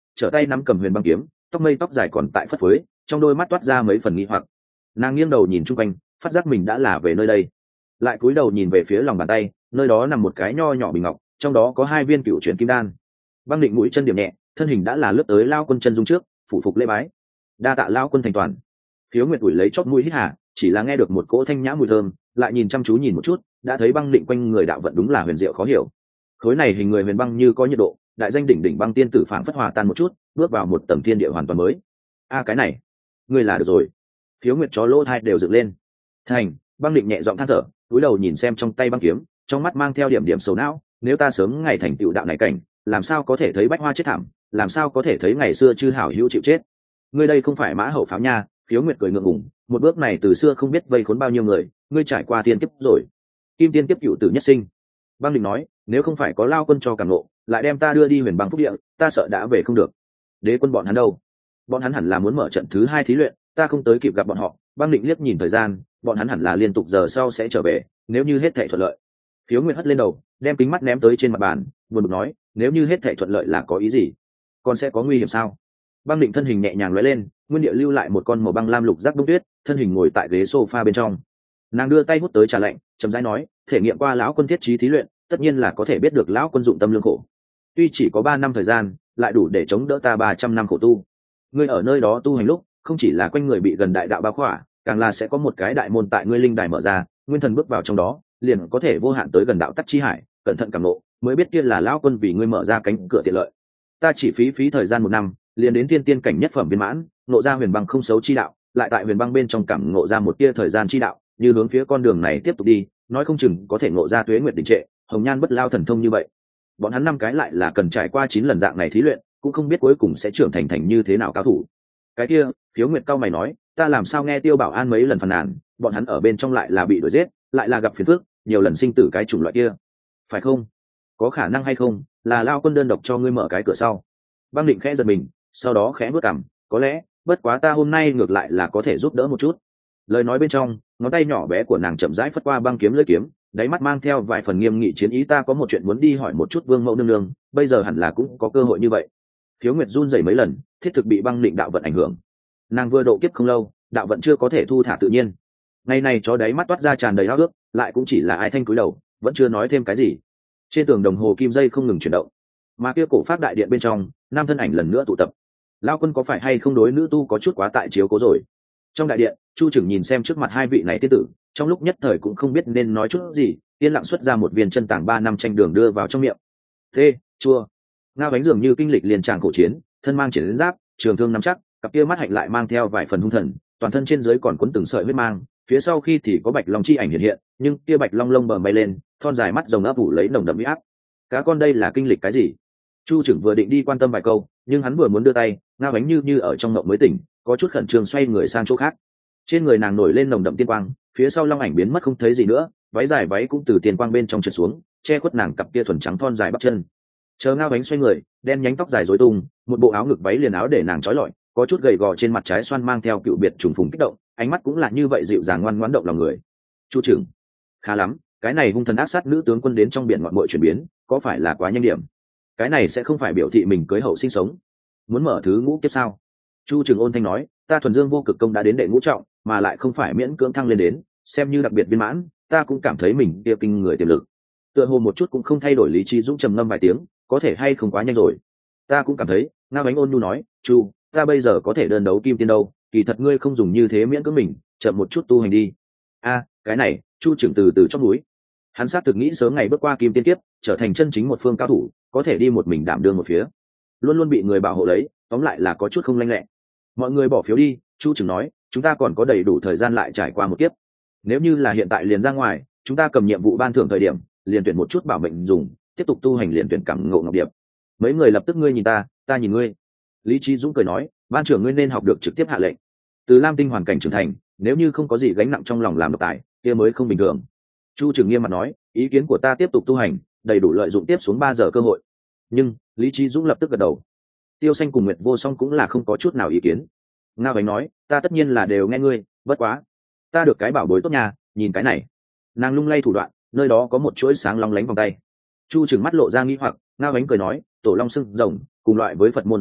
trở tay nắm cầm huyền băng kiếm, tóc mây tóc dài còn tại phất phới, trong đôi mắt toát ra mấy phần nghi hoặc. Nàng nghiêng đầu nhìn chung quanh, phát giác mình đã là về nơi đây, lại cúi đầu nhìn về phía lòng bàn tay, nơi đó nằm một cái nho nhỏ bình ngọc, trong đó có hai viên cựu chuyển kim đan. Băng Định mũi chân điểm nhẹ, thân hình đã là lướt tới Lao Quân chân dung trước, phủ phục lễ bái. Đa tạ Lao Quân thành toàn. Khiếu Nguyệt ủi lấy chót mũi hít hà, chỉ là nghe được một cỗ thanh nhã mùi thơm, lại nhìn chăm chú nhìn một chút, đã thấy Băng Định quanh người đạo vận đúng là huyền diệu khó hiểu. Khối này hình người huyền băng như có nhiệt độ, đại danh đỉnh đỉnh băng tiên tử phảng phất hòa tan một chút, bước vào một tầng thiên địa hoàn toàn mới. A cái này, ngươi là được rồi. Khiếu Nguyệt chó lỗ thai đều dựng lên. Thành, Băng Định nhẹ giọng than thở, cúi đầu nhìn xem trong tay băng kiếm, trong mắt mang theo điểm điểm sầu não, nếu ta sớm ngày thành tựu đạo này cảnh, làm sao có thể thấy bách hoa chết thảm, làm sao có thể thấy ngày xưa chư hảo hữu chịu chết. Ngươi đây không phải mã hậu pháo nha. Khiếu Nguyệt cười ngượng ngùng, một bước này từ xưa không biết vây khốn bao nhiêu người, ngươi trải qua tiên kiếp rồi. Kim tiên kiếp cựu tử nhất sinh. Băng Định nói, nếu không phải có Lao Quân cho cảm nộ, lại đem ta đưa đi huyền băng phúc địa, ta sợ đã về không được. Đế quân bọn hắn đâu? Bọn hắn hẳn là muốn mở trận thứ hai thí luyện, ta không tới kịp gặp bọn họ. Băng Định liếc nhìn thời gian, bọn hắn hẳn là liên tục giờ sau sẽ trở về, nếu như hết thảy thuận lợi. Khiếu Nguyệt hất lên đầu, đem kính mắt ném tới trên mặt bàn, buồn bực nói, nếu như hết thảy thuận lợi là có ý gì? Còn sẽ có nguy hiểm sao? Băng Định thân hình nhẹ nhàng lóe lên, nguyên địa lưu lại một con màu băng lam lục giác đông tuyết, thân hình ngồi tại ghế sofa bên trong. Nàng đưa tay hút tới trà lạnh, chậm rãi nói, thể nghiệm qua lão quân thiết trí thí luyện, tất nhiên là có thể biết được lão quân dụng tâm lương khổ. Tuy chỉ có ba năm thời gian, lại đủ để chống đỡ ta ba trăm năm khổ tu. Ngươi ở nơi đó tu hành lúc, không chỉ là quanh người bị gần đại đạo bao khỏa, càng là sẽ có một cái đại môn tại ngươi linh đài mở ra, nguyên thần bước vào trong đó, liền có thể vô hạn tới gần đạo tắc chi hải, cẩn thận cảm ngộ, mới biết kia là lão quân vì ngươi mở ra cánh cửa tiện lợi. Ta chỉ phí phí thời gian một năm, liền đến thiên tiên cảnh nhất phẩm viên mãn, ngộ ra huyền băng không xấu chi đạo, lại tại huyền băng bên trong cảm ngộ ra một tia thời gian chi đạo, như hướng phía con đường này tiếp tục đi, nói không chừng có thể ngộ ra tuế nguyệt đỉnh trệ, hồng nhan bất lao thần thông như vậy. Bọn hắn năm cái lại là cần trải qua chín lần dạng này thí luyện, cũng không biết cuối cùng sẽ trưởng thành thành như thế nào cao thủ. Cái kia, Khiếu Nguyệt cao mày nói, ta làm sao nghe Tiêu Bảo An mấy lần phàn nàn, bọn hắn ở bên trong lại là bị đuổi giết, lại là gặp phiền phức, nhiều lần sinh tử cái chủng loại kia, phải không? Có khả năng hay không, là Lao Quân đơn độc cho ngươi mở cái cửa sau? Băng Định khẽ giật mình, sau đó khẽ bước cằm, có lẽ, bất quá ta hôm nay ngược lại là có thể giúp đỡ một chút. Lời nói bên trong, ngón tay nhỏ bé của nàng chậm rãi phất qua băng kiếm lưỡi kiếm, đáy mắt mang theo vài phần nghiêm nghị chiến ý, ta có một chuyện muốn đi hỏi một chút Vương Mẫu nương nương, bây giờ hẳn là cũng có cơ hội như vậy. Khiếu Nguyệt run rẩy mấy lần, thiết thực bị Băng Định đạo vận ảnh hưởng. Nàng vừa độ kiếp không lâu, đạo vận chưa có thể thu thả tự nhiên. Ngày này chó đáy mắt toát ra tràn đầy háo ước, lại cũng chỉ là ai thanh cúi đầu, vẫn chưa nói thêm cái gì. Trên tường đồng hồ kim dây không ngừng chuyển động, mà kia cổ pháp đại điện bên trong, nam thân ảnh lần nữa tụ tập. Lao Quân có phải hay không đối nữ tu có chút quá tại chiếu cố rồi? Trong đại điện, Chu Trừng nhìn xem trước mặt hai vị này tiên tử, trong lúc nhất thời cũng không biết nên nói chút gì, yên lặng xuất ra một viên chân tảng ba năm tranh đường đưa vào trong miệng. Thế, chua. Ngao Bánh dường như kinh lịch liền tràng khổ chiến, thân mang triển giáp, trường thương nắm chắc, cặp kia mắt hạnh lại mang theo vài phần hung thần, toàn thân trên dưới còn cuốn từng sợi huyết mang, phía sau khi thì có bạch long chi ảnh hiện hiện, nhưng kia bạch long lông bờm bay lên, thon dài mắt rồng ấp ủ lấy nồng đậm uy áp. Cá con đây là kinh lịch cái gì? Chu Trừng vừa định đi quan tâm vài câu, nhưng hắn vừa muốn đưa tay, Ngao Bánh như như ở trong ngộng mới tỉnh, có chút khẩn trương xoay người sang chỗ khác. Trên người nàng nổi lên nồng đậm tiên quang, phía sau long ảnh biến mất không thấy gì nữa, váy dài váy cũng từ tiên quang bên trong trượt xuống, che khuất nàng cặp kia thuần trắng thon dài bắp chân. Chờ Ngao Bánh xoay người, đen nhánh tóc dài rối tung, một bộ áo ngực váy liền áo để nàng trói lọi, có chút gầy gò trên mặt trái xoan mang theo cựu biệt trùng phùng kích động, ánh mắt cũng là như vậy dịu dàng ngoan ngoãn động lòng người. Chu Trừng, khá lắm, cái này hung thần ác sát nữ tướng quân đến trong biển ngọn muội chuyển biến, có phải là quá nhanh điểm? Cái này sẽ không phải biểu thị mình cưới hậu sinh sống, muốn mở thứ ngũ kiếp sao? Chu Trừng ôn thanh nói, ta thuần dương vô cực công đã đến đệ ngũ trọng, mà lại không phải miễn cưỡng thăng lên đến, xem như đặc biệt viên mãn, ta cũng cảm thấy mình kia kinh người tiềm lực. Tựa hồ một chút cũng không thay đổi lý trí dũng trầm ngâm vài tiếng, có thể hay không quá nhanh rồi? Ta cũng cảm thấy. Ngao Bánh ôn nhu nói, Chu, ta bây giờ có thể đơn đấu kim tiên đâu, kỳ thật ngươi không dùng như thế miễn cưỡng mình, chậm một chút tu hành đi. A, cái này, Chu Trừng từ từ chót núi. Hắn xác thực nghĩ sớm ngày bước qua kim tiên kiếp, trở thành chân chính một phương cao thủ, có thể đi một mình đảm đương một phía, luôn luôn bị người bảo hộ lấy, tóm lại là có chút không lanh lẹ. Mọi người bỏ phiếu đi, Chu Trừng nói, chúng ta còn có đầy đủ thời gian lại trải qua một kiếp. Nếu như là hiện tại liền ra ngoài, chúng ta cầm nhiệm vụ ban thưởng thời điểm, liền tuyển một chút bảo mệnh dùng, tiếp tục tu hành liền tuyển cảm ngộ ngọc điệp. Mấy người lập tức ngươi nhìn ta, ta nhìn ngươi. Lý Trí Dũng cười nói, ban trưởng ngươi nên học được trực tiếp hạ lệnh. Từ Lam Tinh hoàn cảnh trưởng thành, nếu như không có gì gánh nặng trong lòng làm độc tài, kia mới không bình thường. Chu Trừng nghiêm mặt nói, ý kiến của ta tiếp tục tu hành, đầy đủ lợi dụng tiếp xuống ba giờ cơ hội. Nhưng Lý Trí Dũng lập tức gật đầu. Tiêu Xanh cùng Nguyệt Vô Song cũng là không có chút nào ý kiến. Ngao Bánh nói, ta tất nhiên là đều nghe ngươi, bất quá, ta được cái bảo bối tốt nhà, nhìn cái này. Nàng lung lay thủ đoạn, nơi đó có một chuỗi sáng long lánh vòng tay. Chu Trừng mắt lộ ra nghi hoặc, Ngao Bánh cười nói, tổ long sưng rồng, cùng loại với Phật môn xá lợi,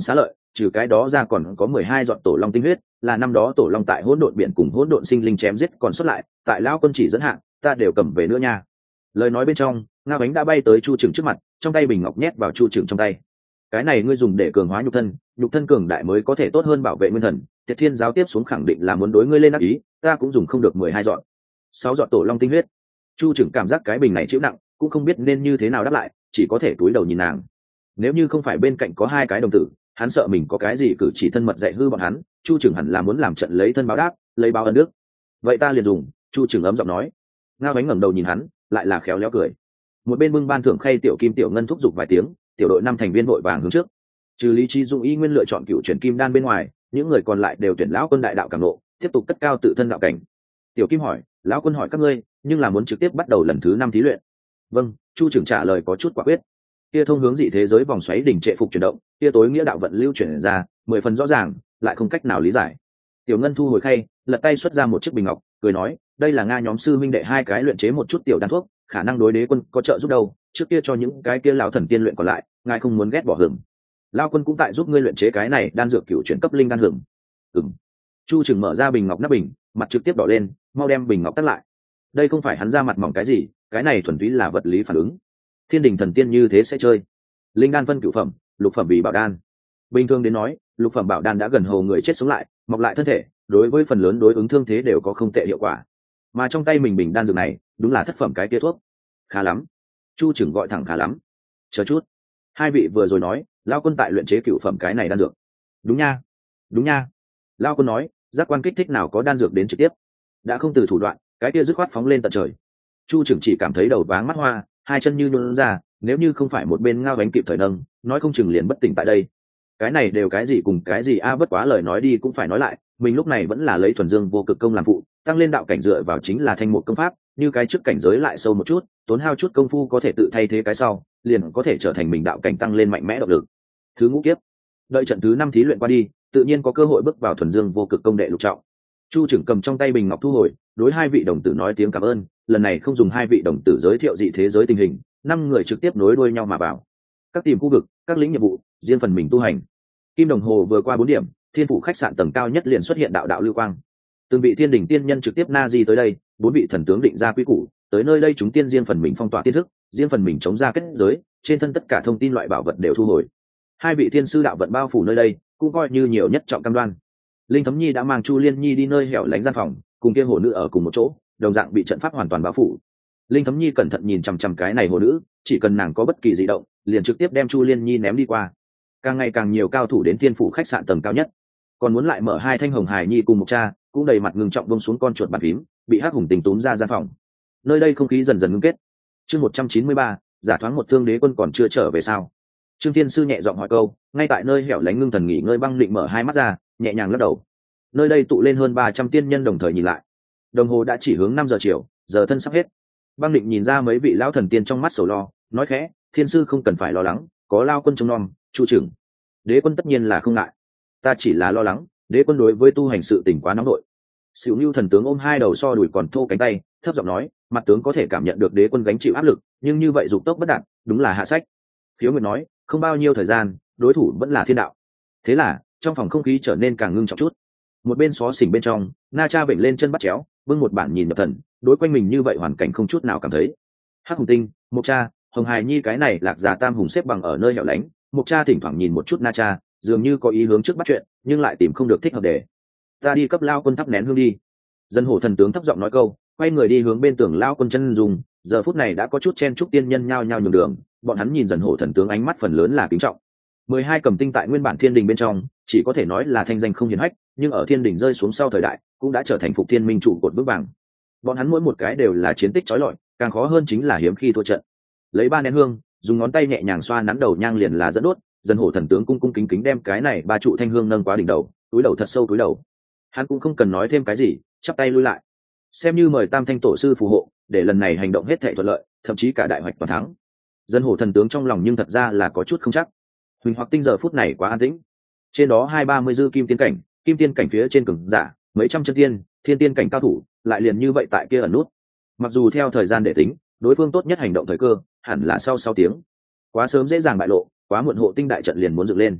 trừ cái đó ra còn có mười hai giọt tổ long tinh huyết, là năm đó tổ long tại hỗn độn biển cùng hỗn độn sinh linh chém giết còn xuất lại, tại lão quân chỉ dẫn hạn, ta đều cầm về nữa nha. Lời nói bên trong, Ngao Ánh đã bay tới Chu Trừng trước mặt, trong tay bình ngọc nhét vào Chu Trừng trong tay. Cái này ngươi dùng để cường hóa nhục thân, nhục thân cường đại mới có thể tốt hơn bảo vệ nguyên thần. Tiệt Thiên giáo tiếp xuống khẳng định là muốn đối ngươi lên ác ý, ta cũng dùng không được mười hai giọt. Sáu giọt tổ long tinh huyết. Chu Trừng cảm giác cái bình này chịu nặng, cũng không biết nên như thế nào đáp lại, chỉ có thể cúi đầu nhìn nàng. Nếu như không phải bên cạnh có hai cái đồng tử, hắn sợ mình có cái gì cử chỉ thân mật dạy hư bọn hắn, Chu Trừng hẳn là muốn làm trận lấy thân báo đáp, lấy báo ân đức. Vậy ta liền dùng. Chu Trừng ấm giọng nói. Ngao Ánh ngẩng đầu nhìn hắn, lại là khéo léo cười. Một bên bưng ban thưởng khay tiểu kim tiểu ngân thúc giục vài tiếng, tiểu đội năm thành viên vội vàng hướng trước. Trừ Lý Trí Dung y nguyên lựa chọn cựu chuyển kim đan bên ngoài, những người còn lại đều tuyển lão quân đại đạo cảm nộ, tiếp tục cất cao tự thân đạo cảnh. Tiểu Kim hỏi, lão quân hỏi các ngươi, nhưng là muốn trực tiếp bắt đầu lần thứ năm thí luyện. Vâng, Chu Trưởng trả lời có chút quả quyết. Kia thông hướng dị thế giới vòng xoáy đỉnh trệ phục chuyển động, kia tối nghĩa đạo vận lưu chuyển ra, mười phần rõ ràng, lại không cách nào lý giải. Tiểu Ngân thu hồi khay, lật tay xuất ra một chiếc bình ngọc, cười nói, đây là Nga nhóm sư minh đệ hai cái luyện chế một chút tiểu đan thuốc, khả năng đối đế quân có trợ giúp đâu, trước kia cho những cái kia lão thần tiên luyện còn lại, ngài không muốn ghét bỏ hưởng. Lão quân cũng tại giúp ngươi luyện chế cái này đan dược cửu chuyển cấp linh đan hưởng. Ừm. Chu Trừng mở ra bình ngọc nắp bình, mặt trực tiếp đỏ lên, mau đem bình ngọc tắt lại. Đây không phải hắn ra mặt mỏng cái gì, cái này thuần túy là vật lý phản ứng. Thiên đình thần tiên như thế sẽ chơi. Linh đan phân cửu phẩm, lục phẩm vì bảo đan. Bình thường đến nói, lục phẩm bảo đan đã gần hầu người chết sống lại, mọc lại thân thể, đối với phần lớn đối ứng thương thế đều có không tệ hiệu quả. Mà trong tay mình bình đan dược này, đúng là thất phẩm cái kia thuốc. Khá lắm. Chu Trừng gọi thẳng khá lắm. Chờ chút. Hai vị vừa rồi nói, lão quân tại luyện chế cửu phẩm cái này đan dược. Đúng nha. Đúng nha. Lão quân nói, giác quan kích thích nào có đan dược đến trực tiếp. Đã không từ thủ đoạn, cái kia dứt khoát phóng lên tận trời. Chu Trừng chỉ cảm thấy đầu váng mắt hoa, hai chân như nhũn ra, nếu như không phải một bên Ngao Ánh kịp thời nâng, nói không chừng liền bất tỉnh tại đây. Cái này đều cái gì cùng cái gì a, bất quá lời nói đi cũng phải nói lại, mình lúc này vẫn là lấy thuần dương vô cực công làm phụ, tăng lên đạo cảnh dựa vào chính là thanh một công pháp, như cái trước cảnh giới lại sâu một chút, tốn hao chút công phu có thể tự thay thế cái sau, liền có thể trở thành mình đạo cảnh tăng lên mạnh mẽ động lực. Thứ ngũ kiếp, đợi trận thứ năm thí luyện qua đi, tự nhiên có cơ hội bước vào thuần dương vô cực công đệ lục trọng. Chu Trừng cầm trong tay bình ngọc thu hồi, đối hai vị đồng tử nói tiếng cảm ơn, lần này không dùng hai vị đồng tử giới thiệu dị thế giới tình hình, năm người trực tiếp nối đuôi nhau mà vào. Các tìm khu vực, các lĩnh nhiệm vụ, riêng phần mình tu hành. Kim đồng hồ vừa qua bốn điểm, thiên phủ khách sạn tầng cao nhất liền xuất hiện đạo đạo lưu quang. Từng vị thiên đình tiên nhân trực tiếp na di tới đây, bốn vị thần tướng định ra quy củ, tới nơi đây chúng tiên riêng phần mình phong tỏa tiên thức, riêng phần mình chống ra kết giới, trên thân tất cả thông tin loại bảo vật đều thu hồi. Hai vị thiên sư đạo vận bao phủ nơi đây, cũng coi như nhiều nhất trọng cam đoan. Linh Thấm Nhi đã mang Chu Liên Nhi đi nơi hẻo lánh gian phòng, cùng kia hồ nữ ở cùng một chỗ, đồng dạng bị trận pháp hoàn toàn bao phủ. Linh Thấm Nhi cẩn thận nhìn chằm chằm cái này hồ nữ, chỉ cần nàng có bất kỳ dị động, liền trực tiếp đem Chu Liên Nhi ném đi qua. Càng ngày càng nhiều cao thủ đến thiên phủ khách sạn tầng cao nhất, còn muốn lại mở hai thanh hồng hải nhi cùng một cha, cũng đầy mặt ngưng trọng buông xuống con chuột bàn phím, bị hắc hùng tình túm ra gian phòng. Nơi đây không khí dần dần ngưng kết. Chương một trăm chín mươi ba, giả thoáng một thương đế quân còn chưa trở về sao? Trương Thiên Sư nhẹ giọng hỏi câu, ngay tại nơi hẻo lánh ngưng thần nghỉ ngơi băng định mở hai mắt ra, nhẹ nhàng lắc đầu. Nơi đây tụ lên hơn ba trăm tiên nhân đồng thời nhìn lại. Đồng hồ đã chỉ hướng năm giờ chiều, giờ thân sắp hết. Băng định nhìn ra mấy vị lão thần tiên trong mắt sầu lo, nói khẽ, Thiên Sư không cần phải lo lắng, có Lao quân trông nom, Chu Trừng. Đế quân tất nhiên là không ngại. Ta chỉ là lo lắng, đế quân đối với tu hành sự tỉnh quá nóng nội. Sửu Nưu thần tướng ôm hai đầu so đùi còn thô cánh tay, thấp giọng nói, mặt tướng có thể cảm nhận được đế quân gánh chịu áp lực, nhưng như vậy dục tốc bất đạt, đúng là hạ sách. Khiếu Nguyệt nói, không bao nhiêu thời gian, đối thủ vẫn là thiên đạo. Thế là, trong phòng không khí trở nên càng ngưng trọng chút. Một bên xó xỉnh bên trong, Na Cha bệnh lên chân bắt chéo, bưng một bản nhìn nhập thần, đối quanh mình như vậy hoàn cảnh không chút nào cảm thấy. Hắc Hùng Tinh, Mộc Cha, Hồng Hải Nhi cái này lạc già tam hùng xếp bằng ở nơi hẻo lánh, Mộc Cha thỉnh thoảng nhìn một chút Na Cha, dường như có ý hướng trước bắt chuyện, nhưng lại tìm không được thích hợp để. Ta đi cấp Lao quân thắp nén hương đi. Dân hổ thần tướng thấp giọng nói câu, quay người đi hướng bên tường Lao quân chân dùng, giờ phút này đã có chút chen chúc tiên nhân nhao nhao nhường đường, bọn hắn nhìn dần hổ thần tướng ánh mắt phần lớn là kính trọng. Mười hai cầm tinh tại nguyên bản thiên đình bên trong, chỉ có thể nói là thanh danh không hiển hách, nhưng ở thiên đình rơi xuống sau thời đại, cũng đã trở thành phục thiên minh trụ cột vững vàng. Bọn hắn mỗi một cái đều là chiến tích chói lọi, càng khó hơn chính là hiếm khi thua trận. Lấy ba nén hương, dùng ngón tay nhẹ nhàng xoa nắn đầu nhang liền là dẫn đốt, dần hổ thần tướng cung cung kính kính đem cái này ba trụ thanh hương nâng quá đỉnh đầu, túi đầu thật sâu túi đầu. Hắn cũng không cần nói thêm cái gì, chắp tay lui lại, xem như mời tam thanh tổ sư phù hộ, để lần này hành động hết thảy thuận lợi, thậm chí cả đại hoạch toàn thắng. Dân hổ thần tướng trong lòng nhưng thật ra là có chút không chắc. Huỳnh Hoặc Tinh giờ phút này quá an tĩnh, trên đó hai ba mươi dư kim tiên cảnh, kim tiên cảnh phía trên cường giả, mấy trăm chân tiên, thiên tiên cảnh cao thủ, lại liền như vậy tại kia ẩn nút. Mặc dù theo thời gian để tính, đối phương tốt nhất hành động thời cơ hẳn là sau sáu tiếng. Quá sớm dễ dàng bại lộ, quá muộn hộ tinh đại trận liền muốn dựng lên.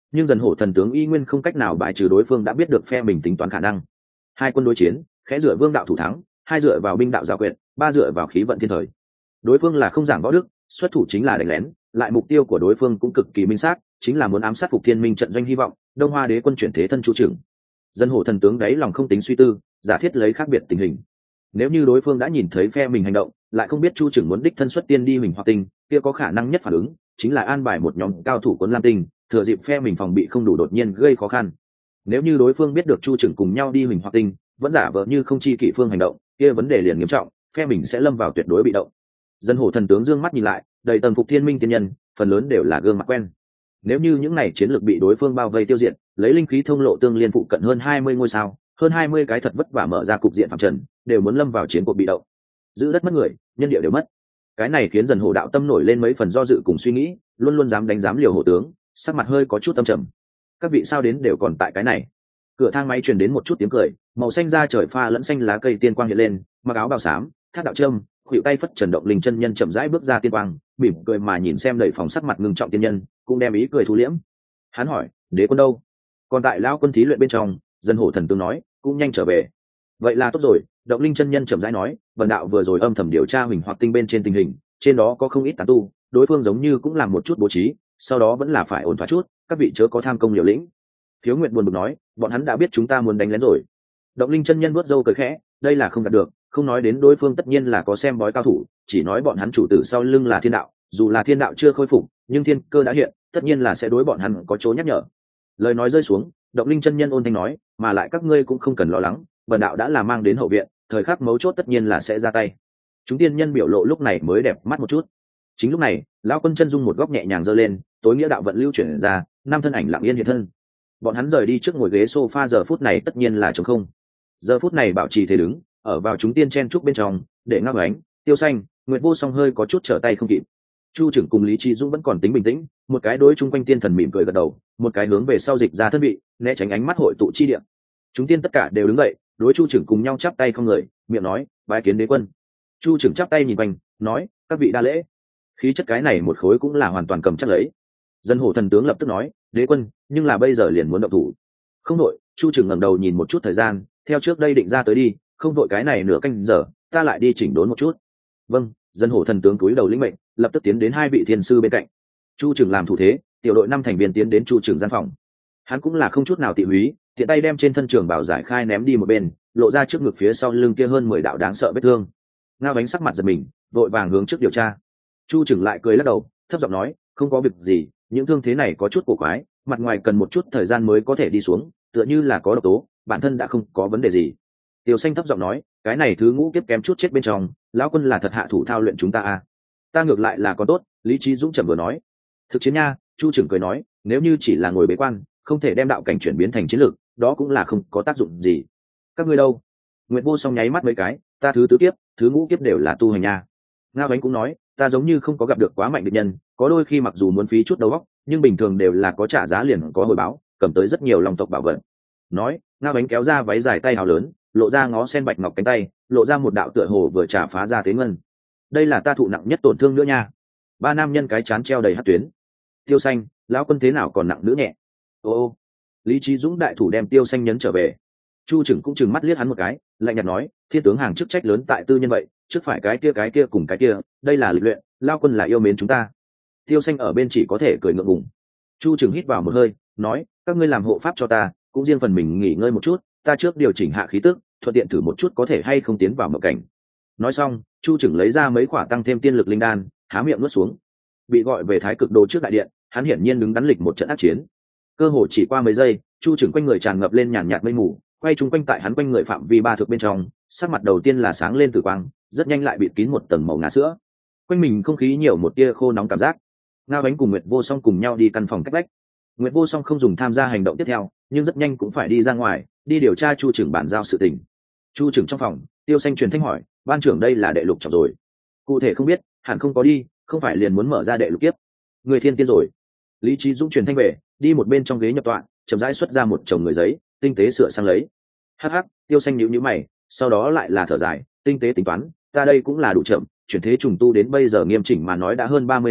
nhưng dần hổ thần tướng y nguyên không cách nào bài trừ đối phương đã biết được phe mình tính toán khả năng. Hai quân đối chiến, khẽ dựa vương đạo thủ thắng, hai dựa vào binh đạo giao quyệt, ba dựa vào khí vận thiên thời. Đối phương là không giảng võ đức, xuất thủ chính là đánh lén, lại mục tiêu của đối phương cũng cực kỳ minh xác, chính là muốn ám sát Phục Thiên Minh trận doanh hy vọng, Đông Hoa Đế quân chuyển thế thân Chu Trừng. Dân hổ thần tướng đấy lòng không tính suy tư, giả thiết lấy khác biệt tình hình. Nếu như đối phương đã nhìn thấy phe mình hành động, lại không biết Chu Trừng muốn đích thân xuất tiên đi mình hoặc tinh, kia có khả năng nhất phản ứng chính là an bài một nhóm cao thủ cuốn Lam Tinh, thừa dịp phe mình phòng bị không đủ đột nhiên gây khó khăn. Nếu như đối phương biết được Chu Trừng cùng nhau đi mình hoặc tinh, vẫn giả vờ như không chi kỷ phương hành động, kia vấn đề liền nghiêm trọng, phe mình sẽ lâm vào tuyệt đối bị động. Dân hổ thần tướng dương mắt nhìn lại, đầy tầng Phục Thiên Minh tiên nhân, phần lớn đều là gương mặt quen. Nếu như những này chiến lược bị đối phương bao vây tiêu diệt, lấy linh khí thông lộ tương liên phụ cận hơn hai mươi ngôi sao, hơn hai mươi cái thật vất vả mở ra cục diện phạm trần, đều muốn lâm vào chiến cuộc bị động. Giữ đất mất người, nhân địa đều mất. Cái này khiến dần hổ đạo tâm nổi lên mấy phần do dự cùng suy nghĩ, luôn luôn dám đánh dám liều hổ tướng, sắc mặt hơi có chút tâm trầm. Các vị sao đến đều còn tại cái này. Cửa thang máy truyền đến một chút tiếng cười, màu xanh da trời pha lẫn xanh lá cây tiên quang hiện lên, mặc áo bào xám, thác đạo trâm, khuỷu tay phất trần động linh chân nhân chậm rãi bước ra tiên quang, mỉm cười mà nhìn xem đầy phòng sắc mặt ngưng trọng tiên nhân, cũng đem ý cười thu liễm. Hắn hỏi, đế quân đâu? Còn tại lão quân thí luyện bên trong, dân hổ thần tướng nói, cũng nhanh trở về. Vậy là tốt rồi, động linh chân nhân chậm rãi nói, vần đạo vừa rồi âm thầm điều tra huỳnh hoặc tinh bên trên tình hình, trên đó có không ít tán tu, đối phương giống như cũng làm một chút bố trí, sau đó vẫn là phải ổn thỏa chút, các vị chớ có tham công liều lĩnh. Thiếu Nguyệt buồn bực nói, bọn hắn đã biết chúng ta muốn đánh lén rồi. Động linh chân nhân vuốt râu cười khẽ, đây là không gạt được, không nói đến đối phương tất nhiên là có xem bói cao thủ, chỉ nói bọn hắn chủ tử sau lưng là thiên đạo, dù là thiên đạo chưa khôi phục, nhưng thiên cơ đã hiện, tất nhiên là sẽ đối bọn hắn có chỗ nhắc nhở. Lời nói rơi xuống, động linh chân nhân ôn thanh nói, mà lại các ngươi cũng không cần lo lắng, bần đạo đã là mang đến hậu viện, thời khắc mấu chốt tất nhiên là sẽ ra tay. Chúng tiên nhân biểu lộ lúc này mới đẹp mắt một chút. Chính lúc này, lão quân chân dung một góc nhẹ nhàng giơ lên, tối nghĩa đạo vận lưu chuyển ra, năm thân ảnh lặng yên hiện thân. Bọn hắn rời đi trước ngồi ghế sofa giờ phút này tất nhiên là trống không. Giờ phút này bảo trì thế đứng, ở vào chúng tiên chen trúc bên trong, để ngáp ánh, Tiêu Xanh, Nguyệt Vô Song hơi có chút trở tay không kịp. Chu Trưởng cùng Lý Trí Dũng vẫn còn tính bình tĩnh, một cái đối chung quanh tiên thần mỉm cười gật đầu, một cái hướng về sau dịch ra thân vị, né tránh ánh mắt hội tụ chi địa. Chúng tiên tất cả đều đứng dậy, đối Chu Trưởng cùng nhau chắp tay không người, miệng nói, bái kiến đế quân. Chu Trưởng chắp tay nhìn quanh, nói, các vị đa lễ. Khí chất cái này một khối cũng là hoàn toàn cầm chắc lấy. Dân hổ thần tướng lập tức nói, đế quân, nhưng là bây giờ liền muốn động thủ. Không đội, Chu Trưởng ngẩng đầu nhìn một chút thời gian, theo trước đây định ra tới đi, không đội cái này nửa canh giờ, ta lại đi chỉnh đốn một chút. Vâng. Dân hổ thần tướng cúi đầu lĩnh mệnh, lập tức tiến đến hai vị thiên sư bên cạnh. Chu Trưởng làm thủ thế, tiểu đội năm thành viên tiến đến Chu Trưởng gian phòng. Hắn cũng là không chút nào tị húy, tiện tay đem trên thân trường bảo giải khai ném đi một bên, lộ ra trước ngực phía sau lưng kia hơn mười đạo đáng sợ vết thương. Ngao Bánh sắc mặt giật mình, vội vàng hướng trước điều tra. Chu Trưởng lại cười lắc đầu, thấp giọng nói, không có việc gì, những thương thế này có chút cổ quái, mặt ngoài cần một chút thời gian mới có thể đi xuống, tựa như là có độc tố, bản thân đã không có vấn đề gì. Tiêu Xanh thấp giọng nói, cái này thứ ngũ kiếp kém chút chết bên trong, lão quân là thật hạ thủ thao luyện chúng ta à? Ta ngược lại là có tốt. Lý Trí Dũng chậm vừa nói. Thực chiến nha, Chu Trưởng cười nói, nếu như chỉ là ngồi bế quan, không thể đem đạo cảnh chuyển biến thành chiến lược, đó cũng là không có tác dụng gì. Các ngươi đâu? Nguyệt Vô Song nháy mắt mấy cái, ta thứ tứ kiếp, thứ ngũ kiếp đều là tu hành nha. Ngao Bánh cũng nói, ta giống như không có gặp được quá mạnh địch nhân, có đôi khi mặc dù muốn phí chút đầu óc, nhưng bình thường đều là có trả giá liền có hồi báo, cầm tới rất nhiều lòng tộc bảo vật. Nói, Ngao Bánh kéo ra váy dài tay hào lớn, lộ ra ngó sen bạch ngọc cánh tay, lộ ra một đạo tựa hồ vừa trả phá ra tế ngân. Đây là ta thụ nặng nhất tổn thương nữa nha. Ba nam nhân cái chán treo đầy hắc tuyến. Tiêu Xanh, lão quân thế nào còn nặng nữa nhẹ? Ô ô. Lý Trí Dũng đại thủ đem Tiêu Xanh nhấn trở về. Chu Trưởng cũng chừng mắt liếc hắn một cái, lạnh nhạt nói, thiên tướng hàng chức trách lớn tại tư nhân vậy, trước phải cái kia cái kia cùng cái kia, đây là lịch luyện, lão quân là yêu mến chúng ta. Tiêu Xanh ở bên chỉ có thể cười ngượng ngùng. Chu Trưởng hít vào một hơi, nói, các ngươi làm hộ pháp cho ta, cũng riêng phần mình nghỉ ngơi một chút, ta trước điều chỉnh hạ khí tức, thuận tiện thử một chút có thể hay không tiến vào mộng cảnh. Nói xong, Chu Trưởng lấy ra mấy quả tăng thêm tiên lực linh đan, há miệng nuốt xuống. Bị gọi về Thái Cực Đồ trước đại điện, hắn hiển nhiên đứng đắn lịch một trận ác chiến. Cơ hồ chỉ qua mấy giây, Chu Trưởng quanh người tràn ngập lên nhàn nhạt mây mù, quay chung quanh tại hắn quanh người phạm vi ba thước bên trong, sắc mặt đầu tiên là sáng lên tử quang, rất nhanh lại bịt kín một tầng màu ngà sữa. Quanh mình không khí nhiều một tia khô nóng cảm giác. Ngao Bánh cùng Nguyệt Vô Song cùng nhau đi căn phòng cách vách. Nguyệt Vô Song không dùng tham gia hành động tiếp theo, nhưng rất nhanh cũng phải đi ra ngoài, đi điều tra Chu Trưởng bản giao sự tình. Chu Trưởng trong phòng, Tiêu Xanh truyền thanh hỏi, ban trưởng đây là đệ lục trọng rồi? Cụ thể không biết, hẳn không có đi, không phải liền muốn mở ra đệ lục kiếp. Người thiên tiên rồi. Lý Trí Dũng truyền thanh về, đi một bên trong ghế nhập tọa, chậm rãi xuất ra một chồng người giấy, tinh tế sửa sang lấy. Hắc hắc, Tiêu Xanh nhíu nhíu mày, sau đó lại là thở dài, tinh tế tính toán, ta đây cũng là đủ chậm, chuyển thế trùng tu đến bây giờ nghiêm chỉnh mà nói đã hơn ba mươi năm,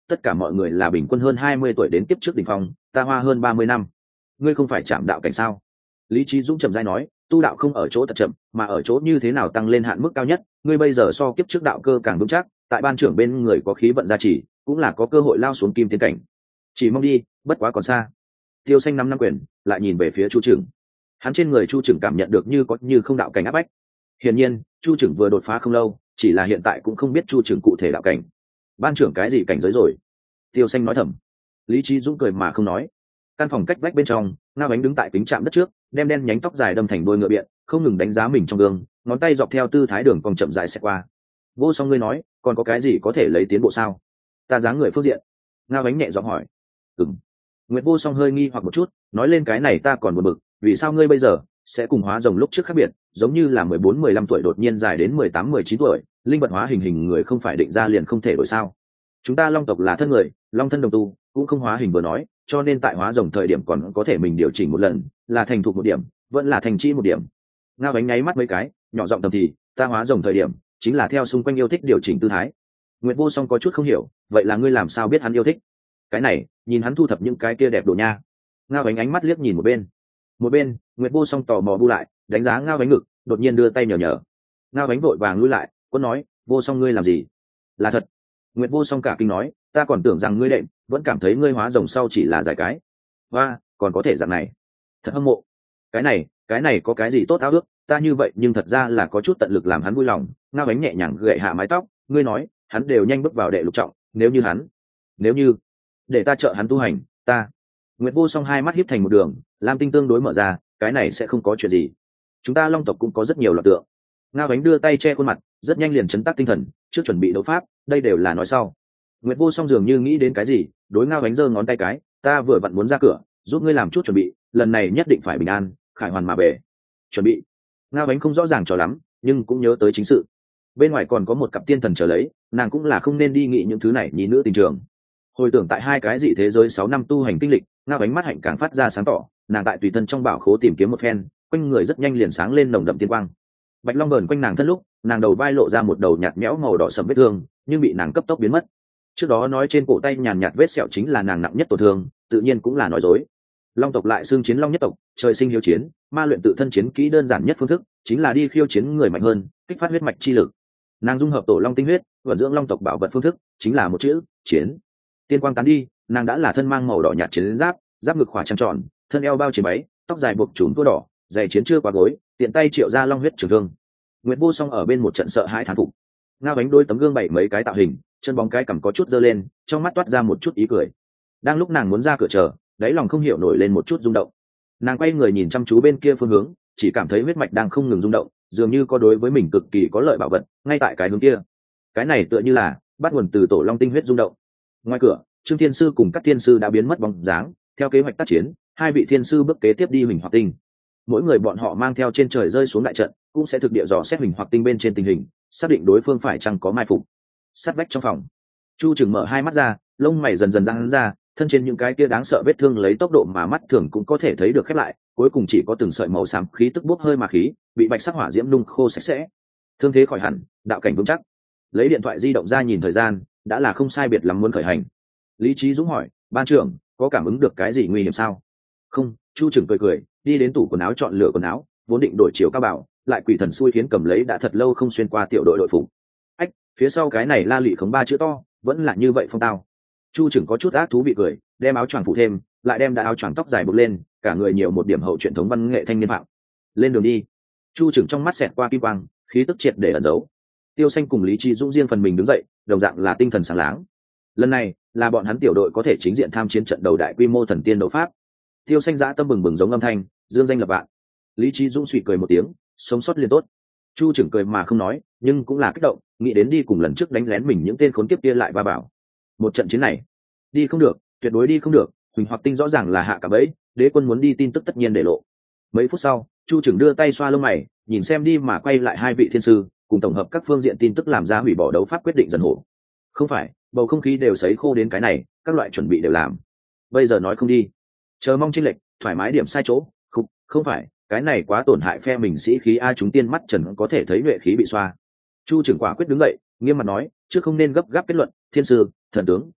tất cả mọi người là bình quân hơn hai mươi tuổi đến kiếp trước đỉnh phong, ta hoa hơn ba mươi năm. Ngươi không phải chạm đạo cảnh sao? Lý Chí Dũng trầm rãi nói, tu đạo không ở chỗ thật chậm, mà ở chỗ như thế nào tăng lên hạn mức cao nhất. Ngươi bây giờ so kiếp trước đạo cơ càng vững chắc, tại ban trưởng bên người có khí vận gia trì, cũng là có cơ hội lao xuống kim tiên cảnh. Chỉ mong đi, bất quá còn xa. Tiêu Xanh năm năm quyền, lại nhìn về phía Chu Trừng. Hắn trên người Chu Trừng cảm nhận được như có như không đạo cảnh áp bách. Hiển nhiên, Chu Trừng vừa đột phá không lâu, chỉ là hiện tại cũng không biết Chu Trừng cụ thể đạo cảnh. Ban trưởng cái gì cảnh giới rồi? Tiêu Xanh nói thầm. Lý Chí Dũng cười mà không nói. Căn phòng cách vách bên trong, Ngao Ánh đứng tại kính chạm đất trước, đem đen nhánh tóc dài đâm thành đôi ngựa biện, không ngừng đánh giá mình trong gương, ngón tay dọc theo tư thái đường cong chậm rãi xẹt qua. Vô Song ngươi nói, còn có cái gì có thể lấy tiến bộ sao? Ta dáng người phương diện. Ngao Ánh nhẹ giọng hỏi. Ừm. Nguyệt Vô Song hơi nghi hoặc một chút, nói lên cái này ta còn buồn bực, vì sao ngươi bây giờ sẽ cùng hóa rồng lúc trước khác biệt, giống như là mười bốn mười lăm tuổi đột nhiên dài đến mười tám mười chín tuổi, linh vật hóa hình hình người không phải định ra liền không thể đổi sao? Chúng ta Long tộc là thân người, long thân đồng tu, cũng không hóa hình vừa nói, cho nên tại hóa rồng thời điểm còn có thể mình điều chỉnh một lần, là thành thục một điểm, vẫn là thành chi một điểm. Ngao Ánh nháy mắt mấy cái, nhỏ giọng thầm thì, ta hóa rồng thời điểm chính là theo xung quanh yêu thích điều chỉnh tư thái. Nguyệt Vô Song có chút không hiểu, vậy là ngươi làm sao biết hắn yêu thích? Cái này, nhìn hắn thu thập những cái kia đẹp đồ nha. Ngao Ánh ánh mắt liếc nhìn một bên. Một bên, Nguyệt Vô Song tò mò bu lại, đánh giá Ngao Ánh ngực, đột nhiên đưa tay nhờ nhở. Ngao Ánh vội vàng lui lại, quân nói, Vô Song ngươi làm gì? Là thật. Nguyệt Vô Song cả kinh nói, ta còn tưởng rằng ngươi đệm, vẫn cảm thấy ngươi hóa rồng sau chỉ là giải cái. Và, còn có thể dạng này. Thật hâm mộ. Cái này, cái này có cái gì tốt áo ước, ta như vậy nhưng thật ra là có chút tận lực làm hắn vui lòng. Ngao Ánh nhẹ nhàng gậy hạ mái tóc, ngươi nói, hắn đều nhanh bước vào đệ lục trọng, nếu như hắn, nếu như, để ta trợ hắn tu hành, ta. Nguyệt Vô Song hai mắt híp thành một đường, lam tinh tương đối mở ra, cái này sẽ không có chuyện gì. Chúng ta Long tộc cũng có rất nhiều loạt tượng. Ngao Ánh đưa tay che khuôn mặt, rất nhanh liền chấn tác tinh thần, trước chuẩn bị đấu pháp, đây đều là nói sau. Nguyệt Vô Song dường như nghĩ đến cái gì, đối Ngao Ánh giơ ngón tay cái, ta vừa vặn muốn ra cửa, giúp ngươi làm chút chuẩn bị, lần này nhất định phải bình an, khải hoàn mà về. Chuẩn bị. Ngao Ánh không rõ ràng cho lắm, nhưng cũng nhớ tới chính sự. Bên ngoài còn có một cặp tiên thần chờ lấy, nàng cũng là không nên đi nghĩ những thứ này nhí nữ tình trường. Hồi tưởng tại hai cái dị thế giới sáu năm tu hành kinh lịch, Ngao Ánh mắt hạnh càng phát ra sáng tỏ, nàng tại tùy thân trong bảo khố tìm kiếm một phen, quanh người rất nhanh liền sáng lên nồng đậm tiên quang. Bạch long bờn quanh nàng thân lúc, nàng đầu vai lộ ra một đầu nhạt nhẽo màu đỏ sẫm vết thương, nhưng bị nàng cấp tốc biến mất. Trước đó nói trên cổ tay nhàn nhạt vết sẹo chính là nàng nặng nhất tổn thương, tự nhiên cũng là nói dối. Long tộc lại xương chiến long nhất tộc, trời sinh hiếu chiến, ma luyện tự thân chiến kỹ đơn giản nhất phương thức chính là đi khiêu chiến người mạnh hơn, kích phát huyết mạch chi lực. Nàng dung hợp tổ long tinh huyết, vận dưỡng long tộc bảo vật phương thức chính là một chữ chiến. Tiên quang tán đi, nàng đã là thân mang màu đỏ nhạt chiến giáp, giáp ngực khỏa trăng tròn, thân eo bao chiến váy, tóc dài buộc trùm tua đỏ, giày chiến chưa qua gối, tiện tay triệu ra long huyết trường thương. Nguyệt Vô Song ở bên một trận sợ hãi thán phục. Ngao Ánh đôi tấm gương bảy mấy cái tạo hình, chân bóng cái cằm có chút dơ lên, trong mắt toát ra một chút ý cười. Đang lúc nàng muốn ra cửa chờ, đáy lòng không hiểu nổi lên một chút rung động. Nàng quay người nhìn chăm chú bên kia phương hướng, chỉ cảm thấy huyết mạch đang không ngừng rung động, dường như có đối với mình cực kỳ có lợi bảo vật ngay tại cái hướng kia. Cái này tựa như là bắt nguồn từ tổ long tinh huyết rung động. Ngoài cửa, Trương Thiên Sư cùng các thiên sư đã biến mất bóng dáng, theo kế hoạch tác chiến, hai vị thiên sư bước kế tiếp đi Huỳnh Hoặc Tinh. Mỗi người bọn họ mang theo trên trời rơi xuống đại trận, cũng sẽ thực địa dò xét Huỳnh Hoặc Tinh bên trên tình hình, xác định đối phương phải chăng có mai phục. Sát vách trong phòng, Chu Trừng mở hai mắt ra, lông mày dần dần giãn ra, thân trên những cái kia đáng sợ vết thương lấy tốc độ mà mắt thường cũng có thể thấy được khép lại, cuối cùng chỉ có từng sợi màu xám khí tức bốc hơi mà khí, bị bạch sắc hỏa diễm nung khô sạch sẽ. Thương thế khỏi hẳn, đạo cảnh vững chắc. Lấy điện thoại di động ra nhìn thời gian, đã là không sai biệt lắm muốn khởi hành. Lý Chí Dũng hỏi, ban trưởng, có cảm ứng được cái gì nguy hiểm sao? Không. Chu Trừng cười cười, đi đến tủ quần áo chọn lựa quần áo, vốn định đổi chiều cao bảo, lại quỷ thần xui khiến cầm lấy đã thật lâu không xuyên qua tiểu đội đội phục. Ách, phía sau cái này la lị khống ba chữ to, vẫn là như vậy phong tao. Chu Trừng có chút ác thú vị cười, đem áo choàng phủ thêm, lại đem đã áo choàng tóc dài buộc lên, cả người nhiều một điểm hậu truyền thống văn nghệ thanh niên phạm. Lên đường đi. Chu Trừng trong mắt xẹt qua kim quang, khí tức triệt để ẩn giấu. Tiêu Xanh cùng Lý Chí Dũng riêng phần mình đứng dậy, đồng dạng là tinh thần sáng láng. Lần này, là bọn hắn tiểu đội có thể chính diện tham chiến trận đầu đại quy mô thần tiên đấu pháp. Tiêu Xanh dã tâm bừng bừng giống âm thanh, dương danh lập vạn. Lý Chí Dũng suy cười một tiếng, sống sót liên tốt. Chu Trừng cười mà không nói, nhưng cũng là kích động, nghĩ đến đi cùng lần trước đánh lén mình những tên khốn kiếp kia lại va bảo. Một trận chiến này, đi không được, tuyệt đối đi không được. Huỳnh Hoặc Tinh rõ ràng là hạ cả bẫy, đế quân muốn đi tin tức tất nhiên để lộ. Mấy phút sau, Chu Trừng đưa tay xoa lông mày, nhìn xem đi mà quay lại hai vị thiên sư, cùng tổng hợp các phương diện tin tức làm ra hủy bỏ đấu pháp quyết định dần hổ. Không phải, bầu không khí đều sấy khô đến cái này, các loại chuẩn bị đều làm. Bây giờ nói không đi, chờ mong chênh lệch, thoải mái điểm sai chỗ. Không, không phải, cái này quá tổn hại phe mình sĩ khí a, chúng tiên mắt trần có thể thấy nhuệ khí bị xoa. Chu Trừng quả quyết đứng dậy, nghiêm mặt nói, trước không nên gấp gáp kết luận, thiên sư, thần tướng,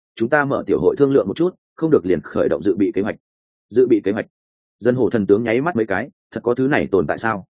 chúng ta mở tiểu hội thương lượng một chút, không được liền khởi động dự bị kế hoạch. Dự bị kế hoạch? Dân hổ thần tướng nháy mắt mấy cái, thật có thứ này tồn tại sao?